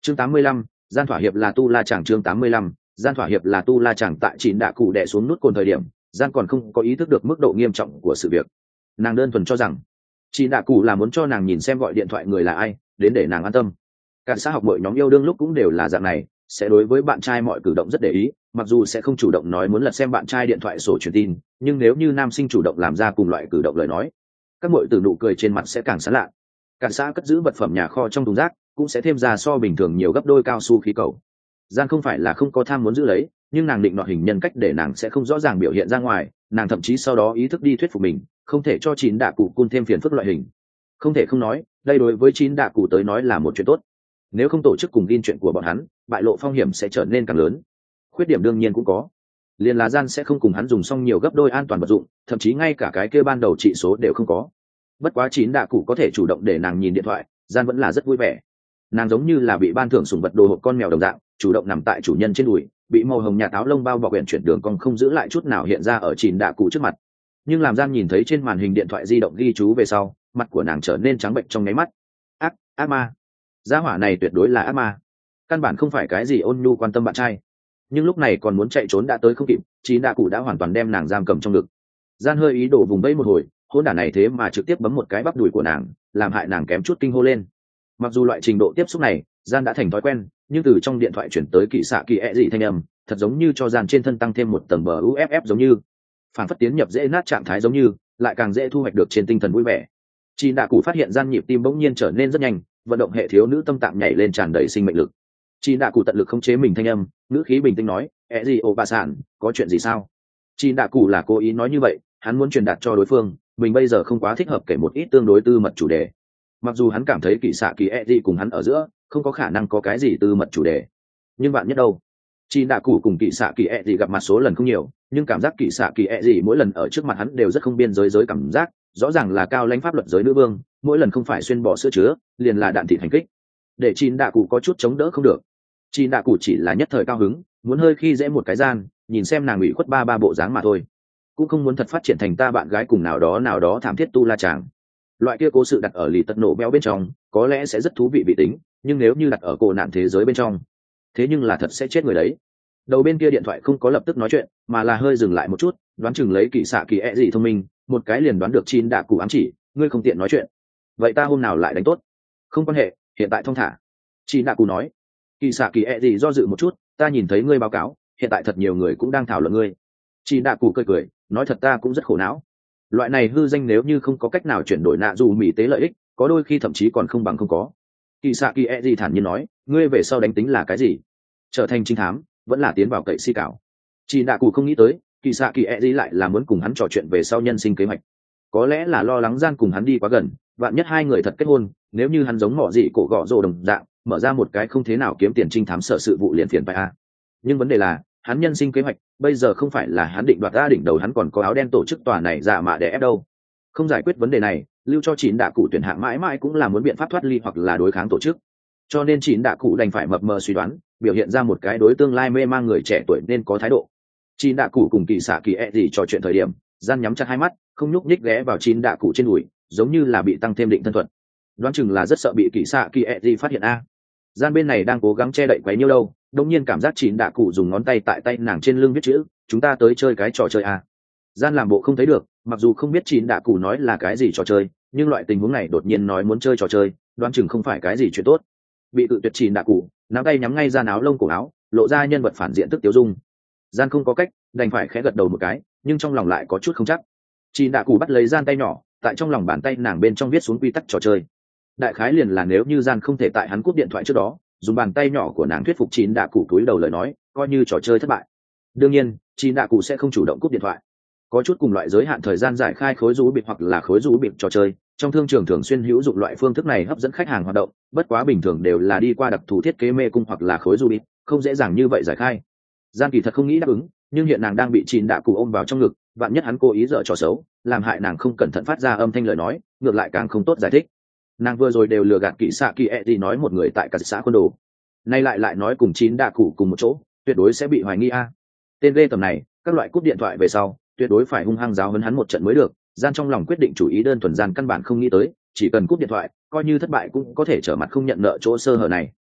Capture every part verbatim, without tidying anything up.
chương tám mươi lăm, gian thỏa hiệp là tu la chàng. chương tám mươi lăm, gian thỏa hiệp là tu la chàng. Tại chín đạ cụ đè xuống nút cồn thời điểm, gian còn không có ý thức được mức độ nghiêm trọng của sự việc. Nàng đơn thuần cho rằng chín đạ cụ là muốn cho nàng nhìn xem gọi điện thoại người là ai, đến để nàng an tâm. Cả xã học mọi nhóm yêu đương lúc cũng đều là dạng này, sẽ đối với bạn trai mọi cử động rất để ý, mặc dù sẽ không chủ động nói muốn lật xem bạn trai điện thoại sổ truyền tin, nhưng nếu như nam sinh chủ động làm ra cùng loại cử động lời nói, các muội tử nụ cười trên mặt sẽ càng sán lạ. Cả xã cất giữ vật phẩm nhà kho trong thùng rác cũng sẽ thêm ra so bình thường nhiều gấp đôi cao su khí cầu. Gian không phải là không có tham muốn giữ lấy, nhưng nàng định nọ hình nhân cách để nàng sẽ không rõ ràng biểu hiện ra ngoài, nàng thậm chí sau đó ý thức đi thuyết phục mình không thể cho chín đạ cụ cun thêm phiền phức loại hình. Không thể không nói, đây đối với chín đạ cụ tới nói là một chuyện tốt. Nếu không tổ chức cùng ghi chuyện của bọn hắn, bại lộ phong hiểm sẽ trở nên càng lớn. Khuyết điểm đương nhiên cũng có, liền là gian sẽ không cùng hắn dùng xong nhiều gấp đôi an toàn vật dụng, thậm chí ngay cả cái kia ban đầu trị số đều không có. Bất quá chín đạ cụ có thể chủ động để nàng nhìn điện thoại, gian vẫn là rất vui vẻ. Nàng giống như là bị ban thưởng sủng vật đồ hộp con mèo đồng dạng, chủ động nằm tại chủ nhân trên đùi, bị màu hồng nhà táo lông bao bọc quyển chuyển đường cong không giữ lại chút nào hiện ra ở chín đạ cụ trước mặt. Nhưng làm gian nhìn thấy trên màn hình điện thoại di động ghi chú về sau, mặt của nàng trở nên trắng bệnh trong nháy mắt. Ác, ác ma. Gia hỏa này tuyệt đối là ác ma, căn bản không phải cái gì ôn nhu quan tâm bạn trai. Nhưng lúc này còn muốn chạy trốn đã tới không kịp, chín đạ cụ đã hoàn toàn đem nàng giam cầm trong ngực. Gian hơi ý đồ vùng vẫy một hồi, hỗn đản này thế mà trực tiếp bấm một cái bắp đùi của nàng, làm hại nàng kém chút kinh hô lên. Mặc dù loại trình độ tiếp xúc này gian đã thành thói quen, nhưng từ trong điện thoại chuyển tới kỳ xạ kỳ ẹ dị thanh âm, thật giống như cho gian trên thân tăng thêm một tầng bờ u ép ép, giống như phản phất tiến nhập dễ nát trạng thái, giống như lại càng dễ thu hoạch được trên tinh thần vui vẻ. Chín đạ cụ phát hiện gian nhịp tim bỗng nhiên trở nên rất nhanh, vận động hệ thiếu nữ tâm tạm nhảy lên tràn đầy sinh mệnh lực. Chín đạ cụ tận lực khống chế mình thanh âm, ngữ khí bình tĩnh nói, ẹ gì ồ bà sản, có chuyện gì sao? Chín đạ cụ là cố ý nói như vậy, hắn muốn truyền đạt cho đối phương mình bây giờ không quá thích hợp kể một ít tương đối tư mật chủ đề. Mặc dù hắn cảm thấy kỳ xạ kỳ ẹ gì cùng hắn ở giữa không có khả năng có cái gì tư mật chủ đề, nhưng bạn nhất đâu. Chín đạ cụ cùng kỳ xạ kỳ ẹ gì gặp mặt số lần không nhiều, nhưng cảm giác kỳ xạ kỳ ẹ gì mỗi lần ở trước mặt hắn đều rất không biên giới giới cảm giác, rõ ràng là cao lãnh pháp luật giới nữ vương, mỗi lần không phải xuyên bỏ sữa chứa liền là đạn thị thành kích, để chín đạ cụ có chút chống đỡ không được. Chín đạ cụ chỉ là nhất thời cao hứng, muốn hơi khi dễ một cái gian, nhìn xem nàng ủy khuất ba ba bộ dáng mà thôi, cũng không muốn thật phát triển thành ta bạn gái cùng nào đó nào đó thảm thiết tu la chàng. Loại kia cố sự đặt ở lì tật nổ béo bên trong có lẽ sẽ rất thú vị vị tính, nhưng nếu như đặt ở cổ nạn thế giới bên trong, thế nhưng là thật sẽ chết người đấy. Đầu bên kia điện thoại không có lập tức nói chuyện, mà là hơi dừng lại một chút, đoán chừng lấy kỳ xạ kỳ ẹ gì thông minh, một cái liền đoán được chín đạ cụ ám chỉ, ngươi không tiện nói chuyện, vậy ta hôm nào lại đánh tốt. Không quan hệ, hiện tại thong thả. Chín đạ cụ nói. Kỳ xạ kỳ ẹ gì do dự một chút, ta nhìn thấy ngươi báo cáo, hiện tại thật nhiều người cũng đang thảo luận ngươi. Chín đạ cụ cười cười, nói thật ta cũng rất khổ não. Loại này hư danh nếu như không có cách nào chuyển đổi nạ dù mỹ tế lợi ích, có đôi khi thậm chí còn không bằng không có. Kỳ xạ kỳ ẹ gì thản nhiên nói, ngươi về sau đánh tính là cái gì? Trở thành trinh thám, vẫn là tiến vào cậy si cảo? Chín đạ cụ không nghĩ tới kỳ xạ kỳ ẹ gì lại là muốn cùng hắn trò chuyện về sau nhân sinh kế hoạch. Có lẽ là lo lắng gian cùng hắn đi quá gần, vạn nhất hai người thật kết hôn, nếu như hắn giống mỏ dị cổ gọ rồ đồng dạng mở ra một cái không thế nào kiếm tiền trinh thám sở sự vụ liền phiền phải a. Nhưng vấn đề là hắn nhân sinh kế hoạch bây giờ không phải là hắn định đoạt ra đỉnh đầu hắn còn có áo đen tổ chức tòa này giả mạ để ép đâu. Không giải quyết vấn đề này, lưu cho chín đạ cụ tuyển hạng mãi mãi cũng là muốn biện pháp thoát ly hoặc là đối kháng tổ chức. Cho nên chín đạ cụ đành phải mập mờ suy đoán, biểu hiện ra một cái đối tương lai mê mang người trẻ tuổi nên có thái độ. Chín đạ cụ cùng kỳ xạ kỳ ẹ gì trò chuyện thời điểm, gian nhắm chặt hai mắt, không nhúc nhích ghé vào chín đạ cụ trên đùi, giống như là bị tăng thêm định thân thuật. Đoán chừng là rất sợ bị kỳ xạ kỳ ẹ gì phát hiện a. Gian bên này đang cố gắng che đậy quấy nhiêu đâu, đột nhiên cảm giác chín đạ cụ dùng ngón tay tại tay nàng trên lưng viết chữ, chúng ta tới chơi cái trò chơi a. Gian làm bộ không thấy được, mặc dù không biết chín đạ cụ nói là cái gì trò chơi, nhưng loại tình huống này đột nhiên nói muốn chơi trò chơi, đoán chừng không phải cái gì chuyện tốt. Bị tự tuyệt chín đạ cụ nắm tay nhắm ngay ra áo lông cổ áo, lộ ra nhân vật phản diện tức tiêu dung. Gian không có cách, đành phải khẽ gật đầu một cái, nhưng trong lòng lại có chút không chắc. Chín đạ cụ bắt lấy gian tay nhỏ, tại trong lòng bàn tay nàng bên trong viết xuống quy tắc trò chơi. Đại khái liền là nếu như gian không thể tại hắn cúp điện thoại trước đó dùng bàn tay nhỏ của nàng thuyết phục chín đạ cụ cúi đầu lời nói, coi như trò chơi thất bại. Đương nhiên chín đạ cụ sẽ không chủ động cúp điện thoại. Có chút cùng loại giới hạn thời gian giải khai khối rũ bịp hoặc là khối rũ bịp trò chơi, trong thương trường thường xuyên hữu dụng loại phương thức này hấp dẫn khách hàng hoạt động, bất quá bình thường đều là đi qua đặc thù thiết kế mê cung hoặc là khối rũ bịp, không dễ dàng như vậy giải khai. Gian kỳ thật không nghĩ đáp ứng, nhưng hiện nàng đang bị chín đạ cụ ôm vào trong ngực, vạn nhất hắn cố ý dở trò xấu làm hại nàng không cẩn thận phát ra âm thanh lời nói, ngược lại càng không tốt giải thích. Nàng vừa rồi đều lừa gạt kỳ xạ kỳ ẹ gì nói một người tại cả xã quân đồ, nay lại lại nói cùng chín đạ cụ cùng một chỗ, tuyệt đối sẽ bị hoài nghi a. Tên lê tầm này các loại cúp điện thoại về sau tuyệt đối phải hung hăng giáo huấn hắn một trận mới được. Gian trong lòng quyết định chủ ý đơn thuần, gian căn bản không nghĩ tới chỉ cần cúp điện thoại coi như thất bại cũng có thể trở mặt không nhận nợ chỗ sơ hở này.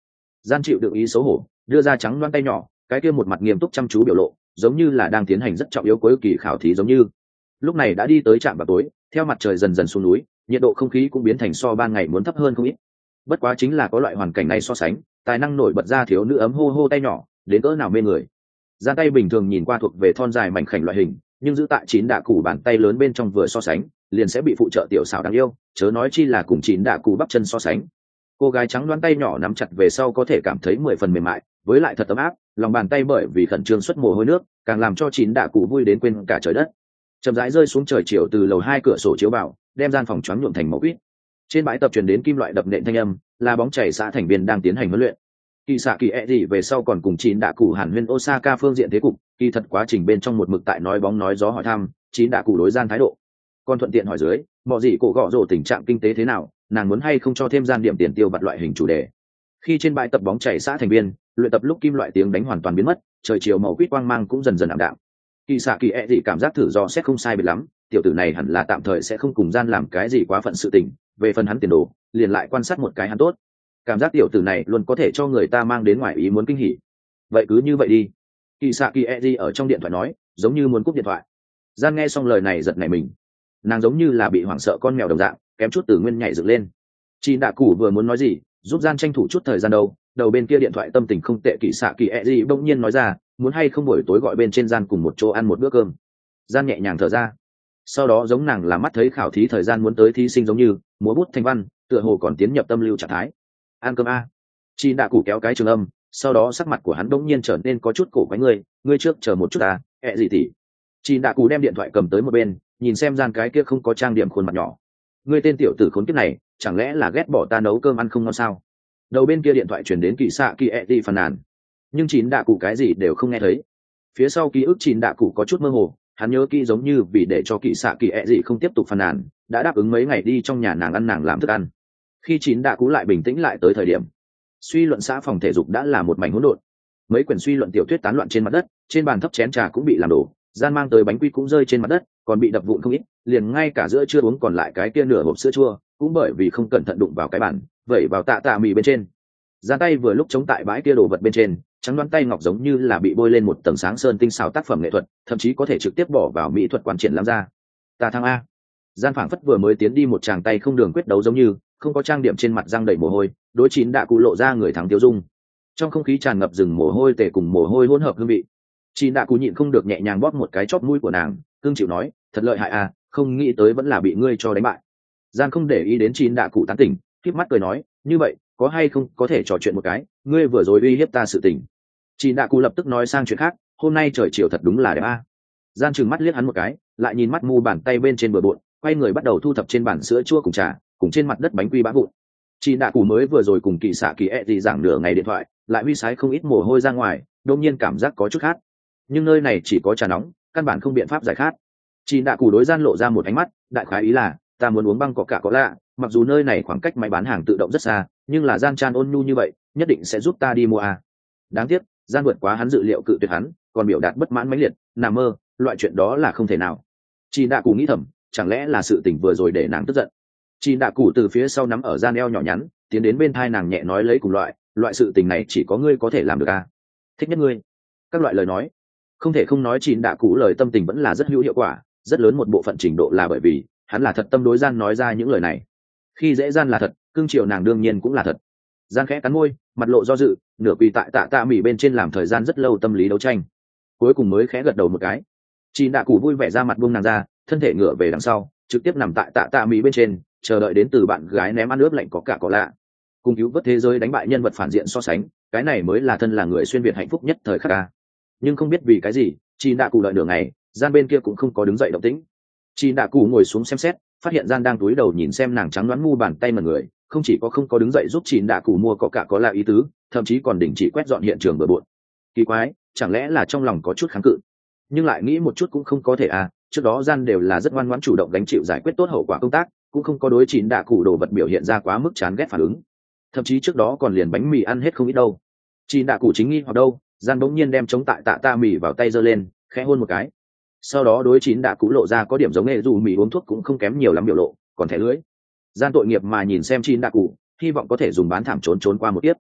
Gian chịu đựng ý xấu hổ đưa ra trắng loan tay nhỏ, cái kia một mặt nghiêm túc chăm chú biểu lộ giống như là đang tiến hành rất trọng yếu cuối kỳ khảo thí giống như. Lúc này đã đi tới trạm vào tối, theo mặt trời dần dần xuống núi, nhiệt độ không khí cũng biến thành so ban ngày muốn thấp hơn không ít. Bất quá chính là có loại hoàn cảnh này so sánh, tài năng nổi bật ra thiếu nữ ấm hô hô tay nhỏ đến cỡ nào mê người. Gian tay bình thường nhìn qua thuộc về thon dài mảnh khảnh loại hình, nhưng giữ tại chín đạ củ bàn tay lớn bên trong vừa so sánh liền sẽ bị phụ trợ tiểu xảo đáng yêu, chớ nói chi là cùng chín đạ củ bắp chân so sánh. Cô gái trắng đoán tay nhỏ nắm chặt về sau có thể cảm thấy mười phần mềm mại, với lại thật ấm áp, lòng bàn tay bởi vì khẩn trương xuất mồ hôi nước càng làm cho chín đạ củ vui đến quên cả trời đất. Chậm rãi rơi xuống trời chiều từ lầu hai cửa sổ chiếu vào, đem gian phòng choáng nhuộm thành màu quýt. Trên bãi tập truyền đến kim loại đập nện thanh âm, là bóng chảy xã thành viên đang tiến hành huấn luyện. Kỳ xạ kỳ e gì về sau còn cùng chín đạ cụ hàn huyên Osaka phương diện thế cục, kỳ thật quá trình bên trong một mực tại nói bóng nói gió hỏi thăm chín đạ cụ đối gian thái độ, còn thuận tiện hỏi dưới mọi gì cổ gõ rổ tình trạng kinh tế thế nào, nàng muốn hay không cho thêm gian điểm tiền tiêu vặt loại hình chủ đề. Khi trên bãi tập bóng chảy xã thành viên luyện tập lúc kim loại tiếng đánh hoàn toàn biến mất, trời chiều màu quýt quang mang cũng dần dần ảm đạm. Kỳ xạ kỳ e gì cảm giác thử do xét không sai biệt lắm, tiểu tử này hẳn là tạm thời sẽ không cùng gian làm cái gì quá phận sự tình, về phần hắn tiền đồ liền lại quan sát một cái hắn tốt. Cảm giác tiểu tử này luôn có thể cho người ta mang đến ngoài ý muốn kinh hỉ. Vậy cứ như vậy đi, kỳ xạ kỳ e ở trong điện thoại nói, giống như muốn cúp điện thoại. Gian nghe xong lời này giật nảy mình, nàng giống như là bị hoảng sợ con mèo đồng dạng, kém chút từ nguyên nhảy dựng lên. Chị đạ củ vừa muốn nói gì giúp gian tranh thủ chút thời gian đâu, đầu bên kia điện thoại tâm tình không tệ kỳ xạ kỳ e bỗng nhiên nói ra, muốn hay không buổi tối gọi bên trên gian cùng một chỗ ăn một bữa cơm. Gian nhẹ nhàng thở ra, sau đó giống nàng là mắt thấy khảo thí thời gian muốn tới thí sinh giống như múa bút thanh văn, tựa hồ còn tiến nhập tâm lưu trạng thái. Ăn cơm a. Chị đạ củ kéo cái trường âm, sau đó sắc mặt của hắn bỗng nhiên trở nên có chút cổ quái. ngươi ngươi trước chờ một chút à, ẹ gì tỉ. Chị đạ củ đem điện thoại cầm tới một bên, nhìn xem gian cái kia không có trang điểm khuôn mặt nhỏ. Ngươi tên tiểu tử khốn kiếp này, chẳng lẽ là ghét bỏ ta nấu cơm ăn không ngon sao? Đầu bên kia điện thoại chuyển đến kỳ xạ kỳ ẹ gì phàn nàn, nhưng chín đạ cụ cái gì đều không nghe thấy. Phía sau ký ức chín đạ cụ có chút mơ hồ, hắn nhớ kỹ giống như vì để cho kỳ xạ kỳ ẹ gì không tiếp tục phàn nàn, đã đáp ứng mấy ngày đi trong nhà nàng ăn nàng làm thức ăn. Khi chín đạ cụ lại bình tĩnh lại tới thời điểm, suy luận xã phòng thể dục đã là một mảnh hỗn độn, mấy quyển suy luận tiểu thuyết tán loạn trên mặt đất, trên bàn thấp chén trà cũng bị làm đổ, gian mang tới bánh quy cũng rơi trên mặt đất, còn bị đập vụn không ít, liền ngay cả giữa chưa uống còn lại cái kia nửa hộp sữa chua cũng bởi vì không cẩn thận đụng vào cái bàn, vẩy vào tạ tạ mì bên trên. Gian tay vừa lúc chống tại bãi kia đồ vật bên trên, trắng đoán tay ngọc giống như là bị bôi lên một tầng sáng sơn tinh xảo tác phẩm nghệ thuật, thậm chí có thể trực tiếp bỏ vào mỹ thuật quan triển lãm ra. Ta thăng a. Gian phảng phất vừa mới tiến đi một tràng tay không đường quyết đấu giống như, không có trang điểm trên mặt răng đầy mồ hôi, đối chín đạ cụ lộ ra người thắng tiêu dung. Trong không khí tràn ngập rừng mồ hôi tề cùng mồ hôi hỗn hợp hương vị. Chín đạ cụ nhịn không được nhẹ nhàng bóp một cái chóp mũi của nàng, cương chịu nói, thật lợi hại à, không nghĩ tới vẫn là bị ngươi cho đánh bại. Gian không để ý đến chín đạ cụ tán tỉnh, khép mắt cười nói, như vậy có hay không có thể trò chuyện một cái, ngươi vừa rồi uy hiếp ta sự tình. Chín đạ cụ lập tức nói sang chuyện khác, hôm nay trời chiều thật đúng là đẹp a. À. Gian trừng mắt liếc hắn một cái, lại nhìn mắt mu bàn tay bên trên bờ bộn, quay người bắt đầu thu thập trên bàn sữa chua cùng trà, cùng trên mặt đất bánh quy bã vụn. Chị đạ cụ mới vừa rồi cùng kỳ xạ kỳ ẹ gì giảng nửa ngày điện thoại, lại huy sái không ít mồ hôi ra ngoài, đột nhiên cảm giác có chút khát. Nhưng nơi này chỉ có trà nóng, căn bản không biện pháp giải khát. Chị đạ cụ đối gian lộ ra một ánh mắt, đại khái ý là, ta muốn uống băng coca cola, mặc dù nơi này khoảng cách máy bán hàng tự động rất xa, nhưng là gian chan ôn nhu như vậy, nhất định sẽ giúp ta đi mua à. Đáng tiếc, gian vượt quá hắn dự liệu cự tuyệt hắn, còn biểu đạt bất mãn mãnh liệt, nằm mơ, loại chuyện đó là không thể nào. Chị đạ cụ nghĩ thầm, chẳng lẽ là sự tình vừa rồi để nàng tức giận. Chị đạ cụ từ phía sau nắm ở gian eo nhỏ nhắn, tiến đến bên thai nàng nhẹ nói lấy cùng loại, loại sự tình này chỉ có ngươi có thể làm được à. Thích nhất ngươi. Các loại lời nói. Không thể không nói chị đạ cụ lời tâm tình vẫn là rất hữu hiệu quả, rất lớn một bộ phận trình độ là bởi vì hắn là thật tâm đối gian nói ra những lời này. Khi dễ gian là thật, cương triều nàng đương nhiên cũng là thật. Gian khẽ cắn môi, mặt lộ do dự, nửa quỳ tại tạ tạ mỉ bên trên làm thời gian rất lâu tâm lý đấu tranh, cuối cùng mới khẽ gật đầu một cái. Chị đạ cụ vui vẻ ra mặt buông nàng ra, thân thể ngửa về đằng sau, trực tiếp nằm tại tạ tạ mỉ bên trên, chờ đợi đến từ bạn gái ném ăn ướp lạnh có cả có lạ. Cùng cứu vớt thế giới đánh bại nhân vật phản diện so sánh, cái này mới là thân là người xuyên việt hạnh phúc nhất thời khắc ca. Nhưng không biết vì cái gì, chị đạ cụ đợi nửa ngày, gian bên kia cũng không có đứng dậy động tĩnh. Chị đạ cụ ngồi xuống xem xét, phát hiện gian đang túi đầu nhìn xem nàng trắng đoán mu bàn tay mà người, không chỉ có không có đứng dậy giúp chị đạ cụ mua có cả có là ý tứ, thậm chí còn đình chỉ quét dọn hiện trường bừa bộn. Kỳ quái, chẳng lẽ là trong lòng có chút kháng cự, nhưng lại nghĩ một chút cũng không có thể à. Trước đó gian đều là rất ngoan ngoãn chủ động gánh chịu giải quyết tốt hậu quả công tác, cũng không có đối chị đạ cụ đồ vật biểu hiện ra quá mức chán ghét phản ứng, thậm chí trước đó còn liền bánh mì ăn hết không ít đâu. Chị đạ cụ chính nghi hoặc đâu, gian bỗng nhiên đem chống tại tạ tạ mì vào tay giơ lên, khẽ hôn một cái, sau đó đối chín đạ cụ lộ ra có điểm giống nghệ dù mì uống thuốc cũng không kém nhiều lắm biểu lộ, còn thẻ lưới. Gian tội nghiệp mà nhìn xem chín đạ cụ, hy vọng có thể dùng bán thảm trốn trốn qua một tiếp.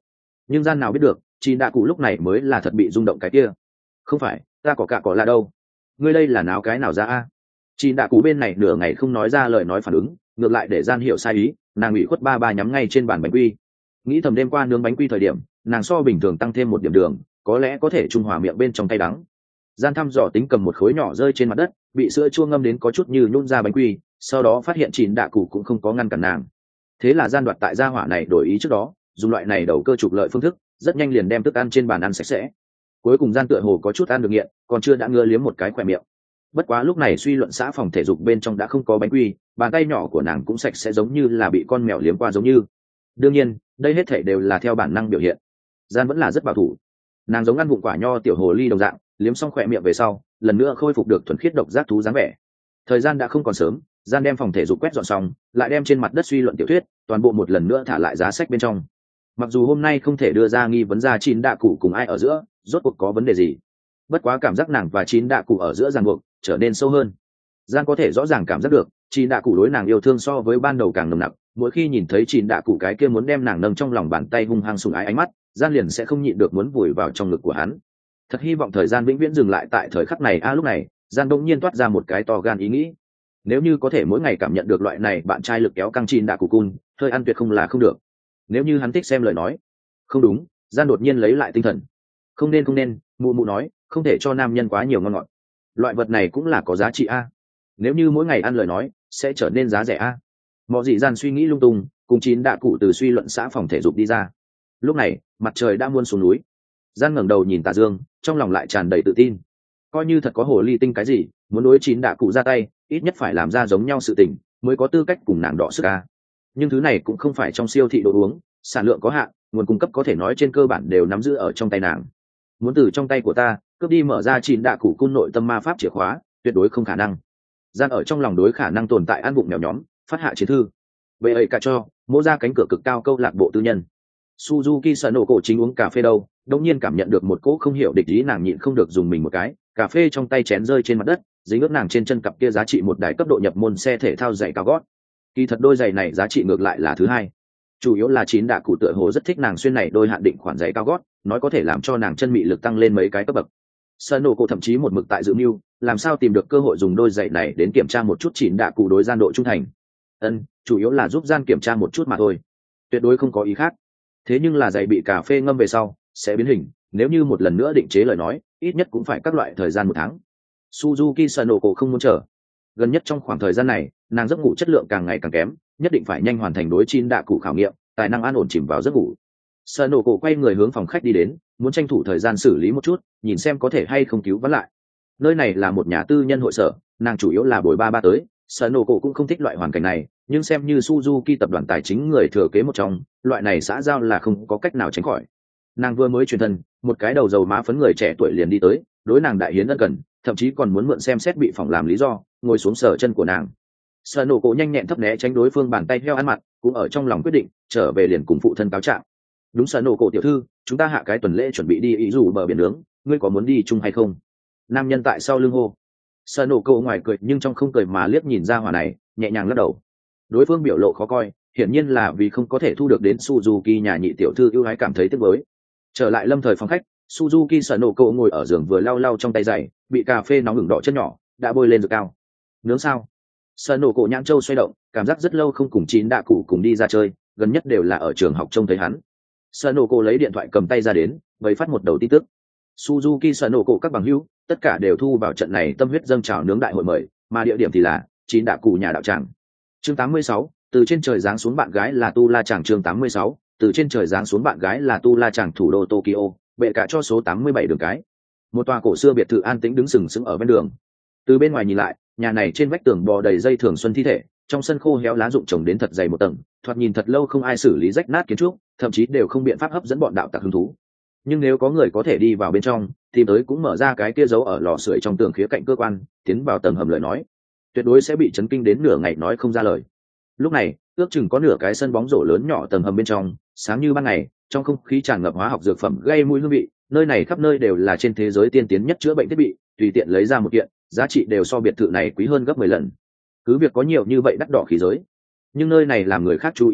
Nhưng gian nào biết được chị đạ cụ lúc này mới là thật bị rung động cái kia. Không phải, ta có cả có là đâu, ngươi đây là náo cái nào ra a? Chị đạ cụ bên này nửa ngày không nói ra lời nói phản ứng, ngược lại để gian hiểu sai ý, nàng ủy khuất ba ba nhắm ngay trên bàn bánh quy. Nghĩ thầm đêm qua nướng bánh quy thời điểm nàng so bình thường tăng thêm một điểm đường, có lẽ có thể trung hòa miệng bên trong tay đắng. Gian thăm dò tính cầm một khối nhỏ rơi trên mặt đất, bị sữa chua ngâm đến có chút như nhún ra bánh quy, sau đó phát hiện chín đạ cụ cũng không có ngăn cản nàng. Thế là gian đoạt tại gia hỏa này đổi ý trước đó, dùng loại này đầu cơ trục lợi phương thức, rất nhanh liền đem thức ăn trên bàn ăn sạch sẽ. Cuối cùng gian tựa hồ có chút ăn được nghiện, còn chưa đã ngưa liếm một cái khỏe miệng. Bất quá lúc này suy luận xã phòng thể dục bên trong đã không có bánh quy, bàn tay nhỏ của nàng cũng sạch sẽ giống như là bị con mèo liếm qua giống như. Đương nhiên đây hết thể đều là theo bản năng biểu hiện. Gian vẫn là rất bảo thủ, nàng giống ăn vụng quả nho tiểu hồ ly đồng dạng, liếm xong khỏe miệng về sau lần nữa khôi phục được thuần khiết độc giác thú dáng vẻ. Thời gian đã không còn sớm, gian đem phòng thể dục quét dọn xong, lại đem trên mặt đất suy luận tiểu thuyết toàn bộ một lần nữa thả lại giá sách bên trong. Mặc dù hôm nay không thể đưa ra nghi vấn ra chín đạ cụ cùng ai ở giữa rốt cuộc có vấn đề gì, bất quá cảm giác nàng và chín đạ cụ ở giữa ràng buộc trở nên sâu hơn. Gian có thể rõ ràng cảm giác được chín đạ cụ đối nàng yêu thương so với ban đầu càng nồng nặc. Mỗi khi nhìn thấy chín đạ cụ cái kia muốn đem nàng nâng trong lòng bàn tay hung hăng sùng ái ánh mắt, gian liền sẽ không nhịn được muốn vùi vào trong ngực của hắn. Thật hy vọng thời gian vĩnh viễn dừng lại tại thời khắc này a. À, lúc này gian đông nhiên toát ra một cái to gan ý nghĩ, nếu như có thể mỗi ngày cảm nhận được loại này bạn trai lực kéo căng chín đạ cụ cun, hơi ăn tuyệt không là không được. Nếu như hắn thích xem lời nói. Không đúng, gian đột nhiên lấy lại tinh thần. Không nên không nên, mụ mụ nói không thể cho nam nhân quá nhiều ngon ngọt, loại vật này cũng là có giá trị a. Nếu như mỗi ngày ăn lời nói sẽ trở nên giá rẻ a. Mọi dị gian suy nghĩ lung tung, cùng chín đạ cụ từ suy luận xã phòng thể dục đi ra. Lúc này mặt trời đã muôn xuống núi. Gian ngẩng đầu nhìn tà dương, trong lòng lại tràn đầy tự tin. Coi như thật có hồ ly tinh cái gì muốn đối chín đạ cụ ra tay, ít nhất phải làm ra giống nhau sự tình mới có tư cách cùng nàng đọ sức a. Nhưng thứ này cũng không phải trong siêu thị đồ uống, sản lượng có hạn, nguồn cung cấp có thể nói trên cơ bản đều nắm giữ ở trong tay nàng. Muốn từ trong tay của ta cướp đi mở ra chín đạ cụ cung nội tâm ma pháp chìa khóa, tuyệt đối không khả năng. Gian ở trong lòng đối khả năng tồn tại ăn bụng mèo nhóm phát hạ chiến thư. Vậy ấy cả cho mỗ ra cánh cửa cực cao câu lạc bộ tư nhân. Suzuki sợ nổ cổ chính uống cà phê đâu, đống nhiên cảm nhận được một cỗ không hiểu địch ý, nàng nhịn không được dùng mình một cái, cà phê trong tay chén rơi trên mặt đất, dính ướt nàng trên chân cặp kia giá trị một đài cấp độ nhập môn xe thể thao giày cao gót. Kỳ thật đôi giày này giá trị ngược lại là thứ hai, chủ yếu là chín đạ cụ tựa hồ rất thích nàng xuyên này đôi hạn định khoản giày cao gót, nói có thể làm cho nàng chân mị lực tăng lên mấy cái cấp bậc. Sợ nổ cổ thậm chí một mực tại dự mưu làm sao tìm được cơ hội dùng đôi giày này đến kiểm tra một chút chín đạ cụ đối gian độ trung thành. Ân, chủ yếu là giúp gian kiểm tra một chút mà thôi, tuyệt đối không có ý khác. Thế nhưng là giày bị cà phê ngâm về sau sẽ biến hình, nếu như một lần nữa định chế lời nói ít nhất cũng phải các loại thời gian một tháng. Suzuki Sanoko không muốn chờ, gần nhất trong khoảng thời gian này nàng giấc ngủ chất lượng càng ngày càng kém, nhất định phải nhanh hoàn thành đối chín đạ cụ khảo nghiệm, tài năng an ổn chìm vào giấc ngủ. Sanoko quay người hướng phòng khách đi đến, muốn tranh thủ thời gian xử lý một chút, nhìn xem có thể hay không cứu vãn lại. Nơi này là một nhà tư nhân hội sở, nàng chủ yếu là bồi ba ba tới. Sanoko cũng không thích loại hoàn cảnh này, nhưng xem như Suzuki tập đoàn tài chính người thừa kế một trong, loại này xã giao là không có cách nào tránh khỏi. Nàng vừa mới truyền thân, một cái đầu dầu má phấn người trẻ tuổi liền đi tới, đối nàng đại hiến ân cần, thậm chí còn muốn mượn xem xét bị phỏng làm lý do, ngồi xuống sờ chân của nàng. Sanoko nhanh nhẹn thấp né tránh đối phương bàn tay heo ăn mặt, cũng ở trong lòng quyết định trở về liền cùng phụ thân cáo trạng. Đúng, Sanoko tiểu thư, chúng ta hạ cái tuần lễ chuẩn bị đi ý dù bờ biển nướng, ngươi có muốn đi chung hay không? Nam nhân tại sau lưng hô. Sanoko ngoài cười nhưng trong không cười mà liếc nhìn ra hỏa này, nhẹ nhàng lắc đầu. Đối phương biểu lộ khó coi, hiển nhiên là vì không có thể thu được đến Suzuki nhà nhị tiểu thư ưu ái cảm thấy tiếc nuối. Trở lại lâm thời phòng khách, Suzuki Sanoko ngồi ở giường vừa lau lau trong tay giày, bị cà phê nóng ửng đỏ chân nhỏ đã bôi lên rực cao. Nướng sao? Sanoko nhãn châu xoay động, cảm giác rất lâu không cùng chín đạ cụ cùng đi ra chơi, gần nhất đều là ở trường học trông thấy hắn. Sanoko lấy điện thoại cầm tay ra đến, vấy phát một đầu tin tức. Suzuki Sanoko các bằng hữu, tất cả đều thu vào trận này tâm huyết dâng trào nướng đại hội mời, mà địa điểm thì là chín đạ cụ nhà đạo tràng. Chương tám mươi sáu, từ trên trời giáng xuống bạn gái là Tu La Chàng. Chương tám mươi sáu, từ trên trời giáng xuống bạn gái là Tu La Chàng. Thủ đô Tokyo, bệ cả cho số tám mươi bảy đường cái. Một tòa cổ xưa biệt thự an tĩnh đứng sừng sững ở bên đường. Từ bên ngoài nhìn lại, nhà này trên vách tường bò đầy dây thường xuân thi thể, trong sân khô héo lá rụng trồng đến thật dày một tầng, thoạt nhìn thật lâu không ai xử lý rách nát kiến trúc, thậm chí đều không biện pháp hấp dẫn bọn đạo tặc hứng thú. Nhưng nếu có người có thể đi vào bên trong, tìm tới cũng mở ra cái kia giấu ở lò sưởi trong tường khía cạnh cơ quan, tiến vào tầng hầm lời nói, tuyệt đối sẽ bị chấn kinh đến nửa ngày nói không ra lời. Lúc này ước chừng có nửa cái sân bóng rổ lớn nhỏ tầng hầm bên trong, sáng như ban ngày, trong không khí tràn ngập hóa học dược phẩm gây mùi hương vị, nơi này khắp nơi đều là trên thế giới tiên tiến nhất chữa bệnh thiết bị, tùy tiện lấy ra một kiện giá trị đều so biệt thự này quý hơn gấp mười lần. Cứ việc có nhiều như vậy đắt đỏ khí giới, nhưng nơi này làm người khác chú ý nhất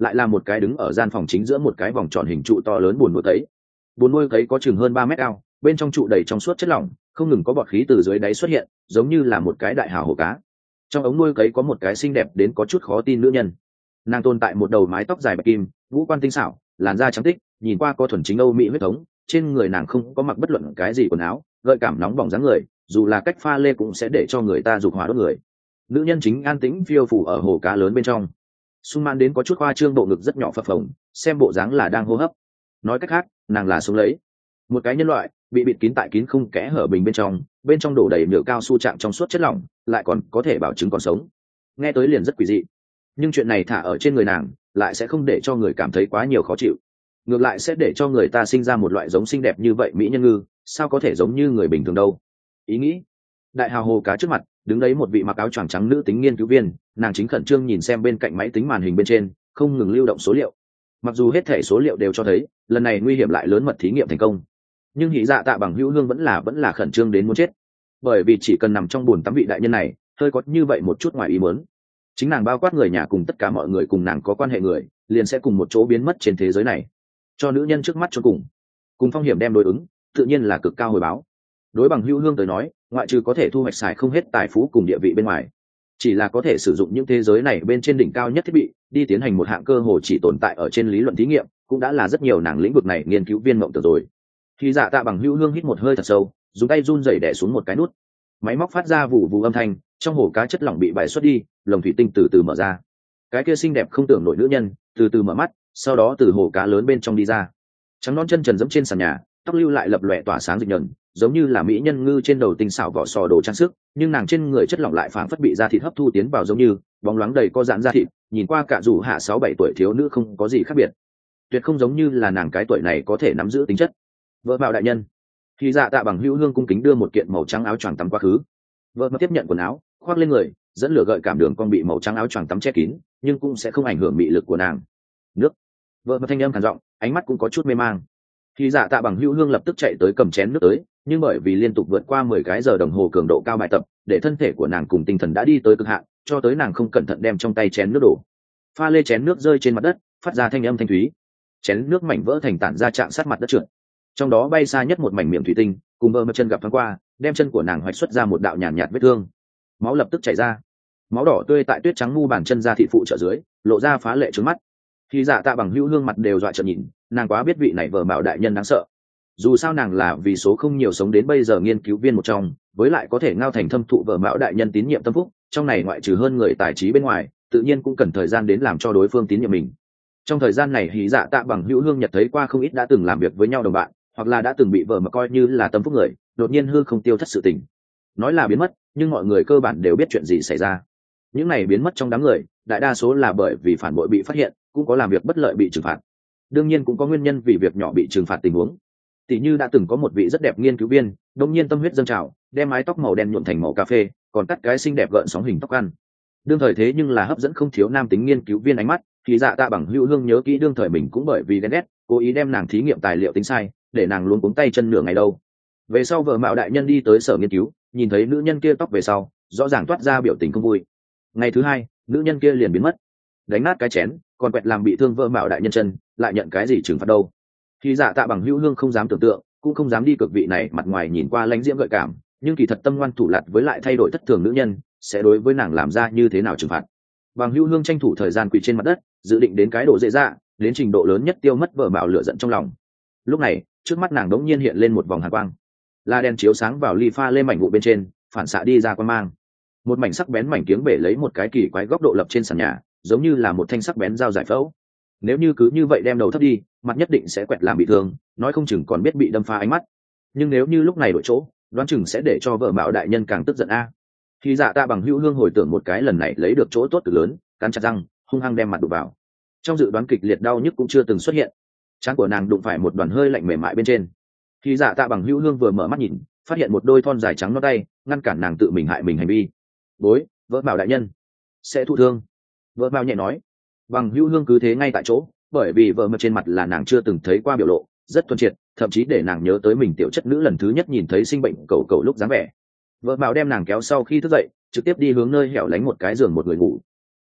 lại là một cái đứng ở gian phòng chính giữa một cái vòng tròn hình trụ to lớn buồn nuôi cấy. Buồn nuôi cấy có chừng hơn ba mét cao, bên trong trụ đầy trong suốt chất lỏng, không ngừng có bọt khí từ dưới đáy xuất hiện, giống như là một cái đại hào hồ cá. Trong ống nuôi cấy có một cái xinh đẹp đến có chút khó tin nữ nhân. Nàng tồn tại một đầu mái tóc dài bạch kim, ngũ quan tinh xảo, làn da trắng tích, nhìn qua có thuần chính Âu Mỹ huyết thống. Trên người nàng không có mặc bất luận cái gì quần áo, gợi cảm nóng bỏng dáng người, dù là cách pha lê cũng sẽ để cho người ta dục hỏa đốt người. Nữ nhân chính an tĩnh phiêu phù ở hồ cá lớn bên trong, sung mãn đến có chút khoa trương, bộ ngực rất nhỏ phập phồng, xem bộ dáng là đang hô hấp. Nói cách khác, nàng là sống lấy một cái nhân loại bị bịt kín tại kín không kẽ hở bình bên trong, bên trong đổ đầy nhựa cao su chạm trong suốt chất lỏng, lại còn có thể bảo chứng còn sống. Nghe tới liền rất quỷ dị, nhưng chuyện này thả ở trên người nàng lại sẽ không để cho người cảm thấy quá nhiều khó chịu, ngược lại sẽ để cho người ta sinh ra một loại giống xinh đẹp như vậy mỹ nhân ngư, sao có thể giống như người bình thường đâu. Ý nghĩ đại hào hồ cá trước mặt đứng đấy một vị mặc áo choàng trắng nữ tính nghiên cứu viên, nàng chính khẩn trương nhìn xem bên cạnh máy tính màn hình bên trên không ngừng lưu động số liệu. Mặc dù hết thể số liệu đều cho thấy lần này nguy hiểm lại lớn mật thí nghiệm thành công, nhưng Hỉ Dạ Tạ Bằng Hữu Hương vẫn là vẫn là khẩn trương đến muốn chết, bởi vì chỉ cần nằm trong bồn tắm vị đại nhân này hơi có như vậy một chút ngoài ý muốn, chính nàng bao quát người nhà cùng tất cả mọi người cùng nàng có quan hệ người liền sẽ cùng một chỗ biến mất trên thế giới này. Cho nữ nhân trước mắt cho cùng cùng phong hiểm đem đối ứng, tự nhiên là cực cao hồi báo. Đối Bằng Hữu Hương tới nói, ngoại trừ có thể thu hoạch xài không hết tài phú cùng địa vị bên ngoài, chỉ là có thể sử dụng những thế giới này bên trên đỉnh cao nhất thiết bị đi tiến hành một hạng cơ hồ chỉ tồn tại ở trên lý luận thí nghiệm, cũng đã là rất nhiều nàng lĩnh vực này nghiên cứu viên mộng tưởng rồi. Khi Dạ Tạ Bằng Hữu Hương hít một hơi thật sâu, dùng tay run rẩy đè xuống một cái nút, máy móc phát ra vụ vụ âm thanh, trong hồ cá chất lỏng bị bài xuất đi, lồng thủy tinh từ từ mở ra. Cái kia xinh đẹp không tưởng nổi nữ nhân từ từ mở mắt, sau đó từ hồ cá lớn bên trong đi ra, trắng non chân trần dẫm trên sàn nhà, tóc lưu lại lập lòe tỏa sáng rực nhẫn, giống như là mỹ nhân ngư trên đầu tinh xảo vỏ sò đồ trang sức, nhưng nàng trên người chất lỏng lại phảng phất bị da thịt hấp thu tiến vào, giống như bóng loáng đầy co giãn da thịt, nhìn qua cả dù hạ sáu bảy tuổi thiếu nữ không có gì khác biệt, tuyệt không giống như là nàng cái tuổi này có thể nắm giữ tính chất. Vợ vào đại nhân. Khi Dạ Tạ Bằng Hữu Hương cung kính đưa một kiện màu trắng áo choàng tắm quá khứ. Vợ mà tiếp nhận quần áo, khoác lên người, dẫn lửa gợi cảm đường cong bị màu trắng áo choàng tắm che kín, nhưng cũng sẽ không ảnh hưởng mị lực của nàng. Nước. Vợ mà thanh âm khàn giọng, ánh mắt cũng có chút mê mang. Khi Dạ Tạ Bằng Hữu Hương lập tức chạy tới cầm chén nước tới, nhưng bởi vì liên tục vượt qua mười cái giờ đồng hồ cường độ cao bài tập, để thân thể của nàng cùng tinh thần đã đi tới cực hạn, cho tới nàng không cẩn thận đem trong tay chén nước đổ. Pha lê chén nước rơi trên mặt đất, phát ra thanh âm thanh thúy. Chén nước mảnh vỡ thành tản ra chạm sát mặt đất trượt. Trong đó bay xa nhất một mảnh miệng thủy tinh, cùng bờ mặt chân gặp thoáng qua, đem chân của nàng hoạch xuất ra một đạo nhàn nhạt, nhạt vết thương. Máu lập tức chảy ra. Máu đỏ tươi tại tuyết trắng mu bàn chân ra thị phụ trợ dưới, lộ ra phá lệ trước mắt. Khi Dạ Tạ Bằng Hữu Hương mặt đều dọa trợn nhìn, nàng quá biết vị này vợ mạo đại nhân đáng sợ. Dù sao nàng là vì số không nhiều sống đến bây giờ nghiên cứu viên một trong, với lại có thể ngao thành thâm thụ vợ mạo đại nhân tín nhiệm tâm phúc, trong này ngoại trừ hơn người tài trí bên ngoài, tự nhiên cũng cần thời gian đến làm cho đối phương tín nhiệm mình. Trong thời gian này Hỉ Dạ Tạ Bằng Hữu Hương nhật thấy qua không ít đã từng làm việc với nhau đồng bạn, hoặc là đã từng bị vợ mà coi như là tâm phúc người, đột nhiên hư không tiêu thất sự tình. Nói là biến mất, nhưng mọi người cơ bản đều biết chuyện gì xảy ra. Những này biến mất trong đám người, đại đa số là bởi vì phản bội bị phát hiện, cũng có làm việc bất lợi bị trừng phạt. Đương nhiên cũng có nguyên nhân vì việc nhỏ bị trừng phạt tình huống. Tỷ như đã từng có một vị rất đẹp nghiên cứu viên, đột nhiên tâm huyết dâng trào, đem mái tóc màu đen nhuộm thành màu cà phê, còn cắt cái xinh đẹp gợn sóng hình tóc ăn. Đương thời thế nhưng là hấp dẫn không thiếu nam tính nghiên cứu viên ánh mắt, thì Dạ Tạ Bằng Hữu Hương nhớ kỹ đương thời mình cũng bởi vì ghen ghét, cố ý đem nàng thí nghiệm tài liệu tính sai, để nàng luôn cuống tay chân nửa ngày đâu. Về sau vợ mạo đại nhân đi tới sở nghiên cứu, nhìn thấy nữ nhân kia tóc về sau, rõ ràng toát ra biểu tình không vui. Ngày thứ hai, nữ nhân kia liền biến mất, đánh nát cái chén, còn quẹt làm bị thương vợ mạo đại nhân chân, lại nhận cái gì trừng phạt đâu. Khi Dạ Tạ Bằng Hữu Hương không dám tưởng tượng, cũng không dám đi cực vị này mặt ngoài nhìn qua lãnh diễm gợi cảm, nhưng kỳ thật tâm ngoan thủ lạt với lại thay đổi thất thường nữ nhân, sẽ đối với nàng làm ra như thế nào trừng phạt. Bằng Hữu Hương tranh thủ thời gian quỳ trên mặt đất, dự định đến cái độ dễ dạ, đến trình độ lớn nhất tiêu mất vợ mạo lửa giận trong lòng. Lúc này, trước mắt nàng đống nhiên hiện lên một vòng hàn quang, là đèn chiếu sáng vào ly pha lên mảnh vụ bên trên, phản xạ đi ra quang mang. Một mảnh sắc bén mảnh kiếng bể lấy một cái kỳ quái góc độ lập trên sàn nhà, giống như là một thanh sắc bén dao giải phẫu. Nếu như cứ như vậy đem đầu thấp đi, mặt nhất định sẽ quẹt làm bị thương, nói không chừng còn biết bị đâm phá ánh mắt. Nhưng nếu như lúc này đổi chỗ, đoán chừng sẽ để cho vợ mạo đại nhân càng tức giận a. Khi Dạ Tạ Bằng Hữu Hương hồi tưởng một cái lần này lấy được chỗ tốt cực lớn, cắn chặt răng, hung hăng đem mặt đụng vào. Trong dự đoán kịch liệt đau nhức cũng chưa từng xuất hiện. Trán của nàng đụng phải một đoàn hơi lạnh mềm mại bên trên. Khi Dạ Tạ Bằng Hữu Hương vừa mở mắt nhìn, phát hiện một đôi thon dài trắng non tay ngăn cản nàng tự mình hại mình hành vi. Bối, vợ bảo đại nhân sẽ thụ thương. Vợ bảo nhẹ nói. Bằng Hữu Hương cứ thế ngay tại chỗ, bởi vì vợ mà trên mặt là nàng chưa từng thấy qua biểu lộ, rất thuần triệt, thậm chí để nàng nhớ tới mình tiểu chất nữ lần thứ nhất nhìn thấy sinh bệnh cầu cầu lúc dáng vẻ. Vợ bảo đem nàng kéo sau khi thức dậy, trực tiếp đi hướng nơi hẻo lánh một cái giường một người ngủ.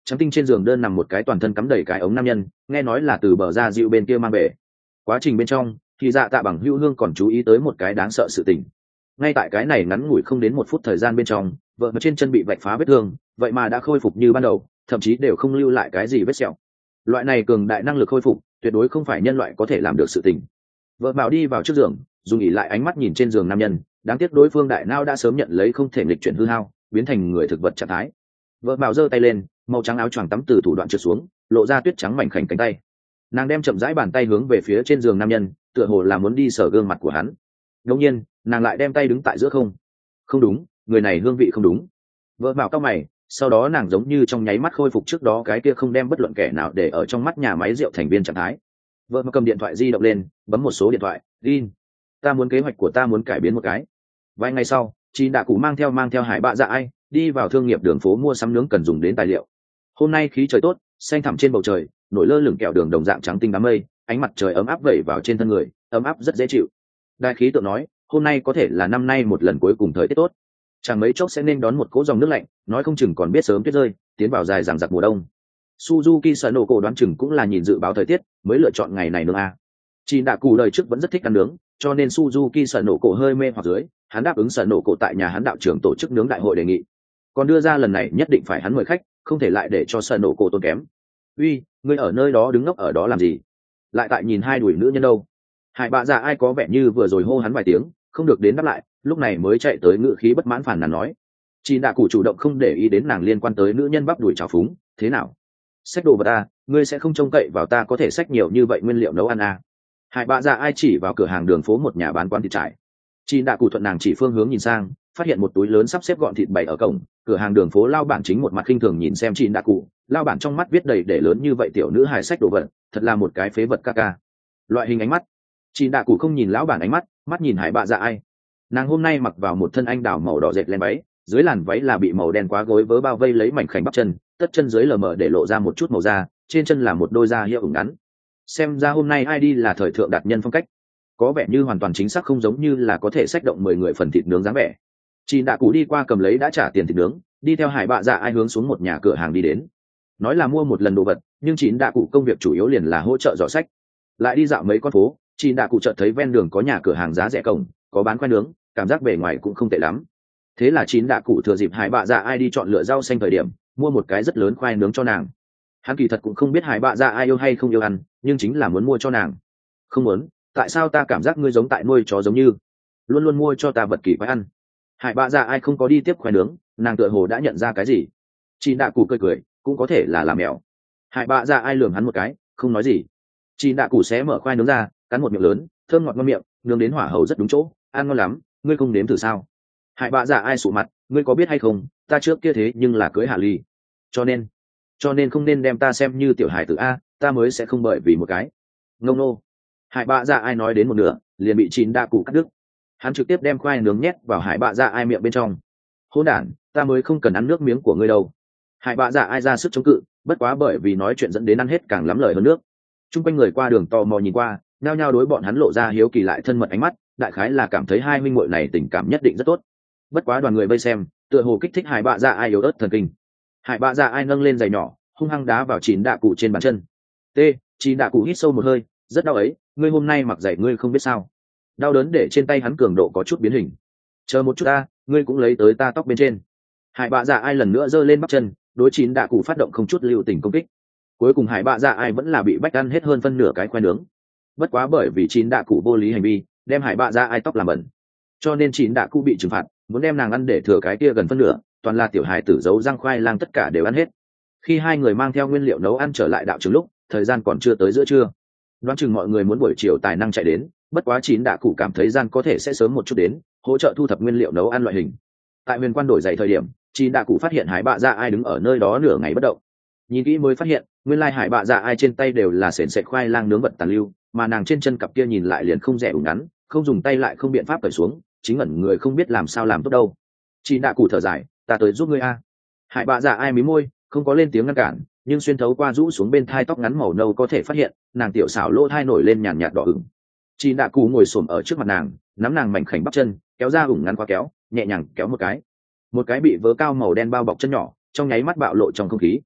trắng tinh trên giường đơn nằm một cái toàn thân cắm đầy cái ống nam nhân, nghe nói là từ bờ ra dịu bên kia mang về. Quá trình bên trong thì dạ tạ bằng hữu hương còn chú ý tới một cái đáng sợ sự tình. Ngay tại cái này ngắn ngủi không đến một phút thời gian bên trong, vợ mà trên chân bị vạch phá vết thương, vậy mà đã khôi phục như ban đầu, thậm chí đều không lưu lại cái gì vết sẹo. Loại này cường đại năng lực khôi phục tuyệt đối không phải nhân loại có thể làm được sự tình. Vợ bảo đi vào trước giường, dùng ỉ lại ánh mắt nhìn trên giường nam nhân, đáng tiếc đối phương đại não đã sớm nhận lấy không thể nghịch chuyển hư hao, biến thành người thực vật trạng thái. Vợ bảo giơ tay lên, màu trắng áo choàng tắm từ thủ đoạn trượt xuống, lộ ra tuyết trắng mảnh khảnh cánh tay. Nàng đem chậm rãi bàn tay hướng về phía trên giường nam nhân, tựa hồ là muốn đi sờ gương mặt của hắn. Đột nhiên nàng lại đem tay đứng tại giữa không. Không đúng, người này hương vị không đúng. Vợ bảo cao mày, sau đó nàng giống như trong nháy mắt khôi phục trước đó cái kia không đem bất luận kẻ nào để ở trong mắt nhà máy rượu thành viên trạng thái. Vợ mà cầm điện thoại di động lên, bấm một số điện thoại. Gin, ta muốn kế hoạch của ta muốn cải biến một cái. Vài ngày sau, chị đã cụ mang theo mang theo Hải Bạ Dạ Ai đi vào thương nghiệp đường phố mua sắm nướng cần dùng đến tài liệu. Hôm nay khí trời tốt, xanh thẳm trên bầu trời nổi lơ lửng kẹo đường đồng dạng trắng tinh đám mây, ánh mặt trời ấm áp vẩy vào trên thân người, ấm áp rất dễ chịu. Đại khí tượng nói hôm nay có thể là năm nay một lần cuối cùng thời tiết tốt, chẳng mấy chốc sẽ nên đón một cỗ dòng nước lạnh, nói không chừng còn biết sớm tuyết rơi, tiến vào dài dằng dặc mùa đông. Suzuki sợ nổ cổ đoán chừng cũng là nhìn dự báo thời tiết mới lựa chọn ngày này nướng a. Chị đã cụ đời trước vẫn rất thích ăn nướng, cho nên Suzuki sợ nổ cổ hơi mê hoặc dưới, hắn đáp ứng sợ nổ cổ tại nhà hắn đạo trưởng tổ chức nướng đại hội đề nghị, còn đưa ra lần này nhất định phải hắn mời khách, không thể lại để cho sợ nổ cổ tốn kém. Uy, ngươi ở nơi đó đứng ngốc ở đó làm gì? Lại tại nhìn hai đuổi nữ nhân đâu? Hải Bạ Dạ Ai có vẻ như vừa rồi hô hắn vài tiếng, không được đến đáp lại, lúc này mới chạy tới ngự khí bất mãn phản nàn nói. Chị đã cụ chủ động không để ý đến nàng liên quan tới nữ nhân bắp đuổi trào phúng, thế nào? Xách đồ vật ta, ngươi sẽ không trông cậy vào ta có thể xách nhiều như vậy nguyên liệu nấu ăn à? Hải Bạ Dạ Ai chỉ vào cửa hàng đường phố một nhà bán quán thịt trải. Chị đã cụ thuận nàng chỉ phương hướng nhìn sang, phát hiện một túi lớn sắp xếp gọn thịt bày ở cổng cửa hàng đường phố. Lao bản chính một mặt khinh thường nhìn xem chị đã cụ, lao bản trong mắt viết đầy để lớn như vậy tiểu nữ hài xách đồ vật, thật là một cái phế vật ca ca. Loại hình ánh mắt. Chị đã cụ không nhìn lão bản ánh mắt, mắt nhìn Hải Bạ Dạ Ai. Nàng hôm nay mặc vào một thân anh đào màu đỏ dệt len váy, dưới làn váy là bị màu đen quá gối vớ bao vây lấy mảnh khảnh bắp chân, tất chân dưới lờ mờ để lộ ra một chút màu da, trên chân là một đôi da hiệu ủng ngắn. Xem ra hôm nay ai đi là thời thượng đạt nhân phong cách, có vẻ như hoàn toàn chính xác, không giống như là có thể xách động mười người phần thịt nướng dáng vẻ. Chị đã cụ đi qua cầm lấy đã trả tiền thịt nướng, đi theo Hải Bạ Dạ Ai hướng xuống một nhà cửa hàng đi đến. Nói là mua một lần đồ vật, nhưng chị đã cụ công việc chủ yếu liền là hỗ trợ dò sách. Lại đi dạo mấy con phố, chị đã cụ chợt thấy ven đường có nhà cửa hàng giá rẻ cổng, có bán khoai nướng, cảm giác bề ngoài cũng không tệ lắm. Thế là chín đã cụ thừa dịp Hải Bạ Dạ Ai đi chọn lựa rau xanh thời điểm, mua một cái rất lớn khoai nướng cho nàng. Hắn kỳ thật cũng không biết Hải Bạ Dạ Ai yêu hay không yêu ăn, nhưng chính là muốn mua cho nàng. Không muốn, tại sao ta cảm giác ngươi giống tại nuôi chó giống như, luôn luôn mua cho ta vật kỳ quái ăn. Hải Bạ Dạ Ai không có đi tiếp khoai nướng, nàng tựa hồ đã nhận ra cái gì. Chín đã cụ cười cười, cũng có thể là làm mèo. Hải Bạ Dạ Ai lườm hắn một cái, không nói gì. Chín đã cụ xé mở khoai nướng ra, cắn một miệng lớn, thơm ngọt ngon miệng, nướng đến hỏa hầu rất đúng chỗ, ăn ngon lắm, ngươi không nếm thử sao? Hải Bạ Dạ Ai sụ mặt, ngươi có biết hay không, ta trước kia thế nhưng là cưới Hạ Ly, cho nên cho nên không nên đem ta xem như tiểu hải tử a, ta mới sẽ không bởi vì một cái ngông nô. Hải Bạ Dạ Ai nói đến một nửa, liền bị Chín đa cụ cắt đứt. Hắn trực tiếp đem khoai nướng nhét vào Hải Bạ Dạ Ai miệng bên trong. Hỗn đản, ta mới không cần ăn nước miếng của ngươi đâu. Hải Bạ Dạ Ai ra sức chống cự, bất quá bởi vì nói chuyện dẫn đến ăn hết càng lắm lời hơn nước. Trung quanh người qua đường tò mò nhìn qua, nhao nhao đối bọn hắn lộ ra hiếu kỳ lại thân mật ánh mắt, đại khái là cảm thấy hai huynh muội này tình cảm nhất định rất tốt. Bất quá đoàn người vây xem, tựa hồ kích thích Hải Bạ Dạ Ai yếu ớt thần kinh. Hải Bạ Dạ Ai nâng lên giày nhỏ, hung hăng đá vào Chín đạ cụ trên bàn chân. T, Chín đạ cụ hít sâu một hơi, rất đau ấy, ngươi hôm nay mặc giày ngươi không biết sao? Đau đớn để trên tay hắn cường độ có chút biến hình. Chờ một chút ta, ngươi cũng lấy tới ta tóc bên trên. Hải Bạ Dạ Ai lần nữa giơ lên bắp chân, đối Chín đạ cụ phát động không chút lưu tình công kích. Cuối cùng Hải Bạ Dạ Ai vẫn là bị bách ăn hết hơn phân nửa cái khoai nướng. Bất quá bởi vì Chín đạ cụ vô lý hành vi, đem Hải Bạ Dạ Ai tóc làm bẩn, cho nên Chín đạ cụ bị trừng phạt, muốn đem nàng ăn để thừa cái kia gần phân nửa, toàn là tiểu hài tử giấu răng khoai lang tất cả đều ăn hết. Khi hai người mang theo nguyên liệu nấu ăn trở lại đạo trường lúc, thời gian còn chưa tới giữa trưa. Đoán chừng mọi người muốn buổi chiều tài năng chạy đến, bất quá Chín đạ cụ cảm thấy gian có thể sẽ sớm một chút đến, hỗ trợ thu thập nguyên liệu nấu ăn loại hình. Tại huyền quan đổi giày thời điểm, Chín đạ cụ phát hiện Hải Bạ Dạ Ai đứng ở nơi đó nửa ngày bất động. Nhìn kỹ mới phát hiện, nguyên lai Hải Bạ Dạ Ai trên tay đều là sền sệt khoai lang nướng vật tàn lưu, mà nàng trên chân cặp kia nhìn lại liền không rẻ ủng ngắn, không dùng tay lại không biện pháp cởi xuống, chính ẩn người không biết làm sao làm tốt đâu. Chín đạ cụ thở dài, ta tới giúp ngươi a. Hải Bạ Dạ Ai mí môi, không có lên tiếng ngăn cản, nhưng xuyên thấu qua rũ xuống bên thai tóc ngắn màu nâu có thể phát hiện, nàng tiểu xảo lỗ thai nổi lên nhàn nhạt đỏ ửng. Chín đạ cụ ngồi xổm ở trước mặt nàng, nắm nàng mảnh khảnh bắp chân, kéo ra ủng ngắn qua kéo, nhẹ nhàng kéo một cái. Một cái bị vớ cao màu đen bao bọc chân nhỏ, trong nháy mắt bạo lộ trong không khí.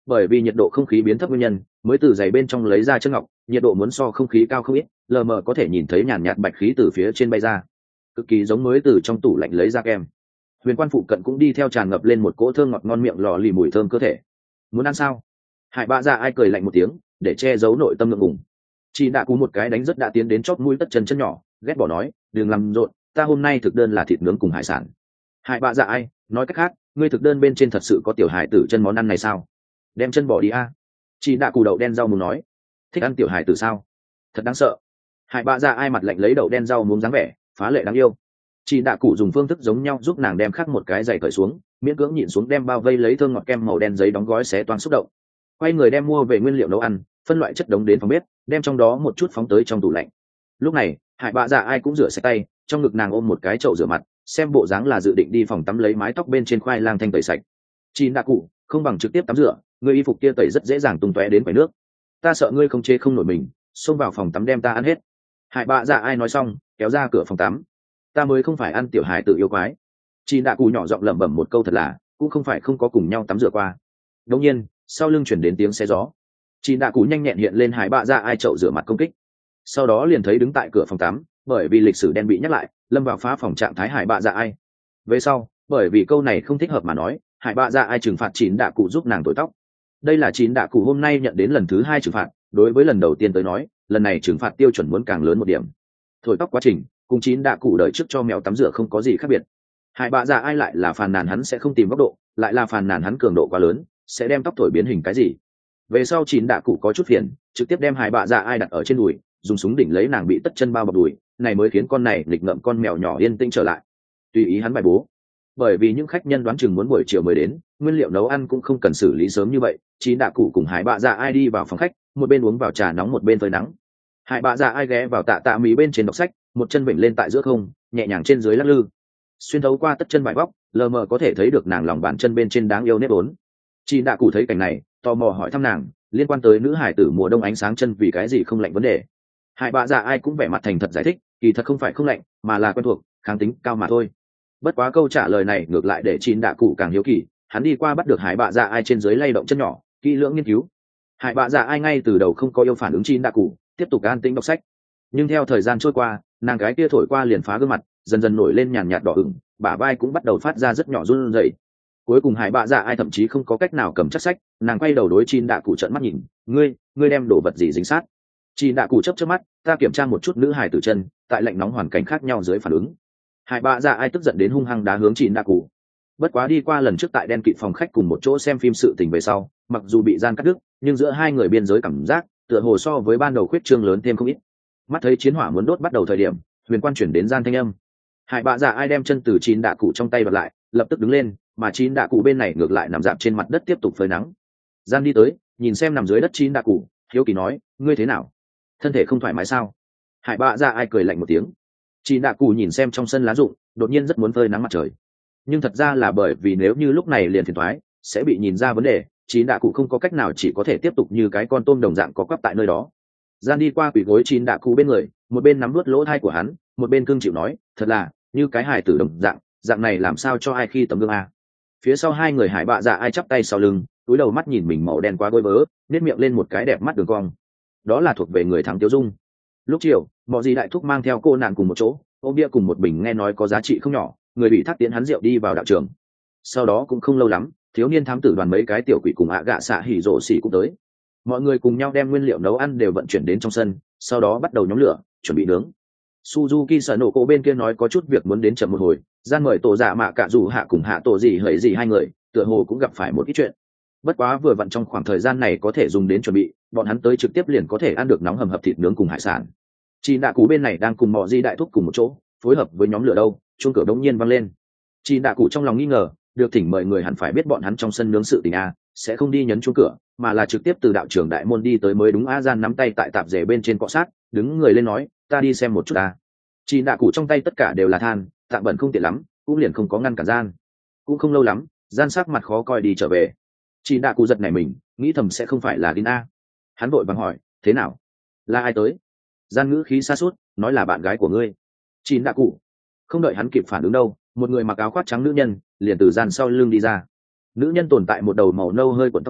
bởi vì nhiệt độ không khí biến thấp nguyên nhân mới từ giày bên trong lấy ra chân ngọc, nhiệt độ muốn so không khí cao không ít, lờ mờ có thể nhìn thấy nhàn nhạt bạch khí từ phía trên bay ra, cực kỳ giống mới từ trong tủ lạnh lấy ra kem. Huyền quan phụ cận cũng đi theo tràn ngập lên một cỗ thơm ngọt ngon miệng lò lì mùi thơm cơ thể. Muốn ăn sao? Hải Bạ Dạ Ai cười lạnh một tiếng để che giấu nội tâm ngượng ngùng. Chị đã cú một cái đánh rất đã tiến đến chóp mũi tất chân chân nhỏ, ghét bỏ nói, đừng làm rộn, ta hôm nay thực đơn là thịt nướng cùng hải sản. Hải Bạ Dạ Ai nói cách khác, ngươi thực đơn bên trên thật sự có tiểu hải tử chân món ăn này sao? Đem chân bỏ đi a. Chị đã cù đậu đen rau muốn nói, thích ăn tiểu hải tử sao? Thật đáng sợ. Hải Bạ Dạ Ai mặt lạnh lấy đậu đen rau muốn dáng vẻ phá lệ đáng yêu. Chị đã cụ dùng phương thức giống nhau giúp nàng đem khắc một cái giày cởi xuống, miễn cưỡng nhịn xuống đem bao vây lấy thơm ngọt kem màu đen giấy đóng gói xé toang xúc động. Quay người đem mua về nguyên liệu nấu ăn, phân loại chất đống đến phòng bếp, đem trong đó một chút phóng tới trong tủ lạnh. Lúc này Hải Bạ Dạ Ai cũng rửa sạch tay, trong ngực nàng ôm một cái chậu rửa mặt, xem bộ dáng là dự định đi phòng tắm lấy mái tóc bên trên khoai lang thanh tẩy sạch. Chị đã cụ không bằng trực tiếp tắm rửa, người y phục kia tẩy rất dễ dàng tung tóe đến vải nước, ta sợ ngươi không chế không nổi mình xông vào phòng tắm đem ta ăn hết. Hải Bạ Dạ Ai nói xong kéo ra cửa phòng tắm, ta mới không phải ăn tiểu hài tự yêu quái. Chị đã cù nhỏ giọng lẩm bẩm một câu thật là, cũng không phải không có cùng nhau tắm rửa qua. Đống nhiên sau lưng chuyển đến tiếng xe gió, chị đã cù nhanh nhẹn hiện lên Hải Bạ Dạ Ai chậu rửa mặt công kích, sau đó liền thấy đứng tại cửa phòng tắm, bởi vì lịch sử đen bị nhắc lại lâm vào phá phòng trạng thái Hải Bạ Dạ Ai. Về sau bởi vì câu này không thích hợp mà nói, Hải Bạ Dạ Ai trừng phạt chín đạ cụ giúp nàng thổi tóc. Đây là chín đạ cụ hôm nay nhận đến lần thứ hai trừng phạt, đối với lần đầu tiên tới nói lần này trừng phạt tiêu chuẩn muốn càng lớn một điểm. Thổi tóc quá trình cùng chín đạ cụ đợi trước cho mèo tắm rửa không có gì khác biệt. Hải Bạ Dạ Ai lại là phàn nàn hắn sẽ không tìm góc độ, lại là phàn nàn hắn cường độ quá lớn sẽ đem tóc thổi biến hình cái gì. Về sau chín đạ cụ có chút phiền, trực tiếp đem Hải Bạ Dạ Ai đặt ở trên đùi, dùng súng đỉnh lấy nàng bị tất chân bao bọc đùi, này mới khiến con này nghịch ngợm con mèo nhỏ yên tĩnh trở lại, tùy ý hắn bài bố. Bởi vì những khách nhân đoán chừng muốn buổi chiều mới đến, nguyên liệu nấu ăn cũng không cần xử lý sớm như vậy, chín đạ cụ cùng Hải Bạ Dạ Ai đi vào phòng khách, một bên uống vào trà nóng một bên phơi nắng. Hải Bạ Dạ Ai ghé vào tạ tạ mí bên trên đọc sách, một chân vịnh lên tại giữa không, nhẹ nhàng trên dưới lắc lư, xuyên thấu qua tất chân vải vóc, lờ mờ có thể thấy được nàng lòng bàn chân bên trên đáng yêu nếp ốn. Chị đạ cụ thấy cảnh này tò mò hỏi thăm nàng liên quan tới nữ hải tử mùa đông ánh sáng chân vì cái gì không lạnh vấn đề. Hải Bạ Dạ Ai cũng vẻ mặt thành thật giải thích, kỳ thật không phải không lạnh mà là quen thuộc kháng tính cao mà thôi. Bất quá câu trả lời này ngược lại để chị đạ cụ càng hiếu kỳ, hắn đi qua bắt được Hải Bạ Dạ Ai trên dưới lay động chân nhỏ, kỹ lưỡng nghiên cứu. Hải Bạ Dạ Ai ngay từ đầu không có yêu phản ứng chị đạ cụ, tiếp tục an tĩnh đọc sách. Nhưng theo thời gian trôi qua, nàng gái kia thổi qua liền phá gương mặt, dần dần nổi lên nhàn nhạt đỏ ửng, bả vai cũng bắt đầu phát ra rất nhỏ run rẩy. Cuối cùng Hải Bạ Dạ Ai thậm chí không có cách nào cầm chắc sách, nàng quay đầu đối Chin Đạ Cụ trợn mắt nhìn, ngươi ngươi đem đồ vật gì dính sát. Chin Đạ Cụ chớp chớp mắt, ta kiểm tra một chút nữ hài tử chân, tại lạnh nóng hoàn cảnh khác nhau dưới phản ứng. Hải Bạ Dạ Ai tức giận đến hung hăng đá hướng Chin Đạ Cụ. Bất quá đi qua lần trước tại đen kịt phòng khách cùng một chỗ xem phim sự tình về sau, mặc dù bị gian cắt đứt, nhưng giữa hai người biên giới cảm giác tựa hồ so với ban đầu khuyết trương lớn thêm không ít. Mắt thấy chiến hỏa muốn đốt bắt đầu thời điểm, huyền quan chuyển đến gian thanh âm. Hải Bạ Dạ Ai đem chân từ Chín Đạ Cụ trong tay bật lại, lập tức đứng lên, mà Chín Đạ Cụ bên này ngược lại nằm dạp trên mặt đất tiếp tục phơi nắng. Gian đi tới, nhìn xem nằm dưới đất Chín Đạ Cụ, hiếu kỳ nói, ngươi thế nào? Thân thể không thoải mái sao? Hải Bạ Dạ Ai cười lạnh một tiếng. Chín Đạ Cụ nhìn xem trong sân lá rụng, đột nhiên rất muốn phơi nắng mặt trời. Nhưng thật ra là bởi vì nếu như lúc này liền phiền toái, sẽ bị nhìn ra vấn đề, Chín Đạ Cụ không có cách nào chỉ có thể tiếp tục như cái con tôm đồng dạng có quắp tại nơi đó. Gian đi qua quỳ gối Chín Đạ Cụ bên người, một bên nắm nuốt lỗ thai của hắn, một bên cưng chịu nói, thật là như cái hài tử đồng dạng, dạng này làm sao cho ai khi tấm gương a. Phía sau hai người Hải Bạ Dạ Ai chắp tay sau lưng, túi đầu mắt nhìn mình màu đen quá gối bớ, nếp miệng lên một cái đẹp mắt đường cong. Đó là thuộc về người thắng Tiêu Dung. Lúc chiều, mọi gì đại thúc mang theo cô nàng cùng một chỗ, ôm bia cùng một bình nghe nói có giá trị không nhỏ, người bị thác tiến hắn rượu đi vào đạo trường. Sau đó cũng không lâu lắm, thiếu niên thám tử đoàn mấy cái tiểu quỷ cùng ạ gạ xạ hỉ rổ xỉ cũng tới. Mọi người cùng nhau đem nguyên liệu nấu ăn đều vận chuyển đến trong sân, sau đó bắt đầu nhóm lửa chuẩn bị nướng. Suzuki sợ nổ cổ bên kia nói có chút việc muốn đến chậm một hồi, gian mời tổ dạ mạ cả dù hạ cùng hạ tổ gì hỡi gì hai người tựa hồ cũng gặp phải một ít chuyện. Bất quá vừa vặn trong khoảng thời gian này có thể dùng đến chuẩn bị, bọn hắn tới trực tiếp liền có thể ăn được nóng hầm hập thịt nướng cùng hải sản. Chị đạ cụ bên này đang cùng mọi di đại thúc cùng một chỗ phối hợp với nhóm lửa đâu, chuông cửa đống nhiên vang lên. Chị đạ cụ trong lòng nghi ngờ, được thỉnh mời người hẳn phải biết bọn hắn trong sân nướng sự tình a, sẽ không đi nhấn chuông cửa mà là trực tiếp từ đạo trưởng đại môn đi tới mới đúng. A gian nắm tay tại tạp rể bên trên cọ sát, đứng người lên nói, ta đi xem một chút ta. Chị đạ cụ trong tay tất cả đều là than, tạm bẩn không tiện lắm, cũng liền không có ngăn cản gian. Cũng không lâu lắm, gian sắc mặt khó coi đi trở về. Chị đạ cụ giật nảy mình, nghĩ thầm sẽ không phải là Đin A. Hắn vội vàng hỏi, thế nào, là ai tới? Gian ngữ khí xa suốt, nói là bạn gái của ngươi. Chị đạ cụ không đợi hắn kịp phản ứng đâu, một người mặc áo khoác trắng nữ nhân liền từ gian sau lưng đi ra. Nữ nhân tồn tại một đầu màu nâu hơi cuộn tóc ngắn,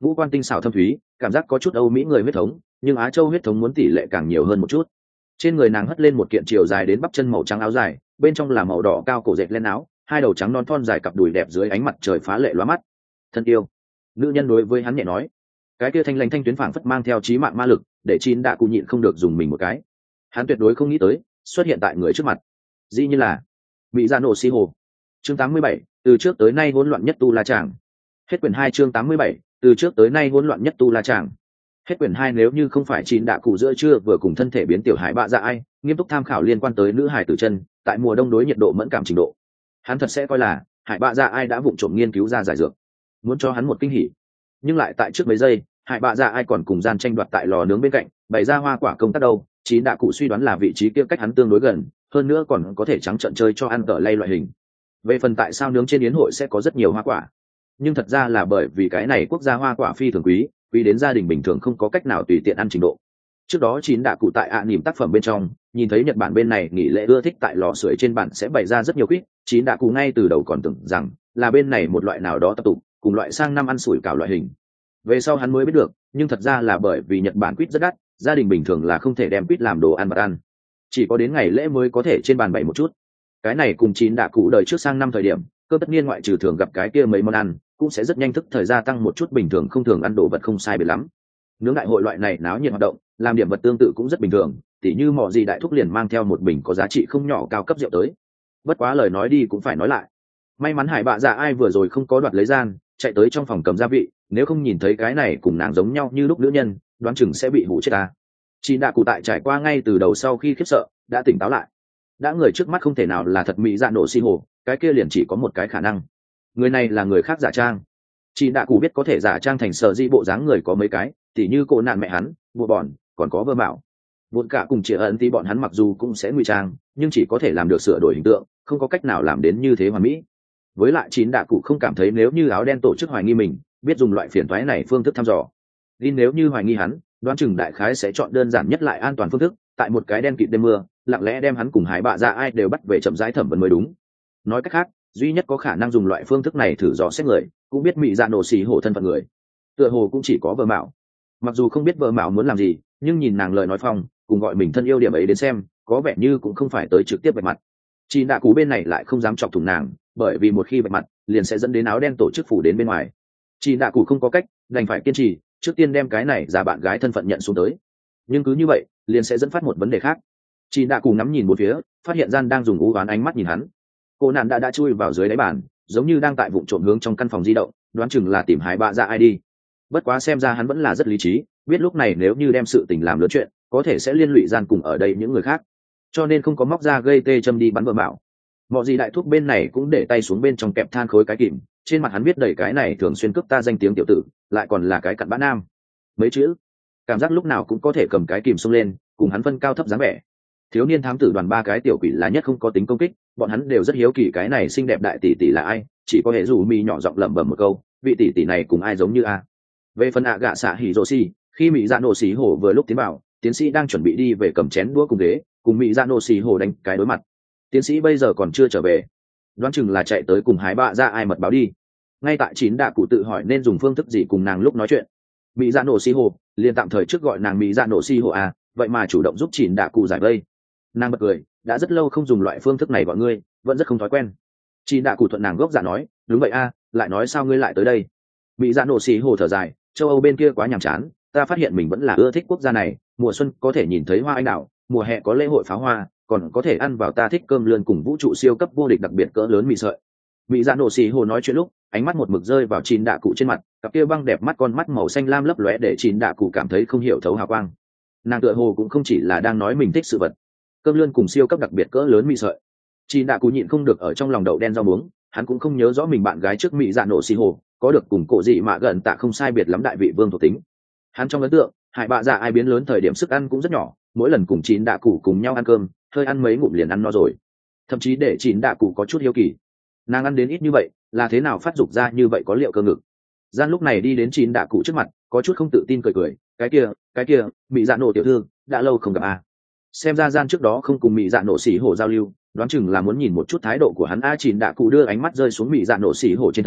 ngũ quan tinh xảo thâm thúy, cảm giác có chút Âu Mỹ người huyết thống, nhưng Á Châu huyết thống muốn tỷ lệ càng nhiều hơn một chút. Trên người nàng hất lên một kiện chiều dài đến bắp chân màu trắng áo dài, bên trong là màu đỏ cao cổ dệt len áo, hai đầu trắng non thon dài cặp đùi đẹp dưới ánh mặt trời phá lệ lóa mắt. Thân yêu, nữ nhân đối với hắn nhẹ nói. Cái kia thanh lãnh thanh tuyến phảng phất mang theo chí mạng ma lực, để Chín Đạ Cụ nhịn không được dùng mình một cái. Hắn tuyệt đối không nghĩ tới xuất hiện tại người trước mặt dĩ như là mỹ gia nổ xi hồ. Chương tám mươi bảy, từ trước tới nay hỗn loạn nhất tu la tràng. Hết quyển hai. Chương tám mươi bảy, từ trước tới nay hỗn loạn nhất tu la tràng. Hết quyển hai. Nếu như không phải Chín Đạ Cụ giữa trưa vừa cùng thân thể biến tiểu hải bạ dạ ai nghiêm túc tham khảo liên quan tới nữ hải tử chân tại mùa đông đối nhiệt độ mẫn cảm trình độ, hắn thật sẽ coi là hải bạ dạ ai đã vụng trộm nghiên cứu ra giải dược, muốn cho hắn một kinh hỉ. Nhưng lại tại trước mấy giây, hải bạ dạ ai còn cùng gian tranh đoạt tại lò nướng bên cạnh bày ra hoa quả công tác đâu. Chín Đạ Cụ suy đoán là vị trí kia cách hắn tương đối gần, hơn nữa còn có thể trắng trợn chơi cho ăn cờ lay loại hình. Về phần tại sao nướng trên yến hội sẽ có rất nhiều hoa quả, nhưng thật ra là bởi vì cái này quốc gia hoa quả phi thường quý, quý đến gia đình bình thường không có cách nào tùy tiện ăn trình độ. Trước đó Chín Đạ Cụ tại ạ à nỉm tác phẩm bên trong nhìn thấy Nhật Bản bên này nghỉ lễ ưa thích tại lò sưởi trên bản sẽ bày ra rất nhiều quýt. Chín Đạ Cụ ngay từ đầu còn tưởng rằng là bên này một loại nào đó tập tục, cùng loại sang năm ăn sủi cảo loại hình. Về sau hắn mới biết được, nhưng thật ra là bởi vì Nhật Bản quýt rất đắt, gia đình bình thường là không thể đem quýt làm đồ ăn bật ăn, chỉ có đến ngày lễ mới có thể trên bàn bày một chút. Cái này cùng Chín Đạ Cụ đời trước sang năm thời điểm cơ tất nhiên ngoại trừ thường gặp cái kia mấy món ăn, cũng sẽ rất nhanh thức thời gia tăng một chút bình thường không thường ăn đồ vật không sai biệt lắm. Nướng đại hội loại này náo nhiệt hoạt động, làm điểm vật tương tự cũng rất bình thường, tỉ như mọ gì đại thúc liền mang theo một bình có giá trị không nhỏ cao cấp rượu tới. Bất quá lời nói đi cũng phải nói lại, may mắn hải bạ dạ ai vừa rồi không có đoạt lấy gian chạy tới trong phòng cầm gia vị, nếu không nhìn thấy cái này cùng nàng giống nhau như lúc nữ nhân, đoán chừng sẽ bị hủ chết ta. Chín Đạ Cụ tại trải qua ngay từ đầu sau khi khiếp sợ đã tỉnh táo lại, đã người trước mắt không thể nào là thật mỹ dạ nổ xi hồ, cái kia liền chỉ có một cái khả năng, người này là người khác giả trang. Chín Đạ Cụ biết có thể giả trang thành sở di bộ dáng người có mấy cái, tỉ như cô nạn mẹ hắn, vua bòn, còn có vơ mạo vốn cả cùng chị ẩn tí bọn hắn mặc dù cũng sẽ ngụy trang, nhưng chỉ có thể làm được sửa đổi hình tượng, không có cách nào làm đến như thế hoàn mỹ. Với lại Chín Đạ Cụ không cảm thấy nếu như áo đen tổ chức hoài nghi mình biết dùng loại phiền toái này phương thức thăm dò, Lin nếu như hoài nghi hắn, đoán chừng đại khái sẽ chọn đơn giản nhất lại an toàn phương thức, tại một cái đen kịt đêm mưa lặng lẽ đem hắn cùng hải bạ dạ ai đều bắt về chậm rãi thẩm vấn mới đúng. Nói cách khác, duy nhất có khả năng dùng loại phương thức này thử dò xét người, cũng biết mỹ dạ nổ xì hổ thân phận người, tựa hồ cũng chỉ có vợ mạo. Mặc dù không biết vợ mạo muốn làm gì, nhưng nhìn nàng lời nói phong cùng gọi mình thân yêu điểm ấy đến xem, có vẻ như cũng không phải tới trực tiếp vạch mặt. Chín Đạ Cụ bên này lại không dám chọc thủng nàng, bởi vì một khi vạch mặt liền sẽ dẫn đến áo đen tổ chức phủ đến bên ngoài. Chín Đạ Cụ không có cách, đành phải kiên trì trước tiên đem cái này ra bạn gái thân phận nhận xuống tới. Nhưng cứ như vậy liền sẽ dẫn phát một vấn đề khác. Chín Đạ Cụ ngắm nhìn một phía, phát hiện gian đang dùng ú oán ánh mắt nhìn hắn. Cô nạn đã đã chui vào dưới đáy bàn, giống như đang tại vụ trộm hướng trong căn phòng di động, đoán chừng là tìm hải bạ dạ ai đi. Bất quá xem ra hắn vẫn là rất lý trí, biết lúc này nếu như đem sự tình làm lớn chuyện, có thể sẽ liên lụy gian cùng ở đây những người khác, cho nên không có móc ra gây tê châm đi bắn vợ mạo. Mọi gì đại thúc bên này cũng để tay xuống bên trong kẹp than khối cái kìm, trên mặt hắn biết đầy cái này thường xuyên cướp ta danh tiếng tiểu tử, lại còn là cái cặn bã nam. Mấy chữ, cảm giác lúc nào cũng có thể cầm cái kìm xông lên, cùng hắn phân cao thấp dáng vẻ. Thiếu niên thám tử đoàn ba cái tiểu quỷ là nhất không có tính công kích, bọn hắn đều rất hiếu kỳ cái này xinh đẹp đại tỷ tỷ là ai, chỉ có hệ rủ mi nhỏ giọng lẩm bẩm một câu, vị tỷ tỷ này cùng ai giống như a. Về phần ạ gạ xạ hỉ rồ xì, khi mỹ dạ nổ xì hổ vừa lúc tiến vào, tiến sĩ đang chuẩn bị đi về cầm chén đũa cùng ghế, cùng mỹ dạ nổ xì hổ đánh cái đối mặt. Tiến sĩ bây giờ còn chưa trở về, đoán chừng là chạy tới cùng hái bạ ra ai mật báo đi. Ngay tại Chín Đạ Cụ tự hỏi nên dùng phương thức gì cùng nàng lúc nói chuyện, mỹ dạ nổ xì hổ liền tạm thời trước gọi nàng mỹ dạ nổ xì hổ à, vậy mà chủ động giúp Chín Đạ Cụ giải vây. Nàng bật cười, đã rất lâu không dùng loại phương thức này gọi ngươi, vẫn rất không thói quen. Chín Đạ Cụ thuận nàng gốc dạ nói, đúng vậy a, à, lại nói sao ngươi lại tới đây. Mỹ dạ nổ xì hổ thở dài, châu Âu bên kia quá nhàm chán, ta phát hiện mình vẫn là ưa thích quốc gia này, mùa xuân có thể nhìn thấy hoa anh đào, mùa hè có lễ hội pháo hoa, còn có thể ăn vào ta thích cơm lươn cùng vũ trụ siêu cấp vô địch đặc biệt cỡ lớn mì sợi. Mỹ dạ nổ xì hồ nói chuyện lúc, ánh mắt một mực rơi vào Chín Đạ Cụ trên mặt, cặp kia băng đẹp mắt con mắt màu xanh lam lấp lóe để Chín Đạ Cụ cảm thấy không hiểu thấu hào quang. Nàng tựa hồ cũng không chỉ là đang nói mình thích sự vật, cơm lươn cùng siêu cấp đặc biệt cỡ lớn mì sợi. Chín Đạ Cụ nhịn không được ở trong lòng đậu đen rau muống, hắn cũng không nhớ rõ mình bạn gái trước Mỹ dạ nổ xì hồ có được cùng cổ dị mạ gần tạ không sai biệt lắm đại vị vương thuộc tính. Hắn trong ấn tượng, hải bạ dạ ai biến lớn thời điểm sức ăn cũng rất nhỏ, mỗi lần cùng Chín Đạ Cụ cùng nhau ăn cơm, hơi ăn mấy ngụm liền ăn no rồi, thậm chí để Chín Đạ Cụ có chút hiếu kỳ, nàng ăn đến ít như vậy là thế nào phát dục ra như vậy có liệu cơ ngực. Gian lúc này đi đến Chín Đạ Cụ trước mặt, có chút không tự tin cười cười, cái kia cái kia mỹ dạ nổ tiểu thư, đã lâu không gặp à. Xem ra gian trước đó không cùng mỹ dạ nổ xỉ hổ giao lưu, đoán chừng là muốn nhìn một chút thái độ của hắn. A Chín Đạ Cụ đưa ánh mắt rơi xuống mỹ dạ nổ xỉ hổ trên thân,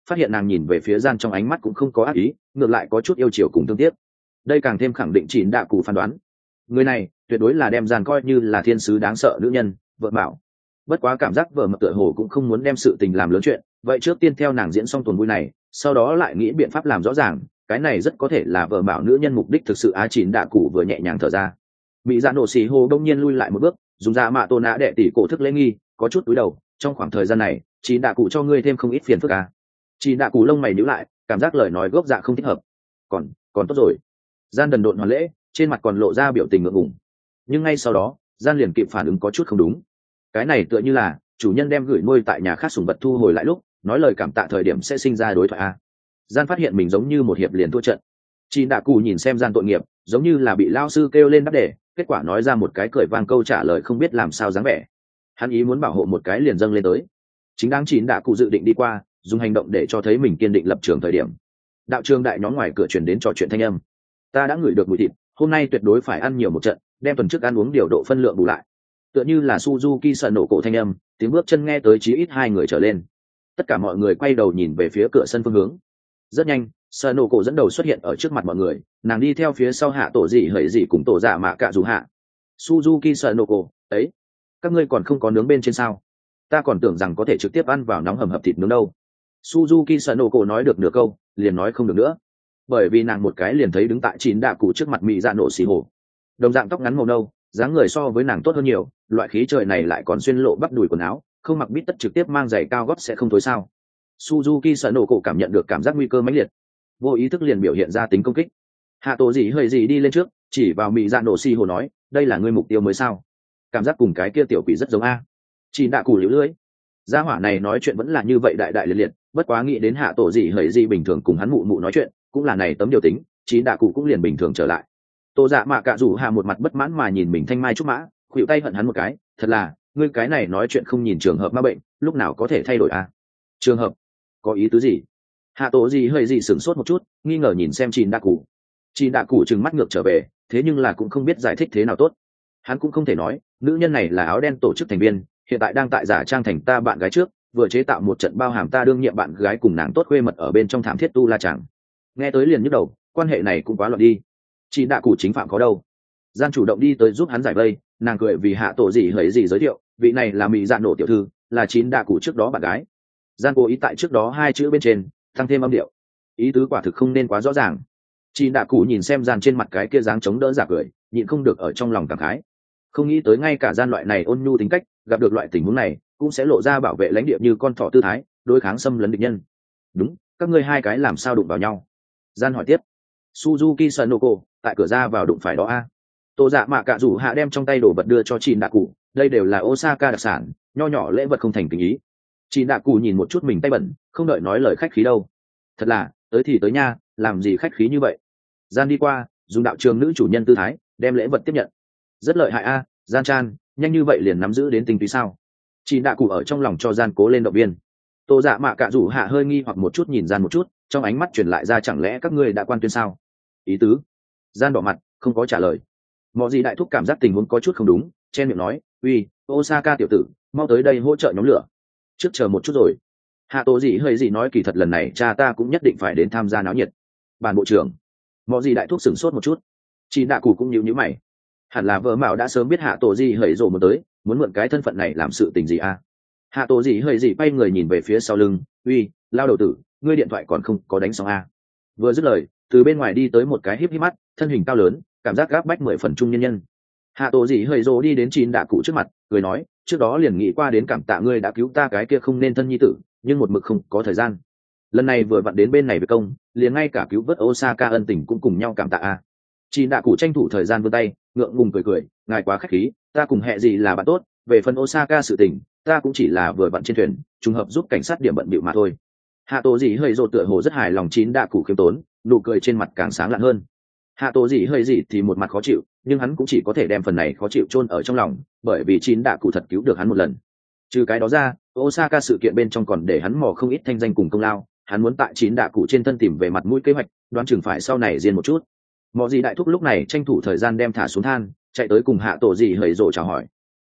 phát hiện nàng nhìn về phía gian trong ánh mắt cũng không có ác ý, ngược lại có chút yêu chiều cùng thương tiếc. Đây càng thêm khẳng định Chín Đạ Cụ phán đoán, người này tuyệt đối là đem gian coi như là thiên sứ đáng sợ nữ nhân, vợ bảo. Bất quá cảm giác vợ mập tựa hồ cũng không muốn đem sự tình làm lớn chuyện, vậy trước tiên theo nàng diễn xong tuần vui này, sau đó lại nghĩ biện pháp làm rõ ràng, cái này rất có thể là vợ bảo nữ nhân mục đích thực sự. Á Chín Đạ Cụ vừa nhẹ nhàng thở ra, mỹ dạ nổ xì hồ đông nhiên lui lại một bước, dùng ra mạ tôn nã đệ tỷ cổ thức lễ nghi, có chút túi đầu. Trong khoảng thời gian này Chín Đạ Cụ cho ngươi thêm không ít phiền phức à. Chín Đạ Cụ lông mày nhíu lại, cảm giác lời nói gốc dạ không thích hợp. còn còn tốt rồi. Gian đần độn hoàn lễ, trên mặt còn lộ ra biểu tình ngượng ngùng, nhưng ngay sau đó gian liền kịp phản ứng có chút không đúng. Cái này tựa như là chủ nhân đem gửi nuôi tại nhà khác sùng vật thu hồi lại lúc nói lời cảm tạ thời điểm sẽ sinh ra đối thoại a. Gian phát hiện mình giống như một hiệp liền thua trận. Chín Đạ Cụ nhìn xem gian tội nghiệp, giống như là bị lao sư kêu lên đáp đề, kết quả nói ra một cái cười vang câu trả lời không biết làm sao dáng vẻ. Hắn ý muốn bảo hộ một cái liền dâng lên tới. Chính đáng Chín Đạ Cụ dự định đi qua dùng hành động để cho thấy mình kiên định lập trường thời điểm, đạo trường đại nhóm ngoài cửa truyền đến trò chuyện thanh âm. Ta đã ngửi được mùi thịt, hôm nay tuyệt đối phải ăn nhiều một trận, đem tuần trước ăn uống điều độ phân lượng bù lại. Tựa như là Suzuki sợ nổ cổ thanh âm, tiếng bước chân nghe tới chí ít hai người trở lên. Tất cả mọi người quay đầu nhìn về phía cửa sân phương hướng. Rất nhanh sợ nổ cổ dẫn đầu xuất hiện ở trước mặt mọi người, nàng đi theo phía sau hạ tổ dị hởi dị cùng tổ dạ mạ cả dù hạ. Suzuki sợ nổ cổ, ấy, các ngươi còn không có nướng bên trên sao? Ta còn tưởng rằng có thể trực tiếp ăn vào nóng hầm hập thịt nướng đâu. Suzuki sợ nổ cổ nói được nửa câu liền nói không được nữa, bởi vì nàng một cái liền thấy đứng tại Chín Đạ Cụ trước mặt mỹ dạ nổ xì hồ, đồng dạng tóc ngắn màu nâu, dáng người so với nàng tốt hơn nhiều, loại khí trời này lại còn xuyên lộ bắp đùi quần áo, không mặc bít tất trực tiếp mang giày cao gót sẽ không thối sao. Suzuki sợ nổ cổ cảm nhận được cảm giác nguy cơ mãnh liệt, vô ý thức liền biểu hiện ra tính công kích. Hạ tổ gì hơi gì đi lên trước, chỉ vào mỹ dạ nổ xì hồ nói, đây là ngươi mục tiêu mới sao? Cảm giác cùng cái kia tiểu quỷ rất giống a. Chín Đạ Cụ liễu lưỡi, gia hỏa này nói chuyện vẫn là như vậy đại đại liệt liệt, bất quá nghĩ đến hạ tổ gì hơi gì bình thường cùng hắn mụ mụ nói chuyện cũng là này tấm điều tính, Chín Đạ Cụ cũng liền bình thường trở lại. Tô dạ mạ cạ rủ hạ một mặt bất mãn mà nhìn mình thanh mai trúc mã, khuỵu tay hận hắn một cái, thật là ngươi cái này nói chuyện không nhìn trường hợp ma bệnh, lúc nào có thể thay đổi à? Trường hợp có ý tứ gì? Hạ tổ gì hơi gì sửng sốt một chút, nghi ngờ nhìn xem Chín Đạ Cụ. Chín Đạ Cụ trừng mắt ngược trở về, thế nhưng là cũng không biết giải thích thế nào tốt. Hắn cũng không thể nói nữ nhân này là áo đen tổ chức thành viên, hiện tại đang tại giả trang thành ta bạn gái trước, vừa chế tạo một trận bao hàm ta đương nhiệm bạn gái cùng nàng tốt khuê mật ở bên trong thảm thiết tu la chẳng. Nghe tới liền nhức đầu, quan hệ này cũng quá loạn đi. Chín Đạ Cụ chính phạm có đâu. Gian chủ động đi tới giúp hắn giải vây, nàng cười vì hạ tổ gì hấy gì giới thiệu, vị này là mỹ dạ nổ tiểu thư, là Chín Đạ Cụ trước đó bạn gái. Gian cố ý tại trước đó hai chữ bên trên tăng thêm âm điệu, ý tứ quả thực không nên quá rõ ràng. Chín Đạ Cụ nhìn xem gian trên mặt cái kia dáng chống đỡ giả cười, nhịn không được ở trong lòng cảm khái. Không nghĩ tới ngay cả gian loại này ôn nhu tính cách, gặp được loại tình huống này cũng sẽ lộ ra bảo vệ lãnh địa như con thỏ tư thái, đối kháng xâm lấn địch nhân. Đúng, các ngươi hai cái làm sao đụng vào nhau? Gian hỏi tiếp. Suzuki Sanoko tại cửa ra vào đụng phải đó a. Tô dạ mạ cạ rủ hạ đem trong tay đồ vật đưa cho Chín Đạ Cụ, đây đều là Osaka đặc sản, nho nhỏ lễ vật không thành tình ý. Chín Đạ Cụ nhìn một chút mình tay bẩn, không đợi nói lời khách khí đâu. Thật là tới thì tới nha, làm gì khách khí như vậy. Gian đi qua, dùng đạo trường nữ chủ nhân tư thái đem lễ vật tiếp nhận. Rất lợi hại a, Gian chan, nhanh như vậy liền nắm giữ đến tinh túy sao? Chín Đạ Cụ ở trong lòng cho Gian cố lên động viên. Tô dạ mạ cạ rủ hạ hơi nghi hoặc một chút nhìn Gian một chút, trong ánh mắt truyền lại ra chẳng lẽ các ngươi đã quan tuyên sao? Ý tứ? Gian đỏ mặt không có trả lời. Mọi gì đại thúc cảm giác tình huống có chút không đúng, chen miệng nói, uy, Osaka tiểu tử, mau tới đây hỗ trợ nhóm lửa. Trước chờ một chút rồi. Hạ tổ gì hơi gì nói kỳ thật lần này cha ta cũng nhất định phải đến tham gia náo nhiệt. Bản bộ trưởng. Mọi gì đại thúc sửng sốt một chút. Chín Đạ Cụ cũng nhíu nhíu mày. Hẳn là vợ mạo đã sớm biết hạ tổ gì hơi rồ một tới, muốn mượn cái thân phận này làm sự tình gì à? Hạ tổ gì hơi gì bay người nhìn về phía sau lưng, uy, lao đầu tử, ngươi điện thoại còn không có đánh xong à? Vừa dứt lời, từ bên ngoài đi tới một cái híp híp mắt, thân hình cao lớn, cảm giác gáp bách mười phần trung nhân nhân. Hạ tổ gì hơi rồ đi đến Chín Đạ Cụ trước mặt, cười nói, trước đó liền nghĩ qua đến cảm tạ ngươi đã cứu ta cái kia không nên thân nhi tử, nhưng một mực không có thời gian. Lần này vừa vặn đến bên này với công, liền ngay cả cứu vớt Osaka ân tình cũng cùng nhau cảm tạ a. Chín Đạ Cụ tranh thủ thời gian vươn tay, ngượng ngùng cười cười, ngài quá khách khí, ta cùng hệ gì là bạn tốt, về phần Osaka sự tình, ta cũng chỉ là vừa vặn trên thuyền, trùng hợp giúp cảnh sát điểm bận bịu mà thôi. Hạ tổ gì hơi rồ tựa hồ rất hài lòng Chín Đạ Cụ khiêm tốn, nụ cười trên mặt càng sáng lạn hơn. Hạ tổ gì hơi gì thì một mặt khó chịu, nhưng hắn cũng chỉ có thể đem phần này khó chịu chôn ở trong lòng, bởi vì Chín Đạ Cụ thật cứu được hắn một lần. Trừ cái đó ra, Osaka sự kiện bên trong còn để hắn mò không ít thanh danh cùng công lao, hắn muốn tại Chín Đạ Cụ trên thân tìm về mặt mũi kế hoạch, đoán chừng phải sau này riêng một chút. Mọ gì đại thúc lúc này tranh thủ thời gian đem thả xuống than, chạy tới cùng hạ tổ gì hởi rồ chào hỏi.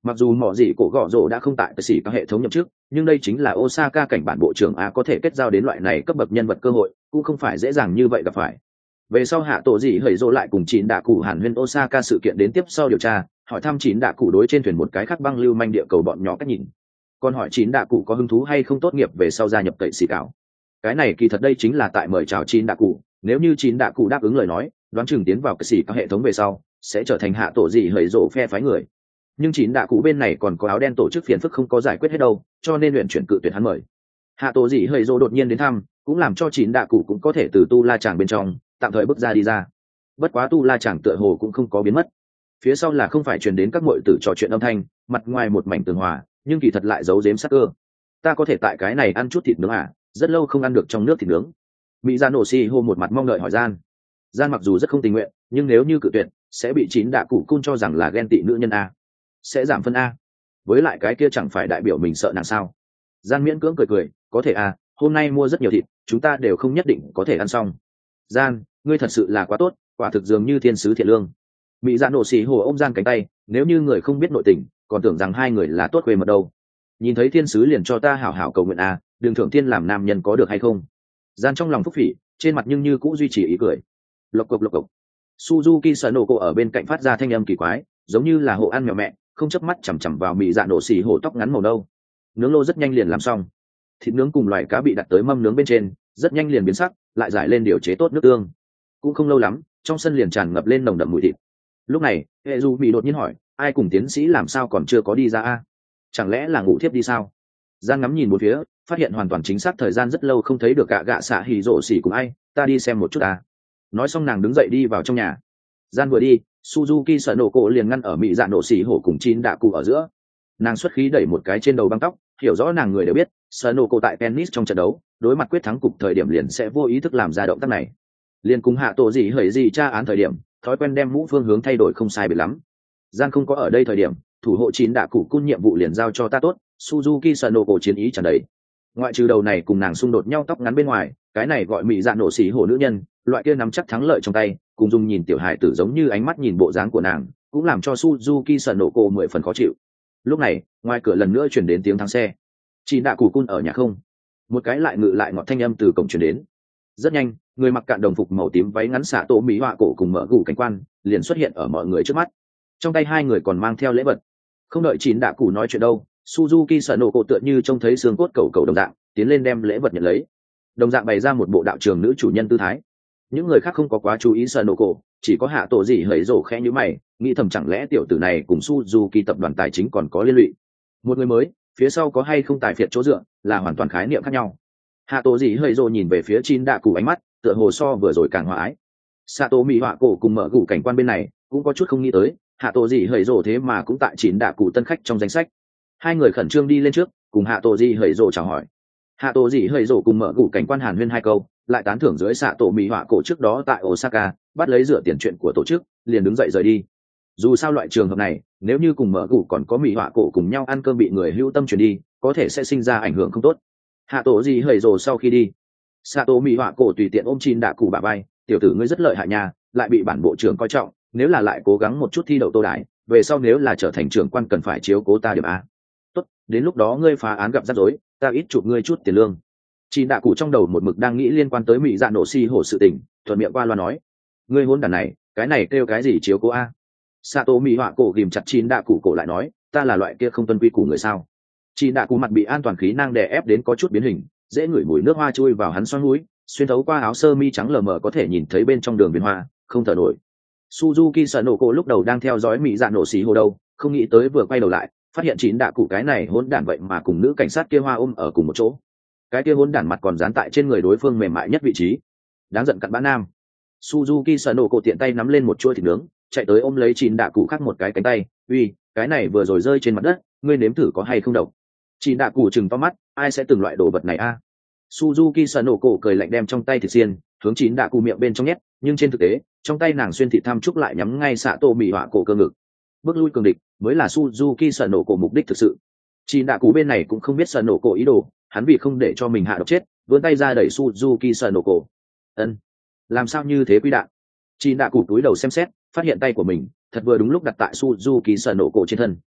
Mặc dù mỏ gì cổ gõ rổ đã không tại xỉ các hệ thống nhậm chức, nhưng đây chính là Osaka cảnh bản bộ trưởng a, có thể kết giao đến loại này cấp bậc nhân vật cơ hội cũng không phải dễ dàng như vậy gặp phải. Về sau hạ tổ gì hầy rổ lại cùng chín đạ cụ hàn huyên Osaka sự kiện đến tiếp sau điều tra, hỏi thăm chín đạ cụ đối trên thuyền một cái khác băng lưu manh địa cầu bọn nhỏ cách nhìn, còn hỏi chín đạ cụ có hứng thú hay không tốt nghiệp về sau gia nhập cậy xỉ cảo. Cái này kỳ thật đây chính là tại mời chào chín đạ cụ, nếu như chín đạ cụ đáp ứng lời nói, đoán chừng tiến vào cậy xỉ các hệ thống về sau sẽ trở thành hạ tổ gì hầy rổ phe phái người. Nhưng chín đạ cụ bên này còn có áo đen tổ chức phiền phức không có giải quyết hết đâu, cho nên luyện chuyển cự tuyệt hắn mời. Hạ tổ gì hầy rổ đột nhiên đến thăm, cũng làm cho chín đạ cụ cũng có thể từ tu la chàng bên trong tạm thời bước ra đi ra. Bất quá tu la chàng tựa hồ cũng không có biến mất, phía sau là không phải truyền đến các muội tử trò chuyện âm thanh, mặt ngoài một mảnh tường hòa nhưng kỳ thật lại giấu giếm sắc cơ. Ta có thể tại cái này ăn chút thịt nướng à, rất lâu không ăn được trong nước thịt nướng. Mỹ Gian nổ xì hô một mặt mong đợi hỏi gian. Gian mặc dù rất không tình nguyện, nhưng nếu như cự tuyệt sẽ bị chín đạ cụ cun cho rằng là ghen tị nữ nhân a, sẽ giảm phân a, với lại cái kia chẳng phải đại biểu mình sợ nàng sao. Gian miễn cưỡng cười cười, có thể a, hôm nay mua rất nhiều thịt, chúng ta đều không nhất định có thể ăn xong. Gian, ngươi thật sự là quá tốt, quả thực dường như thiên sứ thiện lương. Mỹ Dạ nổ xì hồ ôm Gian cánh tay, nếu như người không biết nội tình còn tưởng rằng hai người là tốt quê mật đâu. Nhìn thấy thiên sứ liền cho ta hảo hảo cầu nguyện a, đừng thưởng thiên làm nam nhân có được hay không. Gian trong lòng phúc phỉ, trên mặt nhưng như cũng duy trì ý cười. Lộc cộc lộc cộc. Suzuki Sanoko ở bên cạnh phát ra thanh âm kỳ quái, giống như là hộ ăn mèo mẹ, không chớp mắt chằm chằm vào Mỹ Dạ nổ xì hổ tóc ngắn màu nâu. Nướng lô rất nhanh liền làm xong, thịt nướng cùng loại cá bị đặt tới mâm nướng bên trên, rất nhanh liền biến sắc, lại giải lên điều chế tốt nước tương. Cũng không lâu lắm, trong sân liền tràn ngập lên nồng đậm mùi thịt. Lúc này, hệ du bị đột nhiên hỏi, ai cùng tiến sĩ làm sao còn chưa có đi ra a? Chẳng lẽ là ngủ thiếp đi sao? Gian ngắm nhìn một phía, phát hiện hoàn toàn chính xác thời gian rất lâu không thấy được cả gạ xạ hỉ rộ xỉ cùng ai, ta đi xem một chút ta. Nói xong nàng đứng dậy đi vào trong nhà. Gian vừa đi, Suzuki sợ nổ cổ liền ngăn ở Mỹ Dạ nổ xỉ hổ cùng chín đạ cụ ở giữa. Nàng xuất khí đẩy một cái trên đầu băng tóc, hiểu rõ nàng người đều biết, sợ nổ cổ tại tennis trong trận đấu, đối mặt quyết thắng cục thời điểm liền sẽ vô ý thức làm ra động tác này. Liền cùng hạ tổ gì hởi gì tra án thời điểm, thói quen đem mũ phương hướng thay đổi không sai biệt lắm. Gian không có ở đây thời điểm, thủ hộ chín đạ cụ cun nhiệm vụ liền giao cho ta tốt, Suzuki sợ nổ cổ chiến ý tràn đầy. Ngoại trừ đầu này cùng nàng xung đột nhau tóc ngắn bên ngoài, cái này gọi Mỹ Dạ nổ xỉ hổ nữ nhân, loại kia nắm chắc thắng lợi trong tay, cùng dùng nhìn tiểu hài tử giống như ánh mắt nhìn bộ dáng của nàng, cũng làm cho Suzuki sợ nổ cổ mười phần khó chịu. Lúc này, ngoài cửa lần nữa truyền đến tiếng thắng xe. Chín đạ cụ cun ở nhà không? Một cái lại ngự lại ngọt thanh âm từ cổng truyền đến. Rất nhanh, người mặc cạn đồng phục màu tím váy ngắn xạ tổ mỹ họa cổ cùng mở gù cảnh quan liền xuất hiện ở mọi người trước mắt. Trong tay hai người còn mang theo lễ vật. Không đợi chín đạ cụ nói chuyện đâu, Suzuki sợ nổ cổ tựa như trông thấy xương cốt cầu cầu đồng dạng, tiến lên đem lễ vật nhận lấy. Đồng dạng bày ra một bộ đạo trường nữ chủ nhân tư thái. Những người khác không có quá chú ý sợ nổ cổ, chỉ có hạ tổ gì hởi rổ khẽ như mày, nghĩ thầm chẳng lẽ tiểu tử này cùng Suzuki tập đoàn tài chính còn có liên lụy. Một người mới, phía sau có hay không tài phiệt chỗ dựa, là hoàn toàn khái niệm khác nhau. Hạ tổ gì hởi rổ nhìn về phía chín đạ cụ ánh mắt, tựa hồ so vừa rồi càng hòa ái. Sato mỹ họa cổ cùng mở gù cảnh quan bên này cũng có chút không nghĩ tới, hạ tổ gì hởi rổ thế mà cũng tại chín đạ cụ tân khách trong danh sách. Hai người khẩn trương đi lên trước, cùng hạ tổ gì hởi rổ chào hỏi. Hạ tổ gì hởi rổ cùng mở gù cảnh quan hàn huyên hai câu, lại tán thưởng dưới xạ tổ mỹ họa cổ trước đó tại Osaka bắt lấy rửa tiền chuyện của tổ chức, liền đứng dậy rời đi. Dù sao loại trường hợp này, nếu như cùng mở gù còn có mỹ họa cổ cùng nhau ăn cơm bị người hữu tâm chuyển đi, có thể sẽ sinh ra ảnh hưởng không tốt. Hạ tổ gì hởi rổ sau khi đi, xạ tổ mỹ họa cổ tùy tiện ôm chín đạ cụ bà bay, tiểu tử ngươi rất lợi hại nha, lại bị bản bộ trưởng coi trọng, nếu là lại cố gắng một chút thi đậu tô đại, về sau nếu là trở thành trưởng quan cần phải chiếu cố ta điểm a. Tốt, đến lúc đó ngươi phá án gặp rắc rối, ta ít chụp ngươi chút tiền lương. Chín đạ cụ trong đầu một mực đang nghĩ liên quan tới Mỹ Dạ nổ xì hổ sự tình, thuận miệng qua loa nói, ngươi hôn đàn này, cái này kêu cái gì chiếu cố a? Sato mỹ họa cổ ghìm chặt chín đạ cụ cổ lại nói, ta là loại kia không tuân quy củ người sao? Chín đạ cụ mặt bị an toàn khí năng đè ép đến có chút biến hình, dễ ngửi mùi nước hoa chui vào hắn xoắn mũi, xuyên thấu qua áo sơ mi trắng lờ mờ có thể nhìn thấy bên trong đường viền hoa, không thở nổi. Suzuki sợ nổ cổ lúc đầu đang theo dõi Mỹ Dạ nổ xì hổ đâu, không nghĩ tới vừa quay đầu lại, phát hiện chín đạ cụ cái này hỗn đản vậy mà cùng nữ cảnh sát kia hoa ôm ở cùng một chỗ. Cái kia hỗn đản mặt còn dán tại trên người đối phương mềm mại nhất vị trí. Đáng giận cặn bã nam. Suzuki sợ nổ cổ tiện tay nắm lên một chuỗi thịt nướng, chạy tới ôm lấy chín đạ cụ khác một cái cánh tay, uy, cái này vừa rồi rơi trên mặt đất, ngươi nếm thử có hay không độc. Chín đạ cụ chừng to mắt, ai sẽ từng loại đồ vật này a? Suzuki sợ nổ cổ cười lạnh đem trong tay thịt xiên hướng chín đạ cụ miệng bên trong nhét, nhưng trên thực tế trong tay nàng xuyên thịt tham trúc lại nhắm ngay xạ tô mì họa cổ cơ ngực. Bước lui cường địch mới là Suzuki sợ nổ cổ mục đích thực sự. Chín đạ cụ bên này cũng không biết sợ nổ cổ ý đồ, hắn vì không để cho mình hạ độc chết, vươn tay ra đẩy Suzuki sợ nổ cổ. Ân, làm sao như thế quý đạn? Chín đạ cụ túi đầu xem xét, phát hiện tay của mình thật vừa đúng lúc đặt tại Suzuki sợ nổ cổ trên thân.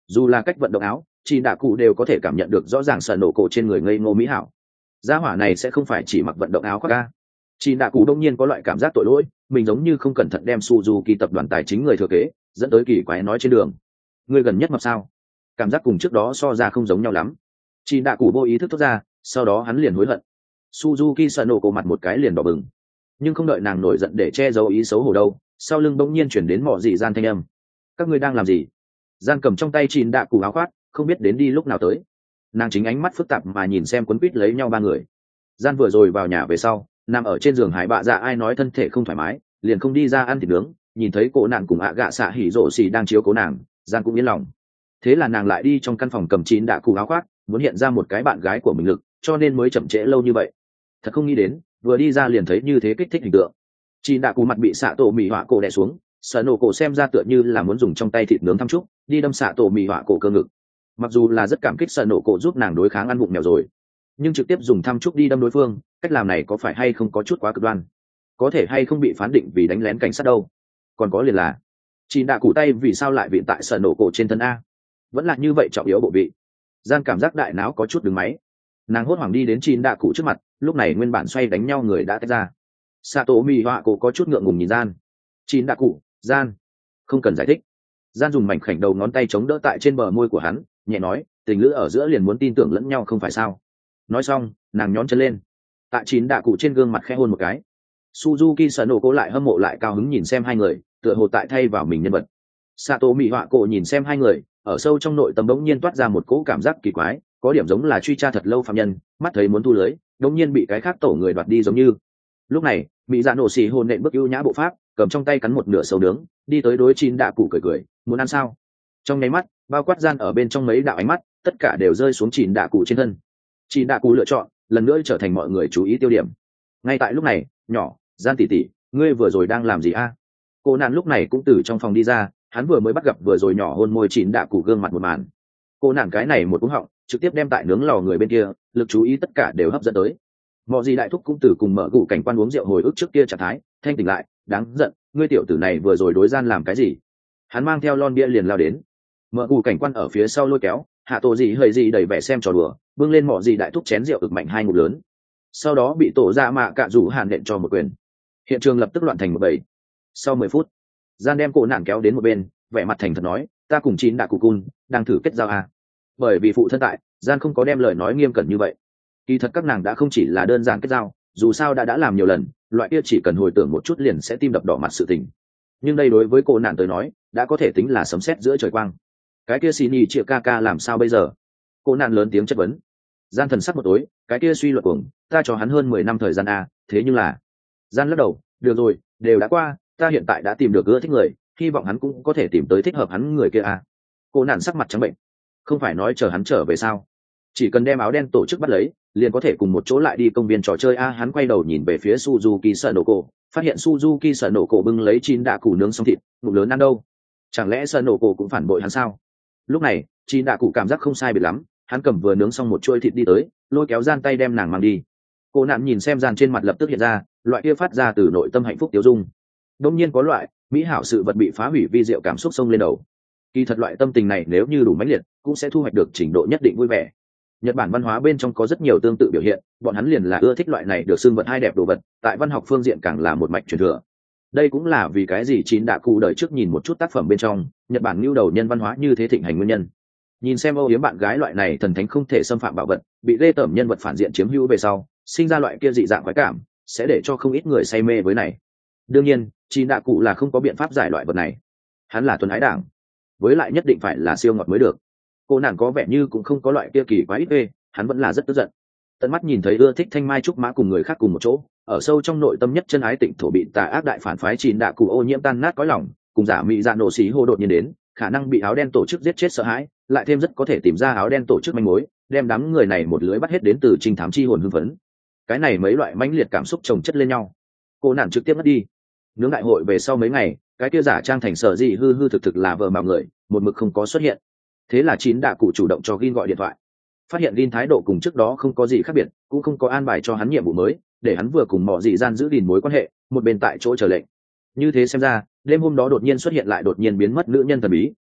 dù là cách vận động áo, chị đạ cụ đều có thể cảm nhận được rõ ràng sợ nổ cổ trên người ngây ngô mỹ hảo. Gia hỏa này sẽ không phải chỉ mặc vận động áo khoác ca. Chị đạ cụ đông nhiên có loại cảm giác tội lỗi, mình giống như không cẩn thận đem Suzuki tập đoàn tài chính người thừa kế dẫn tới kỳ quái nói trên đường. Người gần nhất mập sao? Cảm giác cùng trước đó so ra không giống nhau lắm. Chị đạ cụ vô ý thức thốt ra, sau đó hắn liền hối hận. Suzuki sợ nổ cổ mặt một cái liền đỏ bừng, nhưng không đợi nàng nổi giận để che giấu ý xấu hổ đâu, sau lưng bỗng nhiên chuyển đến mọ dị gian thanh âm. Các ngươi đang làm gì? Gian cầm trong tay chín đạ cụ áo khoác, không biết đến đi lúc nào tới. Nàng chính ánh mắt phức tạp mà nhìn xem quấn quýt lấy nhau ba người. Gian vừa rồi vào nhà về sau, nằm ở trên giường hải bạ dạ ai nói thân thể không thoải mái, liền không đi ra ăn thịt nướng. Nhìn thấy cô nàng cùng ạ gạ xạ hỉ rộ xì đang chiếu cố nàng, Gian cũng yên lòng. Thế là nàng lại đi trong căn phòng cầm chín đạ cụ áo khoác, muốn hiện ra một cái bạn gái của mình lực, cho nên mới chậm trễ lâu như vậy. Thật không nghĩ đến, vừa đi ra liền thấy như thế kích thích hình tượng. Chín đạ cụ mặt bị xạ tổ mì họa cổ đè xuống, sợ nổ cổ xem ra tựa như là muốn dùng trong tay thịt nướng thăm chúc đi đâm xạ tổ mì họa cổ cơ ngực. Mặc dù là rất cảm kích sợ nổ cổ giúp nàng đối kháng ăn bụng mèo rồi, nhưng trực tiếp dùng thăm chúc đi đâm đối phương, cách làm này có phải hay không có chút quá cực đoan? Có thể hay không bị phán định vì đánh lén cảnh sát đâu? Còn có liền là chín đạ cụ tay vì sao lại viện tại sợ nổ cổ trên thân a? Vẫn là như vậy trọng yếu bộ vị. Gian cảm giác đại não có chút đứng máy, nàng hốt hoảng đi đến chín đạ cụ trước mặt, lúc này nguyên bản xoay đánh nhau người đã tách ra. Xạ tổ mì họa cổ có chút ngượng ngùng nhìn Gian. Chín đạ cụ, Gian, không cần giải thích. Gian dùng mảnh khảnh đầu ngón tay chống đỡ tại trên bờ môi của hắn, nhẹ nói, tình lữ ở giữa liền muốn tin tưởng lẫn nhau không phải sao? Nói xong, nàng nhón chân lên, tại chín đạ cụ trên gương mặt khẽ hôn một cái. Suzuki sợ nổ cố lại hâm mộ lại cao hứng nhìn xem hai người, tựa hồ tại thay vào mình nhân vật. Sato Mị Họa cổ nhìn xem hai người, ở sâu trong nội tâm bỗng nhiên toát ra một cỗ cảm giác kỳ quái, có điểm giống là truy tra thật lâu phạm nhân, mắt thấy muốn thu lưới, đột nhiên bị cái khác tổ người đoạt đi giống như. Lúc này, Mị Dạ nổ xì hồn nện bước ưu nhã bộ pháp, cầm trong tay cắn một nửa sầu nướng, đi tới đối chín đạ cụ cười cười, muốn ăn sao? Trong nháy mắt, bao quát Gian ở bên trong mấy đạo ánh mắt, tất cả đều rơi xuống chín đạ cụ trên thân. Chín đạ cụ lựa chọn, lần nữa trở thành mọi người chú ý tiêu điểm. Ngay tại lúc này, nhỏ, Gian tỷ tỷ, ngươi vừa rồi đang làm gì a? Cô nạn lúc này cũng từ trong phòng đi ra, hắn vừa mới bắt gặp vừa rồi nhỏ hôn môi chín đạ cụ gương mặt một màn. Cô nạn cái này một cú họng, trực tiếp đem tại nướng lò người bên kia, lực chú ý tất cả đều hấp dẫn tới. Mọi gì đại thúc cũng từ cùng mở gụ cảnh quan uống rượu hồi ức trước kia trạng thái, thanh tỉnh lại, đáng giận, ngươi tiểu tử này vừa rồi đối Gian làm cái gì? Hắn mang theo lon bia liền lao đến. Mở gụ cảnh quan ở phía sau lôi kéo, hạ tổ gì hơi gì đẩy vẻ xem trò đùa, bưng lên mọi gì đại thúc chén rượu ực mạnh hai ngụm lớn. Sau đó bị tổ ra mạ cạ rủ hàn nện cho một quyền. Hiện trường lập tức loạn thành một bầy. Sau mười phút, Gian đem cổ nạn kéo đến một bên, vẻ mặt thành thật nói, ta cùng chín đạ cụ cun đang thử kết giao à. Bởi vì phụ thân tại, Gian không có đem lời nói nghiêm cẩn như vậy. Kỳ thật các nàng đã không chỉ là đơn giản kết giao, dù sao đã đã làm nhiều lần, loại kia chỉ cần hồi tưởng một chút liền sẽ tim đập đỏ mặt sự tình. Nhưng đây đối với cô nạn tới nói, đã có thể tính là sấm sét giữa trời quang. Cái kia xin nhì triệu ca ca làm sao bây giờ? Cô nạn lớn tiếng chất vấn. Gian thần sắc một tối, cái kia suy luận cuồng, ta cho hắn hơn mười năm thời gian à, thế nhưng là... Gian lắc đầu, được rồi, đều đã qua, ta hiện tại đã tìm được ưa thích người, hy vọng hắn cũng có thể tìm tới thích hợp hắn người kia à. Cô nạn sắc mặt trắng bệnh, không phải nói chờ hắn trở về sao? Chỉ cần đem áo đen tổ chức bắt lấy, liền có thể cùng một chỗ lại đi công viên trò chơi a. À, hắn quay đầu nhìn về phía Suzuki sợ nổ cổ, phát hiện Suzuki sợ nổ cổ bưng lấy chín đạ cụ nướng xong thịt, ngụm lớn ăn đâu? Chẳng lẽ sợ nổ cổ cũng phản bội hắn sao? Lúc này, chín đạ cụ cảm giác không sai biệt lắm, hắn cầm vừa nướng xong một chuôi thịt đi tới, lôi kéo Gian tay đem nàng mang đi. Cô nạn nhìn xem Gian trên mặt lập tức hiện ra, loại kia phát ra từ nội tâm hạnh phúc tiêu dung. Đương nhiên có loại mỹ hảo sự vật bị phá hủy vi diệu cảm xúc xông lên đầu. Kỳ thật loại tâm tình này nếu như đủ mãnh liệt, cũng sẽ thu hoạch được trình độ nhất định vui vẻ. Nhật Bản văn hóa bên trong có rất nhiều tương tự biểu hiện, bọn hắn liền là ưa thích loại này được xưng vật hai đẹp đồ vật, tại văn học phương diện càng là một mạch truyền thừa. Đây cũng là vì cái gì chín đạ cụ đời trước nhìn một chút tác phẩm bên trong, Nhật Bản lưu đầu nhân văn hóa như thế thịnh hành nguyên nhân. Nhìn xem âu yếm bạn gái loại này thần thánh không thể xâm phạm bảo vật, bị ghê tởm nhân vật phản diện chiếm hữu về sau, sinh ra loại kia dị dạng khoái cảm, sẽ để cho không ít người say mê với này. Đương nhiên, chín đạ cụ là không có biện pháp giải loại vật này. Hắn là thuần ái đảng, với lại nhất định phải là siêu ngọt mới được. Cô nàng có vẻ như cũng không có loại kia kỳ quá ít ê, hắn vẫn là rất tức giận. Tận mắt nhìn thấy ưa thích thanh mai trúc mã cùng người khác cùng một chỗ, ở sâu trong nội tâm nhất chân ái tịnh thổ bị tà ác đại phản phái chín đạ cụ ô nhiễm tan nát cõi lòng, cùng giả mị dạ nổ xí hô đột nhiên đến, khả năng bị áo đen tổ chức giết chết sợ hãi, lại thêm rất có thể tìm ra áo đen tổ chức manh mối, đem đám người này một lưới bắt hết đến từ trinh thám chi hồn hưng phấn. Cái này mấy loại mãnh liệt cảm xúc chồng chất lên nhau. Cô nàng trực tiếp mất đi. Nướng đại hội về sau mấy ngày, cái kia giả trang thành sở dị hư hư thực thực là vợ mạo người, một mực không có xuất hiện. Thế là chín đạ cụ chủ động cho Gin gọi điện thoại, phát hiện Gin thái độ cùng trước đó không có gì khác biệt, cũng không có an bài cho hắn nhiệm vụ mới, để hắn vừa cùng mọ dị gian giữ gìn mối quan hệ, một bên tại chỗ chờ lệnh. Như thế xem ra, đêm hôm đó đột nhiên xuất hiện lại đột nhiên biến mất nữ nhân thần bí,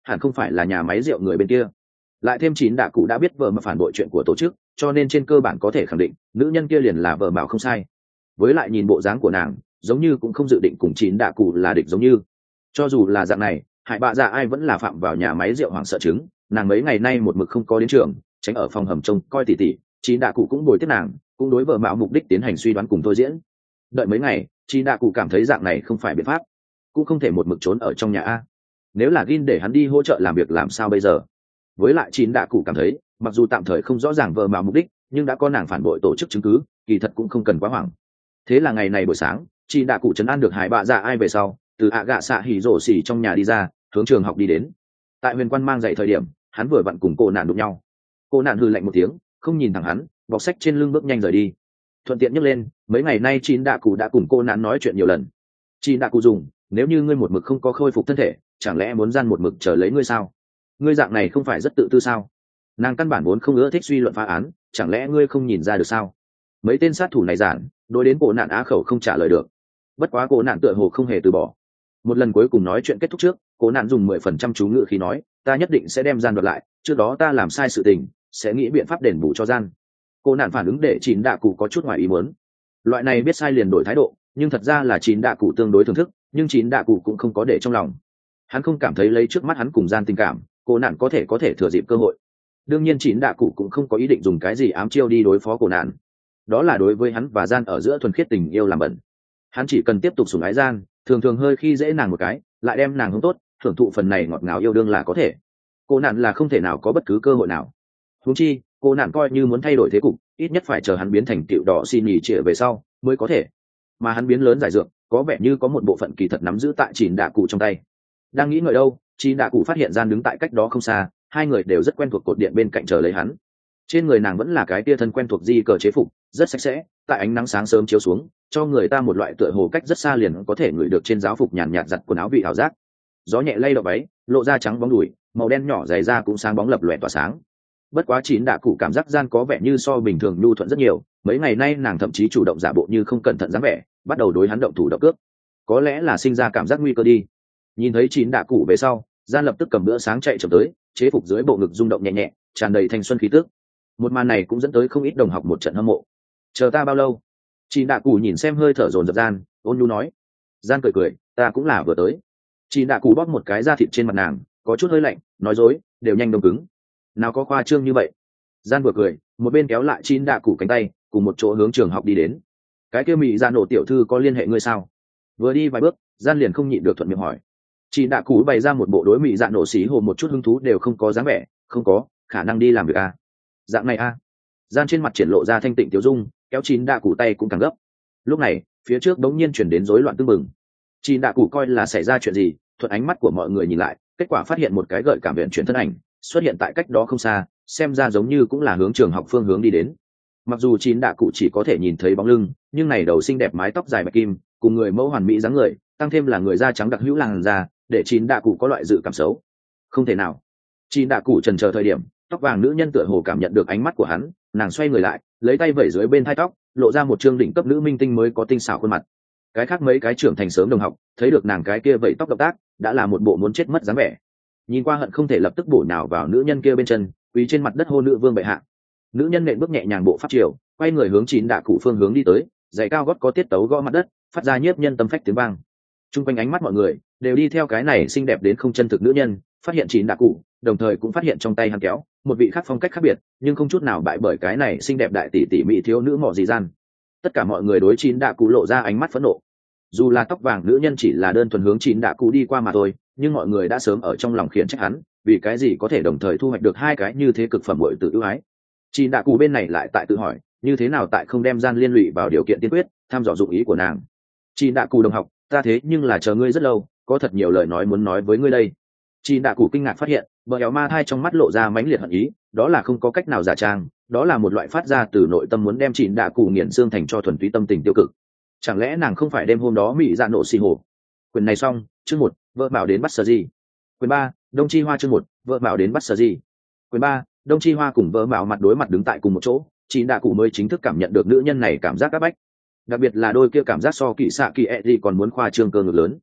hẳn không phải là nhà máy rượu người bên kia. Lại thêm chín đạ cụ đã biết vợ mà phản bội chuyện của tổ chức, cho nên trên cơ bản có thể khẳng định nữ nhân kia liền là vợ bảo không sai. Với lại nhìn bộ dáng của nàng, giống như cũng không dự định cùng chín đạ cụ là địch giống như. Cho dù là dạng này, hại bạ dạ ai vẫn là phạm vào nhà máy rượu hoàng sợ chứng. Nàng mấy ngày nay một mực không có đến trường, tránh ở phòng hầm trông coi tỉ tỉ. Chín đạ cụ cũng bồi tiếp nàng, cũng đối vợ mạo mục đích tiến hành suy đoán cùng thôi diễn. Đợi mấy ngày, chín đạ cụ cảm thấy dạng này không phải biện pháp, cũng không thể một mực trốn ở trong nhà a. Nếu là Gin để hắn đi hỗ trợ làm việc làm sao bây giờ? Với lại chín đạ cụ cảm thấy, mặc dù tạm thời không rõ ràng vợ mạo mục đích, nhưng đã có nàng phản bội tổ chức chứng cứ, kỳ thật cũng không cần quá hoảng. Thế là ngày này buổi sáng, chín đạ cụ trấn an được hải bạ dạ ai về sau, từ ạ gạ xạ hỉ rổ xỉ trong nhà đi ra, hướng trường học đi đến. Tại huyền quan mang dạy thời điểm, hắn vừa vặn cùng cô nạn đụng nhau. Cô nạn hừ lạnh một tiếng, không nhìn thẳng hắn, bọc sách trên lưng bước nhanh rời đi. Thuận tiện nhắc lên, mấy ngày nay chín đạ cụ đã cùng cô nạn nói chuyện nhiều lần. Chín đạ cụ dùng, nếu như ngươi một mực không có khôi phục thân thể, chẳng lẽ muốn gian một mực chờ lấy ngươi sao? Ngươi dạng này không phải rất tự tư sao? Nàng căn bản vốn không ưa thích suy luận phá án, chẳng lẽ ngươi không nhìn ra được sao? Mấy tên sát thủ này giản, đối đến cô nạn á khẩu không trả lời được. Bất quá cô nạn tựa hồ không hề từ bỏ. Một lần cuối cùng nói chuyện kết thúc trước, cô nạn dùng mười phần trăm chú ngữ khi nói, ta nhất định sẽ đem gian đoạt lại, trước đó ta làm sai sự tình, sẽ nghĩ biện pháp đền bù cho gian. Cô nạn phản ứng để chín đạ cụ có chút ngoài ý muốn. Loại này biết sai liền đổi thái độ, nhưng thật ra là chín đạ cụ tương đối thưởng thức, nhưng chín đạ cụ cũng không có để trong lòng. Hắn không cảm thấy lấy trước mắt hắn cùng gian tình cảm, cô nạn có thể có thể thừa dịp cơ hội. Đương nhiên chín đạ cụ cũng không có ý định dùng cái gì ám chiêu đi đối phó cô nạn. Đó là đối với hắn và gian ở giữa thuần khiết tình yêu làm bẩn. Hắn chỉ cần tiếp tục sủng ái gian, thường thường hơi khi dễ nàng một cái, lại đem nàng hướng tốt, thưởng thụ phần này ngọt ngào yêu đương là có thể. Cô nạn là không thể nào có bất cứ cơ hội nào. Huống chi, cô nạn coi như muốn thay đổi thế cục, ít nhất phải chờ hắn biến thành tiểu đỏ xin nhì trịa về sau mới có thể. Mà hắn biến lớn giải dược, có vẻ như có một bộ phận kỳ thật nắm giữ tại chín đạ cụ trong tay. Đang nghĩ ngợi đâu, chín đạ cụ phát hiện gian đứng tại cách đó không xa, hai người đều rất quen thuộc cột điện bên cạnh chờ lấy hắn. Trên người nàng vẫn là cái tia thân quen thuộc di cờ chế phục, rất sạch sẽ, tại ánh nắng sáng sớm chiếu xuống, cho người ta một loại tựa hồ cách rất xa liền có thể ngửi được trên giáo phục nhàn nhạt giặt quần áo vị ảo giác. Gió nhẹ lay động váy, lộ ra trắng bóng đùi, màu đen nhỏ dày da cũng sáng bóng lập lòe tỏa sáng. Bất quá chín đạ cụ cảm giác gian có vẻ như so bình thường nhu thuận rất nhiều, mấy ngày nay nàng thậm chí chủ động giả bộ như không cẩn thận dáng vẻ, bắt đầu đối hắn động thủ động cướp. Có lẽ là sinh ra cảm giác nguy cơ đi. Nhìn thấy chín đạ cụ về sau, gian lập tức cầm bữa sáng chạy chậm tới, chế phục dưới bộ ngực rung động nhẹ nhẹ, tràn đầy thanh xuân khí tức. Một màn này cũng dẫn tới không ít đồng học một trận hâm mộ. Chờ ta bao lâu? Chín đạ cụ nhìn xem hơi thở dồn dập gian, ôn nhu nói. Gian cười cười, ta cũng là vừa tới. Chín đạ cụ bóp một cái da thịt trên mặt nàng, có chút hơi lạnh, nói dối, đều nhanh đông cứng. Nào có khoa trương như vậy. Gian vừa cười, một bên kéo lại chín đạ cụ cánh tay, cùng một chỗ hướng trường học đi đến. Cái kia mị dạ nổ tiểu thư có liên hệ ngươi sao? Vừa đi vài bước, gian liền không nhịn được thuận miệng hỏi. Chín đạ cụ bày ra một bộ đối mị dạ nổ xí hồ một chút hứng thú đều không có dáng vẻ, không có, khả năng đi làm việc à. Dạng này à. Gian trên mặt triển lộ ra thanh tịnh tiểu dung, kéo chín đạ cụ tay cũng càng gấp. Lúc này, phía trước đống nhiên chuyển đến rối loạn tương mừng. Chín đạ cụ coi là xảy ra chuyện gì, thuận ánh mắt của mọi người nhìn lại, kết quả phát hiện một cái gợi cảm viện chuyển thân ảnh xuất hiện tại cách đó không xa, xem ra giống như cũng là hướng trường học phương hướng đi đến. Mặc dù chín đạ cụ chỉ có thể nhìn thấy bóng lưng, nhưng này đầu xinh đẹp mái tóc dài bạch kim, cùng người mẫu hoàn mỹ dáng người, tăng thêm là người da trắng đặc hữu làn da, để chín đạ cụ có loại dự cảm xấu. Không thể nào. Chín đạ cụ chần chờ thời điểm, tóc vàng nữ nhân tựa hồ cảm nhận được ánh mắt của hắn, nàng xoay người lại, lấy tay vẩy dưới bên thai tóc, lộ ra một trương đỉnh cấp nữ minh tinh mới có tinh xảo khuôn mặt. Cái khác mấy cái trưởng thành sớm đồng học, thấy được nàng cái kia vẩy tóc động tác, đã là một bộ muốn chết mất dáng vẻ. Nhìn qua hận không thể lập tức bổ nhào vào nữ nhân kia bên chân, quỳ trên mặt đất hô nữ vương bệ hạ. Nữ nhân nện bước nhẹ nhàng bộ pháp chiều, quay người hướng chín đạ cụ phương hướng đi tới, giày cao gót có tiết tấu gõ mặt đất, phát ra nhiếp nhân tâm phách tiếng vang. Trung quanh ánh mắt mọi người đều đi theo cái này xinh đẹp đến không chân thực nữ nhân, phát hiện chín đạ cụ, đồng thời cũng phát hiện trong tay hắn kéo một vị khác phong cách khác biệt, nhưng không chút nào bại bởi cái này xinh đẹp đại tỷ tỷ mỹ thiếu nữ mọ gì gian. Tất cả mọi người đối chín đạ cụ lộ ra ánh mắt phẫn nộ. Dù là tóc vàng nữ nhân chỉ là đơn thuần hướng chín đạ cụ đi qua mà thôi, nhưng mọi người đã sớm ở trong lòng khiển trách hắn, vì cái gì có thể đồng thời thu hoạch được hai cái như thế cực phẩm muội tử ưu ái. Chín đạ cụ bên này lại tại tự hỏi, như thế nào tại không đem gian liên lụy vào điều kiện tiên quyết, tham dò dụng ý của nàng. Chín đạ cụ đồng học, ta thế nhưng là chờ ngươi rất lâu, có thật nhiều lời nói muốn nói với ngươi đây. Chín đạ cụ kinh ngạc phát hiện, bờ éo ma thai trong mắt lộ ra mãnh liệt hận ý, đó là không có cách nào giả trang, đó là một loại phát ra từ nội tâm muốn đem chín đạ cụ nghiền xương thành cho thuần túy tâm tình tiêu cực. Chẳng lẽ nàng không phải đêm hôm đó mỹ dạ nổ xì hồ? Quyền này xong, chương một, vợ bảo đến bắt sờ gì? Quyền ba, đông chi hoa chương một, vợ bảo đến bắt sờ gì? Quyền ba, đông chi hoa cùng vợ bảo mặt đối mặt đứng tại cùng một chỗ, chín đạ cụ mới chính thức cảm nhận được nữ nhân này cảm giác áp bách, đặc biệt là đôi kia cảm giác so kỳ xạ kỳ ẹ gì còn muốn khoa trương cơ ngực lớn.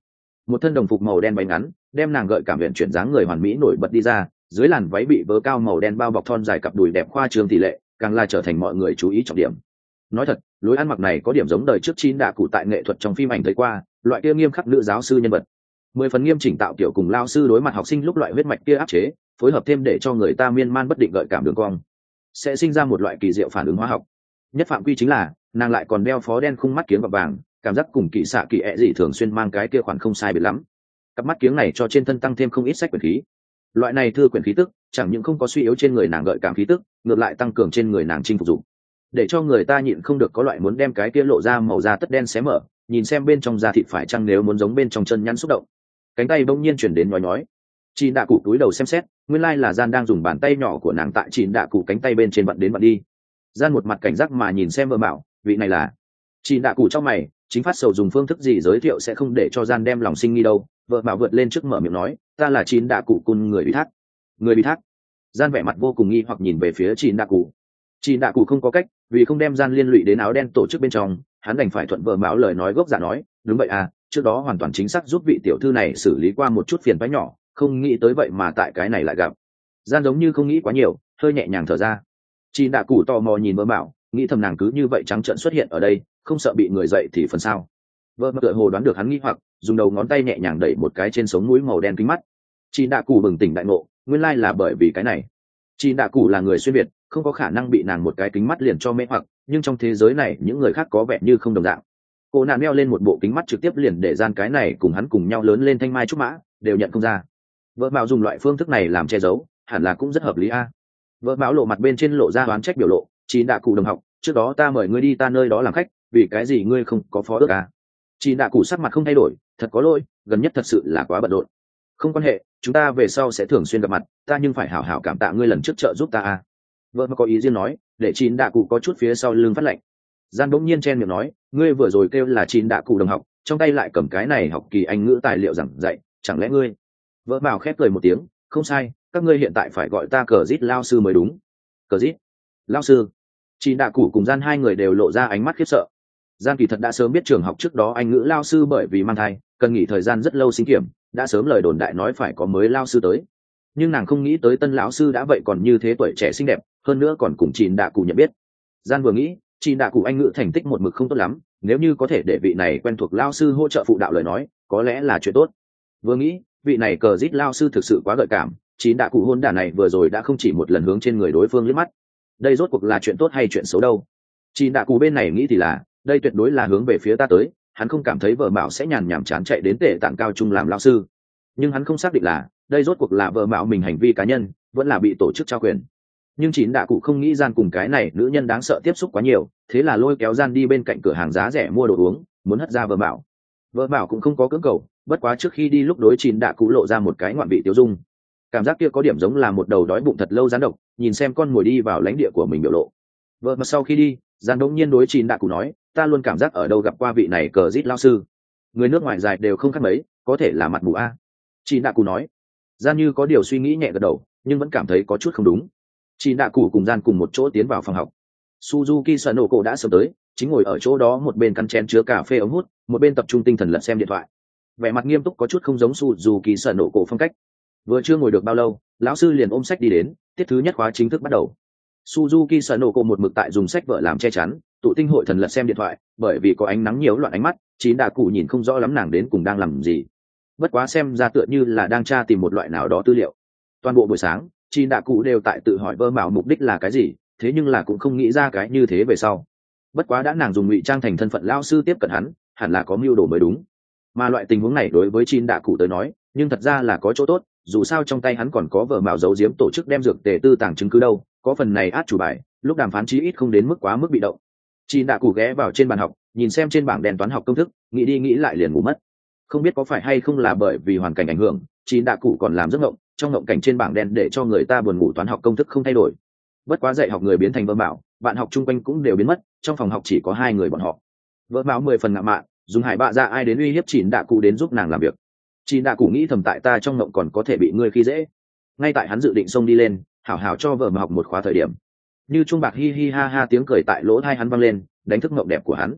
một thân đồng phục màu đen váy ngắn đem nàng gợi cảm viện chuyển dáng người hoàn mỹ nổi bật đi ra, dưới làn váy bị vớ cao màu đen bao bọc thon dài cặp đùi đẹp khoa trương tỷ lệ càng là trở thành mọi người chú ý trọng điểm. Nói thật, lối ăn mặc này có điểm giống đời trước chín đạ cụ tại nghệ thuật trong phim ảnh thấy qua, loại kia nghiêm khắc nữ giáo sư nhân vật, mười phần nghiêm chỉnh tạo kiểu cùng lao sư đối mặt học sinh lúc loại huyết mạch kia áp chế, phối hợp thêm để cho người ta miên man bất định gợi cảm đường cong, sẽ sinh ra một loại kỳ diệu phản ứng hóa học. Nhất phạm quy chính là nàng lại còn đeo phó đen khung mắt kiếng gọt vàng, cảm giác cùng kỳ xạ kỳ ẹ gì thường xuyên mang cái kia khoản không sai biệt lắm. Cặp mắt kiếng này cho trên thân tăng thêm không ít sách quyển khí. Loại này thư quyển khí tức chẳng những không có suy yếu trên người nàng gợi cảm khí tức, ngược lại tăng cường trên người nàng chinh phục dụng, để cho người ta nhịn không được có loại muốn đem cái kia lộ ra màu da tất đen xé mở, nhìn xem bên trong da thịt phải chăng nếu muốn giống bên trong chân nhăn xúc động. Cánh tay bỗng nhiên chuyển đến nhói nhói, chị đạ cụ túi đầu xem xét, nguyên lai là gian đang dùng bàn tay nhỏ của nàng tại chị đạ cụ cánh tay bên trên vặn đến vặn đi. Gian một mặt cảnh giác mà nhìn xem vợ bảo, vị này là chị đạ cụ trong mày, chính phát sầu dùng phương thức gì giới thiệu sẽ không để cho gian đem lòng sinh nghi đâu. Vợ bảo vượt lên trước mở miệng nói, ta là chị đạ cụ cun người bị thác. Người bị thác? Gian vẻ mặt vô cùng nghi hoặc nhìn về phía chị đạ cụ. Chị đạ cụ không có cách, vì không đem gian liên lụy đến áo đen tổ chức bên trong, hắn đành phải thuận vợ bảo lời nói gốc dạ nói, đúng vậy à, trước đó hoàn toàn chính xác giúp vị tiểu thư này xử lý qua một chút phiền phái nhỏ, không nghĩ tới vậy mà tại cái này lại gặp. Gian giống như không nghĩ quá nhiều, hơi nhẹ nhàng thở ra. Chị đạ cụ tò mò nhìn vợ bảo, nghĩ thầm nàng cứ như vậy trắng trợn xuất hiện ở đây, không sợ bị người dậy thì phần sao. Vợ tựa hồ đoán được hắn nghĩ hoặc, dùng đầu ngón tay nhẹ nhàng đẩy một cái trên sống mũi màu đen kính mắt. Chị đạ cụ bừng tỉnh đại ngộ, nguyên lai là bởi vì cái này. Chị đạ cụ là người xuyên việt, không có khả năng bị nàng một cái kính mắt liền cho mê hoặc, nhưng trong thế giới này những người khác có vẻ như không đồng dạng. Cô nàng đeo lên một bộ kính mắt trực tiếp liền để gian cái này cùng hắn cùng nhau lớn lên thanh mai trúc mã đều nhận không ra. Vợ Mạo dùng loại phương thức này làm che giấu, hẳn là cũng rất hợp lý a. Vợ Mạo lộ mặt bên trên lộ ra oán trách biểu lộ, chị đạ cụ đồng học, trước đó ta mời ngươi đi ta nơi đó làm khách, vì cái gì ngươi không có phó ước à? Chị đạ cụ sắc mặt không thay đổi, thật có lỗi, gần nhất thật sự là quá bận rộn. Không quan hệ, chúng ta về sau sẽ thường xuyên gặp mặt, ta nhưng phải hảo hảo cảm tạ ngươi lần trước trợ giúp ta à. Vợ mà có ý riêng nói, để chị đạ cụ có chút phía sau lưng phát lệnh. Gian bỗng nhiên chen miệng nói, ngươi vừa rồi kêu là chị đạ cụ đồng học, trong tay lại cầm cái này học kỳ anh ngữ tài liệu giảng dạy, chẳng lẽ ngươi? Vợ bảo khép cười một tiếng, không sai, các ngươi hiện tại phải gọi ta cờ rít lao sư mới đúng. Cờ rít lao sư? Chị đạ cụ cùng gian hai người đều lộ ra ánh mắt khiếp sợ. Gian kỳ thật đã sớm biết trường học trước đó anh ngữ lao sư bởi vì mang thai cần nghỉ thời gian rất lâu sinh kiểm, đã sớm lời đồn đại nói phải có mới lao sư tới, nhưng nàng không nghĩ tới tân lão sư đã vậy còn như thế tuổi trẻ xinh đẹp, hơn nữa còn cùng chị đạ cụ nhận biết. Gian vừa nghĩ, chị đạ cụ anh ngữ thành tích một mực không tốt lắm, nếu như có thể để vị này quen thuộc lao sư hỗ trợ phụ đạo lời nói, có lẽ là chuyện tốt. Vừa nghĩ, vị này cờ rít lao sư thực sự quá gợi cảm, chị đạ cụ hôn đả này vừa rồi đã không chỉ một lần hướng trên người đối phương liếc mắt. Đây rốt cuộc là chuyện tốt hay chuyện xấu đâu? Chị đạ cụ bên này nghĩ thì là, đây tuyệt đối là hướng về phía ta tới, hắn không cảm thấy vợ mạo sẽ nhàn nhảm chán chạy đến tệ tạng cao trung làm lao sư, nhưng hắn không xác định là đây rốt cuộc là vợ mạo mình hành vi cá nhân vẫn là bị tổ chức trao quyền. Nhưng chín đạ cụ không nghĩ gian cùng cái này nữ nhân đáng sợ tiếp xúc quá nhiều, thế là lôi kéo gian đi bên cạnh cửa hàng giá rẻ mua đồ uống, muốn hất ra vợ mạo. Vợ mạo cũng không có cưỡng cầu, bất quá trước khi đi lúc đối chín đạ cụ lộ ra một cái ngoạn vị tiêu dung, cảm giác kia có điểm giống là một đầu đói bụng thật lâu gián độc nhìn xem con mồi đi vào lãnh địa của mình biểu lộ. Vợ mà sau khi đi, gian đống nhiên đối chín đạ cụ nói, ta luôn cảm giác ở đâu gặp qua vị này cờ rít lao sư, người nước ngoài dài đều không khác mấy, có thể là mặt mù a. Chín đạ cụ nói. Gian như có điều suy nghĩ nhẹ gật đầu, nhưng vẫn cảm thấy có chút không đúng. Chín đạ cụ cùng gian cùng một chỗ tiến vào phòng học. Suzuki Sanoko đã sớm tới, chính ngồi ở chỗ đó một bên căn chén chứa cà phê ống hút, một bên tập trung tinh thần lật xem điện thoại. Vẻ mặt nghiêm túc có chút không giống Suzuki Sanoko phong cách. Vừa chưa ngồi được bao lâu, lão sư liền ôm sách đi đến, tiết thứ nhất khóa chính thức bắt đầu. Suzuki Sanoko một mực tại dùng sách vở làm che chắn, tụ tinh hội thần lật xem điện thoại, bởi vì có ánh nắng nhiễu loạn ánh mắt, chín đạ cụ nhìn không rõ lắm nàng đến cùng đang làm gì. Bất quá xem ra tựa như là đang tra tìm một loại nào đó tư liệu. Toàn bộ buổi sáng, chín đạ cụ đều tại tự hỏi vơ mạo mục đích là cái gì, thế nhưng là cũng không nghĩ ra cái như thế về sau. Bất quá đã nàng dùng ngụy trang thành thân phận lão sư tiếp cận hắn, hẳn là có mưu đồ mới đúng. Mà loại tình huống này đối với chín đạ cụ tới nói, nhưng thật ra là có chỗ tốt, dù sao trong tay hắn còn có vở mạo giấu giếm tổ chức đem dược tề tư tàng chứng cứ đâu, có phần này át chủ bài, lúc đàm phán chí ít không đến mức quá mức bị động. Chín đạ cụ ghé vào trên bàn học, nhìn xem trên bảng đèn toán học công thức, nghĩ đi nghĩ lại liền ngủ mất. Không biết có phải hay không là bởi vì hoàn cảnh ảnh hưởng, chín đạ cụ còn làm giấc ngộng, trong ngộng cảnh trên bảng đèn để cho người ta buồn ngủ toán học công thức không thay đổi. Bất quá dạy học người biến thành vợ mạo, bạn học chung quanh cũng đều biến mất, trong phòng học chỉ có hai người bọn họ. Vợ mạo mười phần ngạo mạn, dùng hải bạ ra ai đến uy hiếp chín đạ cụ đến giúp nàng làm việc. Chín đạ cụ nghĩ thầm tại ta trong ngộng còn có thể bị ngươi khi dễ. Ngay tại hắn dự định xông đi lên, hảo hảo cho vợ mà học một khóa thời điểm, như chuông bạc hi hi ha ha tiếng cười tại lỗ tai hắn vang lên, đánh thức ngộng đẹp của hắn.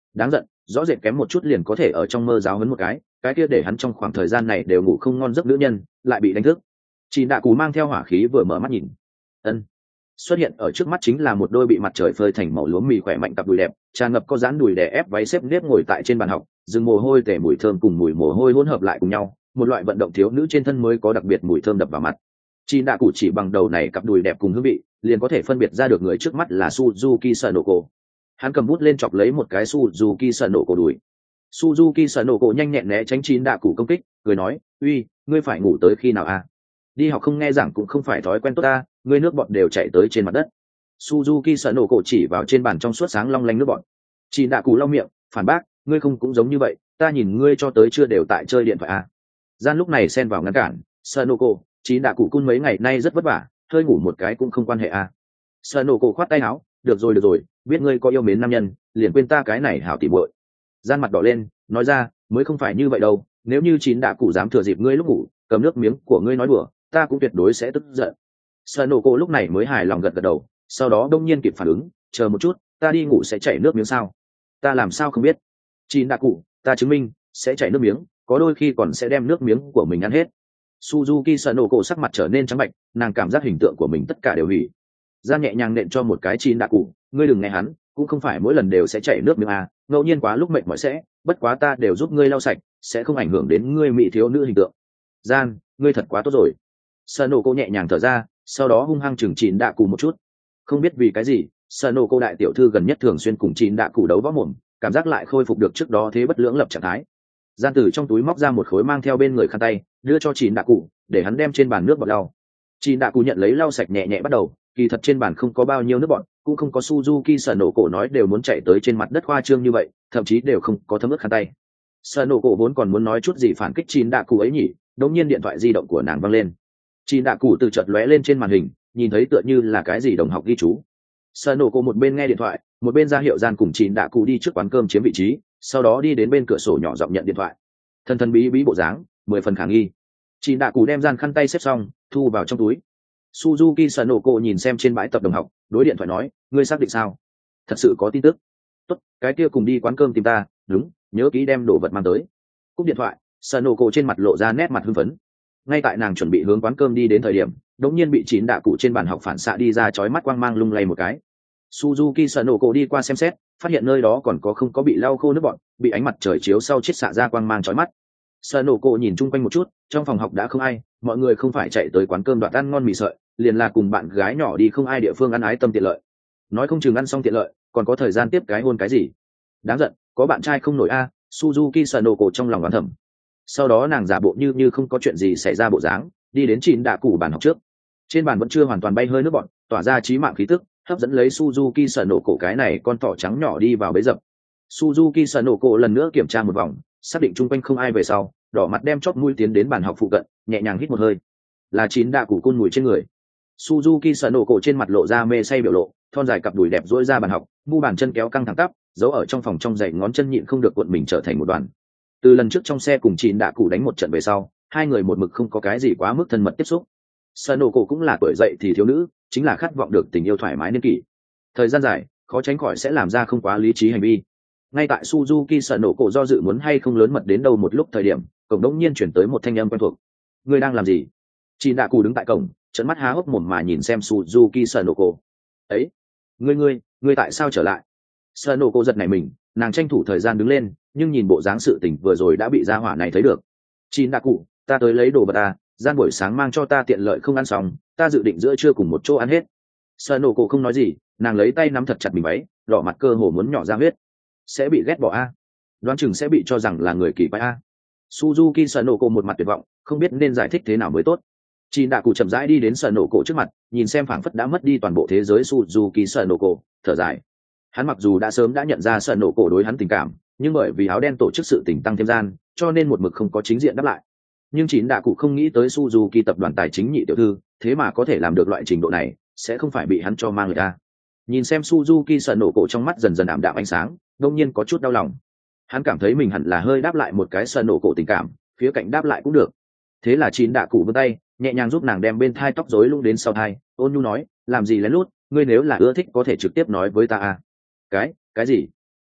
đáng giận, rõ rệt kém một chút liền có thể ở trong mơ giáo huấn một cái, cái kia để hắn trong khoảng thời gian này đều ngủ không ngon giấc nữ nhân lại bị đánh thức. Chị Đạ Cù mang theo hỏa khí vừa mở mắt nhìn, ân, xuất hiện ở trước mắt chính là một đôi bị mặt trời phơi thành màu lúa mì khỏe mạnh cặp đùi đẹp, tràn ngập có dáng đùi đè ép váy xếp nếp ngồi tại trên bàn học, rừng mồ hôi tể mùi thơm cùng mùi mồ hôi hỗn hợp lại cùng nhau, một loại vận động thiếu nữ trên thân mới có đặc biệt mùi thơm đập vào mặt. Chị Đạ Cù chỉ bằng đầu này cặp đùi đẹp cùng hương vị, liền có thể phân biệt ra được người trước mắt là Suzuki Sanoko. Hắn cầm bút lên chọc lấy một cái Suzuki Sanoko đùi. Suzuki Sanoko nhanh nhẹn né tránh Chị Đạ Cù công kích, cười nói, "Uy, ngươi phải ngủ tới khi nào à? Đi học không nghe giảng cũng không phải thói quen tốt ta, ngươi nước bọt đều chảy tới trên mặt đất." Suzuki Sanoko chỉ vào trên bàn trong suốt sáng long lanh nước bọt. Chị Đạ Cù lau miệng, phản bác, "Ngươi không cũng giống như vậy, ta nhìn ngươi cho tới chưa đều tại chơi điện thoại à?" Gian lúc này xen vào ngăn cản, "Sanoko, Chị Đạ Cù cun mấy ngày nay rất vất vả, hơi ngủ một cái cũng không quan hệ à?" Sanoko khoát tay áo, "Được rồi được rồi, biết ngươi có yêu mến nam nhân, liền quên ta cái này hảo tỉ muội." Gian mặt đỏ lên, nói ra, "Mới không phải như vậy đâu, nếu như Chị Đạ Cù dám thừa dịp ngươi lúc ngủ cầm nước miếng của ngươi nói đùa, ta cũng tuyệt đối sẽ tức giận." Sanoko lúc này mới hài lòng gật gật đầu, sau đó đông nhiên kịp phản ứng, "Chờ một chút, ta đi ngủ sẽ chảy nước miếng sao? Ta làm sao không biết?" Chị Đạ Cù, "Ta chứng minh sẽ chảy nước miếng, có đôi khi còn sẽ đem nước miếng của mình ăn hết." Suzuki Sanoko sắc mặt trở nên trắng bệch, nàng cảm giác hình tượng của mình tất cả đều hủy. Gian nhẹ nhàng nện cho một cái Chị Đạ Cù, "Ngươi đừng nghe hắn, cũng không phải mỗi lần đều sẽ chảy nước miếng à, ngẫu nhiên quá lúc mệt mỏi sẽ, bất quá ta đều giúp ngươi lau sạch, sẽ không ảnh hưởng đến ngươi mỹ thiếu nữ hình tượng." Gian, ngươi thật quá tốt rồi. Sanoko nhẹ nhàng thở ra, sau đó hung hăng chừng Chị Đạ Cù một chút. Không biết vì cái gì, Sanoko đại tiểu thư gần nhất thường xuyên cùng Chị Đạ Cù đấu võ mồm, cảm giác lại khôi phục được trước đó thế bất lưỡng lập trạng thái. Gian từ trong túi móc ra một khối mang theo bên người khăn tay, đưa cho Chị Đạ Cù, để hắn đem trên bàn nước bọt lau. Chị Đạ Cù nhận lấy lau sạch nhẹ nhẹ bắt đầu, kỳ thật trên bàn không có bao nhiêu nước bọt, cũng không có Suzuki Sanoko nói đều muốn chạy tới trên mặt đất khoa trương như vậy, thậm chí đều không có thấm ướt khăn tay. Sanoko vốn còn muốn nói chút gì phản kích Chị Đạ Cù ấy nhỉ, đột nhiên điện thoại di động của nàng vang lên. Chị Đạ Cù từ chợt lóe lên trên màn hình, nhìn thấy tựa như là cái gì đồng học ghi chú. Sanoko một bên nghe điện thoại, một bên ra hiệu Gian cùng Chị Đạ Cù đi trước quán cơm chiếm vị trí, sau đó đi đến bên cửa sổ nhỏ giọng nhận điện thoại. Thân thân bí bí bộ dáng, mười phần khả nghi. Chị Đạ Cù đem Gian khăn tay xếp xong, thu vào trong túi. Suzuki Sanoko nhìn xem trên bãi tập đồng học, đối điện thoại nói, "Ngươi xác định sao? Thật sự có tin tức? Tốt, cái kia cùng đi quán cơm tìm ta, đúng, nhớ kỹ đem đồ vật mang tới." Cúp điện thoại, Sanoko trên mặt lộ ra nét mặt hưng phấn. Ngay tại nàng chuẩn bị hướng quán cơm đi đến thời điểm, đột nhiên bị Chị Đạ Cù trên bàn học phản xạ đi ra chói mắt quang mang lung lay một cái. Suzuki Sanoko đi qua xem xét, phát hiện nơi đó còn có không có bị lau khô nước bọt, bị ánh mặt trời chiếu sau chiết xạ ra quang mang chói mắt. Sanoko nhìn chung quanh một chút, trong phòng học đã không ai, mọi người không phải chạy tới quán cơm đoạt ăn ngon mì sợi, liền là cùng bạn gái nhỏ đi không ai địa phương ăn ái tâm tiện lợi. Nói không chừng ăn xong tiện lợi, còn có thời gian tiếp cái hôn cái gì. Đáng giận, có bạn trai không nổi a, à, Suzuki Sanoko trong lòng oán thầm. Sau đó nàng giả bộ như như không có chuyện gì xảy ra bộ dáng, đi đến Chị Đạ Cù bàn học trước. Trên bàn vẫn chưa hoàn toàn bay hơi nước bọt, tỏa ra chí mạng khí tức, hấp dẫn lấy Suzuki Sanoko cái này con thỏ trắng nhỏ đi vào bế dập. Suzuki Sanoko lần nữa kiểm tra một vòng, xác định chung quanh không ai về sau, đỏ mặt đem chóp mũi tiến đến bàn học phụ cận, nhẹ nhàng hít một hơi. Là Chị Đạ Cù cun mùi trên người. Suzuki Sanoko trên mặt lộ ra mê say biểu lộ, thon dài cặp đùi đẹp duỗi ra bàn học, mu bàn chân kéo căng thẳng tắp, giấu ở trong phòng trong giày ngón chân nhịn không được cuộn mình trở thành một đoàn. Từ lần trước trong xe cùng Chị Đạ Cù đánh một trận về sau, hai người một mực không có cái gì quá mức thân mật tiếp xúc. Sanoko cũng là tuổi dậy thì thiếu nữ, chính là khát vọng được tình yêu thoải mái niên kỷ. Thời gian dài, khó tránh khỏi sẽ làm ra không quá lý trí hành vi. Ngay tại Suzuki Sanoko do dự muốn hay không lớn mật đến đâu một lúc thời điểm, cổng đống nhiên chuyển tới một thanh âm quen thuộc. "Ngươi đang làm gì?" Chị Đạ Cù đứng tại cổng, trợn mắt há hốc mồm mà nhìn xem Suzuki Sanoko. "Ấy, ngươi ngươi, ngươi tại sao trở lại?" Sanoko giật nảy mình, nàng tranh thủ thời gian đứng lên, nhưng nhìn bộ dáng sự tình vừa rồi đã bị gia hỏa này thấy được. "Chị Đạ Cù, ta tới lấy đồ vật à, Gian buổi sáng mang cho ta tiện lợi không ăn xong, ta dự định giữa trưa cùng một chỗ ăn hết." Sanoko không nói gì, nàng lấy tay nắm thật chặt mình váy, đỏ mặt cơ hồ muốn nhỏ ra huyết. "Sẽ bị ghét bỏ a, à? Đoán chừng sẽ bị cho rằng là người kỳ quái a." À? Suzuki Sanoko một mặt tuyệt vọng, không biết nên giải thích thế nào mới tốt. Chị Đạ Cù chậm rãi đi đến Sanoko trước mặt, nhìn xem phảng phất đã mất đi toàn bộ thế giới Suzuki Sanoko, thở dài. Hắn mặc dù đã sớm đã nhận ra Sanoko đối hắn tình cảm, nhưng bởi vì áo đen tổ chức sự tình tăng thêm gian, cho nên một mực không có chính diện đáp lại. Nhưng Chị Đạ Cù không nghĩ tới Suzuki tập đoàn tài chính nhị tiểu thư, thế mà có thể làm được loại trình độ này, sẽ không phải bị hắn cho mang người ta. Nhìn xem Suzuki Sanoko trong mắt dần dần ảm đạm ánh sáng, đột nhiên có chút đau lòng. Hắn cảm thấy mình hẳn là hơi đáp lại một cái Sanoko tình cảm, phía cạnh đáp lại cũng được. Thế là Chị Đạ Cù vươn tay, nhẹ nhàng giúp nàng đem bên thai tóc rối lung đến sau thai, ôn nhu nói, "Làm gì lén lút, ngươi nếu là ưa thích có thể trực tiếp nói với ta à?" "Cái, cái gì?"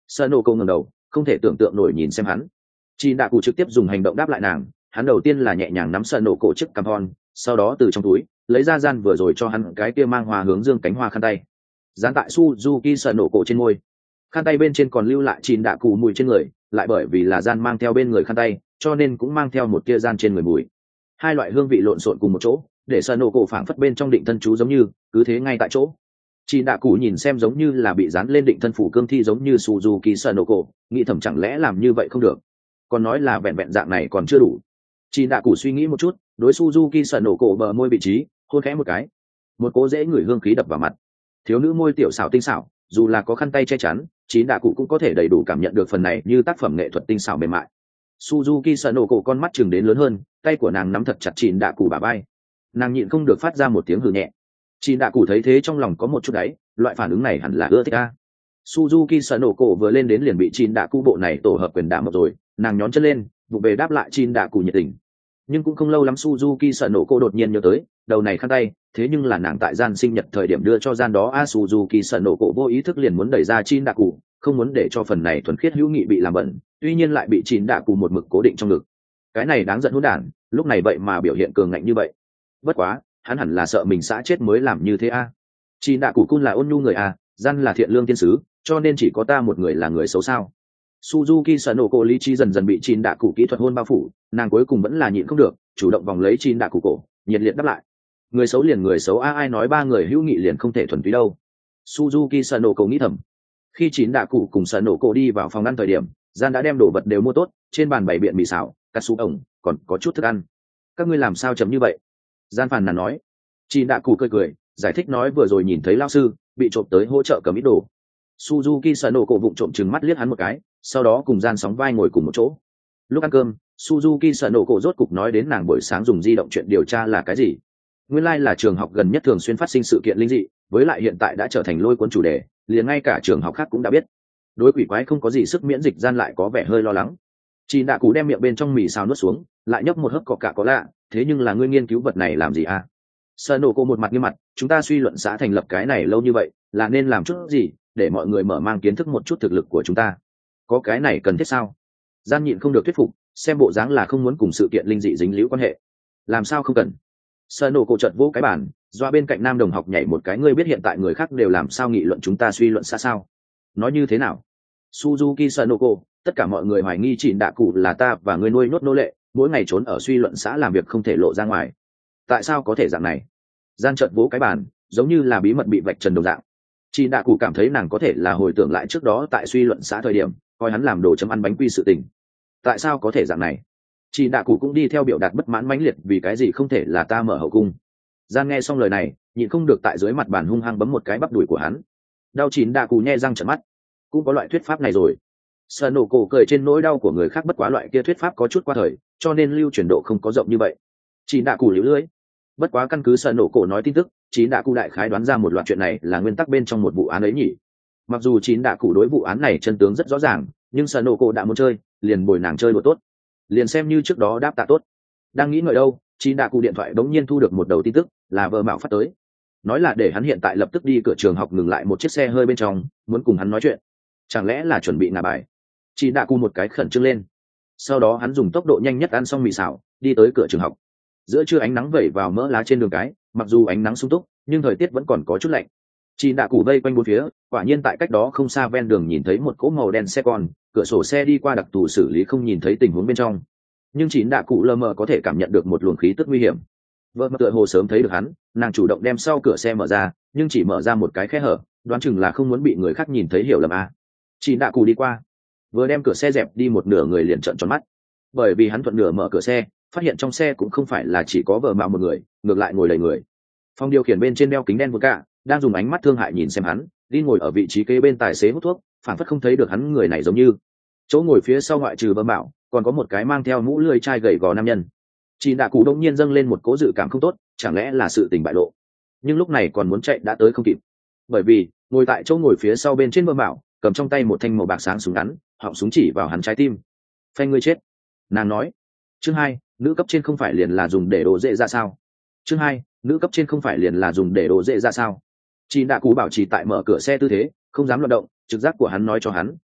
Sợ nổ cổ ngẩng đầu, không thể tưởng tượng nổi nhìn xem hắn. Chị đạ cụ trực tiếp dùng hành động đáp lại nàng. Hắn đầu tiên là nhẹ nhàng nắm sợ nổ cổ chiếc cằm thon, sau đó từ trong túi lấy ra gian vừa rồi cho hắn cái kia mang hoa hướng dương cánh hoa khăn tay, dán tại Suzuki sợ nổ cổ trên môi. Khăn tay bên trên còn lưu lại chị đạ cụ mùi trên người, lại bởi vì là gian mang theo bên người khăn tay, cho nên cũng mang theo một kia gian trên người mùi. Hai loại hương vị lộn xộn cùng một chỗ, để sợ nổ cổ phảng phất bên trong định thân chú giống như cứ thế ngay tại chỗ. Chị đạ cụ nhìn xem giống như là bị dán lên định thân phủ cương thi giống như Suzuki sợ nổ cổ, nghĩ thầm chẳng lẽ làm như vậy không được, còn nói là vẹn vẹn dạng này còn chưa đủ. Chị đạ cụ suy nghĩ một chút, đối Suzuki sợ nổ cổ bờ môi vị trí hôn khẽ một cái, một cỗ dễ ngửi hương khí đập vào mặt. Thiếu nữ môi tiểu xảo tinh xảo, dù là có khăn tay che chắn, chị đạ cụ cũng có thể đầy đủ cảm nhận được phần này như tác phẩm nghệ thuật tinh xảo mềm mại. Suzuki sợ nổ cổ con mắt chừng đến lớn hơn, tay của nàng nắm thật chặt chị đạ cụ bả vai, nàng nhịn không được phát ra một tiếng hừ nhẹ. Chị đạ cụ thấy thế trong lòng có một chút đáy, loại phản ứng này hẳn là ưa thích a. Suzuki sợ nổ cổ vừa lên đến liền bị chị đạ cụ bộ này tổ hợp quyền đả một rồi, nàng nhón chân lên vụ về đáp lại chị đạ cụ nhiệt tình. Nhưng cũng không lâu lắm Suzuki sợ nổ cổ đột nhiên nhớ tới đầu này khăn tay, thế nhưng là nàng tại gian sinh nhật thời điểm đưa cho gian đó a. Suzuki sợ nổ cổ vô ý thức liền muốn đẩy ra chị đạ cụ, không muốn để cho phần này thuần khiết hữu nghị bị làm bẩn, tuy nhiên lại bị chị đạ cụ một mực cố định trong ngực. Cái này đáng giận hỗn đản, lúc này vậy mà biểu hiện cường ngạnh như vậy. Bất quá hắn hẳn là sợ mình xã chết mới làm như thế a. Chị đạ cụ cun là ôn nhu người a, gian là thiện lương tiên sứ, cho nên chỉ có ta một người là người xấu sao? Suzuki sợ nổ cổ lý trí dần dần bị chín đạ cụ kỹ thuật hôn bao phủ, nàng cuối cùng vẫn là nhịn không được, chủ động vòng lấy chín đạ cụ cổ, nhiệt liệt đáp lại. Người xấu liền người xấu a, ai nói ba người hữu nghị liền không thể thuần túy đâu? Suzuki sợ nổ cổ nghĩ thầm. Khi chín đạ cụ cùng sợ nổ cổ đi vào phòng ăn thời điểm, gian đã đem đồ vật đều mua tốt, trên bàn bày biện mì xào, cà su ổng, còn có chút thức ăn. Các ngươi làm sao chấm như vậy? Gian phàn nàn nói. Chín đạ cụ cười cười, giải thích nói vừa rồi nhìn thấy lão sư bị trộm tới hỗ trợ cầm ít đồ. Suzuki sợ nổ cổ vụng trộm trừng mắt liếc hắn một cái, sau đó cùng gian sóng vai ngồi cùng một chỗ. Lúc ăn cơm, Suzuki sợ nổ cổ rốt cục nói đến nàng buổi sáng dùng di động chuyện điều tra là cái gì. Nguyên lai like là trường học gần nhất thường xuyên phát sinh sự kiện linh dị, với lại hiện tại đã trở thành lôi cuốn chủ đề, liền ngay cả trường học khác cũng đã biết. Đối quỷ quái không có gì sức miễn dịch, gian lại có vẻ hơi lo lắng. Chị đạ cụ đem miệng bên trong mì xào nuốt xuống, lại nhấp một hớp cọ cả có lạ, thế nhưng là ngươi nghiên cứu vật này làm gì à? Sợ nổ cổ một mặt nghiêm mặt, chúng ta suy luận xã thành lập cái này lâu như vậy, là nên làm chút gì để mọi người mở mang kiến thức một chút thực lực của chúng ta. Có cái này cần thiết sao? Gian nhịn không được thuyết phục, xem bộ dáng là không muốn cùng sự kiện linh dị dính líu quan hệ. Làm sao không cần? Sợ nổ cổ chợt vỗ cái bàn, doa bên cạnh nam đồng học nhảy một cái, ngươi biết hiện tại người khác đều làm sao nghị luận chúng ta suy luận xã sao? Nói như thế nào? Suzuki sợ nổ cổ, tất cả mọi người hoài nghi chị đạ cụ là ta và người nuôi nhốt nô lệ, mỗi ngày trốn ở suy luận xã làm việc không thể lộ ra ngoài. Tại sao có thể dạng này? Gian chợt vỗ cái bàn, giống như là bí mật bị vạch trần đồng dạng. Chị đạ cụ cảm thấy nàng có thể là hồi tưởng lại trước đó tại suy luận xã thời điểm coi hắn làm đồ chấm ăn bánh quy sự tình. Tại sao có thể dạng này? Chị đạ cụ cũng đi theo biểu đạt bất mãn mãnh liệt, vì cái gì không thể là ta mở hậu cung. Gian nghe xong lời này nhịn không được tại dưới mặt bàn hung hăng bấm một cái bắp đùi của hắn. Đau chín đạ cụ nhe răng trợn mắt, cũng có loại thuyết pháp này rồi. Sợ nổ cổ cười trên nỗi đau của người khác, bất quá loại kia thuyết pháp có chút qua thời, cho nên lưu truyền độ không có rộng như vậy. Chị đạ cụ liễu lưỡi. Bất quá căn cứ sợ nổ cổ nói tin tức, chín đạ cụ đại khái đoán ra một loạt chuyện này là nguyên tắc bên trong một vụ án ấy nhỉ. Mặc dù chín đạ cụ đối vụ án này chân tướng rất rõ ràng, nhưng sợ nổ cổ đã muốn chơi, liền bồi nàng chơi đùa tốt, liền xem như trước đó đáp tạ tốt. Đang nghĩ ngợi đâu, chín đạ cụ điện thoại đống nhiên thu được một đầu tin tức, là vợ mạo phát tới, nói là để hắn hiện tại lập tức đi cửa trường học ngừng lại một chiếc xe hơi bên trong, muốn cùng hắn nói chuyện. Chẳng lẽ là chuẩn bị ngả bài? Chín đạ cụ một cái khẩn trương lên. Sau đó hắn dùng tốc độ nhanh nhất ăn xong mì xào, đi tới cửa trường học. Giữa trưa ánh nắng vẩy vào mỡ lá trên đường cái, mặc dù ánh nắng sung túc nhưng thời tiết vẫn còn có chút lạnh. Chị đạ cụ vây quanh bốn phía, quả nhiên tại cách đó không xa ven đường nhìn thấy một cỗ màu đen xe con, cửa sổ xe đi qua đặc thù xử lý không nhìn thấy tình huống bên trong, nhưng chị đạ cụ lờ mờ có thể cảm nhận được một luồng khí tức nguy hiểm. Vợ mà tựa hồ sớm thấy được hắn, nàng chủ động đem sau cửa xe mở ra, nhưng chỉ mở ra một cái khe hở, đoán chừng là không muốn bị người khác nhìn thấy hiểu lầm à. Chị đạ cụ đi qua, vừa đem cửa xe dẹp đi một nửa, người liền trợn tròn mắt, bởi vì hắn thuận nửa mở cửa xe, phát hiện trong xe cũng không phải là chỉ có vợ mạo một người, ngược lại ngồi đầy người. Phòng điều khiển bên trên đeo kính đen vừa cả, đang dùng ánh mắt thương hại nhìn xem hắn, đi ngồi ở vị trí kế bên tài xế hút thuốc, phản phất không thấy được hắn người này giống như. Chỗ ngồi phía sau ngoại trừ vợ mạo, còn có một cái mang theo mũ lưỡi chai gầy gò nam nhân. Chị đạ cụ đông nhiên dâng lên một cố dự cảm không tốt, chẳng lẽ là sự tình bại lộ. Nhưng lúc này còn muốn chạy đã tới không kịp, bởi vì ngồi tại chỗ ngồi phía sau bên trên vợ mạo, cầm trong tay một thanh màu bạc sáng súng ngắn, họng súng chỉ vào hắn trái tim. Phanh ngươi chết, nàng nói. Chương hai, nữ cấp trên không phải liền là dùng để đồ dễ ra sao? Chương hai, nữ cấp trên không phải liền là dùng để đồ dễ ra sao? Chị đạ cụ bảo trì tại mở cửa xe tư thế, không dám loạn động, trực giác của hắn nói cho hắn,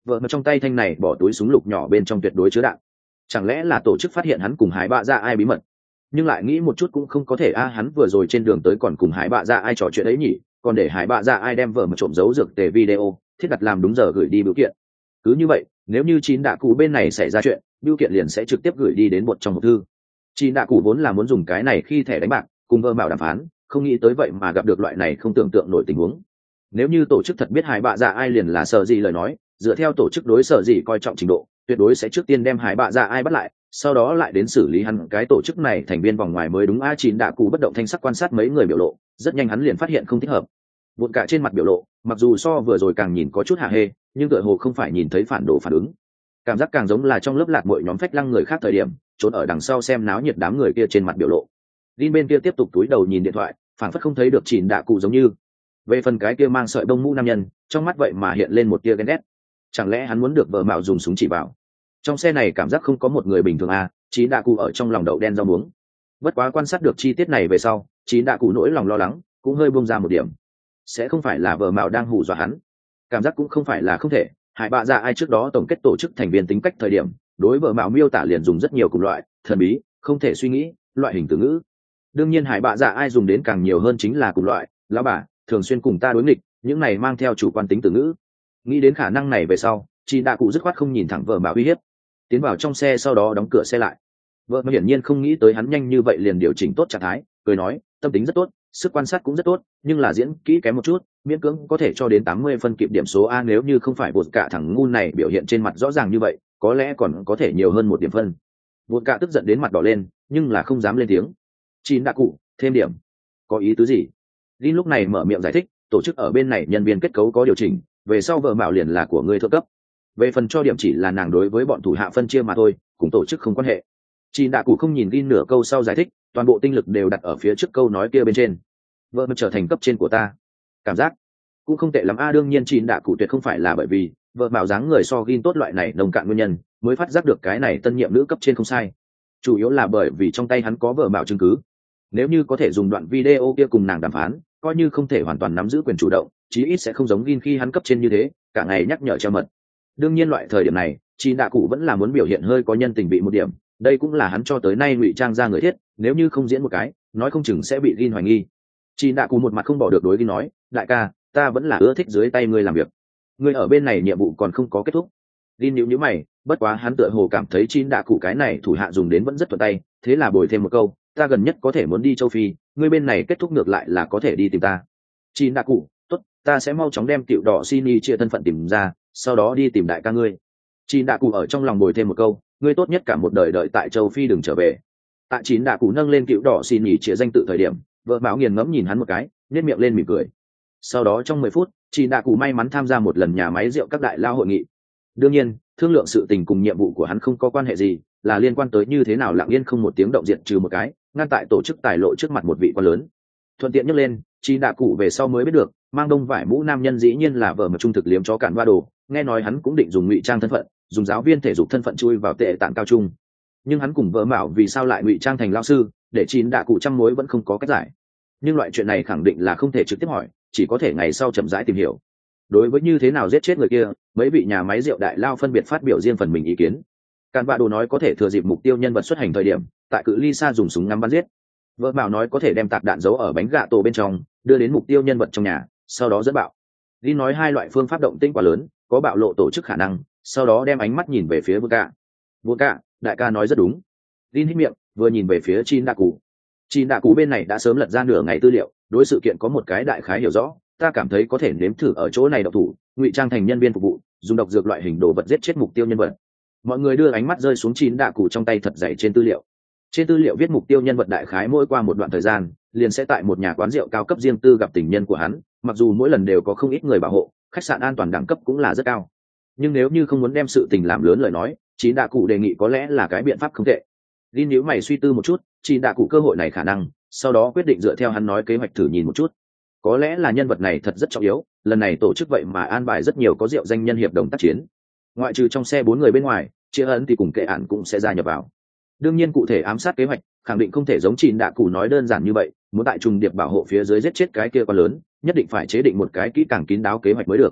vợ mà trong tay thanh này bỏ túi súng lục nhỏ bên trong tuyệt đối chứa đạn. Chẳng lẽ là tổ chức phát hiện hắn cùng Hải Bạ Dạ Ai bí mật? Nhưng lại nghĩ một chút cũng không có thể a, hắn vừa rồi trên đường tới còn cùng Hải Bạ Dạ Ai trò chuyện ấy nhỉ, còn để Hải Bạ Dạ Ai đem vợ mà trộm giấu dược tề video thiết đặt làm đúng giờ gửi đi biểu kiện. Cứ như vậy, nếu như chín đạ cụ bên này xảy ra chuyện, biểu kiện liền sẽ trực tiếp gửi đi đến một trong một thư. Chín đạ cụ vốn là muốn dùng cái này khi thẻ đánh bạc cùng vợ mạo đàm phán, không nghĩ tới vậy mà gặp được loại này không tưởng tượng nổi tình huống. Nếu như tổ chức thật biết Hải Bạ Dạ Ai liền là sợ gì lời nói, dựa theo tổ chức đối sợ gì coi trọng trình độ, tuyệt đối sẽ trước tiên đem Hải Bạ Dạ Ai bắt lại, sau đó lại đến xử lý hắn cái tổ chức này thành viên vòng ngoài mới đúng. A chín đạ cụ bất động thanh sắc quan sát mấy người biểu lộ, rất nhanh hắn liền phát hiện không thích hợp. Một cả trên mặt biểu lộ, mặc dù so vừa rồi càng nhìn có chút hạ hê, nhưng tựa hồ không phải nhìn thấy phản đồ phản ứng. Cảm giác càng giống là trong lớp lạc mọi nhóm phách lăng người khác thời điểm, trốn ở đằng sau xem náo nhiệt đám người kia trên mặt biểu lộ. Linh bên kia tiếp tục túi đầu nhìn điện thoại, phản phất không thấy được chín đạ cụ giống như. Về phần cái kia mang sợi bông mũ nam nhân, trong mắt vậy mà hiện lên một tia ghen ghét. Chẳng lẽ hắn muốn được vợ mạo dùng súng chỉ vào? Trong xe này cảm giác không có một người bình thường à? Chín đạ cụ ở trong lòng đậu đen rau muống. Bất quá quan sát được chi tiết này về sau, chín đạ cụ nỗi lòng lo lắng cũng hơi buông ra một điểm. Sẽ không phải là vợ mạo đang hù dọa hắn? Cảm giác cũng không phải là không thể. Hải Bạ Dạ Ai trước đó tổng kết tổ chức thành viên tính cách thời điểm, đối vợ mạo miêu tả liền dùng rất nhiều cùng loại thần bí, không thể suy nghĩ loại hình từ ngữ. Đương nhiên Hải Bạ Dạ Ai dùng đến càng nhiều hơn chính là cùng loại lão bà thường xuyên cùng ta đối nghịch, những này mang theo chủ quan tính từ ngữ. Nghĩ đến khả năng này về sau, chị đạ cụ dứt khoát không nhìn thẳng vợ mạo uy hiếp, tiến vào trong xe sau đó đóng cửa xe lại. Vợ mạo hiển nhiên không nghĩ tới hắn nhanh như vậy liền điều chỉnh tốt trạng thái, cười nói tâm tính rất tốt, sức quan sát cũng rất tốt, nhưng là diễn kỹ kém một chút, miễn cưỡng có thể cho đến tám mươi phân kịp điểm số A. Nếu như không phải vụt cả thằng ngu này biểu hiện trên mặt rõ ràng như vậy, có lẽ còn có thể nhiều hơn một điểm phân. Vụt cả tức giận đến mặt đỏ lên, nhưng là không dám lên tiếng. Chín đạ cụ thêm điểm, có ý tứ gì? Linh lúc này mở miệng giải thích, tổ chức ở bên này nhân viên kết cấu có điều chỉnh, về sau vợ mạo liền là của ngươi thượng cấp, về phần cho điểm chỉ là nàng đối với bọn thủ hạ phân chia mà thôi, cùng tổ chức không quan hệ. Chín đạ cụ không nhìn Linh nửa câu sau giải thích, toàn bộ tinh lực đều đặt ở phía trước câu nói kia bên trên. Vợ mạo trở thành cấp trên của ta, cảm giác cũng không tệ lắm a. Đương nhiên chín đạ cụ tuyệt không phải là bởi vì vợ mạo dáng người so Gin tốt loại này nông cạn nguyên nhân mới phát giác được cái này tân nhiệm nữ cấp trên không sai, chủ yếu là bởi vì trong tay hắn có vợ mạo chứng cứ. Nếu như có thể dùng đoạn video kia cùng nàng đàm phán, coi như không thể hoàn toàn nắm giữ quyền chủ động, chí ít sẽ không giống Gin khi hắn cấp trên như thế cả ngày nhắc nhở treo mật. Đương nhiên loại thời điểm này chín đạ cụ vẫn là muốn biểu hiện hơi có nhân tình vị một điểm, đây cũng là hắn cho tới nay ngụy trang ra người thiết, nếu như không diễn một cái nói không chừng sẽ bị Gin hoài nghi. Chín đạ cụ một mặt không bỏ được đối Gin nói, đại ca, ta vẫn là ưa thích dưới tay ngươi làm việc, ngươi ở bên này nhiệm vụ còn không có kết thúc. Gin nhíu nhíu mày, bất quá hắn tựa hồ cảm thấy chín đạ cụ cái này thủ hạ dùng đến vẫn rất thuận tay, thế là bồi thêm một câu, ta gần nhất có thể muốn đi châu Phi, ngươi bên này kết thúc ngược lại là có thể đi tìm ta. Chín đạ cụ, tốt, ta sẽ mau chóng đem tiểu đỏ xin y chia thân phận tìm ra, sau đó đi tìm đại ca ngươi. Chín đạ cụ ở trong lòng bồi thêm một câu, ngươi tốt nhất cả một đời đợi tại châu Phi đừng trở về. Tại chín đạ cụ nâng lên tiểu đỏ xin y chia danh tự thời điểm, vợ Mão nghiền ngẫm nhìn hắn một cái, nhếch miệng lên mỉm cười. Sau đó trong mười phút, chín đạ cụ may mắn tham gia một lần nhà máy rượu các đại lao hội nghị. Đương nhiên, thương lượng sự tình cùng nhiệm vụ của hắn không có quan hệ gì, là liên quan tới như thế nào lặng yên không một tiếng động diệt trừ một cái ngăn tại tổ chức tài lộ trước mặt một vị quan lớn. Thuận tiện nhắc lên, chín đạ cụ về sau mới biết được, mang đông vải mũ nam nhân dĩ nhiên là vợ mà trung thực liếm chó cản ba đồ, nghe nói hắn cũng định dùng ngụy trang thân phận, dùng giáo viên thể dục thân phận chui vào tệ tạng cao trung. Nhưng hắn cùng vợ Mạo vì sao lại ngụy trang thành lao sư, để chín đạ cụ trăm mối vẫn không có cách giải. Nhưng loại chuyện này khẳng định là không thể trực tiếp hỏi, chỉ có thể ngày sau chậm rãi tìm hiểu. Đối với như thế nào giết chết người kia, mấy vị nhà máy rượu đại lao phân biệt phát biểu riêng phần mình ý kiến. Càn Vạ Đồ nói có thể thừa dịp mục tiêu nhân vật xuất hành thời điểm, tại cự ly xa dùng súng ngắm bắn giết. Vợ Bảo nói có thể đem tạc đạn giấu ở bánh gạ tổ bên trong, đưa đến mục tiêu nhân vật trong nhà, sau đó dẫn bạo. Lee nói hai loại phương pháp động tĩnh quá lớn, có bạo lộ tổ chức khả năng, sau đó đem ánh mắt nhìn về phía Vuka. Vuka, đại ca nói rất đúng. Lee hít miệng, vừa nhìn về phía Chin Đạ Cụ. Chin Đạ Cụ bên này đã sớm lật ra nửa ngày tư liệu, đối sự kiện có một cái đại khái hiểu rõ, ta cảm thấy có thể nếm thử ở chỗ này độc thủ, ngụy trang thành nhân viên phục vụ, dùng độc dược loại hình đồ vật giết chết mục tiêu nhân vật. Mọi người đưa ánh mắt rơi xuống Chin Đạ Cụ trong tay thật dày trên tư liệu. Trên tư liệu viết mục tiêu nhân vật đại khái mỗi qua một đoạn thời gian liền sẽ tại một nhà quán rượu cao cấp riêng tư gặp tình nhân của hắn, mặc dù mỗi lần đều có không ít người bảo hộ, khách sạn an toàn đẳng cấp cũng là rất cao, nhưng nếu như không muốn đem sự tình làm lớn lời nói, Chín Đạ Cụ đề nghị có lẽ là cái biện pháp không tệ. Linh nếu mày suy tư một chút, Chín Đạ Cụ cơ hội này khả năng, sau đó quyết định dựa theo hắn nói kế hoạch thử nhìn một chút. Có lẽ là nhân vật này thật rất trọng yếu, lần này tổ chức vậy mà an bài rất nhiều có rượu danh nhân hiệp đồng tác chiến. Ngoại trừ trong xe bốn người bên ngoài, Chia Ấn thì cùng Kệ Ản cũng sẽ gia nhập vào. Đương nhiên cụ thể ám sát kế hoạch khẳng định không thể giống Chín Đạ Cụ nói đơn giản như vậy, muốn tại trùng điệp bảo hộ phía dưới giết chết cái kia quá lớn, nhất định phải chế định một cái kỹ càng kín đáo kế hoạch mới được.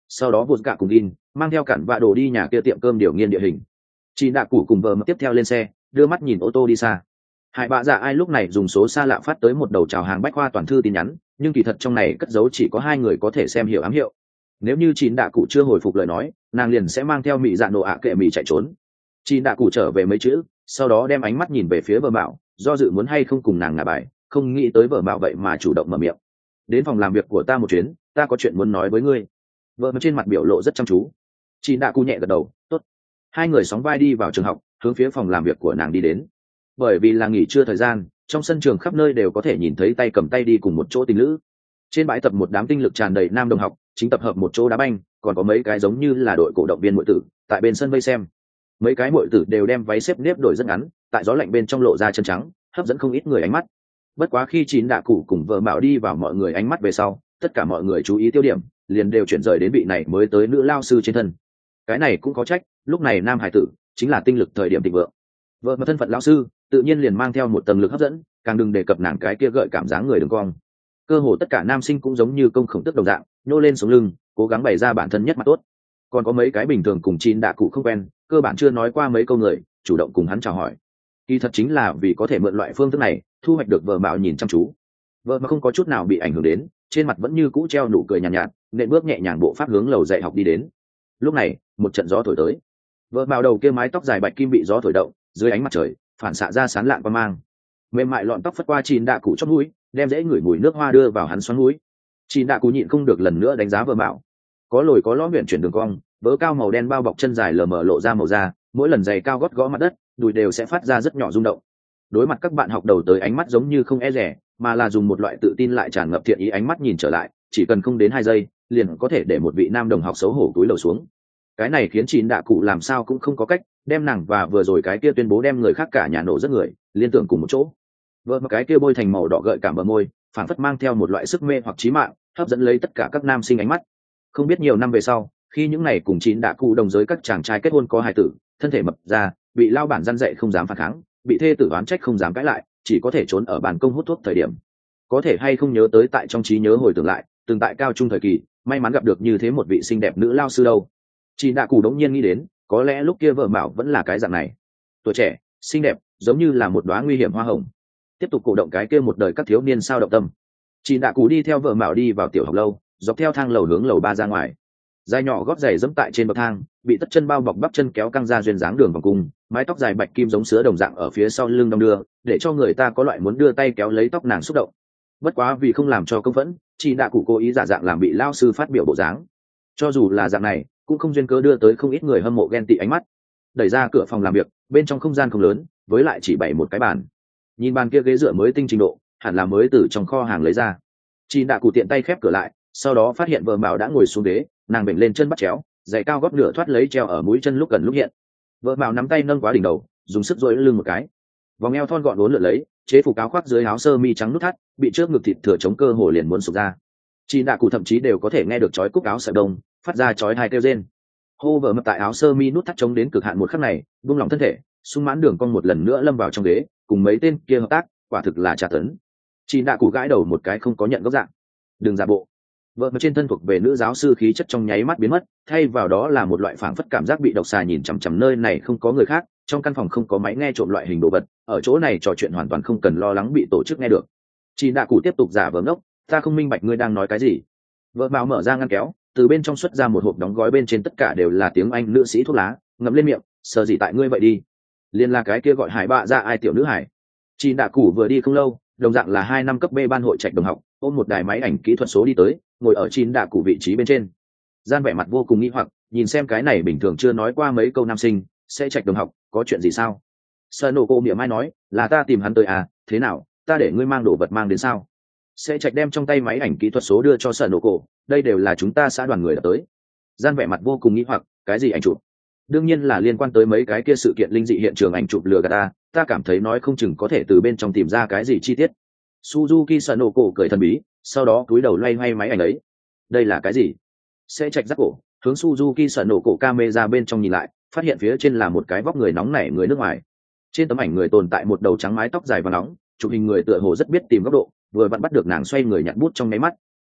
sau đó vụt cả cùng in mang theo cản vạ đồ đi nhà kia tiệm cơm điều nghiên địa hình. Chị đạ cụ cùng vợ tiếp theo lên xe, đưa mắt nhìn ô tô đi xa. Hải bạ dạ ai lúc này dùng số xa lạ phát tới một đầu chào hàng bách khoa toàn thư tin nhắn, nhưng kỳ thật trong này cất giấu chỉ có hai người có thể xem hiểu ám hiệu. Nếu như chị đạ cụ chưa hồi phục lời nói, nàng liền sẽ mang theo mị dạ nổ ạ kệ mị chạy trốn. Chị đạ cụ trở về mấy chữ, sau đó đem ánh mắt nhìn về phía vợ mạo, do dự muốn hay không cùng nàng ngả bài, không nghĩ tới vợ mạo vậy mà chủ động mở miệng. Đến phòng làm việc của ta một chuyến, ta có chuyện muốn nói với ngươi. Vợ trên mặt biểu lộ rất chăm chú. Chị đạ cụ nhẹ gật đầu, tốt. Hai người sóng vai đi vào trường học, hướng phía phòng làm việc của nàng đi đến. Bởi vì là nghỉ trưa thời gian, trong sân trường khắp nơi đều có thể nhìn thấy tay cầm tay đi cùng một chỗ tình lữ. Trên bãi tập một đám tinh lực tràn đầy nam đồng học chính tập hợp một chỗ đá banh, còn có mấy cái giống như là đội cổ động viên muội tử tại bên sân vây xem. Mấy cái muội tử đều đem váy xếp nếp đổi rất ngắn, tại gió lạnh bên trong lộ ra chân trắng, hấp dẫn không ít người ánh mắt. Bất quá khi chín đạ cụ cùng vợ mạo đi vào mọi người ánh mắt về sau, tất cả mọi người chú ý tiêu điểm liền đều chuyển rời đến vị này mới tới nữ lao sư trên thân. Cái này cũng có trách, lúc này nam hải tử chính là tinh lực thời điểm thịnh vượng. Vợ mà thân phận lao sư tự nhiên liền mang theo một tầng lực hấp dẫn, càng đừng đề cập nàng cái kia gợi cảm dáng người đường cong. Cơ hồ tất cả nam sinh cũng giống như công khổng tức đồng dạng, nhô lên sống lưng, cố gắng bày ra bản thân nhất mặt tốt. Còn có mấy cái bình thường cùng chín đạ cụ không quen, cơ bản chưa nói qua mấy câu người, chủ động cùng hắn chào hỏi. Kỳ thật chính là vì có thể mượn loại phương thức này thu hoạch được vợ mạo nhìn chăm chú. Vợ mà không có chút nào bị ảnh hưởng đến, trên mặt vẫn như cũ treo nụ cười nhàn nhạt, nhạt, nện bước nhẹ nhàng bộ pháp hướng lầu dạy học đi đến. Lúc này một trận gió thổi tới, vợ mạo đầu kia mái tóc dài bạch kim bị gió thổi động, dưới ánh mặt trời phản xạ ra sán lạn qua mang, mềm mại lọn tóc phất qua chín đạ cụ chót mũi, đem dễ ngửi mùi nước hoa đưa vào hắn xoắn mũi. Chín đạ cụ nhịn không được lần nữa đánh giá vợ mạo, có lồi có lõm luyện chuyển đường cong, vớ cao màu đen bao bọc chân dài lờ mờ lộ ra màu da, mỗi lần giày cao gót gõ mặt đất, đùi đều sẽ phát ra rất nhỏ rung động. Đối mặt các bạn học đầu tới ánh mắt giống như không e rẻ, mà là dùng một loại tự tin lại tràn ngập thiện ý ánh mắt nhìn trở lại, chỉ cần không đến hai giây liền có thể để một vị nam đồng học xấu hổ túi lầu xuống. Cái này khiến chín đạ cụ làm sao cũng không có cách đem nàng và vừa rồi cái kia tuyên bố đem người khác cả nhà nổ rất người liên tưởng cùng một chỗ. Vợ một cái kia bôi thành màu đỏ gợi cảm bờ môi, phản phất mang theo một loại sức mê hoặc trí mạng, hấp dẫn lấy tất cả các nam sinh ánh mắt. Không biết nhiều năm về sau, khi những này cùng chín đạ cụ đồng giới các chàng trai kết hôn có hài tử, thân thể mập ra, bị lao bản răn dạy không dám phản kháng, bị thê tử oán trách không dám cãi lại, chỉ có thể trốn ở bàn công hút thuốc thời điểm, có thể hay không nhớ tới tại trong trí nhớ hồi tưởng lại, từng tại cao trung thời kỳ may mắn gặp được như thế một vị xinh đẹp nữ lao sư đâu. Chị đạ cụ đống nhiên nghĩ đến, có lẽ lúc kia vợ mạo vẫn là cái dạng này, tuổi trẻ xinh đẹp, giống như là một đóa nguy hiểm hoa hồng, tiếp tục cổ động cái kia một đời các thiếu niên sao động tâm. Chị đạ cụ đi theo vợ mạo đi vào tiểu học lâu, dọc theo thang lầu hướng lầu ba ra ngoài. Dài nhỏ gót giày dẫm tại trên bậc thang, bị tất chân bao bọc bắp chân kéo căng ra duyên dáng đường vòng cung, mái tóc dài bạch kim giống sứa đồng dạng ở phía sau lưng đong đưa, để cho người ta có loại muốn đưa tay kéo lấy tóc nàng xúc động. Bất quá vì không làm cho công phẫn, chị đạ cụ cố ý giả dạng làm bị lao sư phát biểu bộ dáng. Cho dù là dạng này, cũng không duyên cớ đưa tới không ít người hâm mộ ghen tị ánh mắt. Đẩy ra cửa phòng làm việc, bên trong không gian không lớn, với lại chỉ bày một cái bàn. Nhìn bàn kia ghế dựa mới tinh trình độ, hẳn là mới từ trong kho hàng lấy ra. Chị đạ cụ tiện tay khép cửa lại, sau đó phát hiện vợ mạo đã ngồi xuống ghế, nàng bệnh lên chân bắt chéo, giày cao gót nửa thoát lấy treo ở mũi chân lúc gần lúc hiện. Vợ mạo nắm tay nâng quá đỉnh đầu, dùng sức duỗi lưng một cái, vòng eo thon gọn uốn lượn lấy, chế phục áo khoác dưới áo sơ mi trắng nút thắt, bị trước ngực thịt thừa chống cơ hồ liền muốn sụp ra. Chị đạ cụ thậm chí đều có thể nghe được chói cúc áo sợi đông phát ra chói hai kêu rên. Hô vợ mập tại áo sơ mi nút thắt chống đến cực hạn một khắc này, buông lỏng thân thể, sung mãn đường cong một lần nữa lâm vào trong ghế, cùng mấy tên kia hợp tác, quả thực là tra tấn. Chị đạ cụ gãi đầu một cái không có nhận gốc dạng. Đừng giả bộ. Vợ trên thân thuộc về nữ giáo sư khí chất trong nháy mắt biến mất, thay vào đó là một loại phảng phất cảm giác bị độc xà nhìn chằm chằm, nơi này không có người khác, trong căn phòng không có máy nghe trộm loại hình đồ vật, ở chỗ này trò chuyện hoàn toàn không cần lo lắng bị tổ chức nghe được. Chị đạ cụ tiếp tục giả vờ ngốc, ta không minh bạch ngươi đang nói cái gì. Vợ mạo mở ra ngăn kéo, từ bên trong xuất ra một hộp đóng gói, bên trên tất cả đều là tiếng Anh nữ sĩ thuốc lá, ngậm lên miệng, sờ gì tại ngươi vậy đi. Liên là cái kia gọi Hải bạ ra ai tiểu nữ hải. Chị đạ cụ vừa đi không lâu, đồng dạng là hai năm cấp B ban hội trạch đồng học, ôm một đài máy ảnh kỹ thuật số đi tới, ngồi ở chín đạ cụ vị trí bên trên. Gian vẻ mặt vô cùng nghi hoặc, nhìn xem cái này bình thường chưa nói qua mấy câu nam sinh, sẽ trạch đồng học, có chuyện gì sao? Sợ nổ cô miệng mai nói, là ta tìm hắn tới à, thế nào, ta để ngươi mang đồ vật mang đến sao? Sẽ trạch đem trong tay máy ảnh kỹ thuật số đưa cho sợ nổ cổ, đây đều là chúng ta xã đoàn người đã tới. Gian vẻ mặt vô cùng nghi hoặc, cái gì ảnh chụp? Đương nhiên là liên quan tới mấy cái kia sự kiện linh dị hiện trường ảnh chụp lừa gạt ta, ta cảm thấy nói không chừng có thể từ bên trong tìm ra cái gì chi tiết. Suzuki Sanoko cười thần bí, sau đó cúi đầu loay hoay máy ảnh ấy. Đây là cái gì? Sẽ chạch rắc cổ, hướng Suzuki Sanoko camera bên trong nhìn lại, phát hiện phía trên là một cái vóc người nóng nảy người nước ngoài. Trên tấm ảnh người tồn tại một đầu trắng mái tóc dài và nóng, chụp hình người tựa hồ rất biết tìm góc độ, vừa vặn bắt được nàng xoay người nhặt bút trong nháy mắt.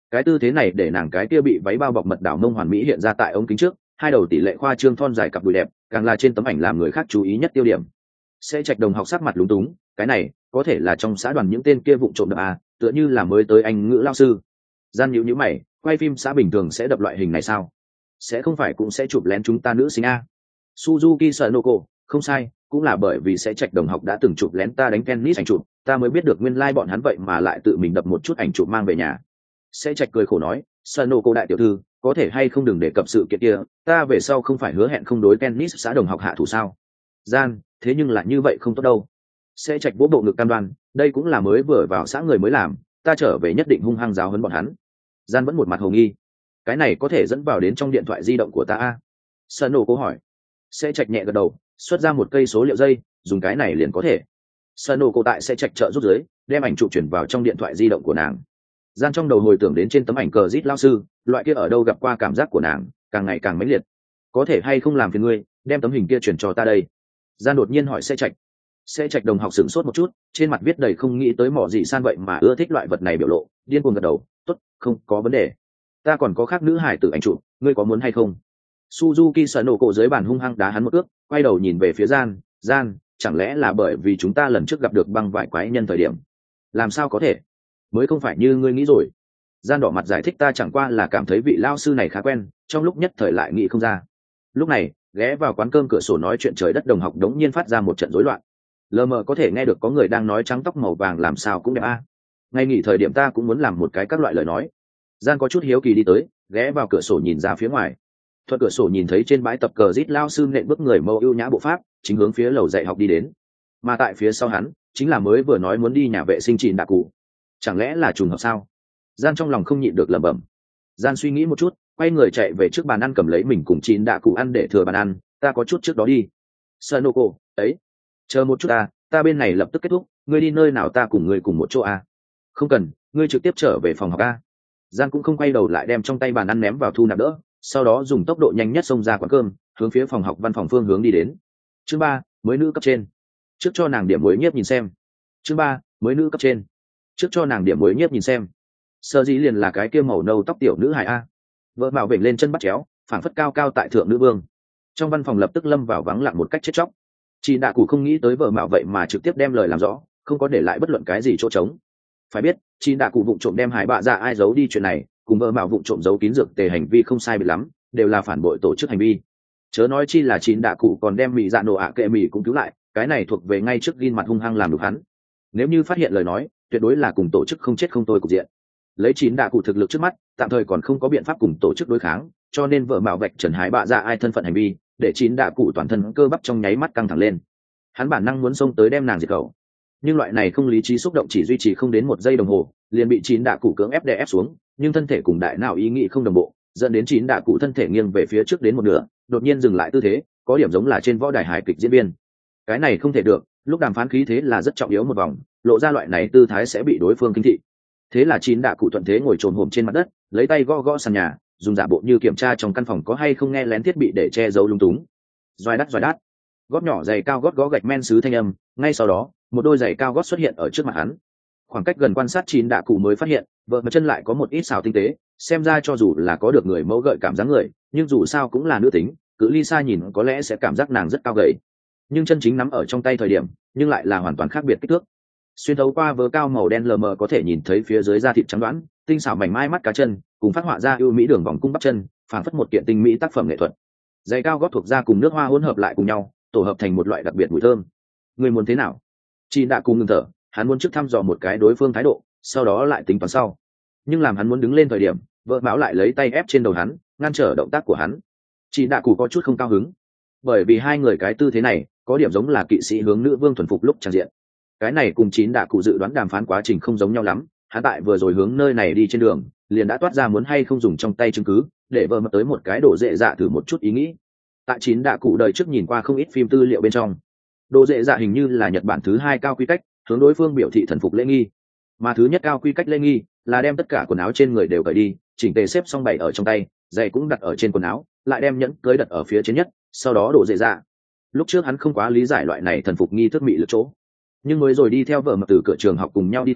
Cái tư thế này để nàng cái kia bị váy bao bọc mật đảo mông hoàn mỹ hiện ra tại ống kính trước, hai đầu tỷ lệ khoa trương thon dài cặp đùi đẹp càng là trên tấm ảnh làm người khác chú ý nhất tiêu điểm. Sẽ Trạch đồng học sắc mặt lúng túng, cái này có thể là trong xã đoàn những tên kia vụng trộm đập à, tựa như là mới tới anh ngữ lao sư. Gian nhíu nhíu mày, quay phim xã bình thường sẽ đập loại hình này sao? Sẽ không phải cũng sẽ chụp lén chúng ta nữ sinh a? Suzuki Sanoko, không sai, cũng là bởi vì Sẽ Trạch đồng học đã từng chụp lén ta đánh tennis ảnh chụp, ta mới biết được nguyên lai like bọn hắn vậy mà lại tự mình đập một chút ảnh chụp mang về nhà. Sẽ Trạch cười khổ nói, Sanoko đại tiểu thư, có thể hay không đừng đề cập sự kiện kia, ta về sau không phải hứa hẹn không đối tennis xã đồng học hạ thủ sao? Gian, thế nhưng là như vậy không tốt đâu. Sẽ Trạch vỗ bộ ngực cam đoan, đây cũng là mới vừa vào xã người mới làm, ta trở về nhất định hung hăng giáo huấn bọn hắn. Gian vẫn một mặt hồ nghi, cái này có thể dẫn vào đến trong điện thoại di động của ta a? Sanoko hỏi. Sẽ Trạch nhẹ gật đầu, xuất ra một cây số liệu dây, dùng cái này liền có thể. Sanoko tại Sẽ Trạch trợ giúp dưới, đem ảnh chụp chuyển vào trong điện thoại di động của nàng. Gian trong đầu hồi tưởng đến trên tấm ảnh cờ rít lao sư, loại kia ở đâu gặp qua cảm giác của nàng càng ngày càng mãnh liệt. Có thể hay không làm phiền ngươi đem tấm hình kia chuyển cho ta đây? Gian đột nhiên hỏi Sẽ Trạch. Sẽ Trạch đồng học sửng sốt một chút, trên mặt viết đầy không nghĩ tới mỏ gì san vậy mà ưa thích loại vật này biểu lộ, điên cuồng gật đầu, tốt, không có vấn đề. Ta còn có khác nữ hải tử ảnh chụp, ngươi có muốn hay không? Suzuki Sanoko dưới bàn hung hăng đá hắn một cước, quay đầu nhìn về phía Gian, Gian, chẳng lẽ là bởi vì chúng ta lần trước gặp được băng vải quái nhân thời điểm? Làm sao có thể? Mới không phải như ngươi nghĩ rồi. Gian đỏ mặt giải thích, ta chẳng qua là cảm thấy vị lao sư này khá quen, trong lúc nhất thời lại nghĩ không ra. Lúc này, ghé vào quán cơm cửa sổ nói chuyện trời đất đồng học đống nhiên phát ra một trận rối loạn. Lờ mờ có thể nghe được có người đang nói trắng tóc màu vàng làm sao cũng đẹp a. À. Ngay nghỉ thời điểm ta cũng muốn làm một cái các loại lời nói. Gian có chút hiếu kỳ đi tới, ghé vào cửa sổ nhìn ra phía ngoài. Thuận cửa sổ nhìn thấy trên bãi tập cờ rít lao sư nện bước người mâu ưu nhã bộ pháp, chính hướng phía lầu dạy học đi đến. Mà tại phía sau hắn, chính là mới vừa nói muốn đi nhà vệ sinh Trịn Đạ Cụ. Chẳng lẽ là trùng hợp sao? Gian trong lòng không nhịn được lẩm bẩm. Gian suy nghĩ một chút, quay người chạy về trước bàn ăn cầm lấy mình cùng Trịn Đạ Cụ ăn để thừa bàn ăn, ta có chút trước đó đi. Sanoko, ấy, chờ một chút ta, ta bên này lập tức kết thúc, ngươi đi nơi nào ta cùng ngươi cùng một chỗ a? Không cần, ngươi trực tiếp trở về phòng học a. Gian cũng không quay đầu lại đem trong tay bàn ăn ném vào thu nạp đỡ, sau đó dùng tốc độ nhanh nhất xông ra quán cơm, hướng phía phòng học văn phòng phương hướng đi đến. Chương ba, mới nữ cấp trên. Trước cho nàng điểm mới nhiếp nhìn xem. Chương ba, mới nữ cấp trên. Trước cho nàng điểm mới nhiếp nhìn xem. Sơ dĩ liền là cái kia màu nâu tóc tiểu nữ hài a. Vợ Mạo vểnh lên chân bắt chéo, phảng phất cao cao tại thượng nữ vương. Trong văn phòng lập tức lâm vào vắng lặng một cách chết chóc. Chị Đạ Cụ không nghĩ tới vợ Mạo vậy mà trực tiếp đem lời làm rõ, không có để lại bất luận cái gì chỗ trống. Phải biết, chị Đạ Cụ vụng trộm đem hải bạ ra ai giấu đi chuyện này, cùng vợ Mạo vụng trộm giấu kín dược tề hành vi không sai biệt lắm, đều là phản bội tổ chức hành vi. Chớ nói chi là chị Đạ Cụ còn đem mì dạ nổ ạ kệ mì cũng cứu lại, cái này thuộc về ngay trước gin mặt hung hăng làm được hắn. Nếu như phát hiện lời nói, tuyệt đối là cùng tổ chức không chết không tôi cục diện. Lấy chín Đạ Cụ thực lực trước mắt, tạm thời còn không có biện pháp cùng tổ chức đối kháng, cho nên vợ Mạo vạch trần hải bạ ra ai thân phận hành vi, để chín Đạ Cụ toàn thân cơ bắp trong nháy mắt căng thẳng lên. Hắn bản năng muốn xông tới đem nàng diệt khẩu, nhưng loại này không lý trí xúc động chỉ duy trì không đến một giây đồng hồ, liền bị chín Đạ Cụ cưỡng ép đè ép xuống, nhưng thân thể cùng đại não ý nghĩ không đồng bộ, dẫn đến chín Đạ Cụ thân thể nghiêng về phía trước đến một nửa, đột nhiên dừng lại tư thế, có điểm giống là trên võ đài hài kịch diễn viên. Cái này không thể được, lúc đàm phán khí thế là rất trọng yếu một vòng, lộ ra loại này tư thái sẽ bị đối phương kinh thị. Thế là chín Đạ Cụ thuận thế ngồi trồm hổm trên mặt đất, lấy tay gõ gõ sàn nhà, dùng giả bộ như kiểm tra trong căn phòng có hay không nghe lén thiết bị để che giấu lung túng. Doài đắt doài đắt, gót nhỏ giày cao gót gõ gạch men sứ thanh âm, ngay sau đó một đôi giày cao gót xuất hiện ở trước mặt hắn. Khoảng cách gần quan sát chín Đạ Cụ mới phát hiện vợ mà chân lại có một ít xào tinh tế, xem ra cho dù là có được người mẫu gợi cảm giác người, nhưng dù sao cũng là nữ tính, cự ly xa nhìn có lẽ sẽ cảm giác nàng rất cao gầy, nhưng chân chính nắm ở trong tay thời điểm nhưng lại là hoàn toàn khác biệt kích thước. Xuyên thấu qua vớ cao màu đen lờ mờ có thể nhìn thấy phía dưới da thịt trắng đoán, tinh xảo mảnh mai mắt cá chân cùng phát họa ra ưu mỹ đường vòng cung bắp chân, phảng phất một kiện tinh mỹ tác phẩm nghệ thuật. Giày cao gót thuộc da cùng nước hoa hỗn hợp lại cùng nhau, tổ hợp thành một loại đặc biệt mùi thơm. Người muốn thế nào? Chị đã cùng ngừng thở, hắn muốn trước thăm dò một cái đối phương thái độ, sau đó lại tính toán sau. Nhưng làm hắn muốn đứng lên thời điểm, vợ Mão lại lấy tay ép trên đầu hắn, ngăn trở động tác của hắn. Chị đã cụ có chút không cao hứng, bởi vì hai người cái tư thế này có điểm giống là kỵ sĩ hướng nữ vương thuần phục lúc tràn diện. Cái này cùng chín đạ cụ dự đoán đàm phán quá trình không giống nhau lắm. Hắn tại vừa rồi hướng nơi này đi trên đường, liền đã toát ra muốn hay không dùng trong tay chứng cứ để vợ mập tới một cái đồ dễ dạ thử một chút ý nghĩ. Tại chín đạ cụ đời trước nhìn qua không ít phim tư liệu bên trong, đồ dễ dạ hình như là Nhật Bản thứ hai cao quy cách hướng đối phương biểu thị thần phục lễ nghi, mà thứ nhất cao quy cách lễ nghi là đem tất cả quần áo trên người đều cởi đi, chỉnh tề xếp xong bày ở trong tay, giày cũng đặt ở trên quần áo, lại đem nhẫn cưới đặt ở phía trên nhất, sau đó đổ dễ dạ. Lúc trước hắn không quá lý giải loại này thần phục nghi thức mị lực chỗ, nhưng mới rồi đi theo vợ mập từ cửa trường học cùng nhau đi tới,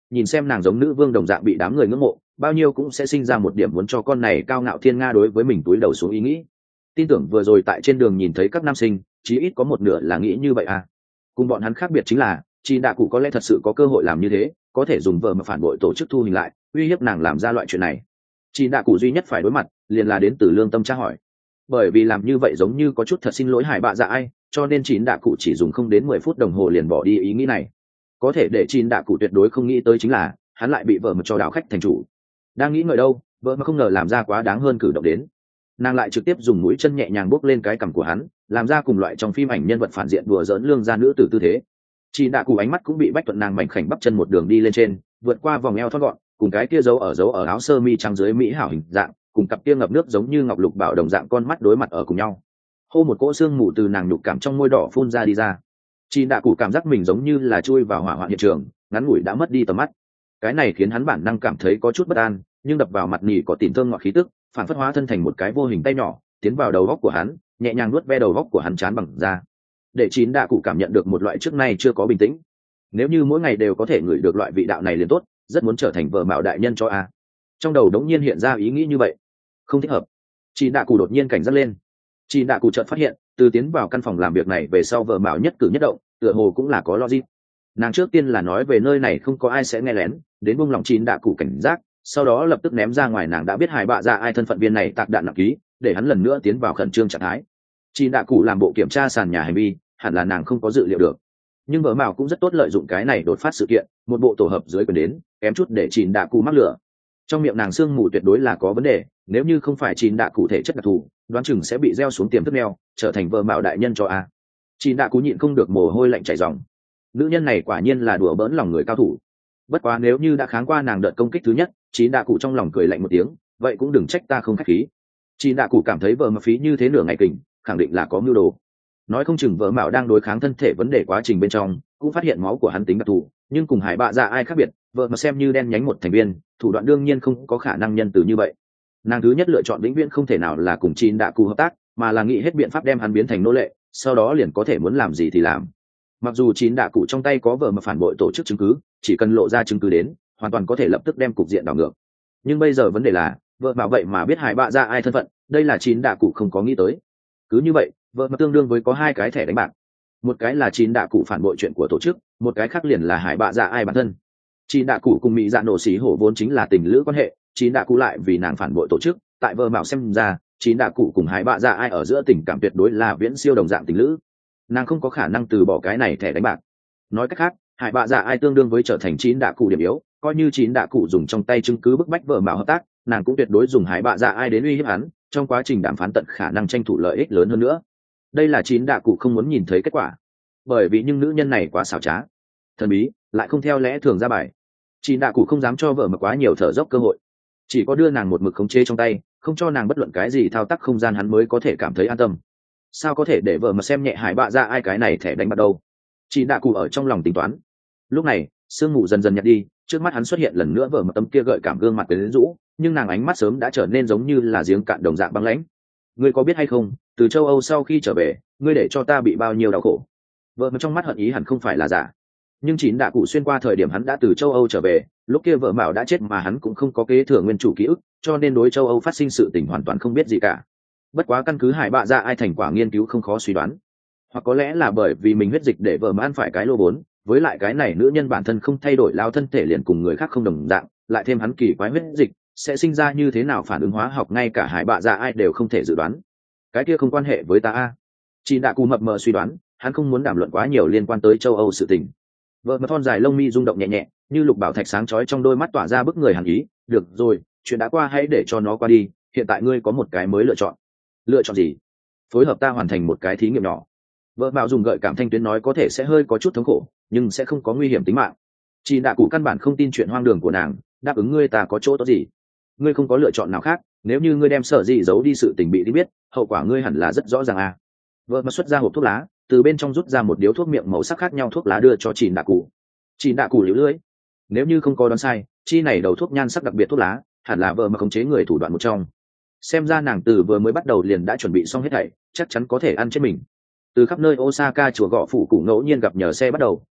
nhìn xem nàng giống nữ vương đồng dạng bị đám người ngưỡng mộ, bao nhiêu cũng sẽ sinh ra một điểm muốn cho con này cao ngạo thiên nga đối với mình túi đầu xuống ý nghĩ. Tin tưởng vừa rồi tại trên đường nhìn thấy các nam sinh, chí ít có một nửa là nghĩ như vậy à. Cùng bọn hắn khác biệt chính là chị đạ cụ có lẽ thật sự có cơ hội làm như thế, có thể dùng vợ mà phản bội tổ chức thu hình lại, uy hiếp nàng làm ra loại chuyện này. Chị đạ cụ duy nhất phải đối mặt liền là đến từ lương tâm tra hỏi, bởi vì làm như vậy giống như có chút thật xin lỗi hải bạ dạ ai, cho nên chị đạ cụ chỉ dùng không đến mười phút đồng hồ liền bỏ đi ý nghĩ này. Có thể để chị đạ cụ tuyệt đối không nghĩ tới chính là hắn lại bị vợ mà cho đảo khách thành chủ. Đang nghĩ ngợi đâu, vợ mà không ngờ làm ra quá đáng hơn cử động đến, nàng lại trực tiếp dùng mũi chân nhẹ nhàng bốc lên cái cằm của hắn, làm ra cùng loại trong phim ảnh nhân vật phản diện đùa giỡn lương gia nữ tử tư thế. Chị đạ cụ ánh mắt cũng bị bách thuận nàng mảnh khảnh bắp chân một đường đi lên trên, vượt qua vòng eo thoát gọn, cùng cái kia giấu ở giấu ở áo sơ mi trắng dưới mỹ hảo hình dạng, cùng cặp kia ngập nước giống như ngọc lục bảo đồng dạng con mắt đối mặt ở cùng nhau. Hô một cỗ xương mù từ nàng nhục cảm trong môi đỏ phun ra đi ra. Chị đạ cụ cảm giác mình giống như là chui vào hỏa hoạn hiện trường, ngắn ngủi đã mất đi tầm mắt. Cái này khiến hắn bản năng cảm thấy có chút bất an, nhưng đập vào mặt nhì có tìm thơm ngọt khí tức, phản phất hóa thân thành một cái vô hình tay nhỏ, tiến vào đầu góc của hắn, nhẹ nhàng nuốt ve đầu góc của hắn chán bằng da, để chín đạ cụ cảm nhận được một loại trước nay chưa có bình tĩnh. Nếu như mỗi ngày đều có thể ngửi được loại vị đạo này liền tốt, rất muốn trở thành vợ mạo đại nhân cho a. Trong đầu đống nhiên hiện ra ý nghĩ như vậy, không thích hợp. Chín đạ cụ đột nhiên cảnh giác lên. Chín đạ cụ chợt phát hiện, từ tiến vào căn phòng làm việc này về sau vợ mạo nhất cử nhất động, tựa hồ cũng là có logic. Nàng trước tiên là nói về nơi này không có ai sẽ nghe lén, đến buông lòng chín đạ cụ cảnh giác, sau đó lập tức ném ra ngoài nàng đã biết hải bạ ra ai thân phận viên này tạc đạn nặng ký, để hắn lần nữa tiến vào khẩn trương trạng thái. Chín đạ cụ làm bộ kiểm tra sàn nhà hành vi, hẳn là nàng không có dự liệu được, nhưng vợ mạo cũng rất tốt lợi dụng cái này đột phát sự kiện, một bộ tổ hợp dưới quyền đến, kém chút để chín đạ cụ mắc lửa. Trong miệng nàng xương mù tuyệt đối là có vấn đề, nếu như không phải chín đạ cụ thể chất đặc thù, đoán chừng sẽ bị gieo xuống tiềm thức neo, trở thành vợ mạo đại nhân cho a. Chín đạ cụ nhịn không được mồ hôi lạnh chảy ròng. Nữ nhân này quả nhiên là đùa bỡn lòng người cao thủ. Bất quá nếu như đã kháng qua nàng đợt công kích thứ nhất, chín đạ cụ trong lòng cười lạnh một tiếng, vậy cũng đừng trách ta không khách khí. Chín đạ cụ cảm thấy vợ mà phí như thế nửa ngày kình, khẳng định là có mưu đồ. Nói không chừng vợ mạo đang đối kháng thân thể vấn đề quá trình bên trong, cũng phát hiện máu của hắn tính đặc thù, nhưng cùng hải bạ dạ ai khác biệt, vợ mà xem như đen nhánh một thành viên, thủ đoạn đương nhiên không có khả năng nhân từ như vậy. Nàng thứ nhất lựa chọn vĩnh viễn không thể nào là cùng chín đạ cụ hợp tác, mà là nghĩ hết biện pháp đem hắn biến thành nô lệ, sau đó liền có thể muốn làm gì thì làm. Mặc dù chín đạ cụ trong tay có vợ mà phản bội tổ chức chứng cứ, chỉ cần lộ ra chứng cứ đến, hoàn toàn có thể lập tức đem cục diện đảo ngược. Nhưng bây giờ vấn đề là vợ mà vậy mà biết hải bạ ra ai thân phận, đây là chín đạ cụ không có nghĩ tới. Cứ như vậy vợ mà tương đương với có hai cái thẻ đánh bạc, một cái là chín đạ cụ phản bội chuyện của tổ chức, một cái khác liền là hải bạ ra ai bản thân. Chín đạ cụ cùng mỹ dạ nổ xí hổ vốn chính là tình lữ quan hệ, chín đạ cụ lại vì nàng phản bội tổ chức, tại vợ mạo xem ra chín đạ cụ cùng hải bạ ra ai ở giữa tình cảm tuyệt đối là viễn siêu đồng dạng tình lữ, nàng không có khả năng từ bỏ cái này thẻ đánh bạc. Nói cách khác hải bạ dạ ai tương đương với trở thành chín đạ cụ điểm yếu, coi như chín đạ cụ dùng trong tay chứng cứ bức bách vợ mạo hợp tác, nàng cũng tuyệt đối dùng hải bạ dạ ai đến uy hiếp hắn, trong quá trình đàm phán tận khả năng tranh thủ lợi ích lớn hơn nữa. Đây là chín đạ cụ không muốn nhìn thấy kết quả, bởi vì những nữ nhân này quá xảo trá, thần bí, lại không theo lẽ thường ra bài. Chín đạ cụ không dám cho vợ mà quá nhiều thở dốc cơ hội, chỉ có đưa nàng một mực khống chế trong tay, không cho nàng bất luận cái gì thao tác không gian, hắn mới có thể cảm thấy an tâm. Sao có thể để vợ mà xem nhẹ hải bạ dạ ai cái này thẻ đánh bạc đâu? Chín đạ cụ ở trong lòng tính toán. Lúc này sương mù dần dần nhạt đi, trước mắt hắn xuất hiện lần nữa vợ mà tấm kia gợi cảm gương mặt quyến rũ, nhưng nàng ánh mắt sớm đã trở nên giống như là giếng cạn đồng dạng băng lãnh. Ngươi có biết hay không, từ châu Âu sau khi trở về, ngươi để cho ta bị bao nhiêu đau khổ. Vợ mà trong mắt hận ý hẳn không phải là giả, nhưng chín đạ cụ xuyên qua thời điểm hắn đã từ châu Âu trở về, lúc kia vợ mạo đã chết mà hắn cũng không có kế thừa nguyên chủ ký ức, cho nên đối châu Âu phát sinh sự tình hoàn toàn không biết gì cả. Bất quá căn cứ hải bạ dạ ai thành quả nghiên cứu không khó suy đoán, hoặc có lẽ là bởi vì mình huyết dịch để vợ mà ăn phải cái lô vốn, với lại cái này nữ nhân bản thân không thay đổi lao thân thể liền cùng người khác không đồng dạng, lại thêm hắn kỳ quái huyết dịch sẽ sinh ra như thế nào phản ứng hóa học ngay cả hải bạ dạ ai đều không thể dự đoán. Cái kia không quan hệ với ta a. Chị đạ cụ mập mờ suy đoán, hắn không muốn đàm luận quá nhiều liên quan tới châu Âu sự tình. Vợ mà thon dài lông mi rung động nhẹ nhẹ, như lục bảo thạch sáng chói trong đôi mắt tỏa ra bức người hàn ý. Được rồi, chuyện đã qua hãy để cho nó qua đi, hiện tại ngươi có một cái mới lựa chọn. Lựa chọn gì? Phối hợp ta hoàn thành một cái thí nghiệm nhỏ. Vợ mạo dùng gợi cảm thanh tuyến nói, có thể sẽ hơi có chút thống khổ, nhưng sẽ không có nguy hiểm tính mạng. Chị đạ cụ căn bản không tin chuyện hoang đường của nàng, đáp ứng ngươi ta có chỗ tốt gì? Ngươi không có lựa chọn nào khác, nếu như ngươi đem sở gì giấu đi sự tình bị đi biết, hậu quả ngươi hẳn là rất rõ ràng à. Vợ mà xuất ra hộp thuốc lá, từ bên trong rút ra một điếu thuốc miệng màu sắc khác nhau thuốc lá đưa cho chị đạ cụ. Chị đạ cụ liễu lưỡi, nếu như không có đoán sai, chi này đầu thuốc nhan sắc đặc biệt thuốc lá, hẳn là vợ mà khống chế người thủ đoạn một trong. Xem ra nàng từ vừa mới bắt đầu liền đã chuẩn bị xong hết thảy, chắc chắn có thể ăn chết mình. Từ khắp nơi Osaka chùa gọ phủ cụ ngẫu nhiên gặp nhờ xe bắt đầu,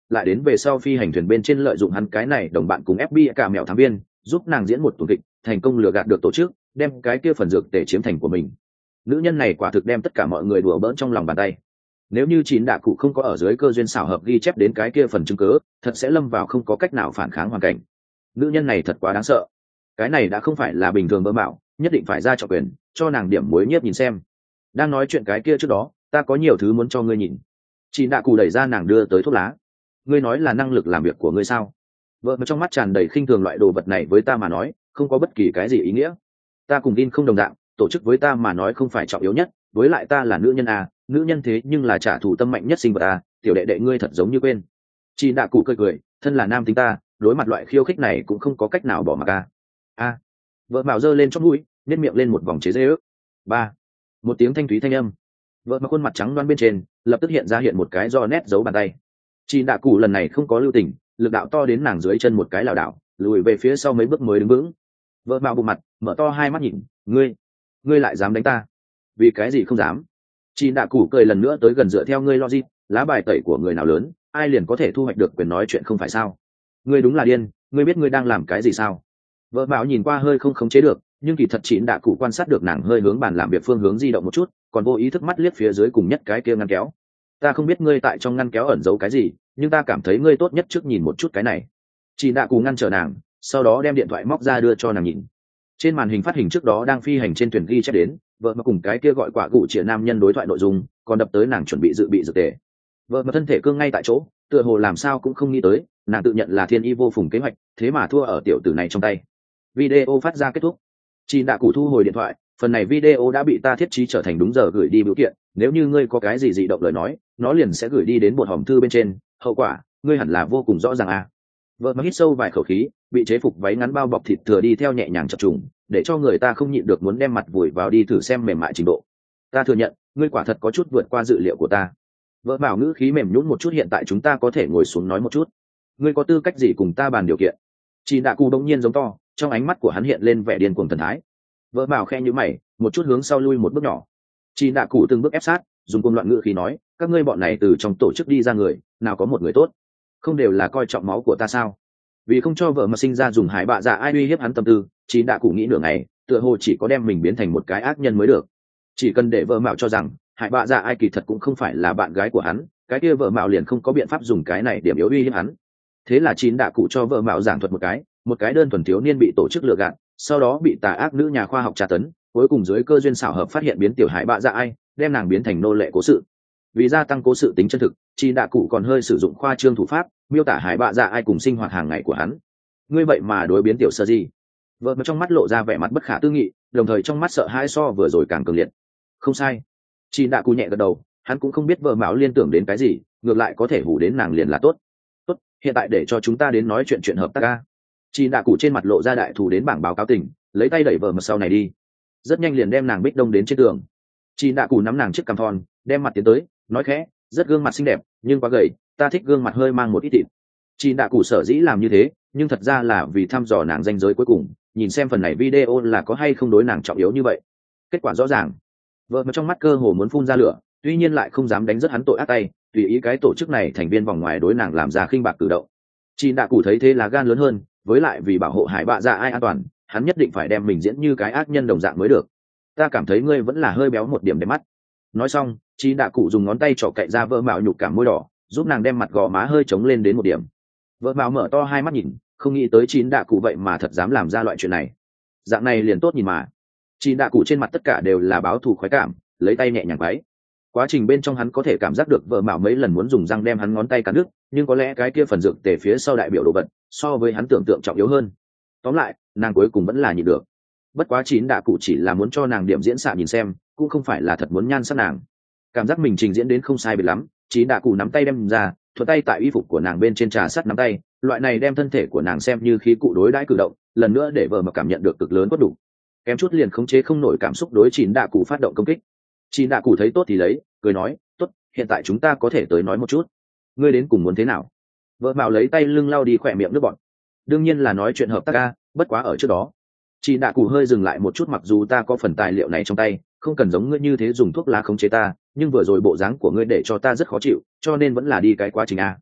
lại đến về sau phi hành thuyền bên trên lợi dụng hắn cái này đồng bạn cùng ép bê i cả mẹo thám viên giúp nàng diễn một tuần kịch, thành công lừa gạt được tổ chức, đem cái kia phần dược tể chiếm thành của mình. Nữ nhân này quả thực đem tất cả mọi người đùa bỡn trong lòng bàn tay. Nếu như chín đạ cụ không có ở dưới cơ duyên xảo hợp ghi chép đến cái kia phần chứng cớ, thật sẽ lâm vào không có cách nào phản kháng hoàn cảnh. Nữ nhân này thật quá đáng sợ. Cái này đã không phải là bình thường bơ mạo, nhất định phải ra trọng quyền, cho nàng điểm muối nhiếp nhìn xem. Đang nói chuyện cái kia trước đó, ta có nhiều thứ muốn cho ngươi nhìn. Chín đạ cụ đẩy ra nàng đưa tới thuốc lá. Ngươi nói là năng lực làm việc của ngươi sao? Vợ mà trong mắt tràn đầy khinh thường, loại đồ vật này với ta mà nói không có bất kỳ cái gì ý nghĩa. Ta cùng tin không đồng dạng, tổ chức với ta mà nói không phải trọng yếu nhất, với lại ta là nữ nhân à, nữ nhân thế nhưng là trả thù tâm mạnh nhất sinh vật à, tiểu đệ đệ ngươi thật giống như quên. Chị đạ cụ cười cười, thân là nam tính ta, đối mặt loại khiêu khích này cũng không có cách nào bỏ mặc à. A. Vợ mạo giơ lên chóp mũi, nhếch miệng lên một vòng chế giễu. Ba. Một tiếng thanh thúy thanh âm. Vợ mà khuôn mặt trắng đoan bên trên, lập tức hiện ra hiện một cái do nét dấu bàn tay. Chị đạ cụ lần này không có lưu tình, lực đạo to đến nàng dưới chân một cái lảo đảo, lùi về phía sau mấy bước mới đứng vững. Vợ mạo bụng mặt, mở to hai mắt nhìn, ngươi, ngươi lại dám đánh ta? Vì cái gì không dám? Chị đạ cụ cười lần nữa tới gần, dựa theo ngươi logic, lá bài tẩy của người nào lớn, ai liền có thể thu hoạch được quyền nói chuyện không phải sao? Ngươi đúng là điên, ngươi biết ngươi đang làm cái gì sao? Vợ mạo nhìn qua hơi không khống chế được, nhưng kỳ thật chị đạ cụ quan sát được nàng hơi hướng bàn làm việc phương hướng di động một chút, còn vô ý thức mắt liếc phía dưới cùng nhất cái kia ngăn kéo. Ta không biết ngươi tại trong ngăn kéo ẩn giấu cái gì, nhưng ta cảm thấy ngươi tốt nhất trước nhìn một chút cái này. Chị đạ cụ ngăn trở nàng, sau đó đem điện thoại móc ra đưa cho nàng nhìn. Trên màn hình phát hình trước đó đang phi hành trên thuyền ghi chép đến vợ mà cùng cái kia gọi quả cụ chĩa nam nhân đối thoại nội dung, còn đập tới nàng chuẩn bị dự bị dược tề. Vợ mà thân thể cương ngay tại chỗ, tựa hồ làm sao cũng không nghĩ tới, nàng tự nhận là thiên y vô phùng kế hoạch, thế mà thua ở tiểu tử này trong tay. Video phát ra kết thúc. Chị đã cụ thu hồi điện thoại, phần này video đã bị ta thiết trí trở thành đúng giờ gửi đi biểu kiện, nếu như ngươi có cái gì dị động lời nói, nó liền sẽ gửi đi đến một hòm thư bên trên, hậu quả ngươi hẳn là vô cùng rõ ràng à. Vợ mà hít sâu vài khẩu khí, bị chế phục váy ngắn bao bọc thịt thừa đi theo nhẹ nhàng chập trùng, để cho người ta không nhịn được muốn đem mặt vùi vào đi thử xem mềm mại trình độ. Ta thừa nhận, ngươi quả thật có chút vượt qua dự liệu của ta. Vợ bảo ngữ khí mềm nhũn một chút, hiện tại chúng ta có thể ngồi xuống nói một chút. Ngươi có tư cách gì cùng ta bàn điều kiện? Chị đạ cụ đông nhiên giống to, trong ánh mắt của hắn hiện lên vẻ điên cuồng thần thái. Vợ bảo khe như mày, một chút hướng sau lui một bước nhỏ. Chị đạ cụ từng bước ép sát, dùng côn loạn ngữ khí nói, các ngươi bọn này từ trong tổ chức đi ra người, nào có một người tốt? Không đều là coi trọng máu của ta sao? Vì không cho vợ mà sinh ra dùng hải bạ dạ ai uy hiếp hắn tâm tư, chị đạ cụ nghĩ nửa ngày, tựa hồ chỉ có đem mình biến thành một cái ác nhân mới được. Chỉ cần để vợ mạo cho rằng hải bạ dạ ai kỳ thật cũng không phải là bạn gái của hắn, cái kia vợ mạo liền không có biện pháp dùng cái này điểm yếu uy hiếp hắn. Thế là chín đạ cụ cho vợ mạo giảng thuật một cái một cái đơn thuần thiếu niên bị tổ chức lừa gạt, sau đó bị tà ác nữ nhà khoa học tra tấn, cuối cùng dưới cơ duyên xảo hợp phát hiện biến tiểu hải bạ dạ ai, đem nàng biến thành nô lệ cố sự. Vì gia tăng cố sự tính chân thực, chín đạ cụ còn hơi sử dụng khoa trương thủ pháp miêu tả hải bạ dạ ai cùng sinh hoạt hàng ngày của hắn. Ngươi vậy mà đối biến tiểu sơ gì? Vợ mà trong mắt lộ ra vẻ mặt bất khả tư nghị, đồng thời trong mắt sợ hãi so vừa rồi càng cường liệt. Không sai. Chín đạ cụ nhẹ gật đầu, hắn cũng không biết vợ mạo liên tưởng đến cái gì, ngược lại có thể hù đến nàng liền là tốt. Tốt, hiện tại để cho chúng ta đến nói chuyện chuyện hợp tác ca. Chín đạ cụ trên mặt lộ ra đại thù đến bảng báo cáo tình, lấy tay đẩy vợ mà sau này đi, rất nhanh liền đem nàng bích đông đến trên tường. Chín đạ cụ nắm nàng chiếc cằm thon, đem mặt tiến tới, nói khẽ, rất gương mặt xinh đẹp, nhưng quá gầy, ta thích gương mặt hơi mang một ít thịt. Chín đạ cụ sở dĩ làm như thế, nhưng thật ra là vì thăm dò nàng ranh giới cuối cùng, nhìn xem phần này video là có hay không đối nàng trọng yếu như vậy. Kết quả rõ ràng, vợ mà trong mắt cơ hồ muốn phun ra lửa, tuy nhiên lại không dám đánh rất hắn tội ác tay, tùy ý cái tổ chức này thành viên vòng ngoài đối nàng làm ra khinh bạc cử động. Chín đạ cụ thấy thế là gan lớn hơn, với lại vì bảo hộ hải bạ dạ ai an toàn, hắn nhất định phải đem mình diễn như cái ác nhân đồng dạng mới được. Ta cảm thấy ngươi vẫn là hơi béo một điểm để mắt. Nói xong, chín đạ cụ dùng ngón tay trỏ cậy ra vợ mạo nhục cảm môi đỏ, giúp nàng đem mặt gò má hơi trống lên đến một điểm. Vợ mạo mở to hai mắt nhìn, không nghĩ tới chín đạ cụ vậy mà thật dám làm ra loại chuyện này. Dạng này liền tốt nhìn mà. Chín đạ cụ trên mặt tất cả đều là báo thù khoái cảm, lấy tay nhẹ nhàng váy. Quá trình bên trong hắn có thể cảm giác được vợ mạo mấy lần muốn dùng răng đem hắn ngón tay cắn đứt, nhưng có lẽ cái kia phần dược tề phía sau đại biểu đồ vật so với hắn tưởng tượng trọng yếu hơn. Tóm lại, nàng cuối cùng vẫn là nhịn được. Bất quá chín đạ cụ chỉ là muốn cho nàng điểm diễn xạ nhìn xem, cũng không phải là thật muốn nhan sắc nàng. Cảm giác mình trình diễn đến không sai biệt lắm, chín đạ cụ nắm tay đem ra, thuận tay tại y phục của nàng bên trên trà sắt nắm tay, loại này đem thân thể của nàng xem như khí cụ đối đãi cử động, lần nữa để vợ mà cảm nhận được cực lớn có đủ. Kém chút liền khống chế không nổi cảm xúc đối chín đạ cụ phát động công kích. Chín đạ cụ thấy tốt thì lấy, cười nói, tốt, hiện tại chúng ta có thể tới nói một chút. Ngươi đến cùng muốn thế nào? Vợ mạo lấy tay lưng lau đi khỏe miệng nước bọt. Đương nhiên là nói chuyện hợp tác ca, bất quá ở trước đó. Chị đạ cụ hơi dừng lại một chút, mặc dù ta có phần tài liệu này trong tay, không cần giống ngươi như thế dùng thuốc lá khống chế ta, nhưng vừa rồi bộ dáng của ngươi để cho ta rất khó chịu, cho nên vẫn là đi cái quá trình a.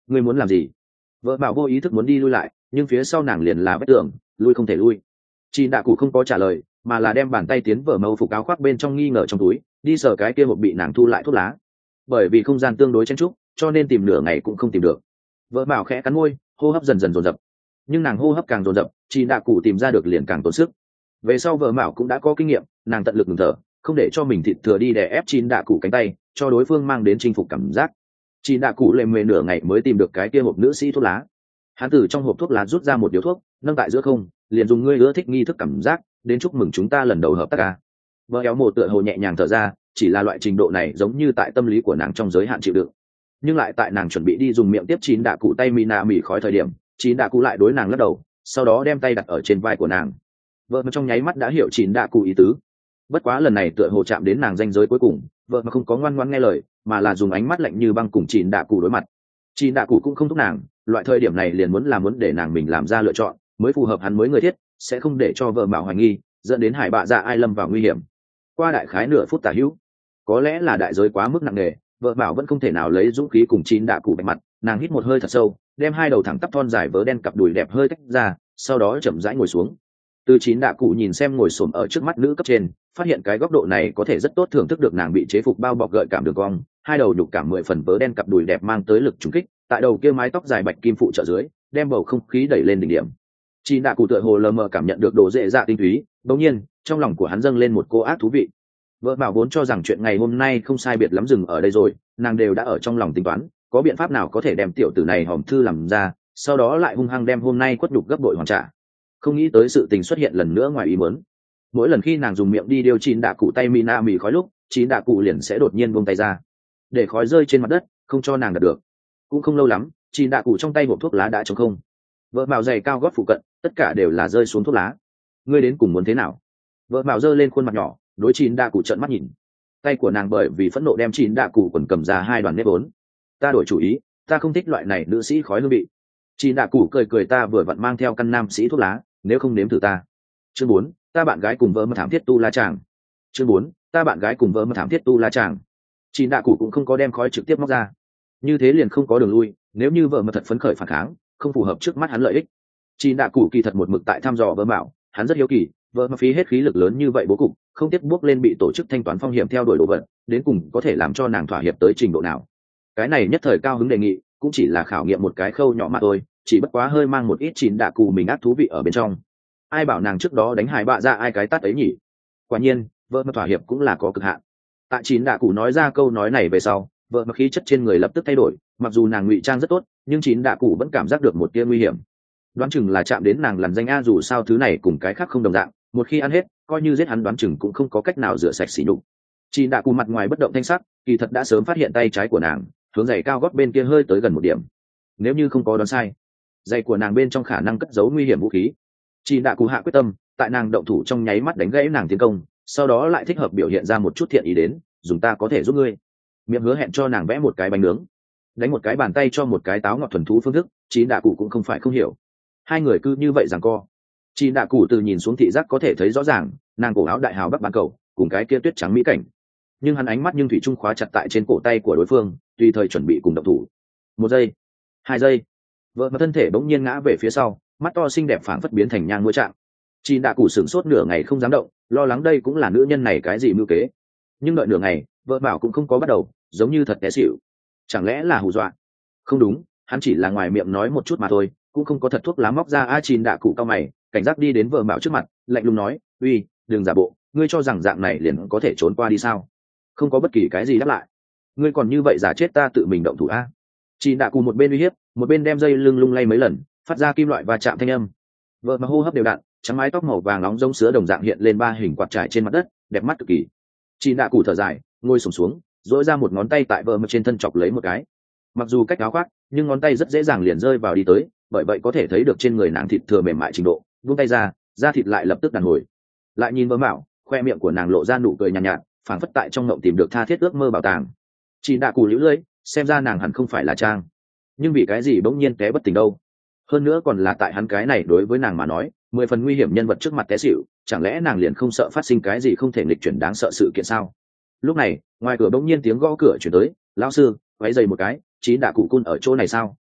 ngươi muốn làm gì? Vợ bảo vô ý thức muốn đi lui lại, nhưng phía sau nàng liền là vách tường, lui không thể lui. Chị đạ cụ không có trả lời, mà là đem bàn tay tiến vở màu phục áo khoác bên trong nghi ngờ trong túi, đi sờ cái kia hộp bị nàng thu lại thuốc lá. Bởi vì không gian tương đối chen trúc, cho nên tìm nửa ngày cũng không tìm được. Vợ bảo khẽ cắn môi, hô hấp dần dần dồn dập. Nhưng nàng hô hấp càng dồn dập, chị đạ cụ tìm ra được liền càng tốn sức. Về sau vợ bảo cũng đã có kinh nghiệm, nàng tận lực ngừng thở, không để cho mình thịt thừa đi đè ép chín đạ cụ cánh tay, cho đối phương mang đến chinh phục cảm giác. Chị đạ cụ lề mề nửa ngày mới tìm được cái kia hộp nữ sĩ thuốc lá. Hắn từ trong hộp thuốc lá rút ra một điếu thuốc, nâng tại giữa không, liền dùng ngươi ưa thích nghi thức cảm giác, đến chúc mừng chúng ta lần đầu hợp tác ca. Vợ éo mồ tựa hồ nhẹ nhàng thở ra, chỉ là loại trình độ này giống như tại tâm lý của nàng trong giới hạn chịu đựng. Nhưng lại tại nàng chuẩn bị đi dùng miệng tiếp chín đạ cụ tay mina mỉ khói thời điểm, chín đạ cụ lại đối nàng lắc đầu, sau đó đem tay đặt ở trên vai của nàng. Vợ mà trong nháy mắt đã hiểu chín đạ cụ ý tứ. Bất quá lần này tựa hồ chạm đến nàng ranh giới cuối cùng, vợ mà không có ngoan ngoãn nghe lời, mà là dùng ánh mắt lạnh như băng cùng chín đạ cụ đối mặt. Chín đạ cụ cũng không thúc nàng, loại thời điểm này liền muốn làm muốn để nàng mình làm ra lựa chọn, mới phù hợp hắn mới người thiết, sẽ không để cho vợ mạo hoài nghi, dẫn đến hải bạ dạ ai lâm vào nguy hiểm. Qua đại khái nửa phút tả hữu, có lẽ là đại giới quá mức nặng nề, vợ bảo vẫn không thể nào lấy dũng khí cùng chín đạ cụ bạch mặt, nàng hít một hơi thật sâu, đem hai đầu thẳng tắp thon dài vớ đen cặp đùi đẹp hơi tách ra, sau đó chậm rãi ngồi xuống. Từ chín đạ cụ nhìn xem ngồi xổm ở trước mắt nữ cấp trên, phát hiện cái góc độ này có thể rất tốt thưởng thức được nàng bị chế phục bao bọc gợi cảm đường cong, hai đầu nhục cảm mười phần vớ đen cặp đùi đẹp mang tới lực trùng kích, tại đầu kia mái tóc dài bạch kim phụ trợ dưới, đem bầu không khí đẩy lên đỉnh điểm. Chín đạ cụ tựa hồ lờ mờ cảm nhận được độ dễ dạ tinh túy, đột nhiên, trong lòng của hắn dâng lên một cô ác thú vị. Vợ bảo vốn cho rằng chuyện ngày hôm nay không sai biệt lắm dừng ở đây rồi, nàng đều đã ở trong lòng tính toán, có biện pháp nào có thể đem tiểu tử này hòm thư làm ra, sau đó lại hung hăng đem hôm nay quất nhục gấp bội hoàn trả. Không nghĩ tới sự tình xuất hiện lần nữa ngoài ý muốn. Mỗi lần khi nàng dùng miệng đi điều chín đạ cụ tay mina mì khói lúc, chín đạ cụ liền sẽ đột nhiên buông tay ra, để khói rơi trên mặt đất, không cho nàng đạt được. Cũng không lâu lắm, chín đạ cụ trong tay hộp thuốc lá đã trống không. Vợ bảo giày cao gót phụ cận, tất cả đều là rơi xuống thuốc lá. Ngươi đến cùng muốn thế nào? Vợ bảo giơ lên khuôn mặt nhỏ, đối chín đạ cụ trợn mắt nhìn. Tay của nàng bởi vì phẫn nộ đem chín đạ cụ quần cầm ra hai đoàn nếp vốn. Ta đổi chủ ý, ta không thích loại này nữ sĩ khói hương vị. Chín đạ cụ cười cười, ta vừa vặn mang theo căn nam sĩ thuốc lá, nếu không nếm thử ta. Chương bốn, ta bạn gái cùng vợ mà thảm thiết tu la chàng. Chương bốn, ta bạn gái cùng vợ mà thảm thiết tu la chàng. Chín đạ cụ cũng không có đem khói trực tiếp móc ra, như thế liền không có đường lui, nếu như vợ mà thật phấn khởi phản kháng, không phù hợp trước mắt hắn lợi ích. Chín đạ cụ kỳ thật một mực tại thăm dò vợ bảo, hắn rất hiếu kỳ, vợ mà phí hết khí lực lớn như vậy bố cục, không tiếp bước lên bị tổ chức thanh toán phong hiểm theo đuổi đồ vật, đến cùng có thể làm cho nàng thỏa hiệp tới trình độ nào. Cái này nhất thời cao hứng đề nghị, cũng chỉ là khảo nghiệm một cái khâu nhỏ mà thôi, chỉ bất quá hơi mang một ít chín đạ cụ mình ác thú vị ở bên trong. Ai bảo nàng trước đó đánh hài bạ ra ai cái tát ấy nhỉ? Quả nhiên, vợ mà thỏa hiệp cũng là có cực hạn. Tại chín đạ cụ nói ra câu nói này về sau, vợ mà khí chất trên người lập tức thay đổi, mặc dù nàng ngụy trang rất tốt, nhưng chín đạ cụ vẫn cảm giác được một tia nguy hiểm. Đoán chừng là chạm đến nàng lằn danh a, dù sao thứ này cùng cái khác không đồng dạng, một khi ăn hết, coi như giết hắn đoán chừng cũng không có cách nào rửa sạch sỉ nhục. Chín đạ cụ mặt ngoài bất động thanh sắc, kỳ thật đã sớm phát hiện tay trái của nàng hướng giày cao gót bên kia hơi tới gần một điểm. Nếu như không có đoán sai, giày của nàng bên trong khả năng cất giấu nguy hiểm vũ khí. Chín đạ cụ hạ quyết tâm, tại nàng động thủ trong nháy mắt đánh gãy nàng tiến công, sau đó lại thích hợp biểu hiện ra một chút thiện ý đến, dùng ta có thể giúp ngươi. Miệng hứa hẹn cho nàng vẽ một cái bánh nướng, đánh một cái bàn tay cho một cái táo ngọt thuần thú phương thức. Chín đạ cụ cũng không phải không hiểu, hai người cứ như vậy giằng co. Chín đạ cụ từ nhìn xuống thị giác có thể thấy rõ ràng, nàng cổ áo đại hào bắc bán cầu cùng cái kia tuyết trắng mỹ cảnh, nhưng hắn ánh mắt nhưng thủy chung khóa chặt tại trên cổ tay của đối phương, tùy thời chuẩn bị cùng động thủ. Một giây, hai giây, vợ mà thân thể bỗng nhiên ngã về phía sau, mắt to xinh đẹp phảng phất biến thành nhang mũi trạng. Chín đạ cụ sửng sốt nửa ngày không dám động, lo lắng đây cũng là nữ nhân này cái gì mưu kế. Nhưng đợi nửa ngày, vợ bảo cũng không có bắt đầu, giống như thật té xỉu. Chẳng lẽ là hù dọa? Không đúng, hắn chỉ là ngoài miệng nói một chút mà thôi, cũng không có thật thuốc lá móc ra. A Chín đạ cụ cao mày, cảnh giác đi đến vợ bảo trước mặt, lạnh lùng nói, uy, đừng giả bộ, ngươi cho rằng dạng này liền có thể trốn qua đi sao? Không có bất kỳ cái gì đáp lại, ngươi còn như vậy giả chết ta tự mình động thủ a. Chín đạ cụ một bên uy hiếp, một bên đem dây lưng lung lay mấy lần, phát ra kim loại va chạm thanh âm. Vợ mà hô hấp đều đặn, trắng mái tóc màu vàng nóng giống sữa đồng dạng hiện lên ba hình quạt trải trên mặt đất, đẹp mắt cực kỳ. Chín đạ cụ thở dài, ngồi xổm xuống, duỗi ra một ngón tay tại vợ mà trên thân chọc lấy một cái. Mặc dù cách áo khoác, nhưng ngón tay rất dễ dàng liền rơi vào đi tới, bởi vậy có thể thấy được trên người nàng thịt thừa mềm mại trình độ. Buông tay ra, da thịt lại lập tức đàn hồi. Lại nhìn vợ mạo, khoe miệng của nàng lộ ra nụ cười nhàn nhạt, nhạt, phảng phất tại trong ngộng tìm được tha thiết ước mơ bảo tàng. Chín đạ cụ liễu lưỡi, xem ra nàng hẳn không phải là trang, nhưng vì cái gì bỗng nhiên té bất tỉnh đâu? Hơn nữa còn là tại hắn cái này đối với nàng mà nói mười phần nguy hiểm nhân vật trước mặt té xỉu, chẳng lẽ nàng liền không sợ phát sinh cái gì không thể nghịch chuyển đáng sợ sự kiện sao? Lúc này ngoài cửa bỗng nhiên tiếng gõ cửa chuyển tới. Lão sư, váy giày một cái, Chín đạ cụ cun ở chỗ này sao?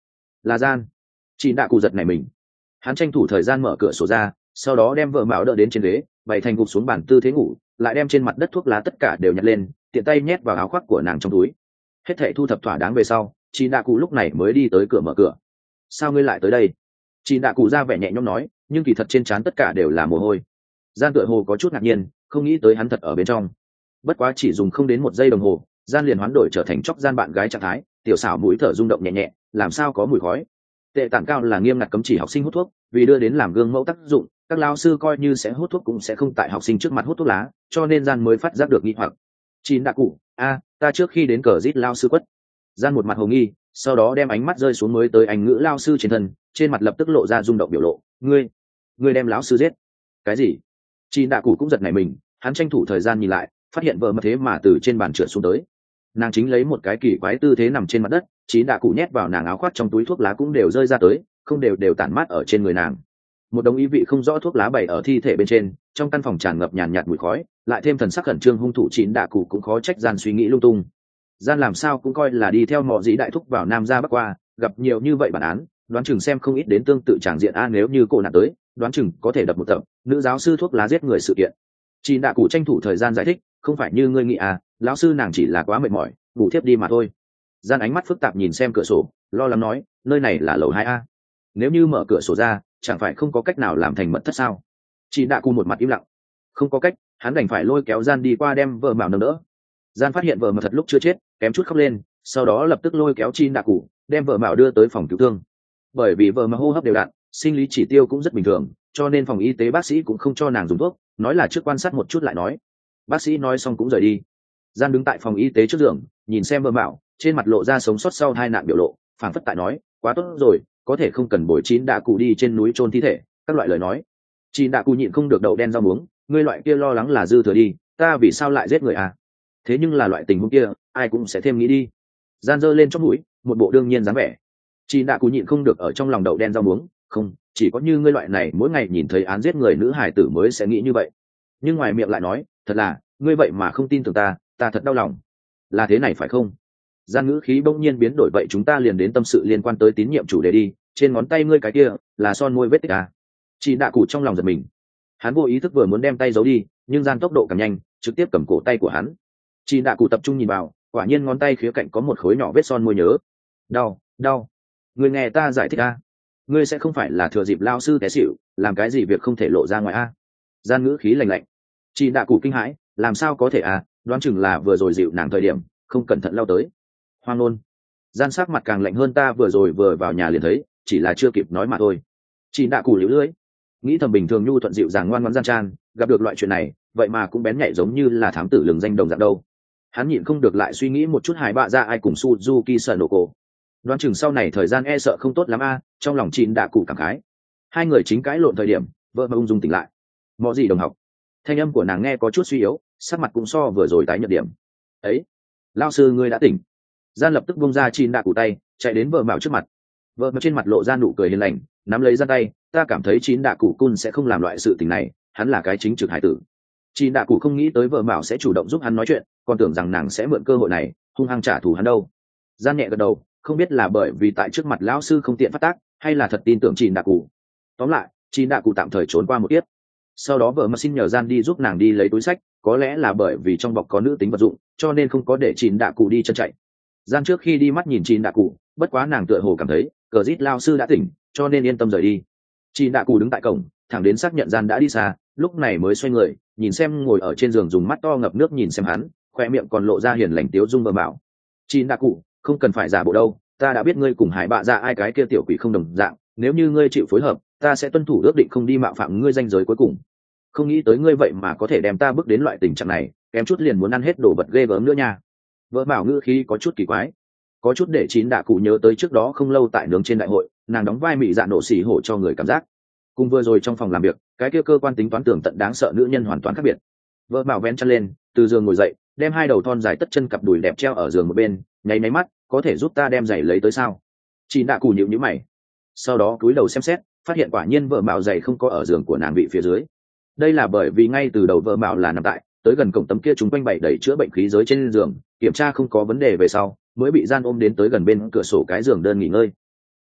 là gian. Chị đã cụ giật này mình, hắn tranh thủ thời gian mở cửa sổ ra, sau đó đem vợ mạo đỡ đến trên ghế, bày thành gục xuống bàn tư thế ngủ, lại đem trên mặt đất thuốc lá tất cả đều nhặt lên, tiện tay nhét vào áo khoác của nàng trong túi. Hết thảy thu thập thỏa đáng về sau, chị đã cụ lúc này mới đi tới cửa mở cửa. Sao ngươi lại tới đây? Chị đã cụ ra vẻ nhẹ nhõm nói, nhưng kỳ thật trên trán tất cả đều là mồ hôi. Gian tựa hồ có chút ngạc nhiên, không nghĩ tới hắn thật ở bên trong. Bất quá chỉ dùng không đến một giây đồng hồ, Gian liền hoán đổi trở thành chóc gian bạn gái trạng thái, tiểu xảo mũi thở rung động nhẹ nhẹ, làm sao có mùi khói. Tệ tản cao là nghiêm ngặt cấm chỉ học sinh hút thuốc, vì đưa đến làm gương mẫu tác dụng, các lao sư coi như sẽ hút thuốc cũng sẽ không tại học sinh trước mặt hút thuốc lá, cho nên Gian mới phát giác được nghi hoặc. Chín đã cụ, a, ta trước khi đến cờ rít lao sư quất. Gian một mặt hồ nghi, sau đó đem ánh mắt rơi xuống mới tới anh ngữ lao sư trên thân, trên mặt lập tức lộ ra rung động biểu lộ. Ngươi, ngươi đem lão sư giết? Cái gì? Chín đã cụ cũng giật nảy mình, hắn tranh thủ thời gian nhìn lại, phát hiện vợ mà thế mà từ trên bàn trượt xuống tới. Nàng chính lấy một cái kỳ quái tư thế nằm trên mặt đất, Chín đã cụ nhét vào nàng áo khoác trong túi thuốc lá cũng đều rơi ra tới, không đều đều tản mát ở trên người nàng. Một đống ý vị không rõ thuốc lá bày ở thi thể bên trên, trong căn phòng tràn ngập nhàn nhạt mùi khói, lại thêm thần sắc khẩn trương hung thủ Chín đã cụ cũng khó trách Gian suy nghĩ lung tung. Gian làm sao cũng coi là đi theo mọ dĩ đại thúc vào nam ra bắc qua, gặp nhiều như vậy bản án, đoán chừng xem không ít đến tương tự tràng diện a, nếu như cô nạn tới, đoán chừng có thể đập một tập nữ giáo sư thuốc lá giết người sự kiện. Chín đã cụ tranh thủ thời gian giải thích, không phải như ngươi nghĩ à, lão sư nàng chỉ là quá mệt mỏi, ngủ thiếp đi mà thôi. Gian ánh mắt phức tạp nhìn xem cửa sổ, lo lắng nói, nơi này là lầu hai a, nếu như mở cửa sổ ra, chẳng phải không có cách nào làm thành mật thất sao? Chị đã cu một mặt im lặng, không có cách, hắn đành phải lôi kéo Gian đi qua đem vợ mạo nâng đỡ. Gian phát hiện vợ mạo thật lúc chưa chết, kém chút khóc lên, sau đó lập tức lôi kéo Chi đã cụ, đem vợ mạo đưa tới phòng cứu thương. Bởi vì vợ mạo hô hấp đều đặn, sinh lý chỉ tiêu cũng rất bình thường, cho nên phòng y tế bác sĩ cũng không cho nàng dùng thuốc, nói là trước quan sát một chút lại nói. Bác sĩ nói xong cũng rời đi. Gian đứng tại phòng y tế trước giường, nhìn xem vợ mạo, trên mặt lộ ra sống sót sau hai nạn biểu lộ, phảng phất tại nói, quá tốt rồi, có thể không cần bồi Chín đã cụ đi trên núi chôn thi thể, các loại lời nói. Chín đã cụ nhịn không được đậu đen rau muống, ngươi loại kia lo lắng là dư thừa đi, ta vì sao lại giết người à? Thế nhưng là loại tình huống kia, ai cũng sẽ thêm nghĩ đi. Gian giơ lên chóp mũi, một bộ đương nhiên dáng vẻ. Chín đã cụ nhịn không được ở trong lòng đậu đen rau muống, không, chỉ có như ngươi loại này mỗi ngày nhìn thấy án giết người nữ hài tử mới sẽ nghĩ như vậy. Nhưng ngoài miệng lại nói, thật là, ngươi vậy mà không tin tưởng ta, ta thật đau lòng. Là thế này phải không? Gian ngữ khí bỗng nhiên biến đổi, vậy chúng ta liền đến tâm sự liên quan tới tín nhiệm chủ đề đi, trên ngón tay ngươi cái kia là son môi vết tích à? Chị đạ cụ trong lòng giật mình, hắn vô ý thức vừa muốn đem tay giấu đi, nhưng Gian tốc độ càng nhanh, trực tiếp cầm cổ tay của hắn. Chị đạ cụ tập trung nhìn vào, quả nhiên ngón tay khía cạnh có một khối nhỏ vết son môi nhớ. Đau, đau. Ngươi nghe ta giải thích à? Ngươi sẽ không phải là thừa dịp lao sư té xỉu, làm cái gì việc không thể lộ ra ngoài à? Gian ngữ khí lạnh lạnh. Chị đạ cụ kinh hãi, làm sao có thể à? Đoán chừng là vừa rồi dịu nàng thời điểm, không cẩn thận lao tới. Hoang ngôn. Gian sắc mặt càng lạnh hơn, ta vừa rồi vừa vào nhà liền thấy, chỉ là chưa kịp nói mà thôi. Chị đạ cụ liễu lưỡi, nghĩ thầm bình thường nhu thuận dịu dàng ngoan ngoãn Gian Chan, gặp được loại chuyện này, vậy mà cũng bén nhạy giống như là thám tử lừng danh đồng dạng đâu. Hắn nhịn không được lại suy nghĩ một chút hài bạ ra ai cùng Suzuki Sanoko. Đoán chừng sau này thời gian e sợ không tốt lắm a, trong lòng chị đạ cụ cảm khái. Hai người chính cãi lộn thời điểm, vợ mà ung dung tỉnh lại. Mọ gì đồng học? Thanh âm của nàng nghe có chút suy yếu, sắc mặt cũng so vừa rồi tái nhợt điểm. Ấy, lao sư ngươi đã tỉnh. Gian lập tức bung ra Chín đạ cụ tay, chạy đến vợ mạo trước mặt. Vợ mạo trên mặt lộ ra nụ cười hiền lành, nắm lấy Gian tay, ta cảm thấy Chín đạ cụ cun sẽ không làm loại sự tình này, hắn là cái chính trực hải tử. Chín đạ cụ không nghĩ tới vợ mạo sẽ chủ động giúp hắn nói chuyện, còn tưởng rằng nàng sẽ mượn cơ hội này hung hăng trả thù hắn đâu. Gian nhẹ gật đầu, không biết là bởi vì tại trước mặt lão sư không tiện phát tác, hay là thật tin tưởng Chín đạ cụ. Tóm lại, Chín đạ cụ tạm thời trốn qua một tiết. Sau đó vợ mà xin nhờ Gian đi giúp nàng đi lấy túi sách, có lẽ là bởi vì trong bọc có nữ tính vật dụng, cho nên không có để Chín đạ cụ đi chân chạy. Gian trước khi đi mắt nhìn Chín đạ cụ, bất quá nàng tựa hồ cảm thấy cờ rít lao sư đã tỉnh, cho nên yên tâm rời đi. Chín đạ cụ đứng tại cổng, thẳng đến xác nhận Gian đã đi xa, lúc này mới xoay người, nhìn xem ngồi ở trên giường dùng mắt to ngập nước nhìn xem hắn, khoe miệng còn lộ ra hiền lành tiếu dung bờ bảo. Chín đạ cụ, không cần phải giả bộ đâu, ta đã biết ngươi cùng hải bạ ra ai cái kia tiểu quỷ không đồng dạng, nếu như ngươi chịu phối hợp, ta sẽ tuân thủ ước định không đi mạo phạm ngươi danh giới cuối cùng. Không nghĩ tới ngươi vậy mà có thể đem ta bước đến loại tình trạng này, kém chút liền muốn ăn hết đồ vật ghê gớm nữa nha. Vợ bảo ngữ khí có chút kỳ quái, có chút để Chín đạ cụ nhớ tới trước đó không lâu tại nướng trên đại hội, nàng đóng vai mị dạ nổ xỉ hổ cho người cảm giác. Cùng vừa rồi trong phòng làm việc, cái kia cơ quan tính toán tưởng tận đáng sợ nữ nhân hoàn toàn khác biệt. Vợ bảo vén chân lên, từ giường ngồi dậy, đem hai đầu thon dài tất chân cặp đùi đẹp treo ở giường một bên, nháy máy mắt, có thể giúp ta đem giày lấy tới sao? Chín đạ cụ nhíu nhíu mày, sau đó cúi đầu xem xét, phát hiện quả nhiên vợ bảo giày không có ở giường của nàng bị phía dưới. Đây là bởi vì ngay từ đầu vợ bảo là nằm tại tới gần cổng tấm kia chúng quanh bày đẩy chữa bệnh khí giới trên giường, kiểm tra không có vấn đề về sau mới bị Gian ôm đến tới gần bên cửa sổ cái giường đơn nghỉ ngơi.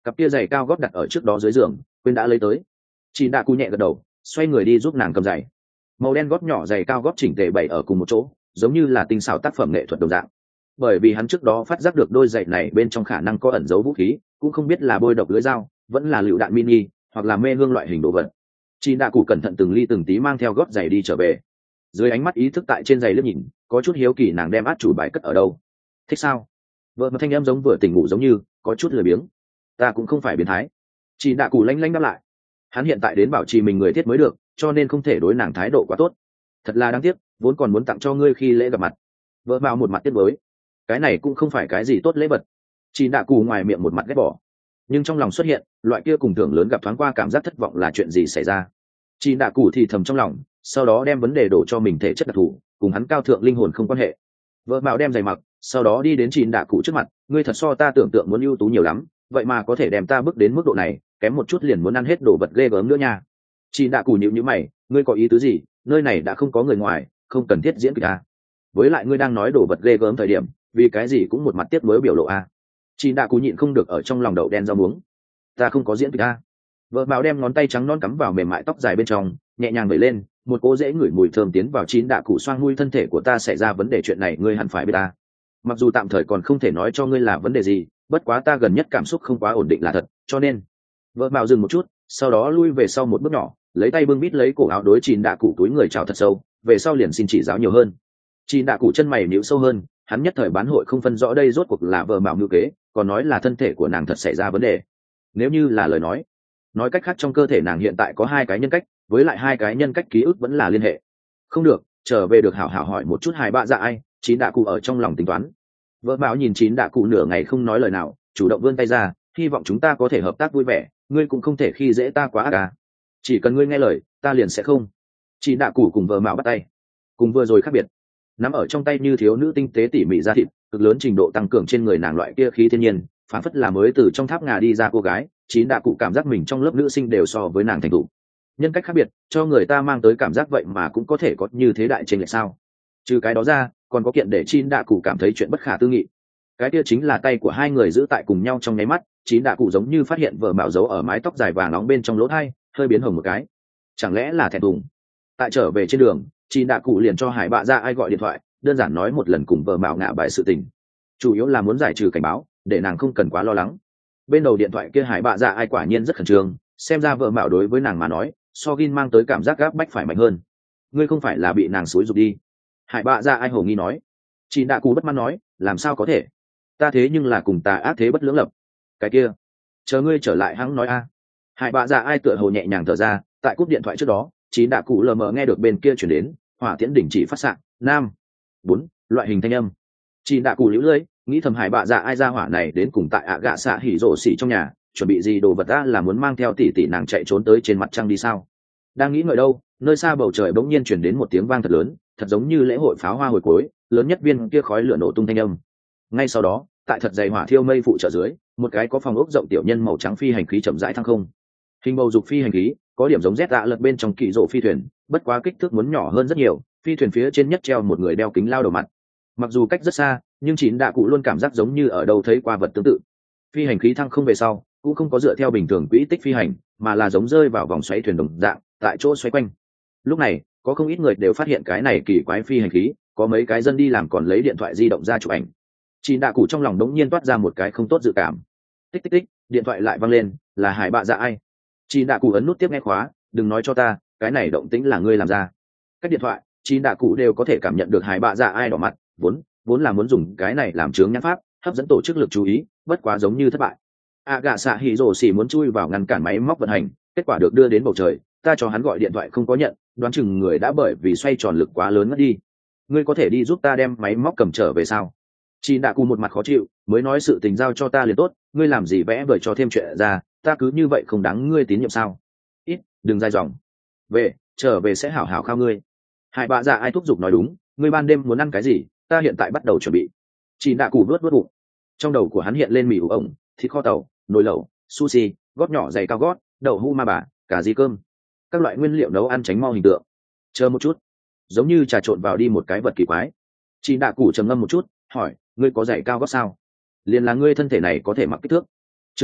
Cặp kia giày cao gót đặt ở trước đó dưới giường, quên đã lấy tới. Chị đã cù nhẹ gật đầu, xoay người đi giúp nàng cầm giày. Màu đen gót nhỏ giày cao gót chỉnh tề bày ở cùng một chỗ, giống như là tinh xảo tác phẩm nghệ thuật đồng dạng. Bởi vì hắn trước đó phát giác được đôi giày này bên trong khả năng có ẩn giấu vũ khí, cũng không biết là bôi độc lưỡi dao, vẫn là lựu đạn mini, hoặc là mê hương loại hình đồ vật. Chị đã cù cẩn thận từng ly từng tí mang theo gót giày đi trở về. Dưới ánh mắt ý thức tại trên giày liếc nhìn, có chút hiếu kỳ nàng đem át chủ bài cất ở đâu. Thích sao? Vợ mà thanh em giống vừa tỉnh ngủ giống như, có chút lười biếng. Ta cũng không phải biến thái. Chị đã cù lanh lanh đáp lại. Hắn hiện tại đến bảo trì mình người thiết mới được, cho nên không thể đối nàng thái độ quá tốt. Thật là đáng tiếc, vốn còn muốn tặng cho ngươi khi lễ gặp mặt. Vợ vào một mặt tiếc với. Cái này cũng không phải cái gì tốt lễ vật. Chị đã cù ngoài miệng một mặt ghét bỏ, nhưng trong lòng xuất hiện loại kia cùng thưởng lớn gặp thoáng qua cảm giác thất vọng là chuyện gì xảy ra. Chị đã cù thì thầm trong lòng, sau đó đem vấn đề đổ cho mình thể chất đặc thù, cùng hắn cao thượng linh hồn không quan hệ. Vợ mạo đem giày mặc, sau đó đi đến chị đã cù trước mặt. Ngươi thật so ta tưởng tượng muốn ưu tú nhiều lắm, vậy mà có thể đem ta bước đến mức độ này, kém một chút liền muốn ăn hết đồ vật ghê gớm nữa nha. Chị đã cù nhịu nhữ mày, ngươi có ý tứ gì? Nơi này đã không có người ngoài, không cần thiết diễn kịch à? Với lại ngươi đang nói đồ vật ghê gớm thời điểm, vì cái gì cũng một mặt tiếc mới biểu lộ à? Chị đã cù nhịn không được ở trong lòng đậu đen rau muống. Ta không có diễn kịch à? Vợ bảo đem ngón tay trắng non cắm vào mềm mại tóc dài bên trong, nhẹ nhàng vẩy lên, một cỗ dễ ngửi mùi thơm tiến vào chín đạ cụ xoang nuôi thân thể của ta. Xảy ra vấn đề chuyện này ngươi hẳn phải biết ta. Mặc dù tạm thời còn không thể nói cho ngươi là vấn đề gì, bất quá ta gần nhất cảm xúc không quá ổn định là thật, cho nên. Vợ bảo dừng một chút, sau đó lui về sau một bước nhỏ, lấy tay bưng bít lấy cổ áo đối chín đạ cụ túi người chào thật sâu, về sau liền xin chỉ giáo nhiều hơn. Chín đạ cụ chân mày nhíu sâu hơn, hắn nhất thời bán hội không phân rõ đây rốt cuộc là vợ mạo ngữ kế, còn nói là thân thể của nàng thật xảy ra vấn đề. Nếu như là lời nói, nói cách khác trong cơ thể nàng hiện tại có hai cái nhân cách, với lại hai cái nhân cách ký ức vẫn là liên hệ. Không được, trở về được hảo hảo hỏi một chút hai bạ dạ ai. Chín đạ cụ ở trong lòng tính toán. Vợ bảo nhìn chín đạ cụ nửa ngày không nói lời nào, chủ động vươn tay ra, hy vọng chúng ta có thể hợp tác vui vẻ, ngươi cũng không thể khi dễ ta quá ác à. Chỉ cần ngươi nghe lời, ta liền sẽ không. Chín đạ cụ cùng vợ mạo bắt tay, cùng vừa rồi khác biệt, nắm ở trong tay như thiếu nữ tinh tế tỉ mỉ da thịt, cực lớn trình độ tăng cường trên người nàng loại kia khí thiên nhiên, phản phất là mới từ trong tháp ngà đi ra cô gái. Chín đạ cụ cảm giác mình trong lớp nữ sinh đều so với nàng thành thục. Nhân cách khác biệt, cho người ta mang tới cảm giác vậy mà cũng có thể có như thế đại chênh lệch sao? Trừ cái đó ra, còn có kiện để chín đạ cụ cảm thấy chuyện bất khả tư nghị. Cái kia chính là tay của hai người giữ tại cùng nhau trong nháy mắt, chín đạ cụ giống như phát hiện vợ mạo giấu ở mái tóc dài vàng nóng bên trong lỗ thai, hơi biến hồng một cái. Chẳng lẽ là thẹn thùng? Tại trở về trên đường, chín đạ cụ liền cho hải bạ ra ai gọi điện thoại, đơn giản nói một lần cùng vợ mạo ngạ bài sự tình. Chủ yếu là muốn giải trừ cảnh báo, để nàng không cần quá lo lắng. Bên đầu điện thoại kia hải bạ ra ai quả nhiên rất khẩn trương, xem ra vợ mạo đối với nàng mà nói, so gin mang tới cảm giác gáp bách phải mạnh hơn. Ngươi không phải là bị nàng xúi giục đi? Hải bạ ra ai hồ nghi nói. Chị đạ cù bất mãn nói, làm sao có thể? Ta thế nhưng là cùng tà ác thế bất lưỡng lập. Cái kia, chờ ngươi trở lại hắn nói a. Hải bạ ra ai tựa hồ nhẹ nhàng thở ra, tại cúp điện thoại trước đó, chị đạ cụ lờ mờ nghe được bên kia chuyển đến, hỏa tiễn đỉnh chỉ phát xạ, nam, bốn, loại hình thanh âm. Chị đạ cụ liễu lưỡi, nghĩ thầm hải bạ ra ai ra hỏa này đến cùng tại ạ gạ xạ hỉ rổ xỉ trong nhà, chuẩn bị gì đồ vật ta là muốn mang theo tỷ tỷ nàng chạy trốn tới trên mặt trăng đi sao? Đang nghĩ ngợi đâu, nơi xa bầu trời bỗng nhiên chuyển đến một tiếng vang thật lớn, thật giống như lễ hội pháo hoa hồi cuối, lớn nhất viên kia khói lửa nổ tung thanh âm. Ngay sau đó, tại thật dày hỏa thiêu mây phụ trợ dưới, một cái có phòng ốc rộng tiểu nhân màu trắng phi hành khí chậm rãi thăng không. Hình bầu dục phi hành khí, có điểm giống rét dạ lật bên trong kỳ rộ phi thuyền, bất quá kích thước muốn nhỏ hơn rất nhiều. Phi thuyền phía trên nhất treo một người đeo kính lao đầu mặt. Mặc dù cách rất xa, nhưng chín đạ cụ luôn cảm giác giống như ở đâu thấy qua vật tương tự. Phi hành khí thăng không về sau, cũng không có dựa theo bình thường quỹ tích phi hành, mà là giống rơi vào vòng xoáy thuyền đồng dạng, tại chỗ xoay quanh. Lúc này, có không ít người đều phát hiện cái này kỳ quái phi hành khí, có mấy cái dân đi làm còn lấy điện thoại di động ra chụp ảnh. Chín đạ cụ trong lòng đống nhiên toát ra một cái không tốt dự cảm. Tích tích tích, điện thoại lại văng lên, là hải bạ dạ ai. Chín đạ cụ ấn nút tiếp nghe khóa, đừng nói cho ta, cái này động tĩnh là ngươi làm ra. Cách điện thoại, chín đạ cụ đều có thể cảm nhận được hải bạ dạ ai đỏ mặt, vốn vốn là muốn dùng cái này làm chướng nhãn pháp, hấp dẫn tổ chức lực chú ý, bất quá giống như thất bại. A gạ xạ hỉ rồ xỉ muốn chui vào ngăn cản máy móc vận hành, kết quả được đưa đến bầu trời, ta cho hắn gọi điện thoại không có nhận, đoán chừng người đã bởi vì xoay tròn lực quá lớn ngất đi. Ngươi có thể đi giúp ta đem máy móc cầm trở về sao? Chị đạ cụ một mặt khó chịu, mới nói sự tình giao cho ta liền tốt, ngươi làm gì vẽ vời cho thêm chuyện ra, ta cứ như vậy không đáng ngươi tín nhiệm sao? Ít, đừng dài dòng. Về, trở về sẽ hảo hảo khao ngươi. Hải bạ dạ ai thúc giục nói đúng, ngươi ban đêm muốn ăn cái gì, ta hiện tại bắt đầu chuẩn bị. Chị đạ cụ vớt vớt bụng, trong đầu của hắn hiện lên mì ủ ổng, thịt kho tàu, nồi lẩu, sushi, gót nhỏ dày cao gót, đậu hu ma bà, cà ri cơm, các loại nguyên liệu nấu ăn tránh mo hình tượng. Chờ một chút, giống như trà trộn vào đi một cái vật kỳ quái. Chị đạ cụ trầm ngâm một chút, hỏi, ngươi có giày cao gót sao? Liền là ngươi thân thể này có thể mặc kích thước. Chương năm,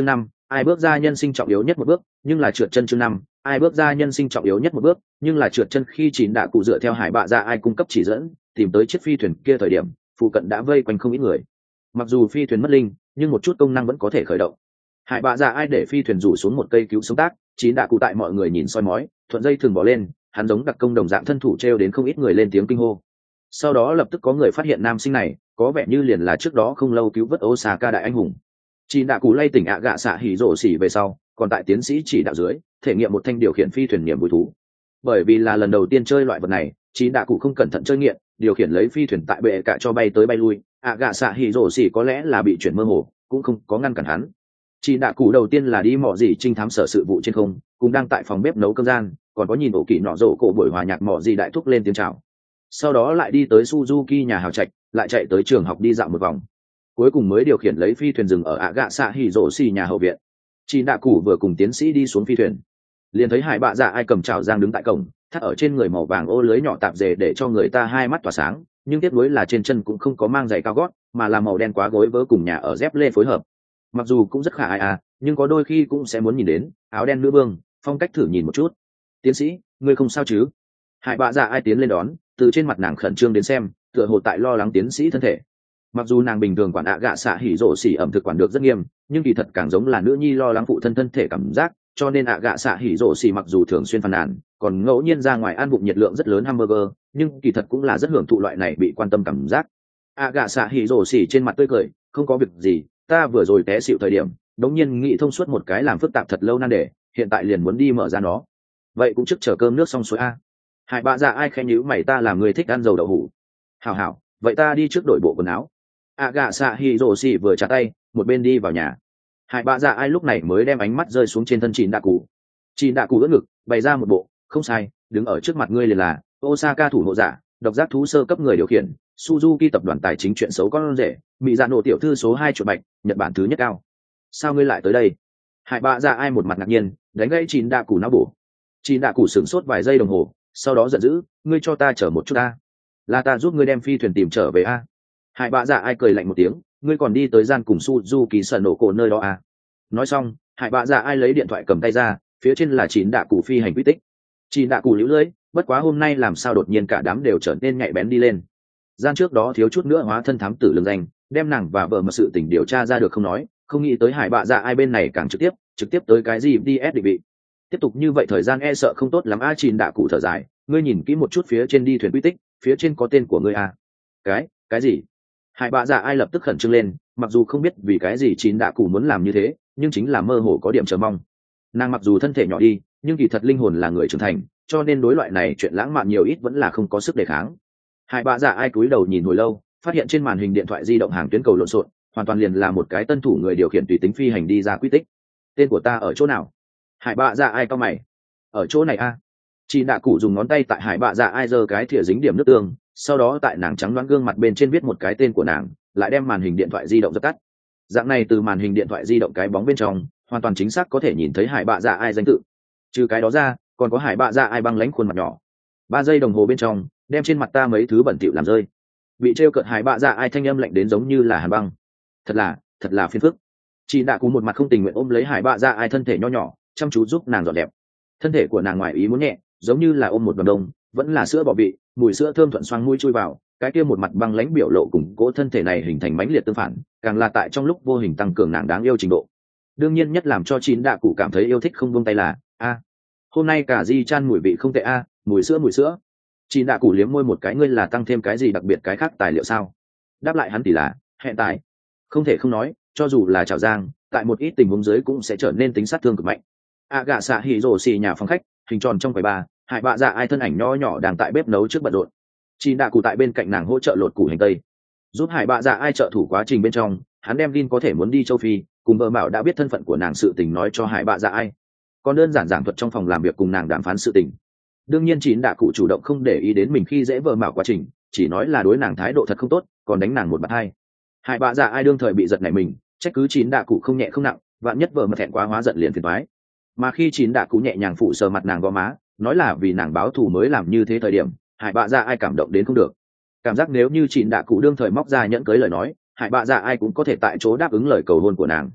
ai bước ra nhân sinh trọng yếu nhất một bước nhưng là trượt chân chương năm ai bước ra nhân sinh trọng yếu nhất một bước nhưng là trượt chân. Khi chín đạ cụ dựa theo hải bạ dạ ai cung cấp chỉ dẫn tìm tới chiếc phi thuyền kia thời điểm, phụ cận đã vây quanh không ít người. Mặc dù phi thuyền mất linh nhưng một chút công năng vẫn có thể khởi động. Hải bạ dạ ai để phi thuyền rủ xuống một cây cứu sống tác, chín đạ cụ tại mọi người nhìn soi mói thuận dây thường bỏ lên, hắn giống đặc công đồng dạng thân thủ treo đến không ít người lên tiếng kinh hô. Sau đó lập tức có người phát hiện nam sinh này có vẻ như liền là trước đó không lâu cứu vớt Osaka đại anh hùng. Chín đạ cụ lay tỉnh ạ gạ xạ hỉ rổ xỉ về sau, còn tại tiến sĩ chỉ đạo dưới thể nghiệm một thanh điều khiển phi thuyền niềm vui thú. Bởi vì là lần đầu tiên chơi loại vật này, chín đạ cụ không cẩn thận chơi nghiện, điều khiển lấy phi thuyền tại bệ cả cho bay tới bay lui. ạ gạ xạ hỉ rổ xỉ có lẽ là bị chuyển mơ hồ, cũng không có ngăn cản hắn. Chín đạ cụ đầu tiên là đi mò gì trinh thám sở sự vụ trên không, cũng đang tại phòng bếp nấu cơm gian, còn có nhìn ổ kỳ nọ rổ cổ buổi hòa nhạc mò gì đại thúc lên tiếng chào. Sau đó lại đi tới Suzuki nhà hào trạch, lại chạy tới trường học đi dạo một vòng, cuối cùng mới điều khiển lấy phi thuyền dừng ở ạ gạ xạ hỉ rổ xỉ nhà hậu viện. Chín đạ cụ vừa cùng tiến sĩ đi xuống phi thuyền, liền thấy hải bạ dạ ai cầm chảo giang đứng tại cổng, thắt ở trên người màu vàng ô lưới nhỏ tạp dề để cho người ta hai mắt tỏa sáng, nhưng tiếc nuối là trên chân cũng không có mang giày cao gót, mà là màu đen quá gối vớ cùng nhà ở dép lê phối hợp. Mặc dù cũng rất khả ai à, nhưng có đôi khi cũng sẽ muốn nhìn đến áo đen nữ vương, phong cách thử nhìn một chút. Tiến sĩ, ngươi không sao chứ? Hải bạ dạ ai tiến lên đón, từ trên mặt nàng khẩn trương đến xem, tựa hồ tại lo lắng tiến sĩ thân thể. Mặc dù nàng bình thường quản ạ gạ xạ hỉ rổ xỉ ẩm thực quản được rất nghiêm, nhưng kỳ thật càng giống là nữ nhi lo lắng phụ thân thân thể cảm giác, cho nên ạ gạ xạ hỉ rổ xỉ mặc dù thường xuyên phàn nàn, còn ngẫu nhiên ra ngoài ăn bụng nhiệt lượng rất lớn hamburger, nhưng kỳ thật cũng là rất hưởng thụ loại này bị quan tâm cảm giác. ạ gạ xạ hỉ rổ xỉ trên mặt tươi cười, không có việc gì, ta vừa rồi té xịu thời điểm đống nhiên nghĩ thông suốt một cái làm phức tạp thật lâu nan đề, hiện tại liền muốn đi mở ra nó. Vậy cũng trước chờ cơm nước xong xuôi a. Hải bạ dạ ai khen nhíu mày, ta làm người thích ăn dầu đậu hủ. Hảo hảo, vậy ta đi trước đổi bộ quần áo. ạ gạ xạ hỉ rổ xỉ vừa trả tay một bên đi vào nhà. Hải bạ dạ ai lúc này mới đem ánh mắt rơi xuống trên thân chín đạ cụ. Chín đạ cụ ưỡn ngực bày ra một bộ không sai, đứng ở trước mặt ngươi liền là Osaka thủ hộ giả, độc giác thú sơ cấp người điều khiển, Suzuki tập đoàn tài chính chuyện xấu con rể, bị dạ nổ tiểu thư số hai chuột bạch, Nhật Bản thứ nhất cao. Sao ngươi lại tới đây? Hải bạ dạ ai một mặt ngạc nhiên đánh gãy chín đạ cụ não bổ. Chín đạ cụ sửng sốt vài giây đồng hồ, sau đó giận dữ, ngươi cho ta chờ một chút ta, là ta giúp ngươi đem phi thuyền tìm trở về a. Hải bạ dạ ai cười lạnh một tiếng, ngươi còn đi tới gian cùng Suzuki sợ nổ cổ nơi đó à? Nói xong, hải bạ dạ ai lấy điện thoại cầm tay ra, phía trên là chín đạ cụ phi hành quy tích. Chín đạ cụ liễu lưỡi, bất quá hôm nay làm sao đột nhiên cả đám đều trở nên nhạy bén đi lên. Gian trước đó thiếu chút nữa hóa thân thám tử lương danh, đem nàng và vợ mà sự tình điều tra ra được không nói, không nghĩ tới hải bạ dạ ai bên này càng trực tiếp, trực tiếp tới cái gì đê ét định vị. Tiếp tục như vậy thời gian e sợ không tốt lắm a. Chín đạ cụ thở dài, ngươi nhìn kỹ một chút phía trên đi thuyền quy tích, phía trên có tên của ngươi à? Cái, cái gì? Hải bạ dạ ai lập tức khẩn trương lên, mặc dù không biết vì cái gì chín đạ cụ muốn làm như thế, nhưng chính là mơ hồ có điểm chờ mong. Nàng mặc dù thân thể nhỏ đi, nhưng kỳ thật linh hồn là người trưởng thành, cho nên đối loại này chuyện lãng mạn nhiều ít vẫn là không có sức đề kháng. Hải bạ dạ ai cúi đầu nhìn hồi lâu, phát hiện trên màn hình điện thoại di động hàng tuyến cầu lộn xộn, hoàn toàn liền là một cái tân thủ người điều khiển tùy tính phi hành đi ra quy tích. Tên của ta ở chỗ nào? Hải bạ dạ ai cau mày. Ở chỗ này a. Chín đạ cụ dùng ngón tay tại hải bạ dạ ai giơ cái thìa dính điểm nước tương, sau đó tại nàng trắng đoán gương mặt bên trên viết một cái tên của nàng, lại đem màn hình điện thoại di động dập tắt. Dạng này từ màn hình điện thoại di động cái bóng bên trong hoàn toàn chính xác có thể nhìn thấy hải bạ dạ ai danh tự. Trừ cái đó ra, còn có hải bạ dạ ai băng lãnh khuôn mặt nhỏ. Ba giây đồng hồ bên trong đem trên mặt ta mấy thứ bẩn thỉu làm rơi. Bị trêu cợt hải bạ dạ ai thanh âm lạnh đến giống như là hàn băng. Thật là, thật là phiền phức. Chị đã cú một mặt không tình nguyện ôm lấy hải bạ dạ ai thân thể nho nhỏ, chăm chú giúp nàng dọn đẹp. Thân thể của nàng ngoài ý muốn nhẹ, giống như là ôm một đầm đông, vẫn là sữa bò vị, mùi sữa thơm thuận xoang mũi chui vào, cái kia một mặt băng lãnh biểu lộ cùng cố thân thể này hình thành mãnh liệt tương phản, càng là tại trong lúc vô hình tăng cường nàng đáng yêu trình độ. Đương nhiên nhất làm cho chín đạ cụ cảm thấy yêu thích không buông tay là a, hôm nay cả di chan mùi vị không tệ a, mùi sữa mùi sữa. Chín đạ cụ liếm môi một cái, ngươi là tăng thêm cái gì đặc biệt cái khác tài liệu sao? Đáp lại hắn tỷ là hẹn tài. Không thể không nói, cho dù là chảo giang, tại một ít tình huống dưới cũng sẽ trở nên tính sát thương cực mạnh. A gạ xạ hỉ rồ xì nhà phòng khách, hình tròn trong quầy ba, hải bạ dạ ai thân ảnh nho nhỏ đang tại bếp nấu trước bận rộn. Chín đạ cụ tại bên cạnh nàng hỗ trợ lột củ hành tây, giúp hải bạ dạ ai trợ thủ quá trình bên trong. Hắn đem Vin có thể muốn đi châu Phi, cùng vợ bảo đã biết thân phận của nàng sự tình nói cho hải bạ dạ ai, còn đơn giản giảng thuật trong phòng làm việc cùng nàng đàm phán sự tình. Đương nhiên chín đạ cụ chủ động không để ý đến mình khi dễ vợ bảo quá trình, chỉ nói là đối nàng thái độ thật không tốt, còn đánh nàng một bạt hai. Hải bạ dạ ai đương thời bị giật nảy mình, trách cứ chín đạ cụ không nhẹ không nặng, vạn nhất vợ mà thẹn quá hóa giận liền phiền toái. Mà khi chín đạ cụ nhẹ nhàng phụ sờ mặt nàng gò má, nói là vì nàng báo thù mới làm như thế thời điểm, hải bạ dạ ai cảm động đến không được. Cảm giác nếu như chín đạ cụ đương thời móc ra nhẫn cưới lời nói, hải bạ dạ ai cũng có thể tại chỗ đáp ứng lời cầu hôn của nàng.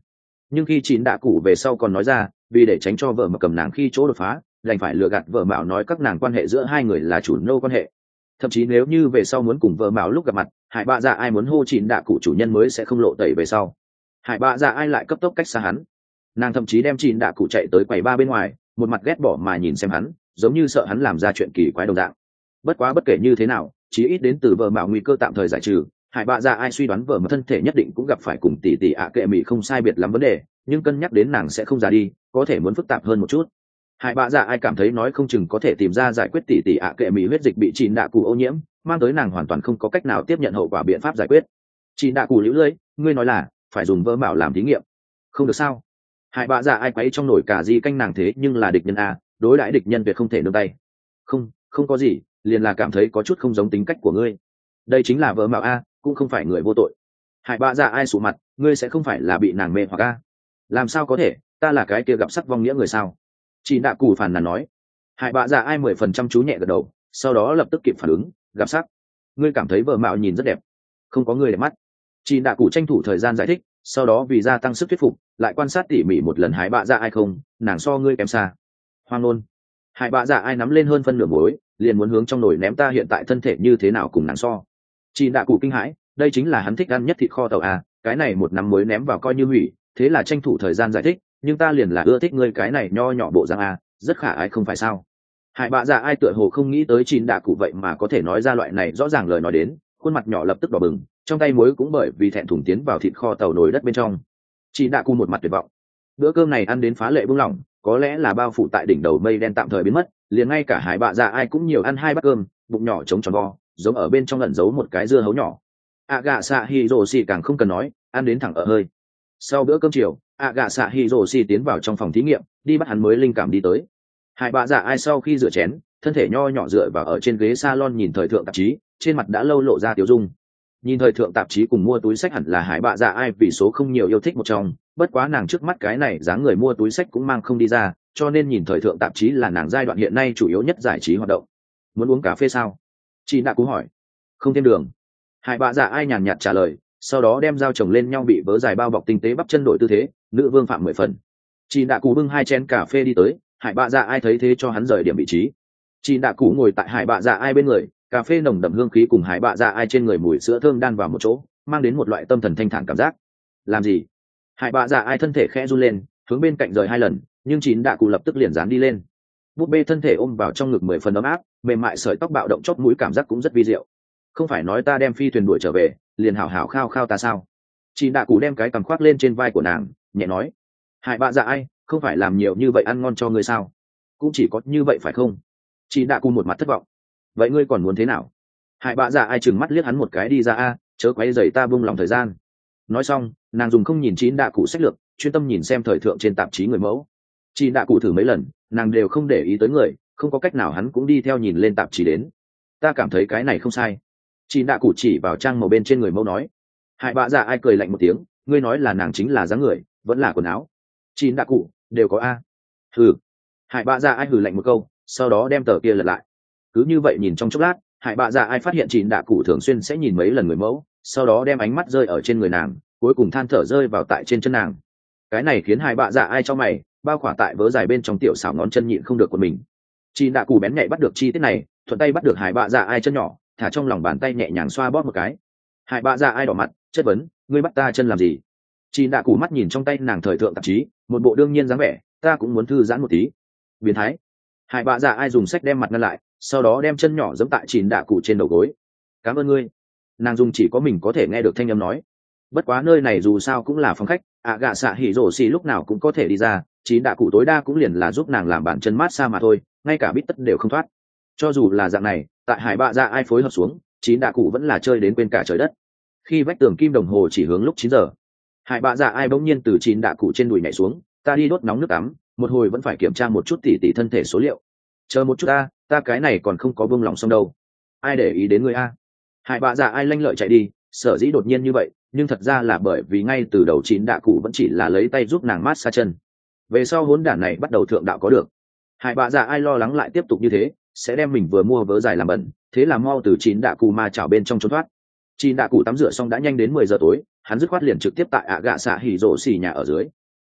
Nhưng khi chín đạ cụ về sau còn nói ra vì để tránh cho vợ mà cầm nàng khi chỗ đột phá đành phải lừa gạt vợ mạo nói các nàng quan hệ giữa hai người là chủ nô quan hệ. Thậm chí nếu như về sau muốn cùng vợ mạo lúc gặp mặt hải bạ dạ ai muốn hô chín đạ cụ chủ nhân mới sẽ không lộ tẩy về sau. Hải bạ dạ ai lại cấp tốc cách xa hắn, nàng thậm chí đem chín đạ cụ chạy tới quầy ba bên ngoài, một mặt ghét bỏ mà nhìn xem hắn, giống như sợ hắn làm ra chuyện kỳ quái đồng dạng. Bất quá bất kể như thế nào, chí ít đến từ vợ mạo nguy cơ tạm thời giải trừ. Hải bạ dạ ai suy đoán vợ mà thân thể nhất định cũng gặp phải cùng tỷ tỷ ạ kệ mỹ không sai biệt lắm vấn đề, nhưng cân nhắc đến nàng sẽ không già đi, có thể muốn phức tạp hơn một chút. Hải bạ dạ ai cảm thấy nói không chừng có thể tìm ra giải quyết tỷ tỷ ạ kệ mỹ huyết dịch bị chín đạ cụ ô nhiễm, mang tới nàng hoàn toàn không có cách nào tiếp nhận hậu quả biện pháp giải quyết. Chín đạ cụ liễu lưỡi, ngươi nói là phải dùng vỡ mạo làm thí nghiệm, không được sao? Hải bạ dạ ai quấy trong nồi cả gì canh nàng thế nhưng là địch nhân a, đối đãi địch nhân tuyệt không thể nương tay. Không, không có gì, liền là cảm thấy có chút không giống tính cách của ngươi. Đây chính là vỡ mạo a, cũng không phải người vô tội. Hải bạ dạ ai sụ mặt, ngươi sẽ không phải là bị nàng mê hoặc a? Làm sao có thể, ta là cái kia gặp sắc vong nghĩa người sao? Chị đạ cù phàn nàn nói. Hải bạ dạ ai mười phần trăm chú nhẹ gật đầu, sau đó lập tức kịp phản ứng, gặp sắc. Ngươi cảm thấy vợ mạo nhìn rất đẹp, không có người đẹp mắt. Chị đạ cù tranh thủ thời gian giải thích, sau đó vì gia tăng sức thuyết phục lại quan sát tỉ mỉ một lần hải bạ dạ ai không, nàng so ngươi kém xa. Hoang nôn. Hải bạ dạ ai nắm lên hơn phân nửa muối, liền muốn hướng trong nồi ném ta hiện tại thân thể như thế nào cùng nàng so. Chị đạ cù kinh hãi, đây chính là hắn thích ăn nhất thịt kho tàu à, cái này một nắm muối ném vào coi như hủy, thế là tranh thủ thời gian giải thích, nhưng ta liền là ưa thích ngươi cái này nho nhỏ bộ răng à, rất khả ái không phải sao? Hải bạ dạ ai tựa hồ không nghĩ tới chín đạ cụ vậy mà có thể nói ra loại này rõ ràng lời nói đến, khuôn mặt nhỏ lập tức đỏ bừng, trong tay muối cũng bởi vì thẹn thùng tiến vào thịt kho tàu nồi đất bên trong. Chín đạ cụ một mặt tuyệt vọng. Bữa cơm này ăn đến phá lệ buông lỏng, có lẽ là bao phủ tại đỉnh đầu mây đen tạm thời biến mất, liền ngay cả hải bạ dạ ai cũng nhiều ăn hai bát cơm, bụng nhỏ trống tròn vo, giống ở bên trong ẩn giấu một cái dưa hấu nhỏ. ạ gạ xạ hi rồ xì càng không cần nói, ăn đến thẳng ở hơi. Sau bữa cơm chiều, ạ gạ xạ hi rồ xì tiến vào trong phòng thí nghiệm, đi bắt hắn mới linh cảm đi tới. Hải bạ dạ ai sau khi rửa chén, thân thể nho nhỏ dựa vào ở trên ghế salon nhìn thời thượng tạp chí, trên mặt đã lâu lộ ra tiêu dung. Nhìn thời thượng tạp chí cùng mua túi sách hẳn là hải bạ dạ ai vì số không nhiều yêu thích một trong, bất quá nàng trước mắt cái này dáng người mua túi sách cũng mang không đi ra, cho nên nhìn thời thượng tạp chí là nàng giai đoạn hiện nay chủ yếu nhất giải trí hoạt động. Muốn uống cà phê sao? Chị đã cú hỏi. Không thêm đường. Hải bạ dạ ai nhàn nhạt trả lời, sau đó đem dao chồng lên nhau bị vớ dài bao bọc tinh tế bắp chân đổi tư thế, nữ vương phạm mười phần. Chị đã cú bưng hai chén cà phê đi tới, hải bạ dạ ai thấy thế cho hắn rời điểm vị trí. Chị đã cú ngồi tại hải bạ dạ ai bên người, cà phê nồng đậm hương khí cùng hải bạ dạ ai trên người mùi sữa thơm đan vào một chỗ, mang đến một loại tâm thần thanh thản cảm giác. Làm gì? Hải bạ dạ ai thân thể khẽ run lên, hướng bên cạnh rời hai lần, nhưng chín đạ cụ lập tức liền dán đi lên. Búp bê thân thể ôm vào trong ngực mười phần ấm áp, mềm mại sợi tóc bạo động chóp mũi cảm giác cũng rất vi diệu. Không phải nói ta đem phi thuyền đuổi trở về, liền hảo hảo khao khao ta sao? Chín đạ cụ đem cái cằm khoác lên trên vai của nàng, nhẹ nói. Hải bạ dạ ai, không phải làm nhiều như vậy ăn ngon cho ngươi sao? Cũng chỉ có như vậy phải không? Chín đạ cụ một mặt thất vọng. Vậy ngươi còn muốn thế nào? Hải bạ dạ ai chừng mắt liếc hắn một cái đi ra a, chớ quấy rầy ta buông lòng thời gian. Nói xong, nàng dùng không nhìn chín đạ cụ sách lược, chuyên tâm nhìn xem thời thượng trên tạp chí người mẫu. Chín đạ cụ thử mấy lần, nàng đều không để ý tới người, không có cách nào hắn cũng đi theo nhìn lên tạp chí đến. Ta cảm thấy cái này không sai. Chín đạ cụ chỉ vào trang màu bên trên người mẫu nói. Hải bạ dạ ai cười lạnh một tiếng, ngươi nói là nàng chính là dáng người, vẫn là quần áo. Chín đạ cụ đều có a. Hừ. Hải bạ dạ ai hừ lạnh một câu, sau đó đem tờ kia lật lại. Cứ như vậy nhìn trong chốc lát, hải bạ dạ ai phát hiện chín đạ cụ thường xuyên sẽ nhìn mấy lần người mẫu, sau đó đem ánh mắt rơi ở trên người nàng, cuối cùng than thở rơi vào tại trên chân nàng. Cái này khiến hải bạ dạ ai cho mày, bao khỏa tại vớ dài bên trong tiểu xảo ngón chân nhịn không được của mình. Chín đạ cụ bén nhạy bắt được chi tiết này, thuận tay bắt được hải bạ dạ ai chân nhỏ, thả trong lòng bàn tay nhẹ nhàng xoa bóp một cái. Hải bạ dạ ai đỏ mặt, chất vấn, ngươi bắt ta chân làm gì? Chín đạ cụ mắt nhìn trong tay nàng thời thượng tạp chí, một bộ đương nhiên dáng vẻ, ta cũng muốn thư giãn một tí. Biến thái. Hải bạ dạ ai dùng sách đem mặt ngăn lại, sau đó đem chân nhỏ giẫm tại chín đạ cụ trên đầu gối. Cảm ơn ngươi. Nàng dùng chỉ có mình có thể nghe được thanh âm nói. Bất quá nơi này dù sao cũng là phòng khách, ạ gạ xạ hỉ rổ xì lúc nào cũng có thể đi ra, chín đạ cụ tối đa cũng liền là giúp nàng làm bàn chân mát xa mà thôi, ngay cả bít tất đều không thoát. Cho dù là dạng này, tại hải bạ dạ ai phối hợp xuống, chín đạ cụ vẫn là chơi đến quên cả trời đất. Khi vách tường kim đồng hồ chỉ hướng lúc chín giờ, hải bạ dạ ai bỗng nhiên từ chín đạ cụ trên đùi nhảy xuống, ta đi đốt nóng nước tắm, một hồi vẫn phải kiểm tra một chút tỉ tỉ thân thể số liệu. Chờ một chút ta, ta cái này còn không có vương lòng xong đâu. Ai để ý đến người a? Hải bạ dạ ai lanh lợi chạy đi, sở dĩ đột nhiên như vậy, nhưng thật ra là bởi vì ngay từ đầu chín đạ cụ vẫn chỉ là lấy tay giúp nàng mát xa chân. Về sau hỗn đản này bắt đầu thượng đạo có được. Hải bạ dạ ai lo lắng lại tiếp tục như thế, sẽ đem mình vừa mua vớ dài làm bẩn, thế là mau từ chín đạ cụ ma chảo bên trong trốn thoát. Chín đạ cụ tắm rửa xong đã nhanh đến mười giờ tối, hắn dứt khoát liền trực tiếp tại ạ gạ xạ hỉ rổ xì nhà ở dưới.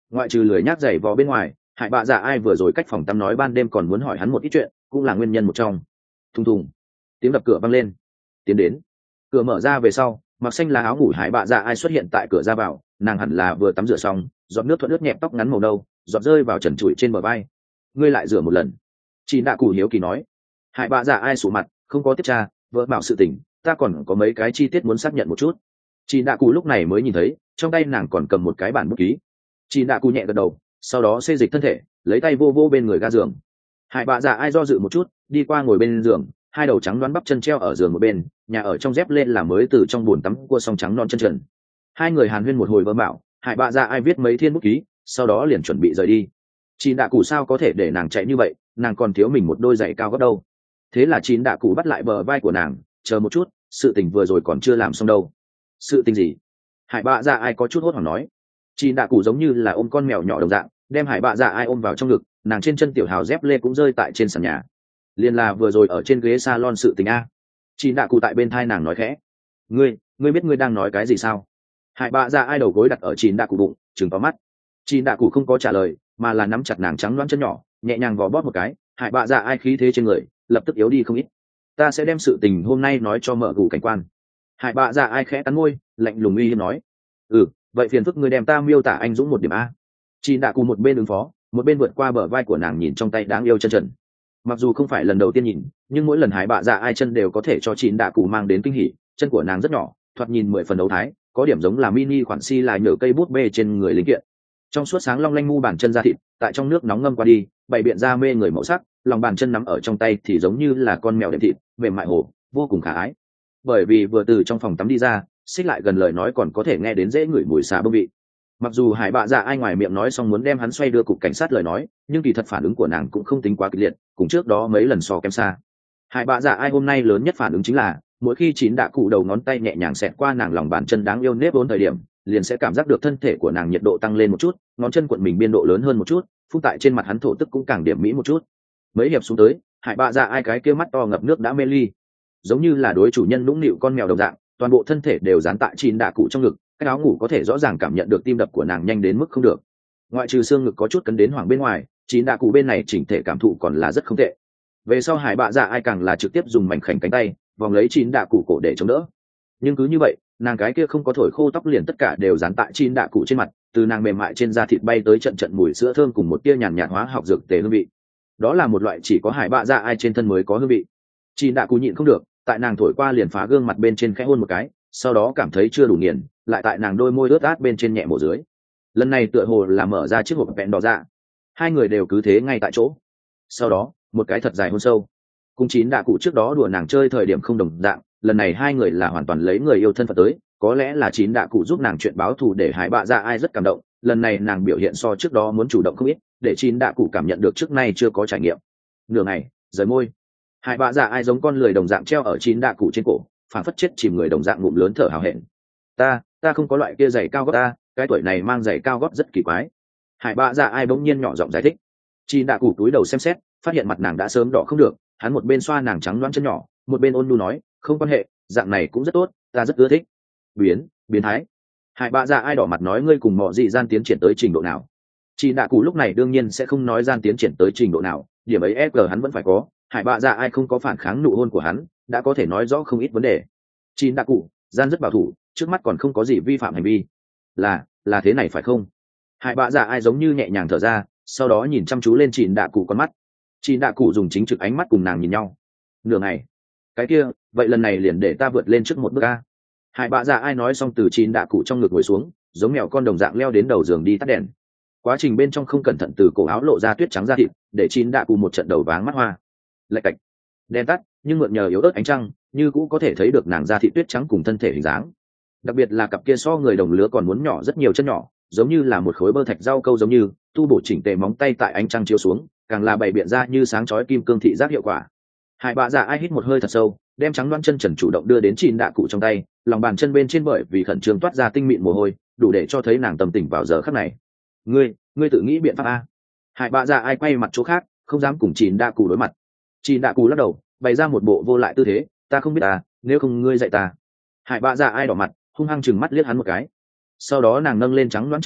Ngoại trừ lười nhác giày vò bên ngoài, Hải Bạ Dạ Ai vừa rồi cách phòng tắm nói ban đêm còn muốn hỏi hắn một ít chuyện, cũng là nguyên nhân một trong. Thùng thùng, tiếng đập cửa vang lên. Tiến đến. Cửa mở ra về sau, mặc xanh là áo ngủ Hải Bạ Dạ Ai xuất hiện tại cửa ra vào, nàng hẳn là vừa tắm rửa xong, giọt nước thuận ướt nhẹp tóc ngắn màu nâu, giọt rơi vào trần trụi trên bờ vai. Ngươi lại rửa một lần. Chị Đạ Cụ hiếu kỳ nói. Hải Bạ Dạ Ai sụ mặt, không có tiếp tra, vợ bảo sự tình, ta còn có mấy cái chi tiết muốn xác nhận một chút. Chị Đạ Cụ lúc này mới nhìn thấy, trong tay nàng còn cầm một cái bản bút ký. Chị Đạ Cụ nhẹ gật đầu, sau đó xê dịch thân thể, lấy tay vô vô bên người ga giường. Hải Bạ Dạ Ai do dự một chút, đi qua ngồi bên giường, hai đầu trắng đoán bắp chân treo ở giường một bên, nhà ở trong dép lên là mới từ trong bồn tắm cua song trắng non chân trần. Hai người hàn huyên một hồi vỡ bảo, Hải Bạ Dạ Ai viết mấy thiên bút ký, sau đó liền chuẩn bị rời đi. Chị Đạ Cụ sao có thể để nàng chạy như vậy, nàng còn thiếu mình một đôi giày cao gót đâu. Thế là Chín Đạ Cụ bắt lại bờ vai của nàng, chờ một chút, sự tình vừa rồi còn chưa làm xong đâu. Sự tình gì? Hải Bạ Dạ Ai có chút hốt hoảng nói. Chín Đạ Cụ giống như là ôm con mèo nhỏ đồng dạng, đem Hải Bạ Dạ Ai ôm vào trong ngực, nàng trên chân tiểu hào dép lê cũng rơi tại trên sàn nhà. Liên là vừa rồi ở trên ghế salon sự tình a. Chín Đạ Cụ tại bên thai nàng nói khẽ. Ngươi, ngươi biết ngươi đang nói cái gì sao? Hải Bạ Dạ Ai đầu gối đặt ở Chín Đạ Cụ bụng, trừng to mắt. Chín Đạ Cụ không có trả lời, mà là nắm chặt nàng trắng loáng chân nhỏ, nhẹ nhàng vò bóp một cái. Hải Bạ Dạ Ai khí thế trên người lập tức yếu đi không ít. Ta sẽ đem sự tình hôm nay nói cho mở gù cảnh quan. Hải Bạ Dạ Ai khẽ cắn môi, lạnh lùng uy hiếp nói. Ừ, vậy phiền phức ngươi đem ta miêu tả anh dũng một điểm a. Chín Đạ Cụ một bên ứng phó, một bên vượt qua bờ vai của nàng nhìn trong tay đáng yêu chân trần. Mặc dù không phải lần đầu tiên nhìn, nhưng mỗi lần Hải Bạ Dạ Ai chân đều có thể cho Chín Đạ Cụ mang đến kinh hỉ. Chân của nàng rất nhỏ, thoạt nhìn mười phần đấu thái, có điểm giống là mini khoản si là nhở cây bút bê trên người linh kiện. Trong suốt sáng long lanh mu bàn chân da thịt, tại trong nước nóng ngâm qua đi, bày biện ra mê người màu sắc, lòng bàn chân nắm ở trong tay thì giống như là con mèo đệm thịt, mềm mại hồ, vô cùng khả ái. Bởi vì vừa từ trong phòng tắm đi ra, xích lại gần lời nói còn có thể nghe đến dễ ngửi mùi xà bông vị. Mặc dù Hải Bạ Dạ Ai ngoài miệng nói xong muốn đem hắn xoay đưa cục cảnh sát lời nói, nhưng kỳ thật phản ứng của nàng cũng không tính quá kịch liệt, cùng trước đó mấy lần so kém xa. Hải Bạ Dạ Ai hôm nay lớn nhất phản ứng chính là mỗi khi Chín Đạ Cụ đầu ngón tay nhẹ nhàng xẹt qua nàng lòng bàn chân đáng yêu nếp vốn thời điểm, liền sẽ cảm giác được thân thể của nàng nhiệt độ tăng lên một chút, ngón chân cuộn mình biên độ lớn hơn một chút, phun tại trên mặt hắn thổ tức cũng càng điểm mỹ một chút. Mấy hiệp xuống tới, Hải Bạ Dạ Ai cái kia mắt to ngập nước đã mê ly, giống như là đối chủ nhân nũng nịu con mèo đồng dạng, toàn bộ thân thể đều dán tại Chín Đạ Cụ trong ngực, cái áo ngủ có thể rõ ràng cảm nhận được tim đập của nàng nhanh đến mức không được. Ngoại trừ xương ngực có chút cấn đến hoảng bên ngoài, Chín Đạ Cụ bên này chỉnh thể cảm thụ còn là rất không tệ. Về sau Hải Bạ Dạ Ai càng là trực tiếp dùng mảnh khảnh cánh tay vòng lấy Chín Đạ Cụ cổ để chống đỡ. Nhưng cứ như vậy, nàng cái kia không có thổi khô tóc liền tất cả đều dán tại Chín Đạ Cụ trên mặt, từ nàng mềm mại trên da thịt bay tới trận trận mùi sữa thơm cùng một tia nhàn nhạt hóa học dược tề hương vị. Đó là một loại chỉ có Hải Bạ Dạ Ai trên thân mới có hương vị. Chín Đạ Cụ nhịn không được, tại nàng thổi qua liền phá gương mặt bên trên khẽ hôn một cái, sau đó cảm thấy chưa đủ nghiền, lại tại nàng đôi môi ướt át bên trên nhẹ mổ dưới. Lần này tựa hồ là mở ra chiếc hộp vẹn đỏ ra, hai người đều cứ thế ngay tại chỗ. Sau đó một cái thật dài hôn sâu. Cùng Chín Đạ Cụ trước đó đùa nàng chơi thời điểm không đồng dạng, lần này hai người là hoàn toàn lấy người yêu thân phận tới, có lẽ là Chín Đạ Cụ giúp nàng chuyện báo thù để Hải Bạ Dạ Ai rất cảm động, lần này nàng biểu hiện so trước đó muốn chủ động không ít, để Chín Đạ Cụ cảm nhận được trước nay chưa có trải nghiệm. Nửa ngày, rời môi. Hải Bạ Dạ Ai giống con lười đồng dạng treo ở Chín Đạ Cụ trên cổ, phản phất chết chìm người đồng dạng ngụm lớn thở hào hẹn. Ta, ta không có loại kia giày cao gót ta, cái tuổi này mang giày cao gót rất kỳ quái. Hải Bạ Dạ Ai bỗng nhiên nhỏ giọng giải thích. Chín Đạ Cụ túi đầu xem xét, phát hiện mặt nàng đã sớm đỏ không được, hắn một bên xoa nàng trắng loáng chân nhỏ, một bên ôn nhu nói, không quan hệ, dạng này cũng rất tốt, ta rất ưa thích. Biến, biến thái. Hải Bạ Dạ Ai đỏ mặt nói, ngươi cùng Mọ Dị gian tiến triển tới trình độ nào? Chín Đạ Cụ lúc này đương nhiên sẽ không nói gian tiến triển tới trình độ nào, điểm ấy ép giê hắn vẫn phải có. Hải Bạ Dạ Ai không có phản kháng nụ hôn của hắn, đã có thể nói rõ không ít vấn đề. Chín Đạ Cụ, gian rất bảo thủ, trước mắt còn không có gì vi phạm hành vi. Là, là thế này phải không? Hải Bạ Dạ Ai giống như nhẹ nhàng thở ra, sau đó nhìn chăm chú lên Chín Đạ Cụ con mắt. Chín Đạ Cụ dùng chính trực ánh mắt cùng nàng nhìn nhau. Nửa ngày, cái kia, vậy lần này liền để ta vượt lên trước một bước a. Hải Bạ Dạ Ai nói xong từ Chín Đạ Cụ trong ngực ngồi xuống, giống mèo con đồng dạng leo đến đầu giường đi tắt đèn. Quá trình bên trong không cẩn thận từ cổ áo lộ ra tuyết trắng da thịt, để Chín Đạ Cụ một trận đầu váng mắt hoa. Lạch cạch, đèn tắt, nhưng mượn nhờ yếu ớt ánh trăng, như cũ có thể thấy được nàng da thịt tuyết trắng cùng thân thể hình dáng. Đặc biệt là cặp kia so người đồng lứa còn muốn nhỏ rất nhiều chân nhỏ, giống như là một khối bơ thạch rau câu giống như, tu bổ chỉnh tề móng tay tại ánh trăng chiếu xuống, càng là bày biện ra như sáng chói kim cương thị giác hiệu quả. Hải Bạ Dạ Ai hít một hơi thật sâu, đem trắng đoan chân trần chủ động đưa đến Chín Đạ Cụ trong tay, lòng bàn chân bên trên bởi vì khẩn trương toát ra tinh mịn mồ hôi, đủ để cho thấy nàng tâm tình vào giờ khắc này. Ngươi, ngươi tự nghĩ biện pháp a. Hải Bạ Dạ Ai quay mặt chỗ khác, không dám cùng Chín Đạ Cụ đối mặt. Chín Đạ Cụ lắc đầu, bày ra một bộ vô lại tư thế, ta không biết ta, nếu không ngươi dạy ta. Hải Bạ Dạ Ai đỏ mặt, hung hăng chừng mắt liếc hắn một cái. Sau đó nàng nâng lên trắng đoan chân nhỏ,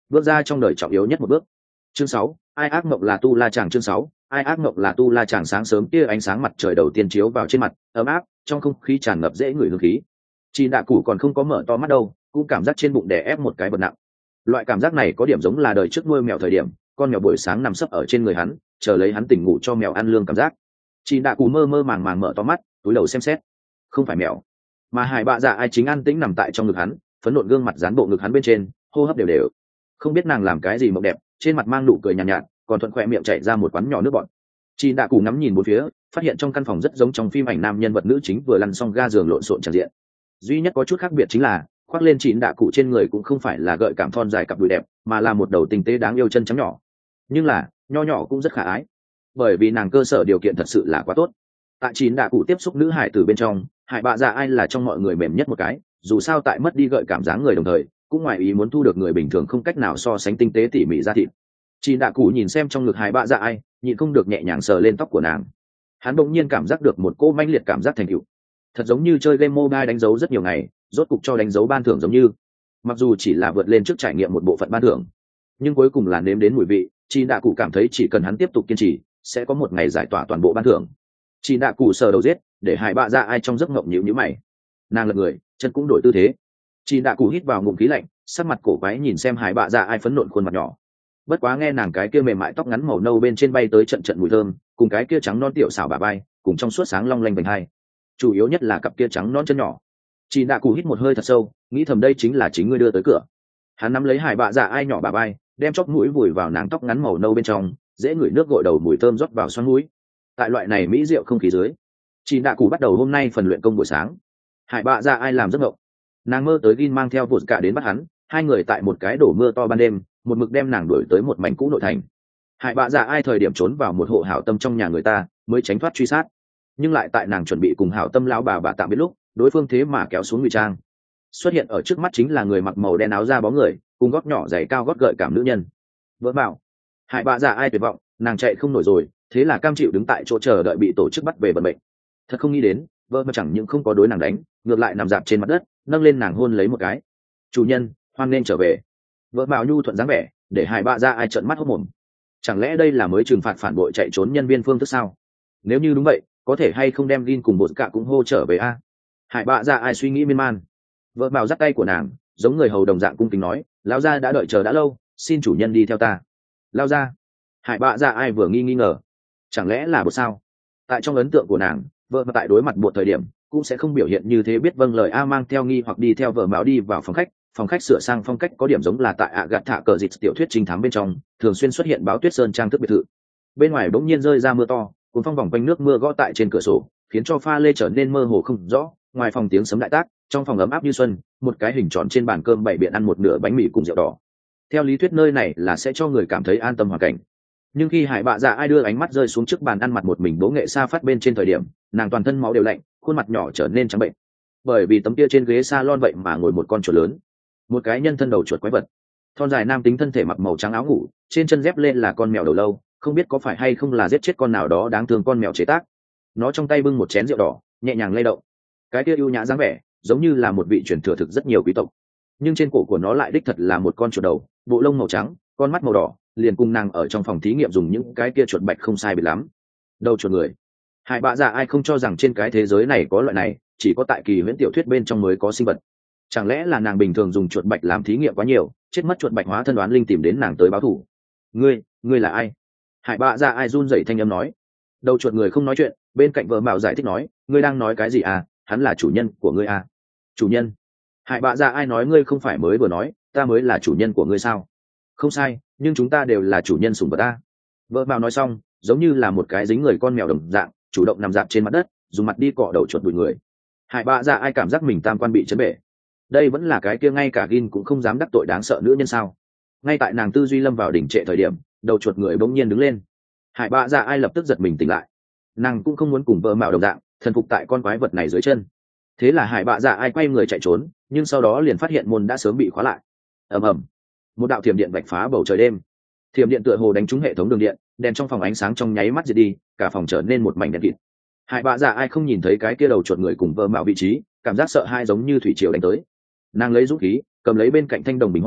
bước ra trong đời trọng yếu nhất một bước. Chương sáu, ai ác mộng là tu la chàng. Chương sáu, ai ác mộng là tu la chàng. Sáng sớm kia ánh sáng mặt trời đầu tiên chiếu vào trên mặt, ấm áp, trong không khí tràn ngập dễ ngửi hương khí. Chị Đạ Cụ còn không có mở to mắt đâu, cũng cảm giác trên bụng đè ép một cái vật nặng. Loại cảm giác này có điểm giống là đời trước nuôi mèo thời điểm, con mèo buổi sáng nằm sấp ở trên người hắn, chờ lấy hắn tỉnh ngủ cho mèo ăn lương cảm giác. Chị Đạ Cụ mơ mơ màng màng mở to mắt, túi đầu xem xét. Không phải mèo, mà Hải Bạ Dạ Ai chính an tĩnh nằm tại trong ngực hắn, phấn nộn gương mặt dán bộ ngực hắn bên trên, hô hấp đều đều. Không biết nàng làm cái gì mộng đẹp, trên mặt mang nụ cười nhàn nhạt, nhạt, còn thuận khỏe miệng chảy ra một quán nhỏ nước bọt. Chị Đạ Cụ ngắm nhìn bốn phía, phát hiện trong căn phòng rất giống trong phim ảnh nam nhân vật nữ chính vừa lăn xong ga giường lộn xộn tràn diện. Duy nhất có chút khác biệt chính là khoác lên chị Đạ Cụ trên người cũng không phải là gợi cảm thon dài cặp đùi đẹp, mà là một đầu tinh tế đáng yêu chân trắng nhỏ. Nhưng là nho nhỏ cũng rất khả ái, bởi vì nàng cơ sở điều kiện thật sự là quá tốt. Tại chị Đạ Cụ tiếp xúc nữ hải từ bên trong, Hải Bạ Dạ Ai là trong mọi người mềm nhất một cái, dù sao tại mất đi gợi cảm dáng người đồng thời, cũng ngoài ý muốn thu được người bình thường không cách nào so sánh tinh tế tỉ mỉ da thịt. Chị Đạ Cụ nhìn xem trong ngực Hải Bạ Dạ Ai, nhịn không được nhẹ nhàng sờ lên tóc của nàng. Hắn bỗng nhiên cảm giác được một cô manh liệt cảm giác thành tựu, thật giống như chơi game mobile đánh dấu rất nhiều ngày, rốt cục cho đánh dấu ban thưởng giống như. Mặc dù chỉ là vượt lên trước trải nghiệm một bộ phận ban thưởng, nhưng cuối cùng là nếm đến mùi vị. Chị Đạ Cụ cảm thấy chỉ cần hắn tiếp tục kiên trì, sẽ có một ngày giải tỏa toàn bộ ban thưởng. Chị Đạ Cụ sờ đầu giết, để Hải Bạ Dạ Ai trong giấc ngộng nhíu nhíu mày. Nàng lật người, chân cũng đổi tư thế. Chị Đạ Cụ hít vào ngụm khí lạnh, sắc mặt cổ quái nhìn xem Hải Bạ Dạ Ai phấn nộn khuôn mặt nhỏ. Bất quá nghe nàng cái kia mềm mại tóc ngắn màu nâu bên trên bay tới trận trận mùi thơm, cùng cái kia trắng non tiểu xảo bả vai, cùng trong suốt sáng long lanh vành hai. Chủ yếu nhất là cặp kia trắng non chân nhỏ. Chị Đạ Cụ hít một hơi thật sâu, nghĩ thầm đây chính là chính ngươi đưa tới cửa. Hắn nắm lấy Hải Bạ Dạ Ai nhỏ bả vai, đem chóp mũi vùi vào nàng tóc ngắn màu nâu bên trong, dễ ngửi nước gội đầu mùi thơm rót vào xoắn mũi. Tại loại này mỹ diệu không khí dưới, chị Đạ Cụ bắt đầu hôm nay phần luyện công buổi sáng. Hải Bạ Dạ Ai làm giấc mộng, nàng mơ tới Gin mang theo vụt cả đến bắt hắn, hai người tại một cái đổ mưa to ban đêm, một mực đem nàng đuổi tới một mảnh cũ nội thành. Hải Bạ Dạ Ai thời điểm trốn vào một hộ hảo tâm trong nhà người ta, mới tránh thoát truy sát, nhưng lại tại nàng chuẩn bị cùng hảo tâm lão bà bà tạm biệt lúc, đối phương thế mà kéo xuống ngụy trang, xuất hiện ở trước mắt chính là người mặc màu đen áo da bó người, cùng gót nhỏ giày cao gót gợi cảm nữ nhân. Vỡ bảo, Hải Bạ Dạ Ai tuyệt vọng, nàng chạy không nổi rồi, thế là cam chịu đứng tại chỗ chờ đợi bị tổ chức bắt về vận mệnh. Thật không nghĩ đến, vợ mà chẳng những không có đối nàng đánh, ngược lại nằm dạp trên mặt đất, nâng lên nàng hôn lấy một cái. Chủ nhân, hoan nên trở về. Vợ bảo nhu thuận dáng vẻ, để Hải Bạ Dạ Ai trợn mắt hốt mồm. Chẳng lẽ đây là mới trừng phạt phản bội chạy trốn nhân viên phương thức sao? Nếu như đúng vậy, có thể hay không đem Gin cùng bột cả cũng hô trở về a? Hải Bạ Dạ Ai suy nghĩ miên man. Vợ bảo dắt tay của nàng, giống người hầu đồng dạng cung kính nói, lão gia đã đợi chờ đã lâu, xin chủ nhân đi theo ta. Lao ra. Hải Bạ Dạ Ai vừa nghi nghi ngờ, chẳng lẽ là bột sao? Tại trong ấn tượng của nàng, vợ mà tại đối mặt bột thời điểm cũng sẽ không biểu hiện như thế, biết vâng lời a, mang theo nghi hoặc đi theo vợ mạo đi vào phòng khách. Phòng khách sửa sang phong cách có điểm giống là tại ạ gạt thả cờ dịch tiểu thuyết trinh thám bên trong thường xuyên xuất hiện báo tuyết sơn trang thức biệt thự. Bên ngoài bỗng nhiên rơi ra mưa to, cuốn phong vòng quanh nước mưa gõ tại trên cửa sổ, khiến cho pha lê trở nên mơ hồ không rõ. Ngoài phòng tiếng sấm đại tác, trong phòng ấm áp như xuân, một cái hình tròn trên bàn cơm bày biện ăn một nửa bánh mì cùng rượu đỏ. Theo lý thuyết nơi này là sẽ cho người cảm thấy an tâm hoàn cảnh, nhưng khi Hải Bạ Dạ Ai đưa ánh mắt rơi xuống trước bàn ăn mặt một mình bố nghệ sa phát bên trên thời điểm, nàng toàn thân máu đều lạnh, khuôn mặt nhỏ trở nên trắng bệnh, bởi vì tấm kia trên ghế salon vậy mà ngồi một con chuột lớn, một cái nhân thân đầu chuột quái vật. Thon dài nam tính thân thể mặc màu trắng áo ngủ, trên chân dép lên là con mèo đầu lâu, không biết có phải hay không là giết chết con nào đó đáng thương con mèo chế tác. Nó trong tay bưng một chén rượu đỏ, nhẹ nhàng lay động, cái kia ưu nhã dáng vẻ giống như là một vị truyền thừa thực rất nhiều quý tộc, nhưng trên cổ của nó lại đích thật là một con chuột đầu, bộ lông màu trắng, con mắt màu đỏ, liền cùng nàng ở trong phòng thí nghiệm dùng những cái kia chuột bạch không sai biệt lắm. Đầu chuột người. Hải Bạ Dạ Ai không cho rằng trên cái thế giới này có loại này, chỉ có tại kỳ huyễn tiểu thuyết bên trong mới có sinh vật. Chẳng lẽ là nàng bình thường dùng chuột bạch làm thí nghiệm quá nhiều, chết mất chuột bạch hóa thân đoán linh tìm đến nàng tới báo thù. Ngươi, ngươi là ai? Hải Bạ Dạ Ai run rẩy thanh âm nói. Đầu chuột người không nói chuyện, bên cạnh vợ mạo giải thích nói, ngươi đang nói cái gì à? Hắn là chủ nhân của ngươi à? Chủ nhân? Hải Bạ Dạ Ai nói, ngươi không phải mới vừa nói ta mới là chủ nhân của ngươi sao? Không sai, nhưng chúng ta đều là chủ nhân sủng vật ta. Vợ mạo nói xong, giống như là một cái dính người con mèo đồng dạng, chủ động nằm dạp trên mặt đất, dùng mặt đi cọ đầu chuột đuổi người. Hải Bạ Dạ Ai cảm giác mình tam quan bị chấn bể. Đây vẫn là cái kia ngay cả Gin cũng không dám đắc tội đáng sợ nữ nhân sao? Ngay tại nàng tư duy lâm vào đỉnh trệ thời điểm, đầu chuột người bỗng nhiên đứng lên. Hải Bạ Dạ Ai lập tức giật mình tỉnh lại. Nàng cũng không muốn cùng vợ mạo đồng dạng thần phục tại con quái vật này dưới chân. Thế là Hải Bạ Dạ Ai quay người chạy trốn, nhưng sau đó liền phát hiện môn đã sớm bị khóa lại. Ầm ầm, một đạo thiểm điện vạch phá bầu trời đêm. Thiểm điện tựa hồ đánh trúng hệ thống đường điện, đèn trong phòng ánh sáng trong nháy mắt diệt đi, cả phòng trở nên một mảnh đen kịt. Hải Bạ Dạ Ai không nhìn thấy cái kia đầu chuột người cùng vợ mạo vị trí, cảm giác sợ hãi giống như thủy triều đánh tới. Nàng lấy dũng khí, cầm lấy bên cạnh thanh đồng bình hoa,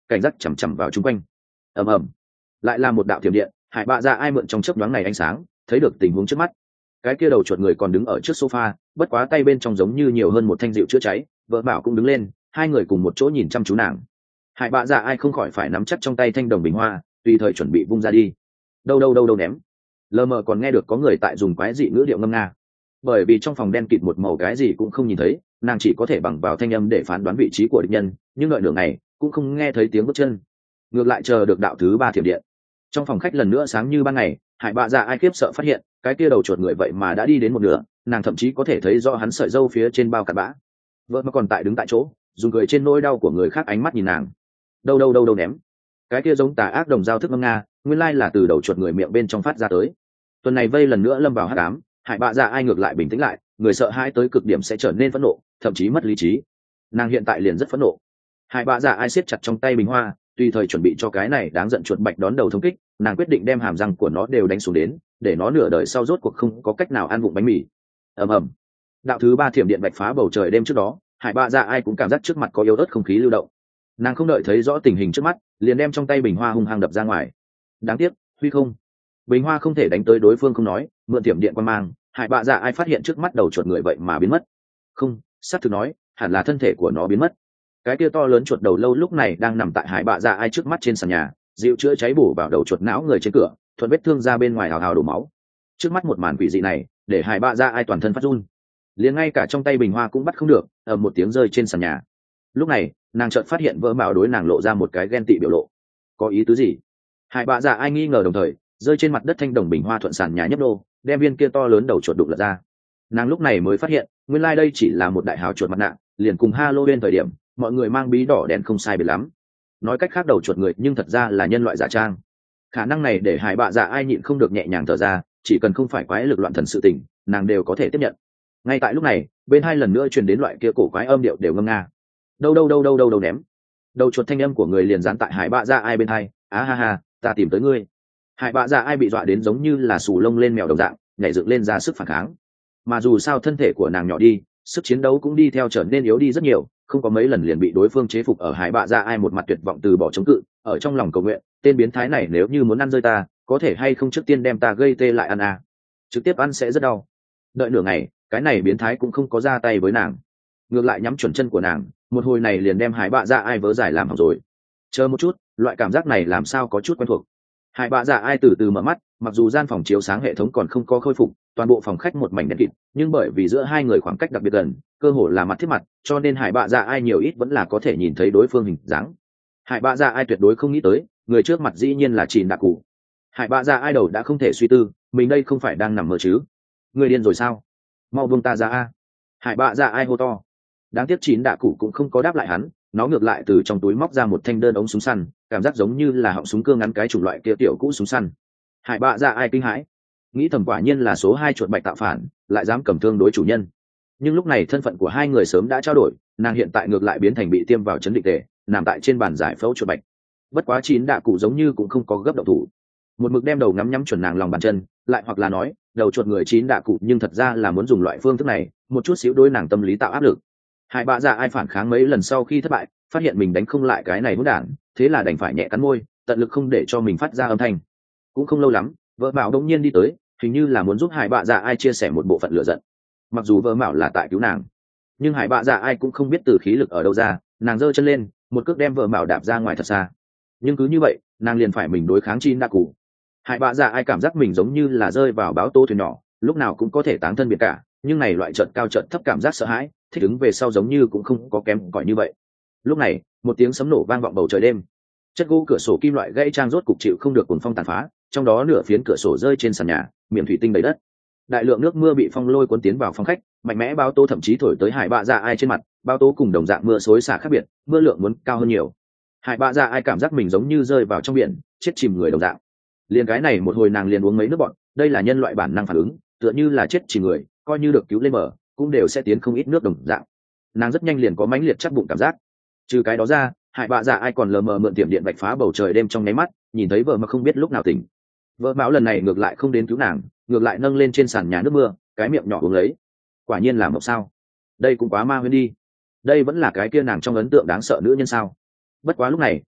cảnh giác chằm chằm vào chung quanh. Ầm ầm, lại là một đạo thiểm điện. Hải Bạ Dạ Ai mượn trong chớp nhoáng này ánh sáng, thấy được tình huống trước mắt. Cái kia đầu chuột người còn đứng ở trước sofa, bất quá tay bên trong giống như nhiều hơn một thanh dịu chữa cháy. Vợ Bảo cũng đứng lên, hai người cùng một chỗ nhìn chăm chú nàng. Hải Bạ Dạ Ai không khỏi phải nắm chắc trong tay thanh đồng bình hoa, tùy thời chuẩn bị vung ra đi. Đâu đâu đâu đâu ném. Lờ mờ còn nghe được có người tại dùng quái dị ngữ điệu ngâm nga. Bởi vì trong phòng đen kịt một màu, cái gì cũng không nhìn thấy, nàng chỉ có thể bằng vào thanh âm để phán đoán vị trí của địch nhân, nhưng đợi nửa ngày cũng không nghe thấy tiếng bước chân. Ngược lại chờ được đạo thứ ba thiểm điện. Trong phòng khách lần nữa sáng như ban ngày. Hải Bạ Dạ Ai khiếp sợ phát hiện cái kia đầu chuột người vậy mà đã đi đến một nửa, nàng thậm chí có thể thấy rõ hắn sợi râu phía trên bao cặn bã. Vợ mà còn tại đứng tại chỗ, dùng cười trên nỗi đau của người khác ánh mắt nhìn nàng. Đâu đâu đâu đâu ném. Cái kia giống tà ác đồng dao thức ngâm nga, nguyên lai là từ đầu chuột người miệng bên trong phát ra tới. Tuần này vây lần nữa lâm vào hắc ám. Hải Bạ Dạ Ai ngược lại bình tĩnh lại, người sợ hãi tới cực điểm sẽ trở nên phẫn nộ, thậm chí mất lý trí. Nàng hiện tại liền rất phẫn nộ. Hải Bạ Dạ Ai siết chặt trong tay bình hoa, tùy thời chuẩn bị cho cái này đáng giận chuột bạch đón đầu thống kích. Nàng quyết định đem hàm răng của nó đều đánh xuống đến, để nó nửa đời sau rốt cuộc không có cách nào ăn vụng bánh mì. Ầm ầm, đạo thứ ba thiểm điện bạch phá bầu trời đêm trước đó. Hải Bạ Dạ Ai cũng cảm giác trước mặt có yếu ớt không khí lưu động. Nàng không đợi thấy rõ tình hình trước mắt, liền đem trong tay bình hoa hung hăng đập ra ngoài. Đáng tiếc, huy không. Bình hoa không thể đánh tới đối phương không nói, mượn thiểm điện quan mang, Hải Bạ Dạ Ai phát hiện trước mắt đầu chuột người vậy mà biến mất. Không, sát thực nói, hẳn là thân thể của nó biến mất. Cái kia to lớn chuột đầu lâu lúc này đang nằm tại Hải Bạ Dạ Ai trước mắt trên sàn nhà, dịu chữa cháy bổ vào đầu chuột não người trên cửa, thuận vết thương ra bên ngoài hào hào đổ máu. Trước mắt một màn quỷ dị này, để Hải Bạ Dạ Ai toàn thân phát run, liền ngay cả trong tay bình hoa cũng bắt không được, ầm một tiếng rơi trên sàn nhà. Lúc này, nàng chợt phát hiện Vỡ Mạo đối nàng lộ ra một cái ghen tị biểu lộ. Có ý tứ gì? Hải Bạ Dạ Ai nghi ngờ đồng thời, rơi trên mặt đất thanh đồng bình hoa thuận sàn nhà nhấp đô, đem viên kia to lớn đầu chuột đục lật ra. Nàng lúc này mới phát hiện, nguyên lai đây chỉ là một đại hào chuột mặt nạ, liền cùng Halloween thời điểm, mọi người mang bí đỏ đen không sai biệt lắm. Nói cách khác đầu chuột người nhưng thật ra là nhân loại giả trang. Khả năng này để Hải Bạ Dạ Ai nhịn không được nhẹ nhàng thở ra, chỉ cần không phải quái lực loạn thần sự tình, nàng đều có thể tiếp nhận. Ngay tại lúc này, bên hai lần nữa truyền đến loại kia cổ quái âm điệu đều ngâm nga. Đâu đâu đâu đâu đâu đâu ném. Đầu chuột thanh âm của người liền dán tại Hải Bạ Dạ Ai bên hai, á ha ha, ta tìm tới ngươi. Hải Bạ Dạ Ai bị dọa đến giống như là xù lông lên mèo đồng dạng, nhảy dựng lên ra sức phản kháng. Mà dù sao thân thể của nàng nhỏ đi, sức chiến đấu cũng đi theo trở nên yếu đi rất nhiều, không có mấy lần liền bị đối phương chế phục. Ở Hải Bạ Dạ Ai một mặt tuyệt vọng từ bỏ chống cự, ở trong lòng cầu nguyện, tên biến thái này nếu như muốn ăn rơi ta, có thể hay không trước tiên đem ta gây tê lại ăn à? Trực tiếp ăn sẽ rất đau. Đợi nửa ngày, cái này biến thái cũng không có ra tay với nàng, ngược lại nhắm chuẩn chân của nàng, một hồi này liền đem Hải Bạ Dạ Ai vớ giải làm hỏng rồi. Chờ một chút, loại cảm giác này làm sao có chút quen thuộc. Hải Bạ Dạ Ai từ từ mở mắt, mặc dù gian phòng chiếu sáng hệ thống còn không có khôi phục, toàn bộ phòng khách một mảnh đen kịt, nhưng bởi vì giữa hai người khoảng cách đặc biệt gần, cơ hồ là mặt thiết mặt, cho nên Hải Bạ Dạ Ai nhiều ít vẫn là có thể nhìn thấy đối phương hình dáng. Hải Bạ Dạ Ai tuyệt đối không nghĩ tới, người trước mặt dĩ nhiên là Trịn Đạ Cụ. Hải Bạ Dạ Ai đầu đã không thể suy tư, mình đây không phải đang nằm mơ chứ? Người điên rồi sao? Mau buông ta ra a! Hải Bạ Dạ Ai hô to. Đáng tiếc Trịn Đạ Cụ cũng không có đáp lại hắn, nó ngược lại từ trong túi móc ra một thanh đơn ống súng săn, cảm giác giống như là họng súng cưa ngắn cái chủng loại kia tiểu cũ súng săn. Hải Bạ Dạ Ai kinh hãi, nghĩ thầm quả nhiên là số hai chuột bạch tạo phản, lại dám cầm thương đối chủ nhân. Nhưng lúc này thân phận của hai người sớm đã trao đổi, nàng hiện tại ngược lại biến thành bị tiêm vào chấn định tề, nằm tại trên bàn giải phẫu chuột bạch. Bất quá Chín Đạ Cụ giống như cũng không có gấp động thủ, một mực đem đầu ngắm nhắm chuẩn nàng lòng bàn chân, lại hoặc là nói đầu chuột người Chín Đạ Cụ nhưng thật ra là muốn dùng loại phương thức này, một chút xíu đối nàng tâm lý tạo áp lực. Hải Bạ Dạ Ai phản kháng mấy lần sau khi thất bại, phát hiện mình đánh không lại cái này hỗn đản, thế là đành phải nhẹ cắn môi, tận lực không để cho mình phát ra âm thanh. Cũng không lâu lắm, vợ Mạo đông nhiên đi tới, hình như là muốn giúp Hải Bạ Dạ Ai chia sẻ một bộ phận lửa giận. Mặc dù vợ Mạo là tại cứu nàng, nhưng Hải Bạ Dạ Ai cũng không biết từ khí lực ở đâu ra, nàng giơ chân lên, một cước đem vợ Mạo đạp ra ngoài thật xa. Nhưng cứ như vậy, nàng liền phải mình đối kháng Chín Đạ Cụ. Hải Bạ Dạ Ai cảm giác mình giống như là rơi vào báo tố thuyền nhỏ, lúc nào cũng có thể táng thân biệt cả, nhưng này loại trận cao trận thấp cảm giác sợ hãi, thích ứng về sau giống như cũng không có kém cỏi như vậy. Lúc này, một tiếng sấm nổ vang vọng bầu trời đêm. Chất gỗ cửa sổ kim loại gãy trang rốt cục chịu không được cuồng phong tàn phá, trong đó nửa phiến cửa sổ rơi trên sàn nhà, miệng thủy tinh đầy đất. Đại lượng nước mưa bị phong lôi cuốn tiến vào phòng khách, mạnh mẽ báo tố thậm chí thổi tới Hải Bạ Dạ Ai trên mặt, báo tố cùng đồng dạng mưa xối xả khác biệt, mưa lượng muốn cao hơn nhiều. Hải Bạ Dạ Ai cảm giác mình giống như rơi vào trong biển, chết chìm người đồng dạng. Liền cái này một hồi nàng liền uống mấy nước bọt, đây là nhân loại bản năng phản ứng, tựa như là chết chìm người, coi như được cứu lên bờ, cũng đều sẽ tiến không ít nước đồng dạng. Nàng rất nhanh liền có mãnh liệt chắc bụng cảm giác. Trừ cái đó ra, Hải Bạ Dạ Ai còn lờ mờ mượn tiệm điện bạch phá bầu trời đêm trong nháy mắt, nhìn thấy vợ mà không biết lúc nào tỉnh. Vợ Mão lần này ngược lại không đến cứu nàng, ngược lại nâng lên trên sàn nhà nước mưa, cái miệng nhỏ uống lấy. Quả nhiên là mộng sao? Đây cũng quá ma huyễn đi. Đây vẫn là cái kia nàng trong ấn tượng đáng sợ nữ nhân sao? Bất quá lúc này,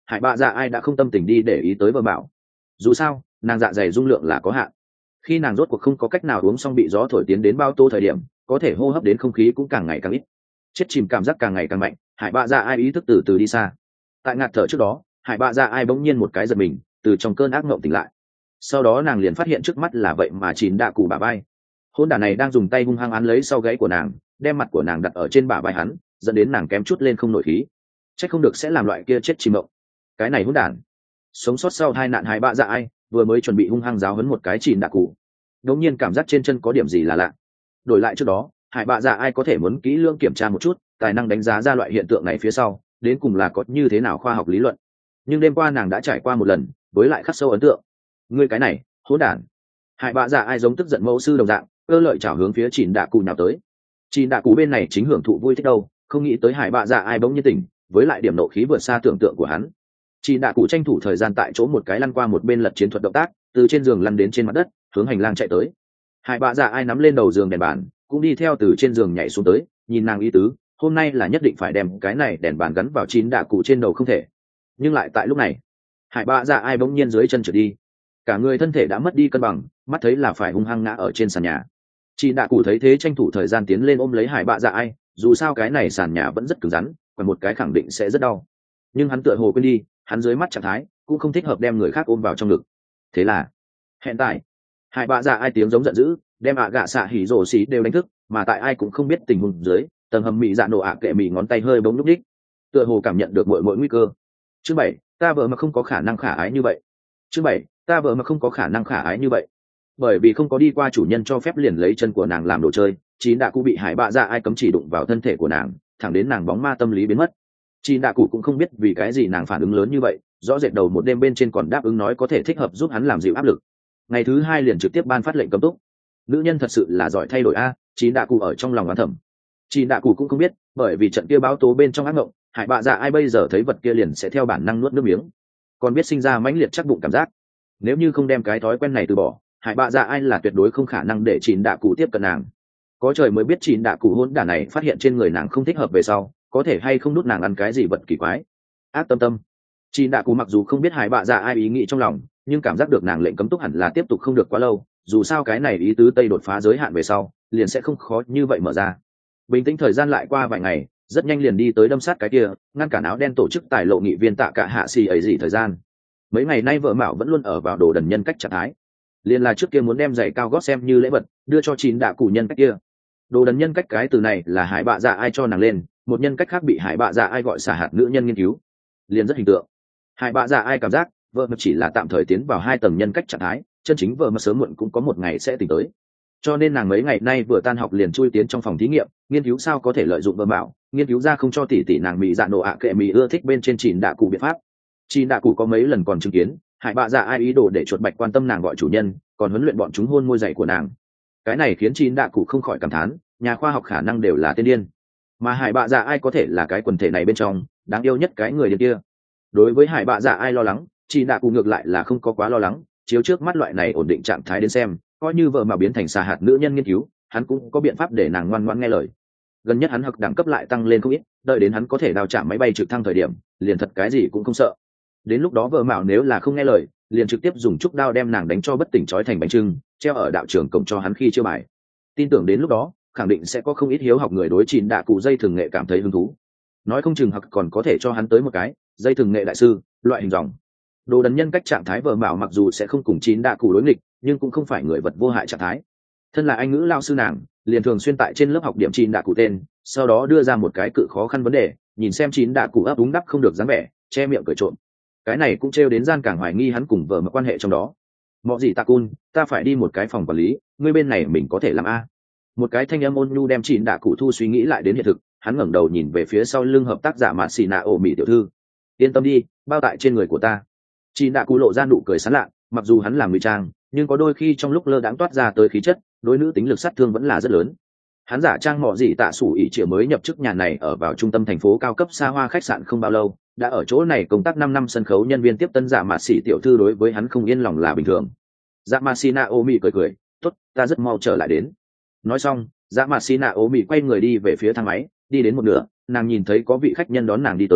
hải bạ dạ ai đã không tâm tình đi để ý tới vợ bảo. Dù sao nàng dạ dày dung lượng là có hạn, khi nàng rốt cuộc không có cách nào uống xong bị gió thổi tiến đến bao tô thời điểm, có thể hô hấp đến không khí cũng càng ngày càng ít, chết chìm cảm giác càng ngày càng mạnh. Hải bạ dạ ai ý thức từ từ đi xa. Tại ngạt thở trước đó, hải bạ dạ ai bỗng nhiên một cái giật mình, từ trong cơn ác mộng tỉnh lại. Sau đó nàng liền phát hiện trước mắt là vậy mà chín đạ cụ bả vai. Hôn đả này đang dùng tay hung hăng án lấy sau gáy của nàng, đem mặt của nàng đặt ở trên bả vai hắn, dẫn đến nàng kém chút lên không nổi khí. Chắc không được sẽ làm loại kia chết chìm mộng. Cái này hôn đản sống sót sau hai nạn hải bạ dạ ai vừa mới chuẩn bị hung hăng giáo huấn một cái chín đạ cụ, đống nhiên cảm giác trên chân có điểm gì là lạ. Đổi lại trước đó, hải bạ dạ ai có thể muốn kỹ lưỡng kiểm tra một chút tài năng đánh giá ra loại hiện tượng này phía sau đến cùng là có như thế nào khoa học lý luận, nhưng đêm qua nàng đã trải qua một lần, với lại khắc sâu ấn tượng. Ngươi cái này hỗn đản! Hải bạ dạ ai giống tức giận mẫu sư đồng dạng, cơ lợi chảo hướng phía chín đạ cụ nhào tới. Chín đạ cụ bên này chính hưởng thụ vui thích đâu, không nghĩ tới hải bạ dạ ai bỗng nhiên tỉnh, với lại điểm nộ khí vượt xa tưởng tượng của hắn. Chín đạ cụ tranh thủ thời gian tại chỗ một cái lăn qua một bên lật chiến thuật động tác, từ trên giường lăn đến trên mặt đất, hướng hành lang chạy tới. Hải bạ dạ ai nắm lên đầu giường đèn bàn, cũng đi theo từ trên giường nhảy xuống tới, nhìn nàng ý tứ, hôm nay là nhất định phải đem cái này đèn bàn gắn vào chín đạ cụ trên đầu không thể. Nhưng lại tại lúc này, hải bạ dạ ai bỗng nhiên dưới chân trượt đi, cả người thân thể đã mất đi cân bằng, mắt thấy là phải hung hăng ngã ở trên sàn nhà. Chín đạ cụ thấy thế tranh thủ thời gian tiến lên ôm lấy hải bạ dạ ai, dù sao cái này sàn nhà vẫn rất cứng rắn, còn một cái khẳng định sẽ rất đau. Nhưng hắn tựa hồ quên đi, hắn dưới mắt trạng thái cũng không thích hợp đem người khác ôm vào trong ngực. Thế là hẹn tại hải bạ dạ ai tiếng giống giận dữ, đem ạ gạ xạ hỉ rổ xì đều đánh thức, mà tại ai cũng không biết tình huống dưới tầng hầm mị dạ nổ ạ kệ mị ngón tay hơi bỗng lúc đích, tựa hồ cảm nhận được mọi mọi nguy cơ. Chương bảy, ta vợ mà không có khả năng khả ái như vậy. Chương bảy, ta vợ mà không có khả năng khả ái như vậy. Bởi vì không có đi qua chủ nhân cho phép liền lấy chân của nàng làm đồ chơi, chín đạ cụ bị hải bạ dạ ai cấm chỉ đụng vào thân thể của nàng, thẳng đến nàng bóng ma tâm lý biến mất. Chín đạ cụ cũng không biết vì cái gì nàng phản ứng lớn như vậy, rõ rệt đầu một đêm bên trên còn đáp ứng nói có thể thích hợp giúp hắn làm dịu áp lực. Ngày thứ hai liền trực tiếp ban phát lệnh cấm túc. Nữ nhân thật sự là giỏi thay đổi a. Chín đạ cụ ở trong lòng oán thầm. Chín đạ cụ cũng không biết, bởi vì trận kia báo tố bên trong ác mộng, hải bạ dạ ai bây giờ thấy vật kia liền sẽ theo bản năng nuốt nước miếng, còn biết sinh ra mãnh liệt chắc bụng cảm giác. Nếu như không đem cái thói quen này từ bỏ, hải bạ dạ ai là tuyệt đối không khả năng để chín đạ cụ tiếp cận nàng. Có trời mới biết chín đạ cụ hôn đả này phát hiện trên người nàng không thích hợp về sau có thể hay không đút nàng ăn cái gì vật kỳ quái. Ác tâm tâm. Chín đạ cụ mặc dù không biết hải bạ dạ ai ý nghĩ trong lòng, nhưng cảm giác được nàng lệnh cấm túc hẳn là tiếp tục không được quá lâu, dù sao cái này ý tứ tây đột phá giới hạn về sau liền sẽ không khó như vậy mở ra. Bình tĩnh thời gian lại qua vài ngày, rất nhanh liền đi tới đâm sát cái kia ngăn cản áo đen tổ chức tài lộ nghị viên tạ cả hạ xì ấy gì thời gian. Mấy ngày nay vợ mạo vẫn luôn ở vào đồ đần nhân cách trạng thái, liền là trước kia muốn đem giày cao gót xem như lễ vật đưa cho chín đạ cụ nhân cách kia. Đồ đần nhân cách cái từ này là hải bạ dạ ai cho nàng lên, một nhân cách khác bị hải bạ dạ ai gọi xả hạt nữ nhân nghiên cứu, liền rất hình tượng. Hải bạ dạ ai cảm giác vợ mập chỉ là tạm thời tiến vào hai tầng nhân cách trạng thái, chân chính vợ mập sớm muộn cũng có một ngày sẽ tỉnh tới. Cho nên nàng mấy ngày nay vừa tan học liền chui tiến trong phòng thí nghiệm, nghiên cứu sao có thể lợi dụng vợ mạo, nghiên cứu ra không cho tỷ tỷ nàng mỹ dạ nổ ạ kệ mỹ ưa thích bên trên chín đạ cụ biện pháp. Chín đạ cụ có mấy lần còn chứng kiến hải bạ dạ ai ý đồ để chuột bạch quan tâm nàng gọi chủ nhân, còn huấn luyện bọn chúng hôn môi dày của nàng. Cái này khiến chín đạ cụ không khỏi cảm thán, nhà khoa học khả năng đều là tiên điên, mà hải bạ dạ ai có thể là cái quần thể này bên trong đáng yêu nhất cái người điên kia. Đối với hải bạ dạ ai lo lắng, chín đạ cụ ngược lại là không có quá lo lắng, chiếu trước mắt loại này ổn định trạng thái đến xem, coi như vợ mà biến thành xà hạt nữ nhân nghiên cứu, hắn cũng có biện pháp để nàng ngoan ngoãn nghe lời. Gần nhất hắn học đẳng cấp lại tăng lên không ít, đợi đến hắn có thể đào chạm máy bay trực thăng thời điểm, liền thật cái gì cũng không sợ. Đến lúc đó vợ mạo nếu là không nghe lời, liền trực tiếp dùng trúc đao đem nàng đánh cho bất tỉnh trói thành bánh trưng, treo ở đạo trường cổng cho hắn khi chiêu bài. Tin tưởng đến lúc đó khẳng định sẽ có không ít hiếu học người đối chín đạ cụ dây thường nghệ cảm thấy hứng thú, nói không chừng hoặc còn có thể cho hắn tới một cái dây thường nghệ đại sư loại hình dòng. Đồ đần nhân cách trạng thái vợ mạo mặc dù sẽ không cùng chín đạ cụ đối nghịch, nhưng cũng không phải người vật vô hại trạng thái. Thân là anh ngữ lao sư nàng liền thường xuyên tại trên lớp học điểm chín đạ cụ tên, sau đó đưa ra một cái cự khó khăn vấn đề, nhìn xem chín đạ cụ ấp úng đắp không được dáng vẻ, che miệng cười trộm. Cái này cũng trêu đến gian càng hoài nghi hắn cùng vợ mà quan hệ trong đó. Mọ gì ta cun, ta phải đi một cái phòng quản lý, ngươi bên này mình có thể làm a? Một cái thanh âm ôn nhu đem chín đạ cụ thu suy nghĩ lại đến hiện thực. Hắn ngẩng đầu nhìn về phía sau lưng hợp tác giả mạt xì nạ ổ mỹ tiểu thư. Yên tâm đi, bao tại trên người của ta. Chín đạ cụ lộ ra nụ cười sán lạ, mặc dù hắn làm ngụy trang, nhưng có đôi khi trong lúc lơ đãng toát ra tới khí chất, đối nữ tính lực sát thương vẫn là rất lớn. Hắn giả trang mọ gì tạ sủ ỉ chĩa mới nhập chức nhà này ở vào trung tâm thành phố cao cấp xa hoa khách sạn không bao lâu, đã ở chỗ này công tác năm năm sân khấu nhân viên tiếp tân giả mạt xì tiểu thư đối với hắn không yên lòng là bình thường. Dạ mạt xì nạ ổ mỹ cười cười, tốt, ta rất mau trở lại đến. Nói xong, dạ mạt xì nạ ổ mỹ quay người đi về phía thang máy, đi đến một nửa, nàng nhìn thấy có vị khách nhân đón nàng đi tới,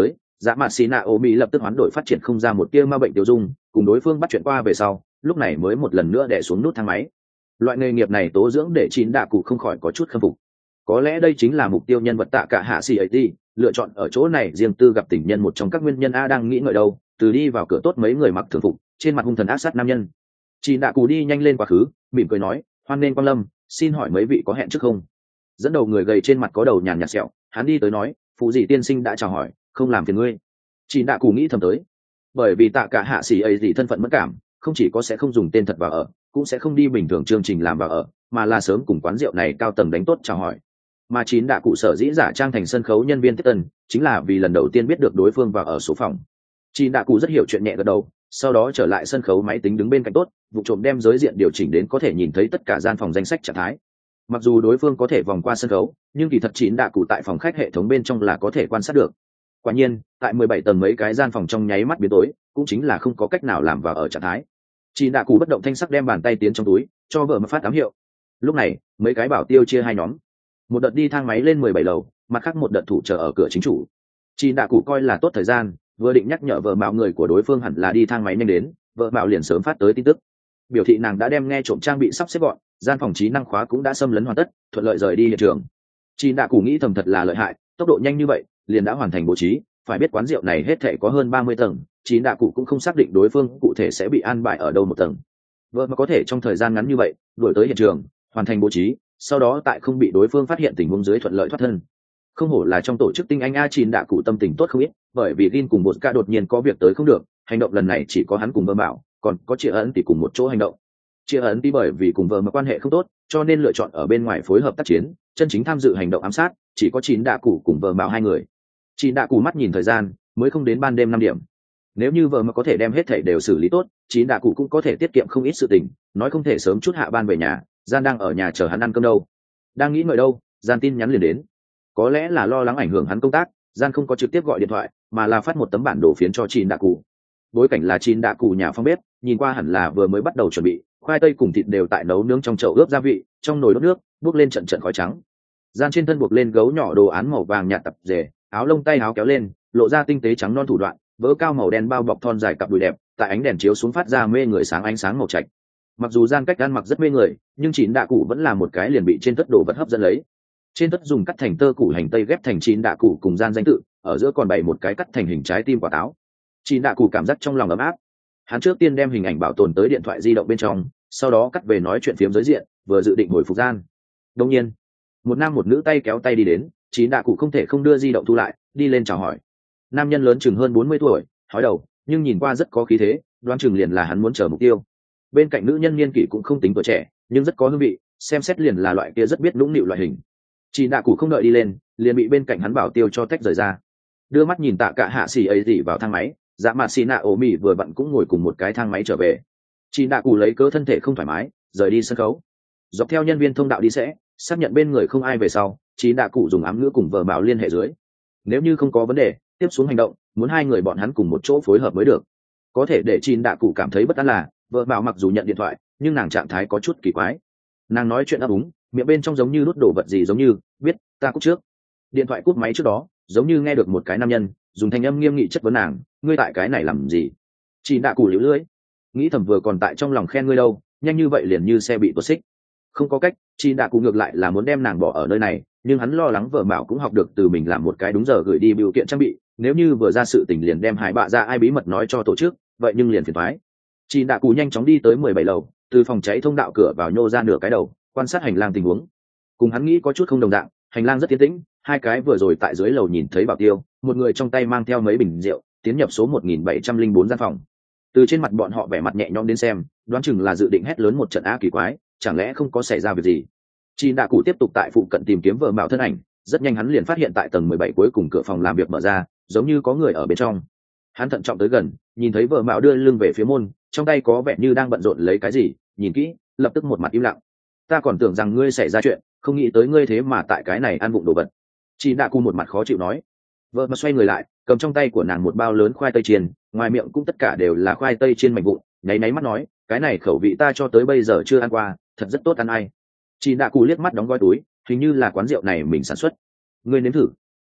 dạ mạt xì nạ ô mỹ lập tức hoán đổi phát triển không ra một tia ma bệnh tiêu dung, cùng đối phương bắt chuyện qua về sau lúc này mới một lần nữa đè xuống nút thang máy. Loại nghề nghiệp này tố dưỡng để chín đạ cụ không khỏi có chút khâm phục. Có lẽ đây chính là mục tiêu nhân vật tạ cả hạ xì ấy đi lựa chọn ở chỗ này riêng tư gặp tình nhân một trong các nguyên nhân. A đang nghĩ ngợi đâu, từ đi vào cửa tốt mấy người mặc thường phục, trên mặt hung thần ác sát nam nhân. Chín đạ cụ đi nhanh lên quá khứ, mỉm cười nói, hoan nghênh quang lâm, xin hỏi mấy vị có hẹn trước không? Dẫn đầu người gầy trên mặt có đầu nhàn nhạt sẹo, hắn đi tới nói, phụ dị tiên sinh đã chào hỏi, không làm phiền ngươi. Chín đạ cụ nghĩ thầm tới, bởi vì tạ cả hạ xì ấy gì thân phận mất cảm, không chỉ có sẽ không dùng tên thật vào ở, cũng sẽ không đi bình thường chương trình làm vào ở, mà là sớm cùng quán rượu này cao tầng đánh tốt chào hỏi. Mà chín đạ cụ sở dĩ giả trang thành sân khấu nhân viên tiếp tân, chính là vì lần đầu tiên biết được đối phương vào ở số phòng. Chín đạ cụ rất hiểu chuyện, nhẹ gật đầu, sau đó trở lại sân khấu máy tính đứng bên cạnh tốt, vụ trộm đem giới diện điều chỉnh đến có thể nhìn thấy tất cả gian phòng danh sách trạng thái. Mặc dù đối phương có thể vòng qua sân khấu, nhưng kỳ thật chín đạ cụ tại phòng khách hệ thống bên trong là có thể quan sát được. Quả nhiên, tại mười bảy tầng mấy cái gian phòng trong nháy mắt biến tối, cũng chính là không có cách nào làm vào ở trạng thái. Chín đạ cụ bất động thanh sắc đem bàn tay tiến trong túi, cho vợ mà phát ám hiệu. Lúc này, mấy cái bảo tiêu chia hai nhóm, một đợt đi thang máy lên mười bảy lầu, mặt khác một đợt thủ chờ ở cửa chính chủ. Chín đạ cụ coi là tốt thời gian, vừa định nhắc nhở vợ mạo người của đối phương hẳn là đi thang máy nhanh đến, vợ mạo liền sớm phát tới tin tức, biểu thị nàng đã đem nghe trộm trang bị sắp xếp gọn, gian phòng trí năng khóa cũng đã xâm lấn hoàn tất, thuận lợi rời đi hiện trường. Chín đạ cụ nghĩ thầm thật là lợi hại, tốc độ nhanh như vậy liền đã hoàn thành bố trí. Phải biết quán rượu này hết thảy có hơn ba mươi tầng, chín đạ cụ cũng không xác định đối phương cụ thể sẽ bị an bài ở đâu một tầng. Vợ mà có thể trong thời gian ngắn như vậy đuổi tới hiện trường, hoàn thành bố trí, sau đó tại không bị đối phương phát hiện tình huống dưới thuận lợi thoát thân. Không hổ là trong tổ chức tinh anh. A chín đạ cụ tâm tình tốt không ít, bởi vì Gin cùng một ca đột nhiên có việc tới không được, hành động lần này chỉ có hắn cùng vợ bảo, còn có chị ẩn thì cùng một chỗ hành động. Chị ẩn thì bởi vì cùng vợ mà quan hệ không tốt, cho nên lựa chọn ở bên ngoài phối hợp tác chiến, chân chính tham dự hành động ám sát chỉ có chín đạ cụ cùng vợ bảo hai người. Chín đạ cụ mắt nhìn thời gian, mới không đến ban đêm năm điểm. Nếu như vợ mà có thể đem hết thảy đều xử lý tốt, chín đạ cụ cũng có thể tiết kiệm không ít sự tình, nói không thể sớm chút hạ ban về nhà, gian đang ở nhà chờ hắn ăn cơm đâu. Đang nghĩ ngợi đâu, gian tin nhắn liền đến. Có lẽ là lo lắng ảnh hưởng hắn công tác, gian không có trực tiếp gọi điện thoại, mà là phát một tấm bản đồ phiến cho chín đạ cụ. Bối cảnh là chín đạ cụ nhà phòng bếp, nhìn qua hẳn là vừa mới bắt đầu chuẩn bị, khoai tây cùng thịt đều tại nấu nướng trong chậu ướp gia vị, trong nồi đốt nước, bốc lên trận trận khói trắng. Gian trên thân buộc lên gấu nhỏ đồ án màu vàng nhạt tập rể, áo lông tay áo kéo lên, lộ ra tinh tế trắng non thủ đoạn, vớ cao màu đen bao bọc thon dài cặp đùi đẹp, tại ánh đèn chiếu xuống phát ra mê người sáng ánh sáng màu trạch. Mặc dù gian cách ăn mặc rất mê người, nhưng chín đạ cụ vẫn là một cái liền bị trên tất đồ vật hấp dẫn lấy. Trên tất dùng cắt thành tơ củ hành tây ghép thành chín đạ cụ cùng gian danh tự, ở giữa còn bày một cái cắt thành hình trái tim quả táo. Chín đạ cụ cảm giác trong lòng ấm áp. Hắn trước tiên đem hình ảnh bảo tồn tới điện thoại di động bên trong, sau đó cắt về nói chuyện phiếm giới diện, vừa dự định hồi phục gian. Đương nhiên, một nam một nữ tay kéo tay đi đến, chín đạ cụ không thể không đưa di động thu lại, đi lên chào hỏi. Nam nhân lớn chừng hơn bốn mươi tuổi, hói đầu, nhưng nhìn qua rất có khí thế, đoán chừng liền là hắn muốn chờ mục tiêu. Bên cạnh nữ nhân niên kỷ cũng không tính tuổi trẻ, nhưng rất có hương vị, xem xét liền là loại kia rất biết nũng nịu loại hình. Chín đạ cụ không đợi đi lên, liền bị bên cạnh hắn bảo tiêu cho tách rời ra. Đưa mắt nhìn tạ cả hạ xì ấy gì vào thang máy, dạ mà xì nạ ổ mì vừa vặn cũng ngồi cùng một cái thang máy trở về. Chín đạ cụ lấy cớ thân thể không thoải mái, rời đi sân khấu. Dọc theo nhân viên thông đạo đi sẽ, xác nhận bên người không ai về sau, chín đạ cụ dùng ám ngữ cùng vợ bảo liên hệ dưới. Nếu như không có vấn đề, tiếp xuống hành động, muốn hai người bọn hắn cùng một chỗ phối hợp mới được. Có thể để chín đạ cụ cảm thấy bất an là, vợ bảo mặc dù nhận điện thoại, nhưng nàng trạng thái có chút kỳ quái. Nàng nói chuyện ấp úng, miệng bên trong giống như nút đổ vật gì, giống như biết ta cúp trước. Điện thoại cúp máy trước đó, giống như nghe được một cái nam nhân dùng thanh âm nghiêm nghị chất vấn nàng, ngươi tại cái này làm gì? Chín đạ cụ liễu lưỡi, nghĩ thầm vừa còn tại trong lòng khen ngươi đâu, nhanh như vậy liền như xe bị tuột xích. Không có cách, chín đạ cụ ngược lại là muốn đem nàng bỏ ở nơi này, nhưng hắn lo lắng vợ bảo cũng học được từ mình làm một cái đúng giờ gửi đi biểu kiện trang bị, nếu như vừa ra sự tình liền đem hải bạ ra ai bí mật nói cho tổ chức, vậy nhưng liền phiền toái. Chín đạ cụ nhanh chóng đi tới mười bảy lầu, từ phòng cháy thông đạo cửa vào nhô ra nửa cái đầu, quan sát hành lang tình huống. Cùng hắn nghĩ có chút không đồng dạng, hành lang rất tiến tĩnh, hai cái vừa rồi tại dưới lầu nhìn thấy bảo tiêu, một người trong tay mang theo mấy bình rượu, tiến nhập số một nghìn bảy trăm lẻ bốn gian phòng. Từ trên mặt bọn họ vẻ mặt nhẹ nhõm đến xem, đoán chừng là dự định hét lớn một trận á kỳ quái, chẳng lẽ không có xảy ra việc gì. Chín đạ cụ tiếp tục tại phụ cận tìm kiếm vợ mạo thân ảnh, rất nhanh hắn liền phát hiện tại tầng mười bảy cuối cùng cửa phòng làm việc mở ra, giống như có người ở bên trong. Hắn thận trọng tới gần, nhìn thấy vợ mạo đưa lưng về phía môn, trong tay có vẻ như đang bận rộn lấy cái gì, nhìn kỹ, lập tức một mặt im lặng. Ta còn tưởng rằng ngươi xảy ra chuyện, không nghĩ tới ngươi thế mà tại cái này ăn vụng đồ vật. Chín đạ cụ một mặt khó chịu nói. Vợ mà xoay người lại, cầm trong tay của nàng một bao lớn khoai tây chiên, ngoài miệng cũng tất cả đều là khoai tây chiên mảnh vụn, nháy nháy mắt nói, cái này khẩu vị ta cho tới bây giờ chưa ăn qua, thật rất tốt ăn ai. Chín đạ cụ liếc mắt đóng gói túi, hình như là quán rượu này mình sản xuất. Ngươi nếm thử.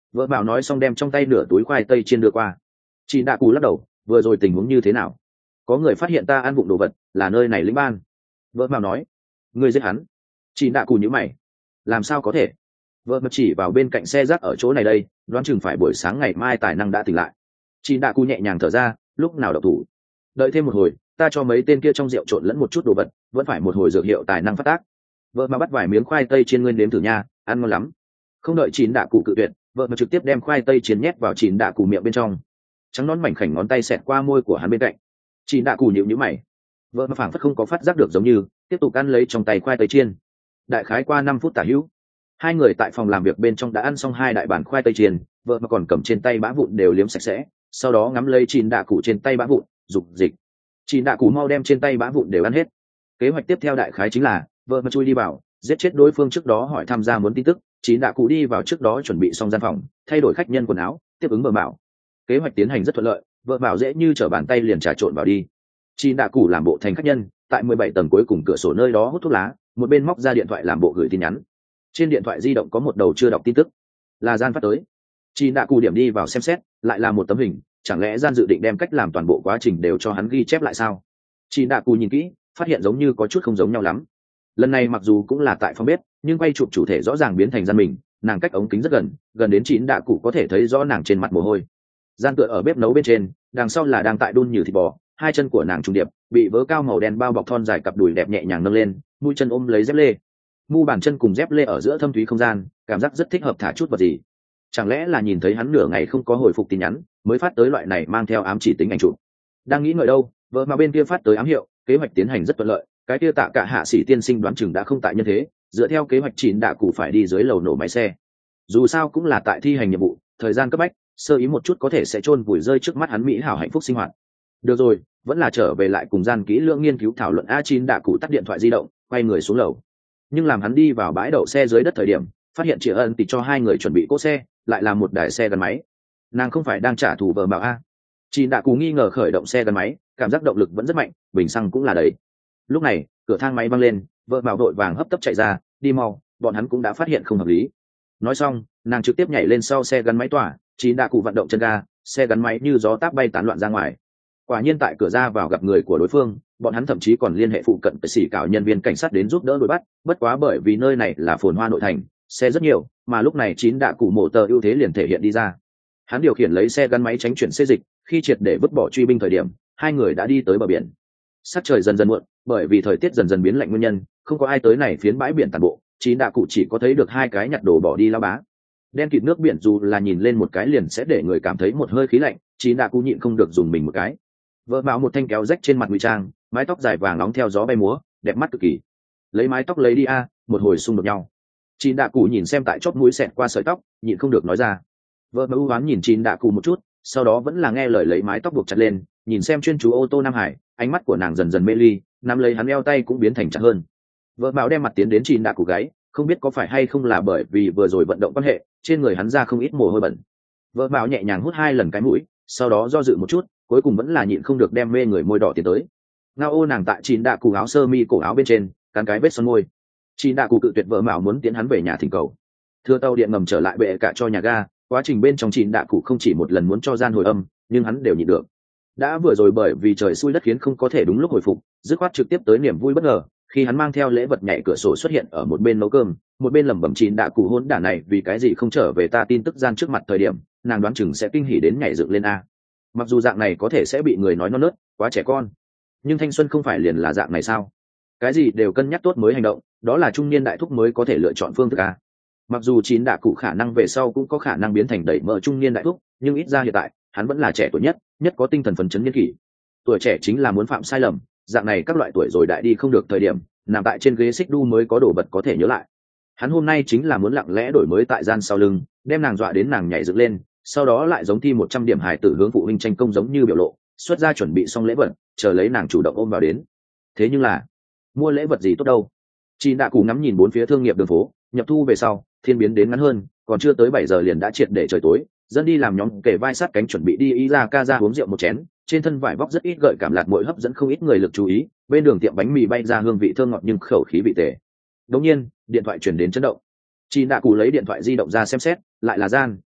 Vợ bảo nói xong đem trong tay nửa túi khoai tây chiên đưa qua. Chị đạ cù lắc đầu, vừa rồi tình huống như thế nào? Có người phát hiện ta ăn vụng đồ vật, là nơi này lĩnh ban. Vợ bảo nói, ngươi giết hắn. Chị đạ cù nhíu mày, làm sao có thể? Vợ bảo chỉ vào bên cạnh xe rác ở chỗ này đây, đoán chừng phải buổi sáng ngày mai tài năng đã tỉnh lại. Chị đạ cù nhẹ nhàng thở ra, lúc nào độc thủ? Đợi thêm một hồi, ta cho mấy tên kia trong rượu trộn lẫn một chút đồ vật, vẫn phải một hồi dược hiệu tài năng phát tác. Vợ mà bắt vài miếng khoai tây chiên nguyên đếm thử nha, ăn ngon lắm. Không đợi chín đạ cụ cự tuyệt, vợ mà trực tiếp đem khoai tây chiên nhét vào chín đạ cụ miệng bên trong. Trắng nón mảnh khảnh ngón tay xẹt qua môi của hắn bên cạnh. Chín đạ cụ nhíu nhíu mày, vợ mà phảng phất không có phát giác được giống như, tiếp tục ăn lấy trong tay khoai tây chiên. Đại khái qua năm phút tả hữu, hai người tại phòng làm việc bên trong đã ăn xong hai đại bản khoai tây chiên, vợ mà còn cầm trên tay bã vụn đều liếm sạch sẽ, sau đó ngắm lấy chín đạ cụ trên tay bã vụn, dục dịch. Chín đạ cụ mau đem trên tay bã vụn đều ăn hết. Kế hoạch tiếp theo đại khái chính là vợ mà chui đi vào, giết chết đối phương trước đó hỏi tham gia muốn tin tức. Chín đạ cụ đi vào trước đó chuẩn bị xong gian phòng, thay đổi khách nhân quần áo, tiếp ứng vợ bảo. Kế hoạch tiến hành rất thuận lợi, vợ bảo dễ như trở bàn tay liền trà trộn vào đi. Chín đạ cụ làm bộ thành khách nhân, tại mười bảy tầng cuối cùng cửa sổ nơi đó hút thuốc lá, một bên móc ra điện thoại làm bộ gửi tin nhắn. Trên điện thoại di động có một đầu chưa đọc tin tức, là gian phát tới. Chín đạ cụ điểm đi vào xem xét, lại là một tấm hình, chẳng lẽ gian dự định đem cách làm toàn bộ quá trình đều cho hắn ghi chép lại sao? Chín đạ cụ nhìn kỹ, phát hiện giống như có chút không giống nhau lắm. Lần này mặc dù cũng là tại phòng bếp, nhưng quay chụp chủ thể rõ ràng biến thành gian mình, nàng cách ống kính rất gần, gần đến chín đạ cụ có thể thấy rõ nàng trên mặt mồ hôi. Gian tựa ở bếp nấu bên trên, đằng sau là đang tại đun nhừ thịt bò, hai chân của nàng trùng điệp, bị vớ cao màu đen bao bọc thon dài, cặp đùi đẹp nhẹ nhàng nâng lên, mũi chân ôm lấy dép lê. Mu bàn chân cùng dép lê ở giữa thâm thúy không gian, cảm giác rất thích hợp thả chút vật gì. Chẳng lẽ là nhìn thấy hắn nửa ngày không có hồi phục tin nhắn, mới phát tới loại này mang theo ám chỉ tính ảnh chụp. Đang nghĩ ngợi đâu, vợ mà bên kia phát tới ám hiệu, kế hoạch tiến hành rất thuận lợi, cái kia Tạ Cả hạ sĩ tiên sinh đoán chừng đã không tại nhân thế, dựa theo kế hoạch chín đạ cụ phải đi dưới lầu nổ máy xe. Dù sao cũng là tại thi hành nhiệm vụ, thời gian cấp bách, sơ ý một chút có thể sẽ chôn vùi rơi trước mắt hắn mỹ hảo hạnh phúc sinh hoạt. Được rồi, vẫn là trở về lại cùng gian kỹ lưỡng nghiên cứu thảo luận. A chín đạ cụ tắt điện thoại di động, quay người xuống lầu. Nhưng làm hắn đi vào bãi đậu xe dưới đất thời điểm, phát hiện chị ân tì cho hai người chuẩn bị cỗ xe, lại là một đài xe gắn máy. Nàng không phải đang trả thù vợ bảo a? Chín đạ cụ nghi ngờ khởi động xe gắn máy, cảm giác động lực vẫn rất mạnh, bình xăng cũng là đầy. Lúc này cửa thang máy văng lên, vợ bảo đội vàng hấp tấp chạy ra, đi mau, bọn hắn cũng đã phát hiện không hợp lý. Nói xong, nàng trực tiếp nhảy lên sau xe gắn máy tỏa, chín đạ cụ vận động chân ga, xe gắn máy như gió táp bay tán loạn ra ngoài. Quả nhiên tại cửa ra vào gặp người của đối phương, bọn hắn thậm chí còn liên hệ phụ cận với xỉ cảo nhân viên cảnh sát đến giúp đỡ đuổi bắt. Bất quá bởi vì nơi này là phồn hoa nội thành, xe rất nhiều, mà lúc này chín đạ cụ mổ tờ ưu thế liền thể hiện đi ra. Hắn điều khiển lấy xe gắn máy tránh chuyển xê dịch, khi triệt để vứt bỏ truy binh thời điểm, hai người đã đi tới bờ biển. Sắc trời dần dần muộn, bởi vì thời tiết dần dần biến lạnh nguyên nhân, không có ai tới này phiến bãi biển toàn bộ, chín đạ cụ chỉ có thấy được hai cái nhặt đồ bỏ đi lao bá. Đen kịt nước biển dù là nhìn lên một cái liền sẽ để người cảm thấy một hơi khí lạnh, chín đạ cụ nhịn không được dùng mình một cái. Vợ mạo một thanh kéo rách trên mặt ngụy trang, mái tóc dài vàng nóng theo gió bay múa, đẹp mắt cực kỳ. Lấy mái tóc lấy đi a, một hồi xung đột nhau. Chín đạ cụ nhìn xem tại chóp mũi xẹt qua sợi tóc, nhịn không được nói ra. Vợ mạo ưu ám nhìn chín đạ cụ một chút, sau đó vẫn là nghe lời lấy mái tóc buộc chặt lên, nhìn xem chuyên chú ô tô Nam Hải, ánh mắt của nàng dần dần mê ly, nắm lấy hắn eo tay cũng biến thành chặt hơn. Vợ mạo đem mặt tiến đến chín đạ cụ gáy, không biết có phải hay không là bởi vì vừa rồi vận động quan hệ, trên người hắn ra không ít mồ hôi bẩn. Vợ mạo nhẹ nhàng hút hai lần cái mũi, sau đó do dự một chút, cuối cùng vẫn là nhịn không được đem mê người môi đỏ tiến tới. Ngao ô nàng tại chín đạ cụ áo sơ mi cổ áo bên trên cắn cái vết son môi. Chín đạ cụ cự tuyệt vợ mạo muốn tiến hắn về nhà thỉnh cầu. Thưa tàu điện ngầm trở lại bệ cả cho nhà ga, quá trình bên trong chín đạ cụ không chỉ một lần muốn cho gian hồi âm, nhưng hắn đều nhịn được. Đã vừa rồi bởi vì trời xui đất khiến không có thể đúng lúc hồi phục, dứt khoát trực tiếp tới niềm vui bất ngờ khi hắn mang theo lễ vật nhảy cửa sổ xuất hiện ở một bên nấu cơm, một bên lẩm bẩm chín đạ cụ hôn đả này vì cái gì không trở về ta tin tức gian trước mặt thời điểm, nàng đoán chừng sẽ kinh hỉ đến nhảy dựng lên a. Mặc dù dạng này có thể sẽ bị người nói non nớt, quá trẻ con, nhưng thanh xuân không phải liền là dạng này sao? Cái gì đều cân nhắc tốt mới hành động, đó là trung niên đại thúc mới có thể lựa chọn phương thức a. Mặc dù chín đạ cụ khả năng về sau cũng có khả năng biến thành đẩy mỡ trung niên đại thúc, nhưng ít ra hiện tại hắn vẫn là trẻ tuổi nhất, nhất có tinh thần phấn chấn niên kỷ. Tuổi trẻ chính là muốn phạm sai lầm, dạng này các loại tuổi rồi đại đi không được thời điểm, nằm tại trên ghế xích đu mới có đồ vật có thể nhớ lại. Hắn hôm nay chính là muốn lặng lẽ đổi mới tại gian sau lưng, đem nàng dọa đến nàng nhảy dựng lên, sau đó lại giống thi một trăm điểm hài tử hướng phụ huynh tranh công giống như biểu lộ, xuất ra chuẩn bị xong lễ vật, chờ lấy nàng chủ động ôm vào đến. Thế nhưng là, mua lễ vật gì tốt đâu? Chị Đạ Cụ ngắm nhìn bốn phía thương nghiệp đường phố, nhập thu về sau, thiên biến đến ngắn hơn, còn chưa tới bảy giờ liền đã triệt để trời tối, dân đi làm nhóm kể vai sát cánh chuẩn bị đi Izakawa uống rượu một chén, trên thân vải vóc rất ít gợi cảm lạt muội hấp dẫn không ít người lực chú ý, bên đường tiệm bánh mì bay ra hương vị thơm ngọt nhưng khẩu khí vị tệ. Đột nhiên, điện thoại truyền đến chấn động. Chị Đạ Cụ lấy điện thoại di động ra xem xét, lại là gian,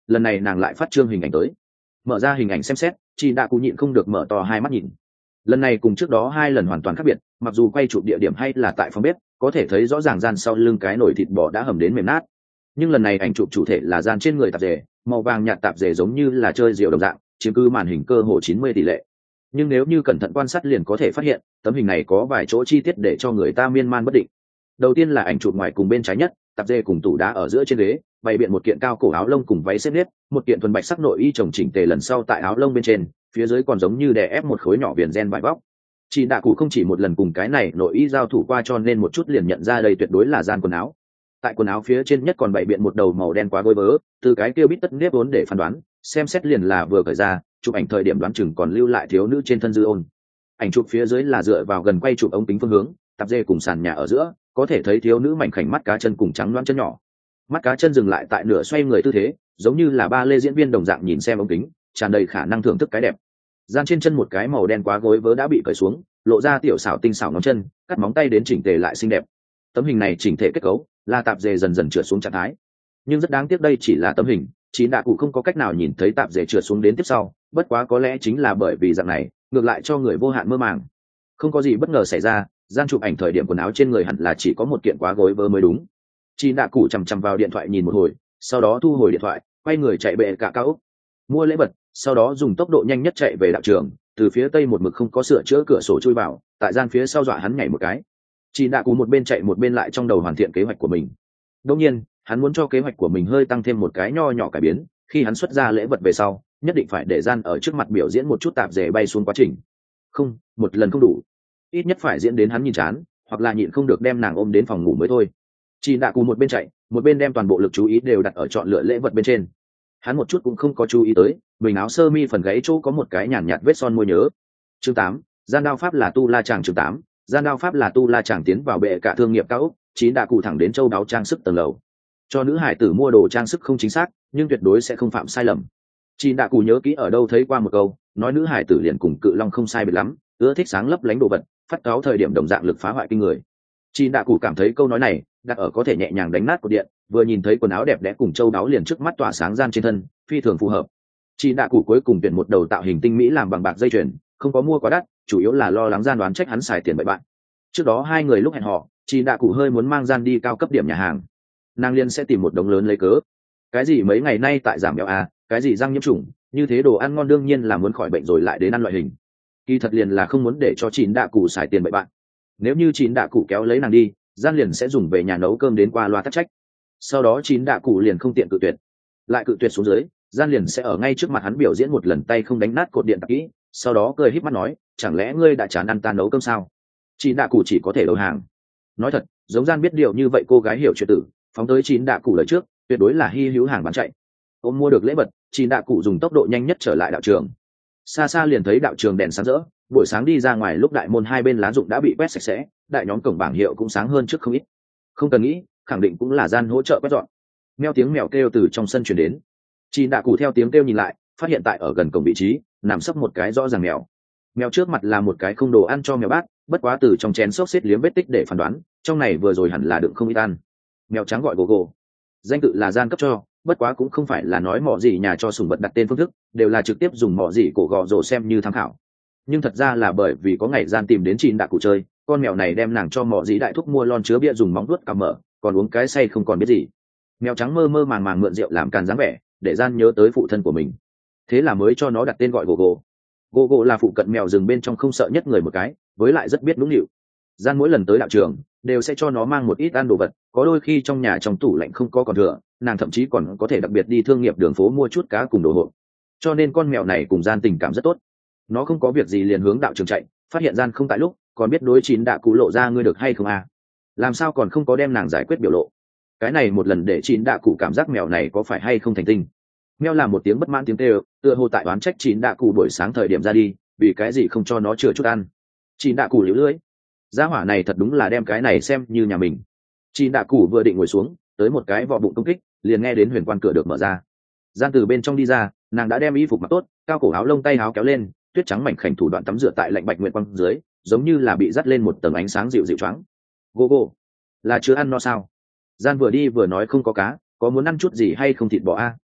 lần này nàng lại phát trương hình ảnh tới. Mở ra hình ảnh xem xét, chị đã cụ nhịn không được mở to hai mắt nhìn. Lần này cùng trước đó hai lần hoàn toàn khác biệt, mặc dù quay chụp địa điểm hay là tại phòng bếp, có thể thấy rõ ràng gian sau lưng cái nồi thịt bò đã hầm đến mềm nát, nhưng lần này ảnh chụp chủ thể là gian trên người tạp dề, màu vàng nhạt tạp dề giống như là chơi rượu đồng dạng, chiếm cứ màn hình cơ hồ chín mươi tỷ lệ. Nhưng nếu như cẩn thận quan sát liền có thể phát hiện tấm hình này có vài chỗ chi tiết để cho người ta miên man bất định. Đầu tiên là ảnh chụp ngoài cùng bên trái nhất, tạp dề cùng tủ đá ở giữa trên ghế bày biện một kiện cao cổ áo lông cùng váy xếp nếp, một kiện thuần bạch sắc nội y chồng chỉnh tề lần sau tại áo lông bên trên, phía dưới còn giống như đè ép một khối nhỏ viền ren vải vóc. Chị Đạ Cụ không chỉ một lần cùng cái này nội y giao thủ qua, cho nên một chút liền nhận ra đây tuyệt đối là gian quần áo. Tại quần áo phía trên nhất còn bày biện một đầu màu đen quá gối vớ, từ cái kia bít tất nếp vốn để phán đoán, xem xét liền là vừa cởi ra, chụp ảnh thời điểm đoán chừng còn lưu lại thiếu nữ trên thân dư ôn. Ảnh chụp phía dưới là dựa vào gần quay chụp ống kính phương hướng, tạp dề cùng sàn nhà ở giữa, có thể thấy thiếu nữ mảnh khảnh mắt cá chân cùng trắng loáng chân nhỏ. Mắt cá chân dừng lại tại nửa xoay người tư thế, giống như là ba lê diễn viên đồng dạng nhìn xem ống kính, tràn đầy khả năng thưởng thức cái đẹp. Gian trên chân một cái màu đen quá gối vớ đã bị cởi xuống, lộ ra tiểu xảo tinh xảo ngón chân, cắt móng tay đến chỉnh tề lại xinh đẹp. Tấm hình này chỉnh thể kết cấu là tạp dề dần dần trượt xuống trạng thái, nhưng rất đáng tiếc đây chỉ là tấm hình, Chín Đạ Cụ không có cách nào nhìn thấy tạp dề trượt xuống đến tiếp sau. Bất quá có lẽ chính là bởi vì dạng này, ngược lại cho người vô hạn mơ màng. Không có gì bất ngờ xảy ra, gian chụp ảnh thời điểm quần áo trên người hẳn là chỉ có một kiện quá gối vớ mới đúng. Chín Đạ Cụ chằm chằm vào điện thoại nhìn một hồi, sau đó thu hồi điện thoại, quay người chạy bệ cả cao ốc, mua lễ vật, sau đó dùng tốc độ nhanh nhất chạy về đạo trường, từ phía tây một mực không có sửa chữa cửa sổ chui vào, tại gian phía sau dọa hắn nhảy một cái. Chín Đạ Cụ một bên chạy một bên lại trong đầu hoàn thiện kế hoạch của mình. Đương nhiên, hắn muốn cho kế hoạch của mình hơi tăng thêm một cái nho nhỏ cải biến, khi hắn xuất ra lễ vật về sau, nhất định phải để gian ở trước mặt biểu diễn một chút tạp dề bay xuống quá trình. Không, một lần không đủ, ít nhất phải diễn đến hắn nhìn chán, hoặc là nhịn không được đem nàng ôm đến phòng ngủ mới thôi. Chín Đạ Cụ một bên chạy, một bên đem toàn bộ lực chú ý đều đặt ở chọn lựa lễ vật bên trên. Hắn một chút cũng không có chú ý tới mình áo sơ mi phần gáy chỗ có một cái nhàn nhạt vết son môi nhớ. Chương tám, gian đao pháp là tu la chàng. Chương tám, gian đao pháp là tu la chàng. Tiến vào bệ cả thương nghiệp cao ốc, Chín Đạ Cụ thẳng đến châu đáo trang sức tầng lầu. Cho nữ hải tử mua đồ trang sức không chính xác, nhưng tuyệt đối sẽ không phạm sai lầm. Chín Đạ Cụ nhớ kỹ ở đâu thấy qua một câu, nói nữ hải tử liền cùng cự long không sai biệt lắm, ưa thích sáng lấp lánh đồ vật, phát cáo thời điểm đồng dạng lực phá hoại kinh người. Chín Đạ Cụ cảm thấy câu nói này đặt ở có thể nhẹ nhàng đánh nát cột điện, vừa nhìn thấy quần áo đẹp đẽ cùng châu đáo liền trước mắt tỏa sáng gian trên thân, phi thường phù hợp. Chín Đạ Cụ cuối cùng tuyển một đầu tạo hình tinh mỹ làm bằng bạc dây chuyền, không có mua quá đắt, chủ yếu là lo lắng gian đoán trách hắn xài tiền bậy bạn. Trước đó hai người lúc hẹn hò, Chín Đạ Cụ hơi muốn mang gian đi cao cấp điểm nhà hàng, nàng liên sẽ tìm một đống lớn lấy cớ. Cái gì mấy ngày nay tại giảm béo à, cái gì răng nhiễm trùng, như thế đồ ăn ngon đương nhiên là muốn khỏi bệnh rồi lại đến ăn loại hình. Kỳ thật liền là không muốn để cho Chín Đạ Cụ xài tiền bậy bạn. Nếu như Chín Đạ Cụ kéo lấy nàng đi, gian liền sẽ dùng về nhà nấu cơm đến qua loa tắc trách. Sau đó Chín Đạ Cụ liền không tiện cự tuyệt, lại cự tuyệt xuống dưới, gian liền sẽ ở ngay trước mặt hắn biểu diễn một lần tay không đánh nát cột điện tạp kỹ, sau đó cười híp mắt nói, chẳng lẽ ngươi đã chán ăn ta nấu cơm sao? Chín Đạ Cụ chỉ có thể đầu hàng. Nói thật, giống gian biết điều như vậy cô gái hiểu chuyện tử, phóng tới Chín Đạ Cụ lời trước, tuyệt đối là hy hữu hàng bán chạy. Ôm mua được lễ vật, Chín Đạ Cụ dùng tốc độ nhanh nhất trở lại đạo trường. Xa xa liền thấy đạo trường đèn sáng rỡ, buổi sáng đi ra ngoài lúc đại môn hai bên lá rụng đã bị quét sạch sẽ, đại nhóm cổng bảng hiệu cũng sáng hơn trước không ít. Không cần nghĩ, khẳng định cũng là gian hỗ trợ quét dọn. Meo tiếng mèo kêu từ trong sân truyền đến. Chín Đạ Cụ theo tiếng kêu nhìn lại, phát hiện tại ở gần cổng vị trí nằm sấp một cái rõ ràng mèo. Mèo trước mặt là một cái không đồ ăn cho mèo bát, bất quá từ trong chén xốc xếp liếm vết tích để phán đoán, trong này vừa rồi hẳn là đựng không ít ăn. Mèo trắng gọi Gogo, danh tự là gian cấp cho, bất quá cũng không phải là nói mọ gì nhà cho sủng vật đặt tên phương thức, đều là trực tiếp dùng mọ gì cổ gò rồ xem như tham khảo. Nhưng thật ra là bởi vì có ngày gian tìm đến Chín Đạ Cụ chơi, con mèo này đem nàng cho mọ gì đại thúc mua lon chứa bia dùng móng vuốt cào mở, còn uống cái say không còn biết gì. Mèo trắng mơ mơ màng màng mượn rượu làm càn dáng vẻ, để gian nhớ tới phụ thân của mình, thế là mới cho nó đặt tên gọi Gogo. Gogo là phụ cận mèo rừng bên trong không sợ nhất người một cái, với lại rất biết nũng nịu. Gian mỗi lần tới đạo trường đều sẽ cho nó mang một ít ăn đồ vật, có đôi khi trong nhà trong tủ lạnh không có còn thừa, nàng thậm chí còn có thể đặc biệt đi thương nghiệp đường phố mua chút cá cùng đồ hộp. Cho nên con mèo này cùng gian tình cảm rất tốt. Nó không có việc gì liền hướng đạo trường chạy, phát hiện gian không tại lúc, còn biết đối Chín Đạ Cụ lộ ra ngươi được hay không à? Làm sao còn không có đem nàng giải quyết biểu lộ? Cái này một lần để Chín Đạ Cụ cảm giác mèo này có phải hay không thành tinh. Mèo làm một tiếng bất mãn tiếng kêu, tựa hồ tại oán trách Chín Đạ Cụ buổi sáng thời điểm ra đi, vì cái gì không cho nó chừa chút ăn. Chín Đạ Cụ liễu lưỡi, gia hỏa này thật đúng là đem cái này xem như nhà mình. Chín Đạ Cụ vừa định ngồi xuống, tới một cái vò bụng công kích, liền nghe đến huyền quan cửa được mở ra. Gian từ bên trong đi ra, nàng đã đem y phục mặc tốt, cao cổ áo lông tay áo kéo lên, tuyết trắng mảnh khảnh thủ đoạn tắm rửa tại lạnh bạch nguyệt quang dưới, giống như là bị dắt lên một tầng ánh sáng dịu dịu choáng. Gogo, là chưa ăn no sao? Gian vừa đi vừa nói không có cá, có muốn ăn chút gì hay không thịt bò a?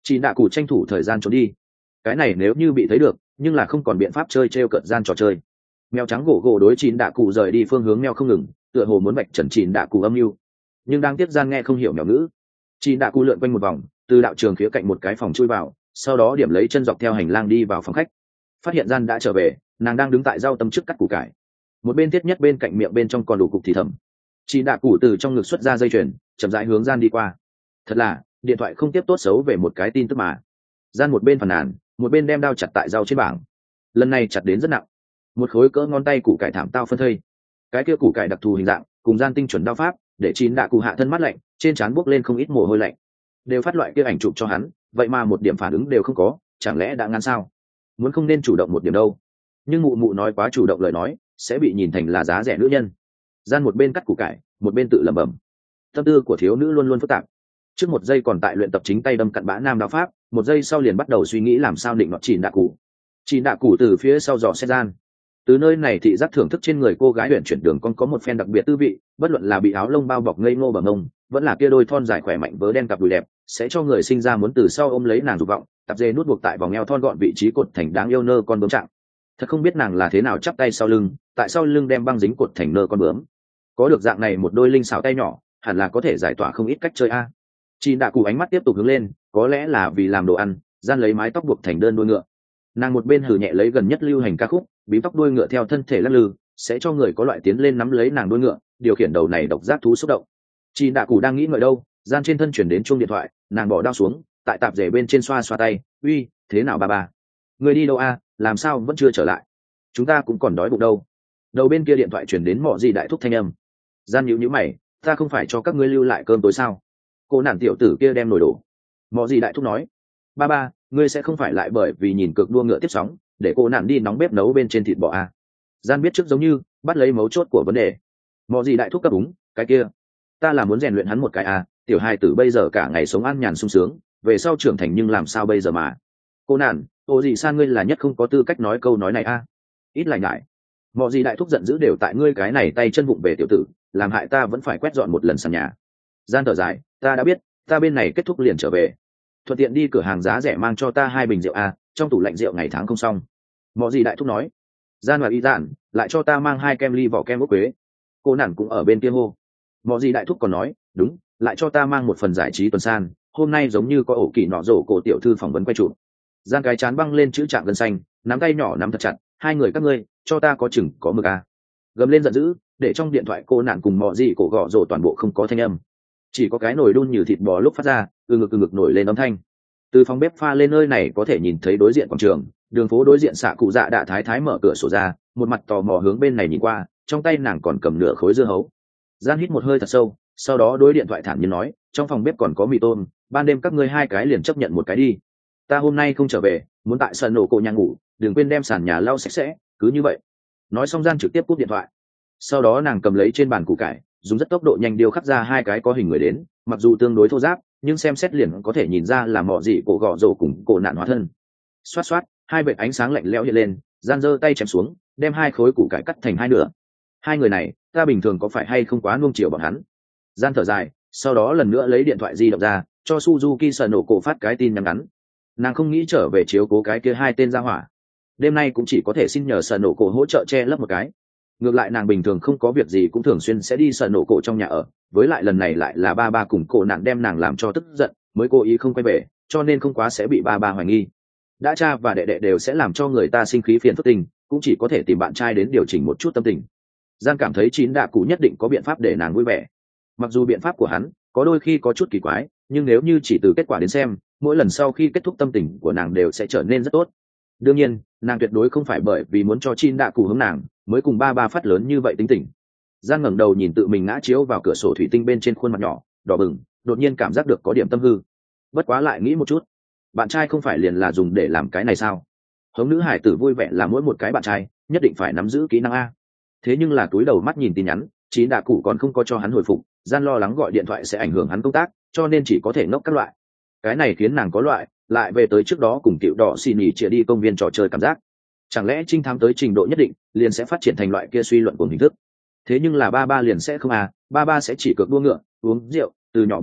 Chị đạ cụ tranh thủ thời gian trốn đi. Cái này nếu như bị thấy được, nhưng là không còn biện pháp chơi trêu cợt gian trò chơi. Mèo trắng gỗ gỗ đối chín đạ cụ rời đi phương hướng mèo không ngừng, tựa hồ muốn vạch trần chín đạ cụ âm mưu, nhưng đang tiếp gian nghe không hiểu mèo ngữ. Chín đạ cụ lượn quanh một vòng, từ đạo trường phía cạnh một cái phòng chui vào, sau đó điểm lấy chân dọc theo hành lang đi vào phòng khách. Phát hiện gian đã trở về, nàng đang đứng tại rau tâm trước cắt củ cải, một bên thiết nhất bên cạnh miệng bên trong còn đủ cục thì thầm. Chín đạ cụ từ trong ngực xuất ra dây chuyền, chậm rãi hướng gian đi qua. Thật là điện thoại không tiếp tốt xấu về một cái tin tức mà. Gian một bên phàn nàn, một bên đem đao chặt tại rau trên bảng. Lần này chặt đến rất nặng, một khối cỡ ngón tay củ cải thảm tao phân thây. Cái kia củ cải đặc thù hình dạng cùng gian tinh chuẩn đao pháp, để chín đạ cụ hạ thân mát lạnh, trên trán buốc lên không ít mồ hôi lạnh. Đều phát loại kia ảnh chụp cho hắn, vậy mà một điểm phản ứng đều không có, chẳng lẽ đã ngăn sao? Muốn không nên chủ động một điểm đâu. Nhưng mụ mụ nói quá chủ động lời nói sẽ bị nhìn thành là giá rẻ nữ nhân. Gian một bên cắt củ cải, một bên tự lẩm bẩm. Tâm tư của thiếu nữ luôn luôn phức tạp. Trước một giây còn tại luyện tập chính tay đâm cặn bã nam đao pháp, một giây sau liền bắt đầu suy nghĩ làm sao định nọ chìn đạ cụ. Chìn đạ cụ từ phía sau dò xét gian. Từ nơi này thị giác thưởng thức trên người cô gái luyện chuyển đường con có một phen đặc biệt tư vị, bất luận là bị áo lông bao bọc ngây ngô bằng ngông, vẫn là kia đôi thon dài khỏe mạnh vớ đen cặp đùi đẹp, sẽ cho người sinh ra muốn từ sau ôm lấy nàng dục vọng. Cặp dê nút buộc tại vòng eo thon gọn vị trí cột thành đáng yêu nơ con bướm trạng. Thật không biết nàng là thế nào chắp tay sau lưng, tại sau lưng đem băng dính cột thành nơ con bướm. Có được dạng này một đôi linh xảo tay nhỏ, hẳn là có thể giải tỏa không ít cách chơi a. Chị đạ cụ ánh mắt tiếp tục hướng lên, có lẽ là vì làm đồ ăn, gian lấy mái tóc buộc thành đơn đuôi ngựa. Nàng một bên hử nhẹ lấy gần nhất lưu hành ca khúc, bím tóc đuôi ngựa theo thân thể lắc lư, sẽ cho người có loại tiến lên nắm lấy nàng đuôi ngựa, điều khiển đầu này độc giác thú xúc động. Chị đạ cụ đang nghĩ ngợi đâu, gian trên thân chuyển đến chuông điện thoại, nàng bỏ đao xuống, tại tạp rể bên trên xoa xoa tay, uy, thế nào bà bà? Người đi đâu a? Làm sao vẫn chưa trở lại? Chúng ta cũng còn đói bụng đâu. Đầu bên kia điện thoại chuyển đến mọ gì đại thúc thanh âm. Gian nhíu nhíu mày, ta không phải cho các ngươi lưu lại cơm tối sao? Cô nàng tiểu tử kia đem nồi đổ. Mọ gì đại thúc nói, ba ba, ngươi sẽ không phải lại bởi vì nhìn cược đua ngựa tiếp sóng để cô nàng đi nóng bếp nấu bên trên thịt bò à? Gian biết trước giống như bắt lấy mấu chốt của vấn đề. Mọ gì đại thúc cấp đúng, cái kia ta là muốn rèn luyện hắn một cái à, tiểu hài tử bây giờ cả ngày sống an nhàn sung sướng, về sau trưởng thành nhưng làm sao bây giờ mà. Cô nàng, ô gì san ngươi là nhất không có tư cách nói câu nói này à? Ít lại ngại. Mọ gì đại thúc giận dữ đều tại ngươi cái này tay chân vụng về tiểu tử, làm hại ta vẫn phải quét dọn một lần sàn nhà. Gian thở dài, ta đã biết, ta bên này kết thúc liền trở về, thuận tiện đi cửa hàng giá rẻ mang cho ta hai bình rượu a, trong tủ lạnh rượu ngày tháng không xong. Mọ gì đại thúc nói. Gian và y dạn lại cho ta mang hai kem ly vỏ kem ốc quế. Cô nản cũng ở bên kia hô. Mọ gì đại thúc còn nói, đúng, lại cho ta mang một phần giải trí tuần san, hôm nay giống như có ổ kỳ nọ rổ cổ tiểu thư phỏng vấn quay chụp. Gian cái chán băng lên chữ trạng gân xanh, nắm tay nhỏ nắm thật chặt, hai người các ngươi cho ta có chừng có mực a. Gầm lên giận dữ, để trong điện thoại cô nạn cùng mọ gì cổ gọ rổ toàn bộ không có thanh âm, chỉ có cái nồi đun như thịt bò lúc phát ra từ ngực từ ngực nổi lên âm thanh. Từ phòng bếp pha lên nơi này có thể nhìn thấy đối diện quảng trường, đường phố đối diện xạ cụ dạ đạ thái thái mở cửa sổ ra, một mặt tò mò hướng bên này nhìn qua, trong tay nàng còn cầm nửa khối dưa hấu. Gian hít một hơi thật sâu, sau đó đối điện thoại thản nhiên nói, trong phòng bếp còn có mì tôm, ban đêm các ngươi hai cái liền chấp nhận một cái đi. Ta hôm nay không trở về, muốn tại sân nổ cổ nhà ngủ, đừng quên đem sàn nhà lau sạch sẽ, cứ như vậy. Nói xong Gian trực tiếp cúp điện thoại. Sau đó nàng cầm lấy trên bàn củ cải, dùng rất tốc độ nhanh điêu khắc ra hai cái có hình người đến, mặc dù tương đối thô ráp, nhưng xem xét liền có thể nhìn ra là mọ gì cổ gọ rổ cùng cổ nạn hóa thân. Xoát xoát, hai vệt ánh sáng lạnh lẽo hiện lên, Gian giơ tay chém xuống, đem hai khối củ cải cắt thành hai nửa. Hai người này, ta bình thường có phải hay không quá nuông chiều bọn hắn? Gian thở dài, sau đó lần nữa lấy điện thoại di động ra, cho Suzuki sợ nổ cổ phát cái tin nhắn ngắn. Nàng không nghĩ trở về chiếu cố cái kia hai tên ra hỏa. Đêm nay cũng chỉ có thể xin nhờ sợ nổ cổ hỗ trợ che lấp một cái. Ngược lại nàng bình thường không có việc gì cũng thường xuyên sẽ đi sợ nổ cổ trong nhà ở, với lại lần này lại là ba ba cùng cổ nạn đem nàng làm cho tức giận, mới cố ý không quay về, cho nên không quá sẽ bị ba ba hoài nghi. Đã cha và đệ đệ đều sẽ làm cho người ta sinh khí phiền phức tình, cũng chỉ có thể tìm bạn trai đến điều chỉnh một chút tâm tình. Giang cảm thấy chín đạ cụ nhất định có biện pháp để nàng vui vẻ. Mặc dù biện pháp của hắn có đôi khi có chút kỳ quái, nhưng nếu như chỉ từ kết quả đến xem, mỗi lần sau khi kết thúc tâm tình của nàng đều sẽ trở nên rất tốt. Đương nhiên, nàng tuyệt đối không phải bởi vì muốn cho chín đạ cụ hướng nàng mới cùng ba ba phát lớn như vậy tính tình. Giang ngẩng đầu nhìn tự mình ngã chiếu vào cửa sổ thủy tinh bên trên khuôn mặt nhỏ đỏ bừng, đột nhiên cảm giác được có điểm tâm hư. Bất quá lại nghĩ một chút, bạn trai không phải liền là dùng để làm cái này sao? Hống nữ hải tử vui vẻ là mỗi một cái bạn trai nhất định phải nắm giữ kỹ năng a. Thế nhưng là túi đầu mắt nhìn tin nhắn, chín đạ cụ còn không có cho hắn hồi phục, Gian lo lắng gọi điện thoại sẽ ảnh hưởng hắn công tác, cho nên chỉ có thể ngốc các loại. Cái này khiến nàng có loại lại về tới trước đó cùng tiểu đỏ xì nhì chia đi công viên trò chơi cảm giác. Chẳng lẽ trinh thám tới trình độ nhất định liền sẽ phát triển thành loại kia suy luận của hình thức? Thế nhưng là ba ba liền sẽ không à, ba ba sẽ chỉ cược đua ngựa, uống rượu, từ nhỏ biết thép,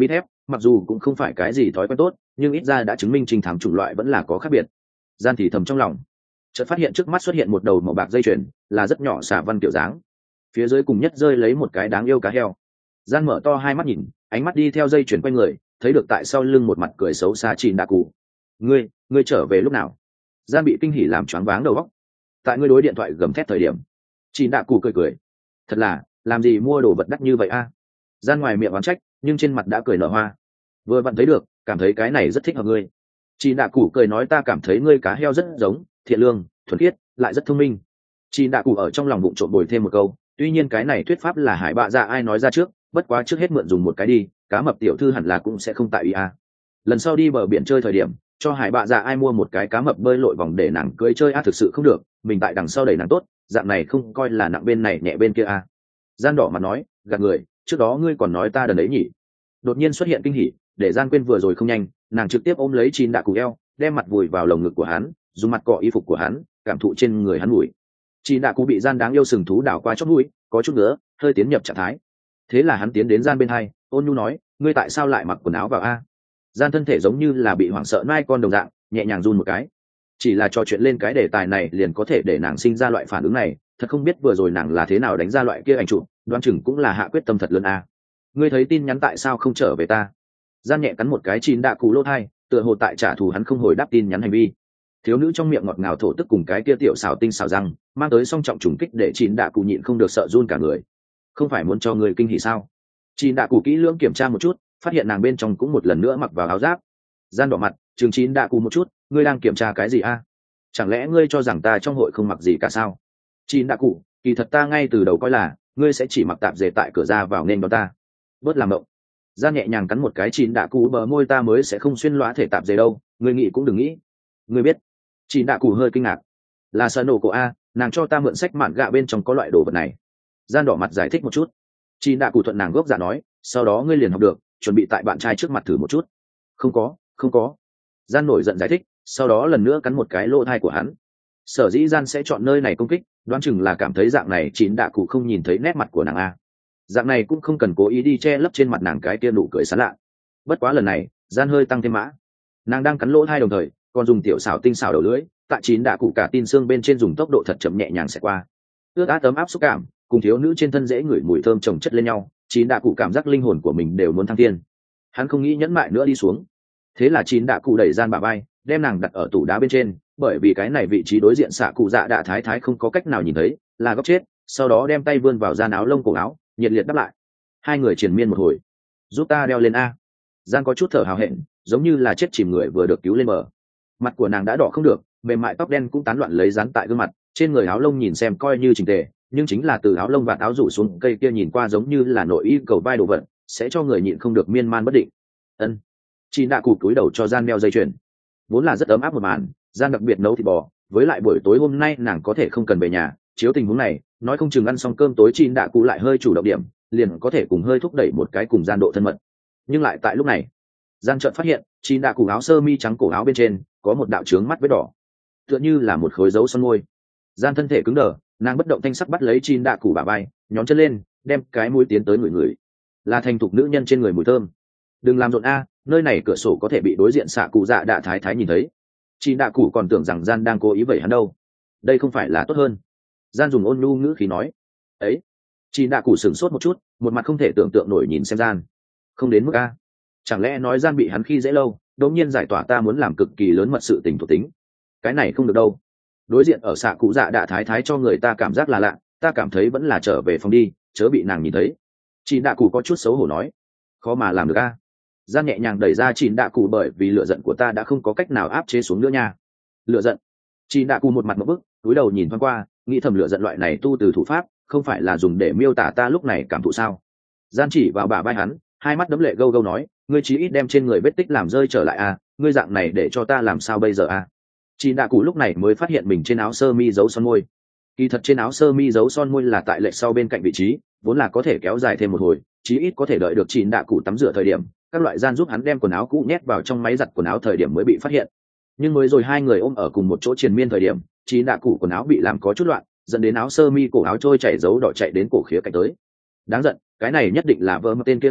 mặc dù cũng không phải cái gì thói quen tốt nhưng ít ra đã chứng minh trình thám chủng loại vẫn là có khác biệt. Gian thì thầm trong lòng, chợt phát hiện trước mắt xuất hiện một đầu màu bạc dây chuyền, là rất nhỏ xà văn kiểu dáng, phía dưới cùng nhất rơi lấy một cái đáng yêu cá heo. Gian mở to hai mắt nhìn, ánh mắt đi theo dây chuyền quanh người, thấy được tại sau lưng một mặt cười xấu xa Chín Đạ Cụ. ngươi ngươi trở về lúc nào? Gian bị kinh hỉ làm choáng váng đầu óc. Tại ngươi đối điện thoại gầm thét thời điểm. Chín Đạ Cụ cười cười, thật là làm gì mua đồ vật đắt như vậy a? Gian ngoài miệng oán trách nhưng trên mặt đã cười nở hoa. Vừa vặn thấy được, cảm thấy cái này rất thích hợp ngươi. Chín Đạ Cụ cười nói, ta cảm thấy ngươi cá heo rất giống, thiện lương, thuần khiết, lại rất thông minh. Chín Đạ Cụ ở trong lòng bụng trộn bồi thêm một câu, tuy nhiên cái này thuyết pháp là Hải Bạ Dạ ai nói ra trước, bất quá trước hết mượn dùng một cái đi, cá mập tiểu thư hẳn là cũng sẽ không tại ý a. Lần sau đi bờ biển chơi thời điểm, cho Hải Bạ Dạ ai mua một cái cá mập bơi lội vòng để nàng cưới chơi a, thực sự không được, mình tại đằng sau đẩy nàng tốt, dạng này không coi là nặng bên này nhẹ bên kia a. Gian đỏ mặt nói, gạt người, trước đó ngươi còn nói ta đần ấy nhỉ. Đột nhiên xuất hiện kinh hỉ, để Gian quên vừa rồi không nhanh, nàng trực tiếp ôm lấy Chín Đạ Cụ eo, đem mặt vùi vào lồng ngực của hắn, dùng mặt cọ y phục của hắn, cảm thụ trên người hắn mùi. Chín Đạ Cụ bị Gian đáng yêu sừng thú đảo qua chót mũi, có chút nữa, hơi tiến nhập trạng thái. Thế là hắn tiến đến Gian bên hai, ôn nhu nói, ngươi tại sao lại mặc quần áo vào a? Gian thân thể giống như là bị hoảng sợ nai con đồng dạng, nhẹ nhàng run một cái. Chỉ là trò chuyện lên cái đề tài này liền có thể để nàng sinh ra loại phản ứng này, thật không biết vừa rồi nàng là thế nào đánh ra loại kia ảnh chụp, đoán chừng cũng là hạ quyết tâm thật lớn a. Ngươi thấy tin nhắn tại sao không trở về ta? Gian nhẹ cắn một cái Chín Đạ Cụ lỗ thai, tựa hồ tại trả thù hắn không hồi đáp tin nhắn hành vi. Thiếu nữ trong miệng ngọt ngào thổ tức cùng cái kia tiểu xào tinh xào răng, mang tới song trọng trùng kích để Chín Đạ Cụ nhịn không được sợ run cả người. Không phải muốn cho người kinh hỉ sao? Chín Đạ Cụ kỹ lưỡng kiểm tra một chút, phát hiện nàng bên trong cũng một lần nữa mặc vào áo giáp. Gian đỏ mặt, trường Chín Đạ Cụ một chút, ngươi đang kiểm tra cái gì a? Chẳng lẽ ngươi cho rằng ta trong hội không mặc gì cả sao? Chín Đạ Cụ, kỳ thật ta ngay từ đầu coi là ngươi sẽ chỉ mặc tạp dề tại cửa ra vào nên đón ta. Bớt làm mộng. Gian nhẹ nhàng cắn một cái Chín Đạ Cụ bờ môi, ta mới sẽ không xuyên lõa thể tạp dề đâu, ngươi nghĩ cũng đừng nghĩ. Ngươi biết? Chín Đạ Cụ hơi kinh ngạc. Là sợ nổ cổ a, nàng cho ta mượn sách mạn gạ bên trong có loại đồ vật này. Gian đỏ mặt giải thích một chút. Chín Đạ Cụ thuận nàng gốc dạ nói, sau đó ngươi liền học được, chuẩn bị tại bạn trai trước mặt thử một chút. Không có, không có. Gian nổi giận giải thích, sau đó lần nữa cắn một cái lỗ thai của hắn. Sở dĩ Gian sẽ chọn nơi này công kích, đoán chừng là cảm thấy dạng này Chín Đạ Cụ không nhìn thấy nét mặt của nàng a. Dạng này cũng không cần cố ý đi che lấp trên mặt nàng cái kia nụ cười sán lạ. Bất quá lần này, Gian hơi tăng thêm mã. Nàng đang cắn lỗ thai đồng thời, còn dùng tiểu xảo tinh xảo đầu lưỡi, tại Chín Đạ Cụ cả tin xương bên trên dùng tốc độ thật chậm nhẹ nhàng sẽ qua. Ướt át ấm áp xúc cảm, cùng thiếu nữ trên thân dễ ngửi mùi thơm chồng chất lên nhau, Chín Đạ Cụ cảm giác linh hồn của mình đều muốn thăng thiên. Hắn không nghĩ nhẫn mại nữa đi xuống. Thế là Chín Đạ Cụ đẩy Gian bả vai, đem nàng đặt ở tủ đá bên trên, bởi vì cái này vị trí đối diện xạ cụ dạ đạ thái thái không có cách nào nhìn thấy, là góc chết, sau đó đem tay vươn vào Gian áo lông cổ áo, nhiệt liệt đáp lại. Hai người triền miên một hồi. Giúp ta đeo lên a. Gian có chút thở hào hẹn, giống như là chết chìm người vừa được cứu lên bờ. Mặt của nàng đã đỏ không được, mềm mại tóc đen cũng tán loạn lấy dán tại gương mặt, trên người áo lông nhìn xem coi như chỉnh tề, nhưng chính là từ áo lông và áo rủ xuống cây kia nhìn qua giống như là nội y cầu vai đồ vật, sẽ cho người nhịn không được miên man bất định. Ân. Chín Đạ Cụ cúi đầu cho Gian đeo dây chuyền. Vốn là rất ấm áp một màn, Gian đặc biệt nấu thịt bò, với lại buổi tối hôm nay nàng có thể không cần về nhà, chiếu tình huống này, nói không chừng ăn xong cơm tối Chín Đạ Cụ lại hơi chủ động điểm, liền có thể cùng hơi thúc đẩy một cái cùng Gian độ thân mật. Nhưng lại tại lúc này, Gian chợt phát hiện, Chín Đạ Cụ áo sơ mi trắng cổ áo bên trên có một đạo chướng mắt vết đỏ, tựa như là một khối dấu son môi. Gian thân thể cứng đờ, nàng bất động thanh sắc bắt lấy Chín Đạ Cụ bả vai, nhón chân lên, đem cái mũi tiến tới người người, là thành thục nữ nhân trên người mùi thơm. Đừng làm rộn a, nơi này cửa sổ có thể bị đối diện xạ cụ dạ đạ thái thái nhìn thấy. Chín Đạ Cụ còn tưởng rằng Gian đang cố ý vẩy hắn đâu, đây không phải là tốt hơn. Gian dùng ôn nhu ngữ khí nói, ấy. Chín Đạ Cụ sửng sốt một chút, một mặt không thể tưởng tượng nổi nhìn xem Gian. Không đến mức a, chẳng lẽ nói Gian bị hắn khi dễ lâu, đột nhiên giải tỏa ta muốn làm cực kỳ lớn mật sự tình thuộc tính. Cái này không được đâu. Đối diện ở xạ cụ dạ đạ thái thái cho người ta cảm giác là lạ, ta cảm thấy vẫn là trở về phòng đi, chớ bị nàng nhìn thấy. Chín Đạ Cụ có chút xấu hổ nói, khó mà làm được a. Gian nhẹ nhàng đẩy ra Chín Đạ Cụ, bởi vì lửa giận của ta đã không có cách nào áp chế xuống nữa nha. Lửa giận? Chín Đạ Cụ một mặt một bức, cúi đầu nhìn thoáng qua, nghĩ thầm lửa giận loại này tu từ thủ pháp, không phải là dùng để miêu tả ta lúc này cảm thụ sao? Gian chỉ vào bả vai hắn, hai mắt đấm lệ gâu gâu nói, ngươi chí ít đem trên người vết tích làm rơi trở lại a, ngươi dạng này để cho ta làm sao bây giờ a? Chín Đạ Cụ lúc này mới phát hiện mình trên áo sơ mi giấu son môi. Kỳ thật trên áo sơ mi giấu son môi là tại lệch sau bên cạnh vị trí, vốn là có thể kéo dài thêm một hồi, chí ít có thể đợi được Chín Đạ Cụ tắm rửa thời điểm, các loại Gian giúp hắn đem quần áo cũ nhét vào trong máy giặt quần áo thời điểm mới bị phát hiện. Nhưng mới rồi hai người ôm ở cùng một chỗ triền miên thời điểm, Chín Đạ Cụ quần áo bị làm có chút loạn, dẫn đến áo sơ mi cổ áo trôi chảy dấu đỏ chạy đến cổ khía cạnh tới. Đáng giận, cái này nhất định là vợ mà tên kia làm,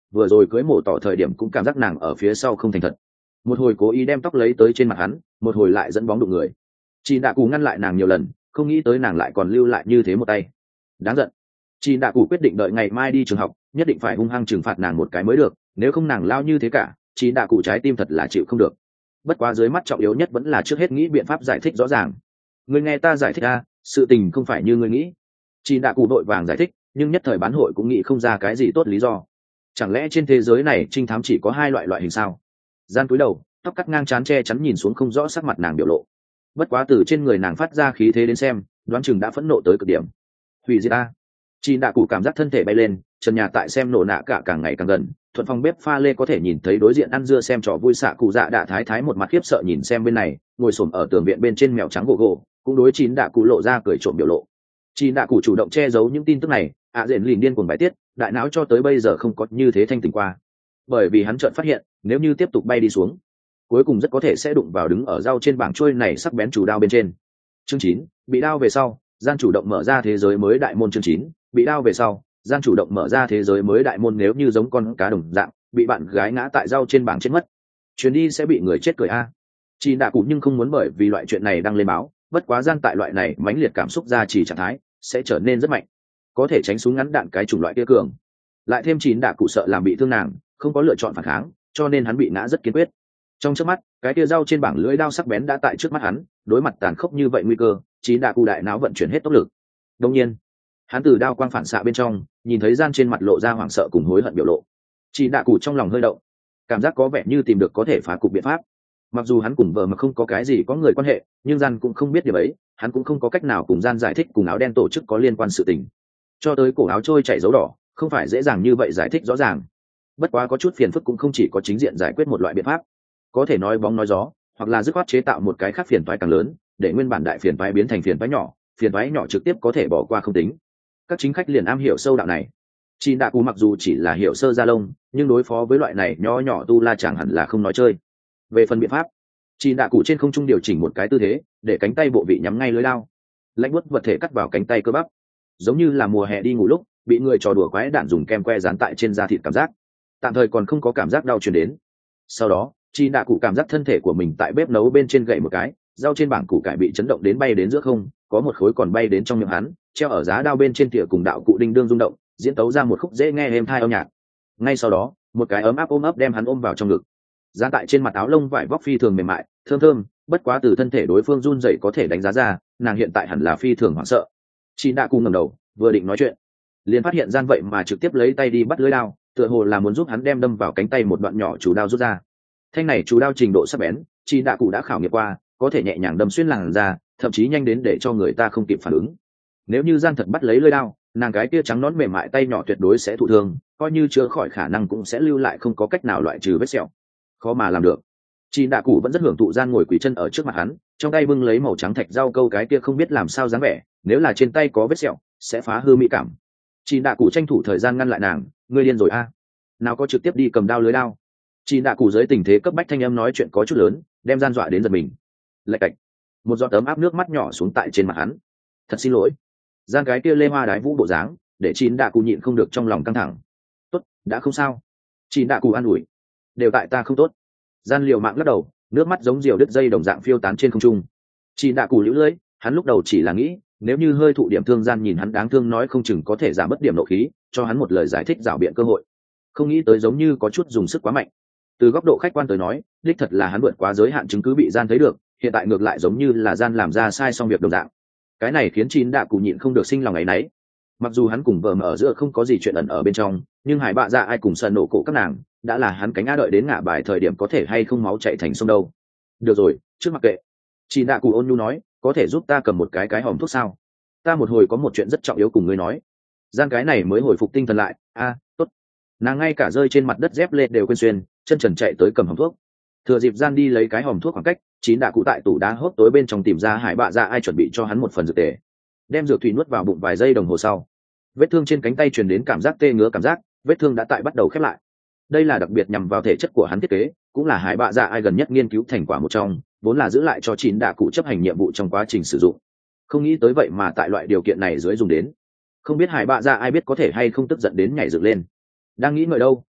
vừa rồi cưới mổ tỏ thời điểm cũng cảm giác nàng ở phía sau không thành thật. Một hồi cố ý đem tóc lấy tới trên mặt hắn, một hồi lại dẫn bóng đụng người. Chị Đạ Cụ ngăn lại nàng nhiều lần, không nghĩ tới nàng lại còn lưu lại như thế một tay. Đáng giận. Chị Đạ Cụ quyết định đợi ngày mai đi trường học, nhất định phải hung hăng trừng phạt nàng một cái mới được, nếu không nàng lao như thế cả, chị Đạ Cụ trái tim thật là chịu không được. Bất quá dưới mắt trọng yếu nhất vẫn là trước hết nghĩ biện pháp giải thích rõ ràng. Ngươi nghe ta giải thích a, sự tình không phải như ngươi nghĩ. Chị Đạ Cụ đội vàng giải thích, nhưng nhất thời bán hội cũng nghĩ không ra cái gì tốt lý do. Chẳng lẽ trên thế giới này trinh thám chỉ có hai loại loại hình sao? Gian cúi đầu, tóc cắt ngang trán che chắn nhìn xuống không rõ sắc mặt nàng biểu lộ. Bất quá từ trên người nàng phát ra khí thế đến xem, đoán chừng đã phẫn nộ tới cực điểm. Hủy diệt a. Chị Đạ Cụ cảm giác thân thể bay lên, trần nhà tại xem nổ nạ cả càng ngày càng gần, thuận phòng bếp pha lê có thể nhìn thấy đối diện ăn dưa xem trò vui xạ cụ dạ đạ thái thái một mặt khiếp sợ nhìn xem bên này, ngồi xổm ở tường viện bên trên mèo trắng gỗ gỗ, cũng đối chín Đạ Cụ lộ ra cười trộm biểu lộ. Chị Đạ Cụ chủ động che giấu những tin tức này, ạ rền lìn điên cuồng bài tiết, đại não cho tới bây giờ không có như thế thanh tỉnh qua. Bởi vì hắn chợt phát hiện, nếu như tiếp tục bay đi xuống, cuối cùng rất có thể sẽ đụng vào đứng ở rau trên bảng trôi này sắc bén chủ đao bên trên. Chương chín, bị đao về sau, gian chủ động mở ra thế giới mới đại môn. Chương chín, bị đao về sau, gian chủ động mở ra thế giới mới đại môn. Nếu như giống con cá đồng dạng bị bạn gái ngã tại rau trên bảng chết mất, chuyến đi sẽ bị người chết cười a. Chị Đạ Cụ nhưng không muốn bởi vì loại chuyện này đăng lên báo, bất quá gian tại loại này mãnh liệt cảm xúc ra chỉ trạng thái sẽ trở nên rất mạnh, có thể tránh súng ngắn đạn cái chủng loại kia cường. Lại thêm Chín Đạ Cụ sợ làm bị thương nàng, không có lựa chọn phản kháng, cho nên hắn bị ngã rất kiên quyết. Trong chớp mắt, cái tia rau trên bảng lưỡi đao sắc bén đã tại trước mắt hắn, đối mặt tàn khốc như vậy nguy cơ, Chín Đạ Cụ đại não vận chuyển hết tốc lực. Đương nhiên, hắn từ đao quang phản xạ bên trong nhìn thấy gian trên mặt lộ ra hoảng sợ cùng hối hận biểu lộ. Chín Đạ Cụ trong lòng hơi động, cảm giác có vẻ như tìm được có thể phá cục biện pháp. Mặc dù hắn cùng vợ mà không có cái gì có người quan hệ, nhưng gian cũng không biết điều ấy, hắn cũng không có cách nào cùng gian giải thích cùng áo đen tổ chức có liên quan sự tình. Cho tới cổ áo trôi chảy dấu đỏ, không phải dễ dàng như vậy giải thích rõ ràng. Bất quá có chút phiền phức cũng không chỉ có chính diện giải quyết một loại biện pháp, có thể nói bóng nói gió, hoặc là dứt khoát chế tạo một cái khác phiền toái càng lớn, để nguyên bản đại phiền toái biến thành phiền toái nhỏ, phiền toái nhỏ trực tiếp có thể bỏ qua không tính. Các chính khách liền am hiểu sâu đạo này. Chín Đạ Cụ mặc dù chỉ là hiểu sơ gia lông, nhưng đối phó với loại này nho nhỏ tu la chẳng hẳn là không nói chơi. Về phần biện pháp, Chín Đạ Cụ trên không trung điều chỉnh một cái tư thế, để cánh tay bộ vị nhắm ngay lưới lao, lạnh buốt vật thể cắt vào cánh tay cơ bắp, giống như là mùa hè đi ngủ lúc bị người trò đùa quái đạn dùng kem que dán tại trên da thịt cảm giác, tạm thời còn không có cảm giác đau truyền đến. Sau đó, Chín Đạ Cụ cảm giác thân thể của mình tại bếp nấu bên trên gậy một cái, rau trên bảng củ cải bị chấn động đến bay đến giữa không, có một khối còn bay đến trong miệng hắn, treo ở giá đao bên trên tỉa cùng đạo cụ đinh đương rung động, diễn tấu ra một khúc dễ nghe êm tai âm nhạc. Ngay sau đó, một cái ấm áp ôm ấp đem hắn ôm vào trong ngực. Giá tại trên mặt áo lông vải vóc phi thường mềm mại, thơm thơm, bất quá từ thân thể đối phương run rẩy có thể đánh giá ra, nàng hiện tại hẳn là phi thường hoảng sợ. Chín Đạ Cụ ngẩng đầu, vừa định nói chuyện, liền phát hiện gian vậy mà trực tiếp lấy tay đi bắt lưỡi đao, tựa hồ là muốn giúp hắn đem đâm vào cánh tay một đoạn nhỏ chủ đao rút ra. Thanh này chủ đao trình độ sắc bén, Chín Đạ Cụ đã khảo nghiệm qua, có thể nhẹ nhàng đâm xuyên làn da, thậm chí nhanh đến để cho người ta không kịp phản ứng. Nếu như gian thật bắt lấy lưỡi đao, nàng cái kia trắng nón mềm mại tay nhỏ tuyệt đối sẽ thụ thương, coi như chữa khỏi khả năng cũng sẽ lưu lại không có cách nào loại trừ vết sẹo. Khó mà làm được. Chín Đạ Cụ vẫn rất hưởng thụ gian ngồi quỳ chân ở trước mặt hắn, trong tay bưng lấy màu trắng thạch rau câu cái kia không biết làm sao dáng vẻ, nếu là trên tay có vết sẹo sẽ phá hư mỹ cảm. Chín Đạ Cụ tranh thủ thời gian ngăn lại nàng, ngươi điên rồi a? À? Nào có trực tiếp đi cầm đao lưới đao. Chín Đạ Cụ dưới tình thế cấp bách thanh âm nói chuyện có chút lớn, đem gian dọa đến giật mình. Lạch cạch, một giọt ấm áp nước mắt nhỏ xuống tại trên mặt hắn. Thật xin lỗi. Gian cái kia lê hoa đái vũ bộ dáng, để Chín Đạ Cụ nhịn không được trong lòng căng thẳng. Tốt, đã không sao. Chín Đạ Cụ an ủi. Đều tại ta không tốt. Gian liều mạng lắc đầu, nước mắt giống diều đứt dây đồng dạng phiêu tán trên không trung. Chín Đạ Cụ liễu lưỡi, hắn lúc đầu chỉ là nghĩ, nếu như hơi thụ điểm thương gian nhìn hắn đáng thương nói không chừng có thể giảm bớt điểm nộ khí, cho hắn một lời giải thích rảo biện cơ hội. Không nghĩ tới giống như có chút dùng sức quá mạnh. Từ góc độ khách quan tới nói, đích thật là hắn vượt quá giới hạn chứng cứ bị gian thấy được, hiện tại ngược lại giống như là gian làm ra sai xong việc đồng dạng. Cái này khiến Chín Đạ Cụ nhịn không được sinh lòng áy náy. Mặc dù hắn cùng vợ mà ở giữa không có gì chuyện ẩn ở bên trong, nhưng hải bạ dạ ai cùng sân nổ cổ các nàng đã là hắn cánh á đợi đến ngã bài thời điểm có thể hay không máu chạy thành sông đâu. Được rồi, trước mặc kệ. Chín Đạ Cụ ôn nhu nói, có thể giúp ta cầm một cái cái hòm thuốc sao? Ta một hồi có một chuyện rất trọng yếu cùng ngươi nói. Gian cái này mới hồi phục tinh thần lại, a, tốt. Nàng ngay cả rơi trên mặt đất dép lê đều quên xuyên, chân trần chạy tới cầm hòm thuốc. Thừa dịp gian đi lấy cái hòm thuốc khoảng cách, Chín Đạ Cụ tại tủ đá hốc tối bên trong tìm ra hải bạ dạ ai chuẩn bị cho hắn một phần dược tề. Đem dược thủy nuốt vào bụng vài giây đồng hồ sau, vết thương trên cánh tay truyền đến cảm giác tê ngứa cảm giác, vết thương đã tại bắt đầu khép lại. Đây là đặc biệt nhằm vào thể chất của hắn thiết kế, cũng là hải bạ dạ ai gần nhất nghiên cứu thành quả một trong, vốn là giữ lại cho Chín Đạ Cụ chấp hành nhiệm vụ trong quá trình sử dụng. Không nghĩ tới vậy mà tại loại điều kiện này dưới dùng đến. Không biết hải bạ dạ ai biết có thể hay không tức giận đến nhảy dựng lên. Đang nghĩ ngợi đâu,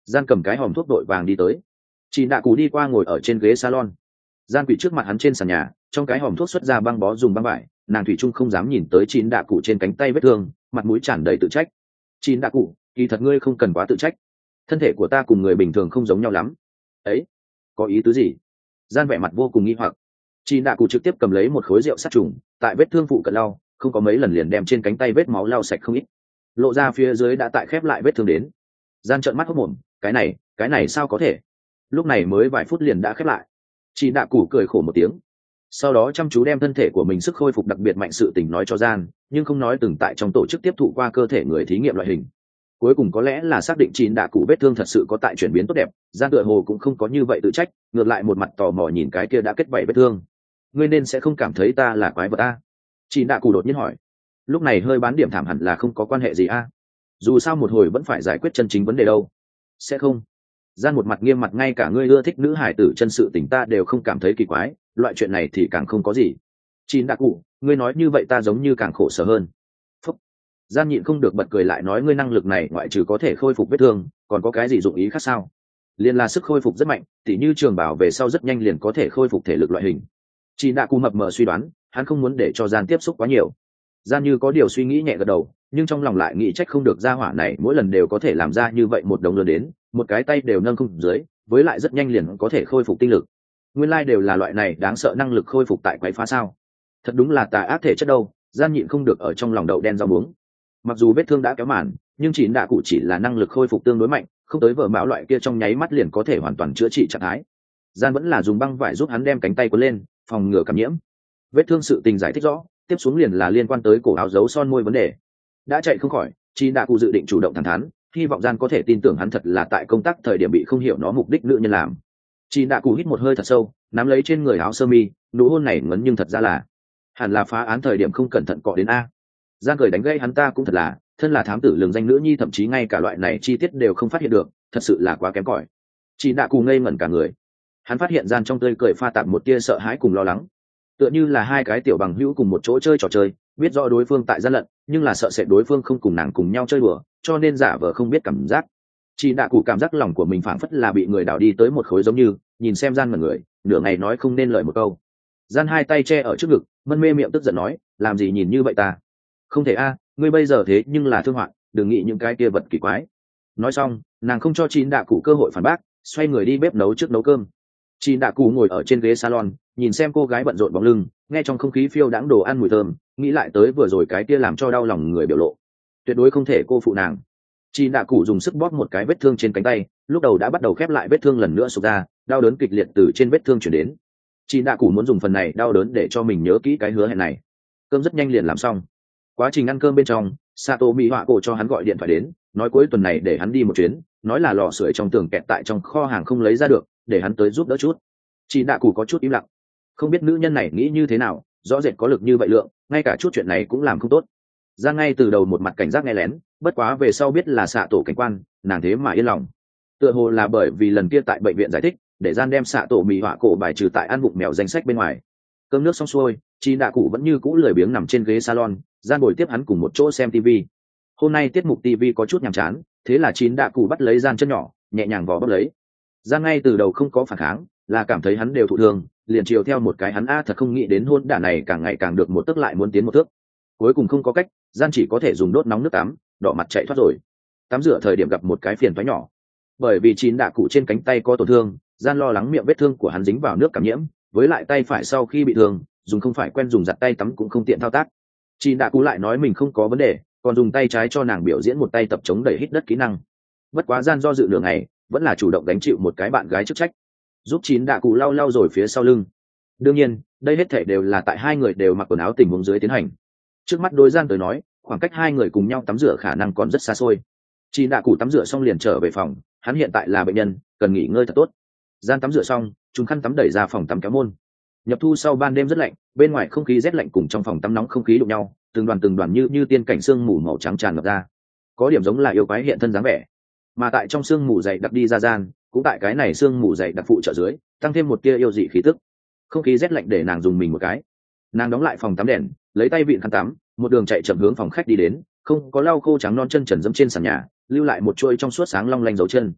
Gian cầm cái hòm thuốc đội vàng đi tới. Chị Đạ Cụ đi qua ngồi ở trên ghế salon. Gian quỳ trước mặt hắn trên sàn nhà, trong cái hòm thuốc xuất ra băng bó dùng băng vải, nàng thủy chung không dám nhìn tới Chị Đạ Cụ trên cánh tay vết thương, mặt mũi tràn đầy tự trách. Chị Đạ Cụ, kỳ thật ngươi không cần quá tự trách. Thân thể của ta cùng người bình thường không giống nhau lắm. Ấy, có ý tứ gì? Gian vẻ mặt vô cùng nghi hoặc. Chị Đạ Cụ trực tiếp cầm lấy một khối rượu sát trùng, tại vết thương phụ cận lau, không có mấy lần liền đem trên cánh tay vết máu lau sạch không ít. Lộ ra phía dưới đã tại khép lại vết thương đến. Gian trợn mắt hốt mồm, cái này, cái này sao có thể? Lúc này mới vài phút liền đã khép lại. Chị Đạ Cụ cười khổ một tiếng, sau đó chăm chú đem thân thể của mình sức khôi phục đặc biệt mạnh sự tình nói cho Gian, nhưng không nói từng tại trong tổ chức tiếp thụ qua cơ thể người thí nghiệm loại hình. Cuối cùng có lẽ là xác định Chị Đạ Cụ vết thương thật sự có tại chuyển biến tốt đẹp, Gian tựa hồ cũng không có như vậy tự trách, ngược lại một mặt tò mò nhìn cái kia đã kết vảy vết thương. Ngươi nên sẽ không cảm thấy ta là quái vật a? Chị Đạ Cụ đột nhiên hỏi. Lúc này hơi bán điểm thảm hẳn là không có quan hệ gì a, dù sao một hồi vẫn phải giải quyết chân chính vấn đề đâu. Sẽ không. Gian một mặt nghiêm mặt, ngay cả ngươi ưa thích nữ hải tử chân sự tình ta đều không cảm thấy kỳ quái, loại chuyện này thì càng không có gì. Chị Đạ Cụ, ngươi nói như vậy ta giống như càng khổ sở hơn. Phúc. Gian nhịn không được bật cười lại nói, ngươi năng lực này ngoại trừ có thể khôi phục vết thương, còn có cái gì dụng ý khác sao? Liên là sức khôi phục rất mạnh, tỉ như trường bảo về sau rất nhanh liền có thể khôi phục thể lực loại hình. Chị Đạ Cụ mập mờ suy đoán, hắn không muốn để cho Gian tiếp xúc quá nhiều. Gian như có điều suy nghĩ nhẹ gật đầu, nhưng trong lòng lại nghĩ trách không được gia hỏa này mỗi lần đều có thể làm ra như vậy một đồng lớn đến, một cái tay đều nâng không dưới, với lại rất nhanh liền có thể khôi phục tinh lực. Nguyên lai like đều là loại này đáng sợ năng lực khôi phục tại quái phá sao? Thật đúng là tà ác thể chất đâu. Gian nhịn không được ở trong lòng đậu đen rau muống. Mặc dù vết thương đã kéo màn, nhưng Chị Đạ Cụ chỉ là năng lực khôi phục tương đối mạnh, không tới vở mão loại kia trong nháy mắt liền có thể hoàn toàn chữa trị trạng thái. Gian vẫn là dùng băng vải giúp hắn đem cánh tay cuốn lên, phòng ngừa cảm nhiễm. Vết thương sự tình giải thích rõ, tiếp xuống liền là liên quan tới cổ áo dấu son môi vấn đề. Đã chạy không khỏi, Chị Đạ Cụ dự định chủ động thẳng thắn, hy vọng Gian có thể tin tưởng hắn thật là tại công tác thời điểm bị không hiểu nó mục đích nữ nhân làm. Chị Đạ Cụ hít một hơi thật sâu, nắm lấy trên người áo sơ mi, nụ hôn này ngấn nhưng thật ra là hẳn là phá án thời điểm không cẩn thận cọ đến a. Gian cười đánh gây hắn, ta cũng thật là, thân là thám tử lường danh nữ nhi thậm chí ngay cả loại này chi tiết đều không phát hiện được, thật sự là quá kém cỏi. Chị Đạ Cụ ngây ngẩn cả người. Hắn phát hiện Gian trong tươi cười pha tạp một tia sợ hãi cùng lo lắng, tựa như là hai cái tiểu bằng hữu cùng một chỗ chơi trò chơi, biết rõ đối phương tại gian lận, nhưng là sợ sệt đối phương không cùng nàng cùng nhau chơi đùa, cho nên giả vờ không biết cảm giác. Chị Đạ Cụ cảm giác lòng của mình phảng phất là bị người đào đi tới một khối giống như, nhìn xem Gian mà người, nửa ngày nói không nên lời một câu. Gian hai tay che ở trước ngực, mân mê miệng tức giận nói, làm gì nhìn như vậy ta? Không thể a, ngươi bây giờ thế nhưng là thương hoạn, đừng nghĩ những cái kia vật kỳ quái. Nói xong, nàng không cho Chị Đạ Cụ cơ hội phản bác, xoay người đi bếp nấu trước nấu cơm. Chị Đạ Cụ ngồi ở trên ghế salon, nhìn xem cô gái bận rộn bóng lưng, nghe trong không khí phiêu đãng đồ ăn mùi thơm, nghĩ lại tới vừa rồi cái kia làm cho đau lòng người biểu lộ, tuyệt đối không thể cô phụ nàng. Chị Đạ Cụ dùng sức bóp một cái vết thương trên cánh tay, lúc đầu đã bắt đầu khép lại vết thương lần nữa sụp ra, đau đớn kịch liệt từ trên vết thương chuyển đến. Chị Đạ Cụ muốn dùng phần này đau đớn để cho mình nhớ kỹ cái hứa hẹn này. Cơm rất nhanh liền làm xong. Quá trình ăn cơm bên trong, Sato Mỹ Họa cổ cho hắn gọi điện thoại đến, nói cuối tuần này để hắn đi một chuyến, nói là lò sưởi trong tường kẹt tại trong kho hàng không lấy ra được, để hắn tới giúp đỡ chút. Chị Đạ Cụ có chút im lặng, không biết nữ nhân này nghĩ như thế nào, rõ rệt có lực như vậy lượng, ngay cả chút chuyện này cũng làm không tốt. Ra ngay từ đầu một mặt cảnh giác nghe lén, bất quá về sau biết là xạ tổ cảnh quan, nàng thế mà yên lòng. Tựa hồ là bởi vì lần kia tại bệnh viện giải thích, để Gian đem xạ tổ Mỹ Họa cổ bài trừ tại ăn bụng mèo danh sách bên ngoài. Cơm nước xong xuôi, Chị Đạ Cụ vẫn như cũ lười biếng nằm trên ghế salon, Gian bồi tiếp hắn cùng một chỗ xem tivi. Hôm nay tiết mục tivi có chút nhàm chán, thế là Chị Đạ Cụ bắt lấy Gian chân nhỏ, nhẹ nhàng vò bóp lấy. Gian ngay từ đầu không có phản kháng, là cảm thấy hắn đều thụ thương, liền chiều theo một cái hắn a thật không nghĩ đến hôn đả này càng ngày càng được một tức lại muốn tiến một thước. Cuối cùng không có cách, Gian chỉ có thể dùng đốt nóng nước tắm, đỏ mặt chạy thoát rồi. Tắm rửa thời điểm gặp một cái phiền toái nhỏ, bởi vì Chị Đạ Cụ trên cánh tay có tổn thương, Gian lo lắng miệng vết thương của hắn dính vào nước cảm nhiễm, với lại tay phải sau khi bị thương, dùng không phải quen dùng giặt tay tắm cũng không tiện thao tác. Chị Đạ Cụ lại nói mình không có vấn đề, còn dùng tay trái cho nàng biểu diễn một tay tập chống đẩy hít đất kỹ năng. Bất quá Gian do dự nửa ngày, vẫn là chủ động gánh chịu một cái bạn gái chức trách, giúp Chị Đạ Cụ lau lau rồi phía sau lưng. Đương nhiên, đây hết thể đều là tại hai người đều mặc quần áo tình huống dưới tiến hành. Trước mắt đối Gian tới nói, khoảng cách hai người cùng nhau tắm rửa khả năng còn rất xa xôi. Chị Đạ Cụ tắm rửa xong liền trở về phòng, hắn hiện tại là bệnh nhân, cần nghỉ ngơi thật tốt. Gian tắm rửa xong, chúng khăn tắm đẩy ra phòng tắm kéo môn. Nhập thu sau ban đêm rất lạnh, bên ngoài không khí rét lạnh cùng trong phòng tắm nóng không khí đụng nhau, từng đoàn từng đoàn như như tiên cảnh sương mù màu trắng tràn ngập ra, có điểm giống là yêu quái hiện thân dáng vẻ. Mà tại trong sương mù dày đặc đi ra Gian, cũng tại cái này sương mù dày đặc phụ trợ dưới, tăng thêm một tia yêu dị khí tức. Không khí rét lạnh để nàng dùng mình một cái. Nàng đóng lại phòng tắm đèn, lấy tay vịn khăn tắm, một đường chạy chậm hướng phòng khách đi đến, không có lau khô trắng non chân trần dẫm trên sàn nhà, lưu lại một chuỗi trong suốt sáng long lanh dấu chân.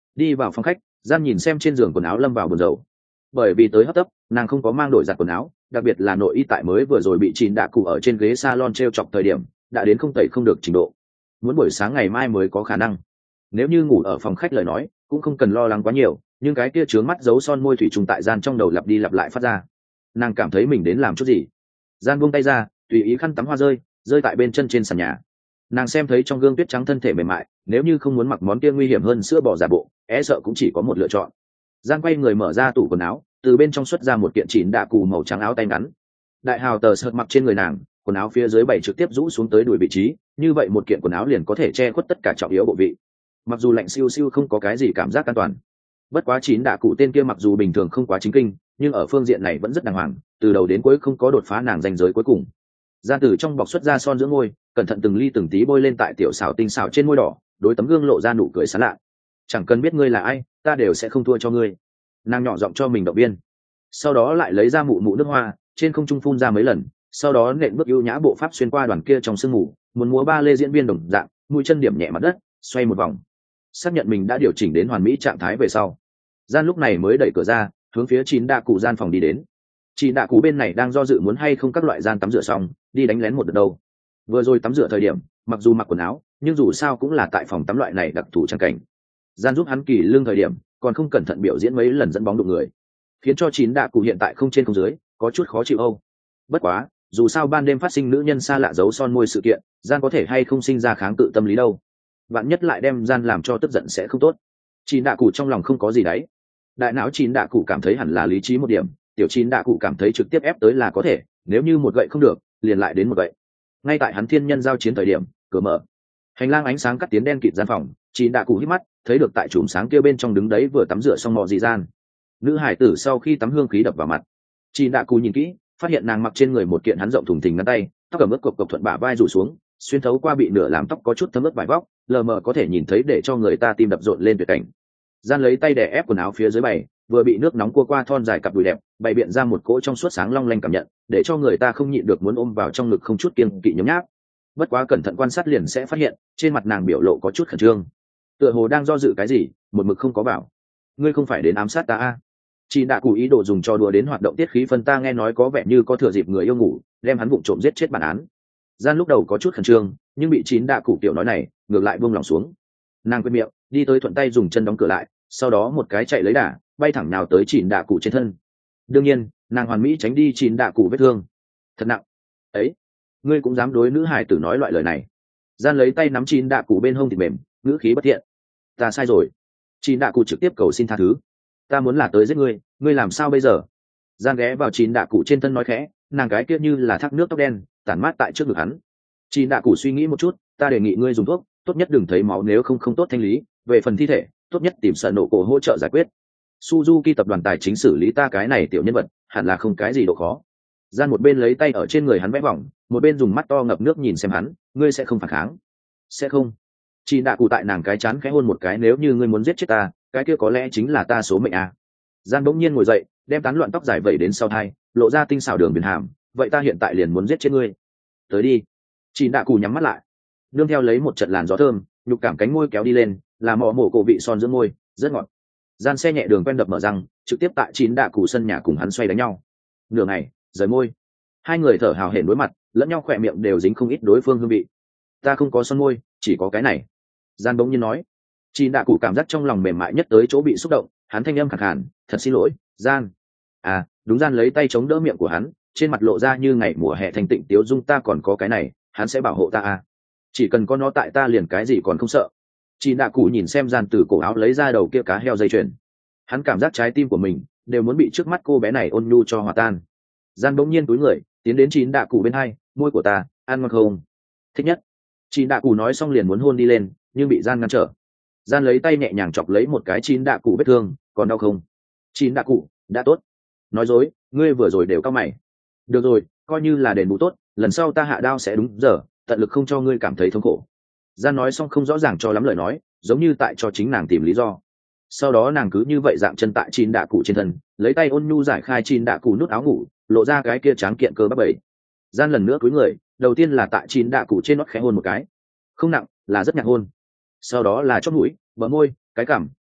Đi vào phòng khách, gian nhìn xem trên giường quần áo lâm vào buồn rầu. Bởi vì tới hấp tấp, nàng không có mang đổi giặt quần áo, đặc biệt là nội y tại mới vừa rồi bị chín đạ cụ ở trên ghế salon treo chọc thời điểm đã đến không tẩy không được trình độ, muốn buổi sáng ngày mai mới có khả năng. Nếu như ngủ ở phòng khách lời nói cũng không cần lo lắng quá nhiều, nhưng cái kia trướng mắt giấu son môi thủy trùng tại gian trong đầu lặp đi lặp lại phát ra. Nàng cảm thấy mình đến làm chút gì. Gian buông tay ra, tùy ý khăn tắm hoa rơi rơi tại bên chân trên sàn nhà. Nàng xem thấy trong gương tuyết trắng thân thể mềm mại, nếu như không muốn mặc món kia nguy hiểm hơn sữa bò giả bộ, e sợ cũng chỉ có một lựa chọn. Gian quay người mở ra tủ quần áo, từ bên trong xuất ra một kiện chỉnh đạ cù màu trắng áo tay ngắn. Đại hào tờ sợt mặc trên người nàng, quần áo phía dưới bảy trực tiếp rũ xuống tới đùi vị trí, như vậy một kiện quần áo liền có thể che khuất tất cả trọng yếu bộ vị. Mặc dù lạnh siêu siêu không có cái gì cảm giác an toàn, bất quá chín đạ cụ tên kia mặc dù bình thường không quá chính kinh, nhưng ở phương diện này vẫn rất đàng hoàng, từ đầu đến cuối không có đột phá nàng ranh giới cuối cùng. Gian từ trong bọc xuất ra son dưỡng môi, cẩn thận từng ly từng tí bôi lên tại tiểu xảo tinh xảo trên môi đỏ, đối tấm gương lộ ra nụ cười sán lạ. Chẳng cần biết ngươi là ai, ta đều sẽ không thua cho ngươi. Nàng nhỏ giọng cho mình động viên, sau đó lại lấy ra mụ mụ nước hoa, trên không trung phun ra mấy lần, sau đó nện bước ưu nhã bộ pháp xuyên qua đoàn kia trong sương mù, muốn múa ba lê diễn viên đồng dạng, mũi chân điểm nhẹ mặt đất, xoay một vòng, xác nhận mình đã điều chỉnh đến hoàn mỹ trạng thái về sau. Gian lúc này mới đẩy cửa ra, hướng phía chín đạ cụ gian phòng đi đến. Chín đạ cụ bên này đang do dự muốn hay không các loại gian tắm rửa xong đi đánh lén một đợt đâu. Vừa rồi tắm rửa thời điểm mặc dù mặc quần áo nhưng dù sao cũng là tại phòng tắm loại này đặc thù trang cảnh. Gian giúp hắn kỳ lương thời điểm còn không cẩn thận biểu diễn mấy lần dẫn bóng đụng người, khiến cho chín đạ cụ hiện tại không trên không dưới, có chút khó chịu âu. Bất quá dù sao ban đêm phát sinh nữ nhân xa lạ giấu son môi sự kiện, gian có thể hay không sinh ra kháng cự tâm lý đâu. Vạn nhất lại đem gian làm cho tức giận sẽ không tốt. Chín đạ cụ trong lòng không có gì đấy, đại não chín đạ cụ cảm thấy hẳn là lý trí một điểm, tiểu chín đạ cụ cảm thấy trực tiếp ép tới là có thể, nếu như một gậy không được liền lại đến một gậy. Ngay tại hắn thiên nhân giao chiến thời điểm, cửa mở, hành lang ánh sáng cắt tiến đen kịt gian phòng, chín đạ cụ hít mắt thấy được tại chùm sáng kia bên trong đứng đấy vừa tắm rửa xong mò gì gian nữ hải tử. Sau khi tắm hương khí đập vào mặt, chín đạ cụ nhìn kỹ phát hiện nàng mặc trên người một kiện hắn rộng thùng thình ngắn tay, tóc cầm ướt cộc cộc thuận bả vai rủ xuống, xuyên thấu qua bị nửa làm tóc có chút thấm ướt vải vóc, lờ mờ có thể nhìn thấy để cho người ta tim đập rộn lên tuyệt cảnh. Gian lấy tay đè ép quần áo phía dưới bày, vừa bị nước nóng cua qua thon dài cặp đùi đẹp, bày biện ra một cỗ trong suốt sáng long lanh cảm nhận, để cho người ta không nhịn được muốn ôm vào trong ngực không chút kiêng kỵ nhấm nháp. Bất quá cẩn thận quan sát liền sẽ phát hiện trên mặt nàng biểu lộ có chút khẩn trương, tựa hồ đang do dự cái gì, một mực không có bảo. Ngươi không phải đến ám sát ta a? Chị đã cụ ý đồ dùng cho đùa đến hoạt động tiết khí phân, ta nghe nói có vẻ như có thừa dịp người yêu ngủ đem hắn vụng trộm giết chết bản án. Gian lúc đầu có chút khẩn trương nhưng bị chín đạ cụ tiểu nói này ngược lại buông lòng xuống. Nàng quên miệng đi tới thuận tay dùng chân đóng cửa lại, sau đó một cái chạy lấy đà bay thẳng nào tới chín đạ cụ trên thân. Đương nhiên nàng hoàn mỹ tránh đi chín đạ cụ vết thương thật nặng ấy. Ngươi cũng dám đối nữ hài tử nói loại lời này? Gian lấy tay nắm chín đạ cụ bên hông thịt mềm, ngữ khí bất thiện. Ta sai rồi. Chín đạ cụ trực tiếp cầu xin tha thứ. Ta muốn là tới giết ngươi, ngươi làm sao bây giờ? Gian ghé vào chín đạ cụ trên thân nói khẽ, nàng cái kia như là thác nước tóc đen tản mát tại trước ngực hắn. Chín đạ cụ suy nghĩ một chút, ta đề nghị ngươi dùng thuốc, tốt nhất đừng thấy máu, nếu không không tốt thanh lý. Về phần thi thể, tốt nhất tìm sợ nổ cổ hỗ trợ giải quyết. Suzuki tập đoàn tài chính xử lý ta cái này tiểu nhân vật, hẳn là không cái gì độ khó. Gian một bên lấy tay ở trên người hắn vẽ vòng, một bên dùng mắt to ngập nước nhìn xem hắn, ngươi sẽ không phản kháng? Sẽ không. Chị đạ cụ tại nàng cái chán khẽ hôn một cái, nếu như ngươi muốn giết chết ta, cái kia có lẽ chính là ta số mệnh à. Gian bỗng nhiên ngồi dậy, đem tán loạn tóc dài vẩy đến sau thai, lộ ra tinh xảo đường viền hàm, vậy ta hiện tại liền muốn giết chết ngươi. Tới đi. Chị đạ cụ nhắm mắt lại, nương theo lấy một trận làn gió thơm, nhục cảm cánh môi kéo đi lên, là mỏ mổ cổ vị son giữa môi, rất ngọt. Gian xe nhẹ đường quen đập mở răng, trực tiếp tại chín đạ cụ sân nhà cùng hắn xoay đánh nhau. Nửa ngày, rời môi, hai người thở hào hển đối mặt, lẫn nhau khỏe miệng đều dính không ít đối phương hương vị. Ta không có son môi, chỉ có cái này. Gian bỗng nhiên nói. Chín đạ cụ cảm giác trong lòng mềm mại nhất tới chỗ bị xúc động, hắn thanh âm khàn khàn, thật xin lỗi, Gian. À, đúng. Gian lấy tay chống đỡ miệng của hắn, trên mặt lộ ra như ngày mùa hè thanh tịnh tiếu dung, ta còn có cái này, hắn sẽ bảo hộ ta à. Chỉ cần có nó tại ta liền cái gì còn không sợ. Chín đạ cụ nhìn xem Gian từ cổ áo lấy ra đầu kia cá heo dây chuyền, hắn cảm giác trái tim của mình đều muốn bị trước mắt cô bé này ôn nhu cho hòa tan. Gian bỗng nhiên túi người tiến đến chín đạ cụ bên hai, môi của ta ăn ngon không? Thích nhất. Chín đạ cụ nói xong liền muốn hôn đi lên, nhưng bị Gian ngăn trở. Gian lấy tay nhẹ nhàng chọc lấy một cái chín đạ cụ vết thương, còn đau không? Chín đạ cụ, đã tốt. Nói dối, ngươi vừa rồi đều cao mày. Được rồi, coi như là đền bù tốt, lần sau ta hạ đao sẽ đúng giờ, tận lực không cho ngươi cảm thấy thống khổ. Gian nói xong không rõ ràng cho lắm lời nói, giống như tại cho chính nàng tìm lý do. Sau đó nàng cứ như vậy dạng chân tại chín đạ cụ trên thân, lấy tay ôn nhu giải khai chín đạ cụ nút áo ngủ, lộ ra cái kia tráng kiện cơ bắp bẩy. Gian lần nữa cúi người, đầu tiên là tại chín đạ cụ trên nót khẽ hôn một cái, không nặng, là rất nhạt hôn. Sau đó là chóp mũi, bờ môi, cái cằm,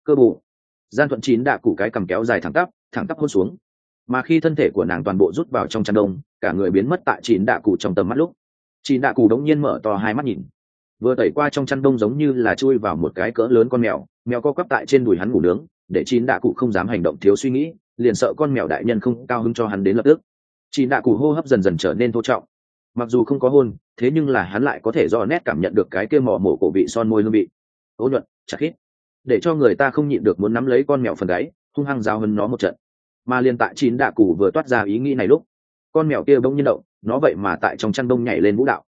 cơ bù. Gian thuận chín đạ cụ cái cầm kéo dài thẳng tắp thẳng tắp hôn xuống, mà khi thân thể của nàng toàn bộ rút vào trong chăn đông, cả người biến mất tại chín đạ cụ trong tầm mắt lúc, chín đạ cụ đống nhiên mở to hai mắt nhìn, vừa tẩy qua trong chăn đông giống như là chui vào một cái cỡ lớn con mèo, mèo co quắp tại trên đùi hắn ngủ nướng, để chín đạ cụ không dám hành động thiếu suy nghĩ, liền sợ con mèo đại nhân không cao hứng cho hắn đến lập tức. Chín đạ cụ hô hấp dần dần trở nên thô trọng, mặc dù không có hôn, thế nhưng là hắn lại có thể rõ nét cảm nhận được cái kia mỏ mổ cổ vị son môi hương vị ố nhuận chặt khít, để cho người ta không nhịn được muốn nắm lấy con mèo phần gáy hung hăng giao hơn nó một trận. Mà liền tại chín đạ cụ vừa toát ra ý nghĩ này lúc, con mèo kia bỗng nhiên động, nó vậy mà tại trong chăn đông nhảy lên vũ đạo.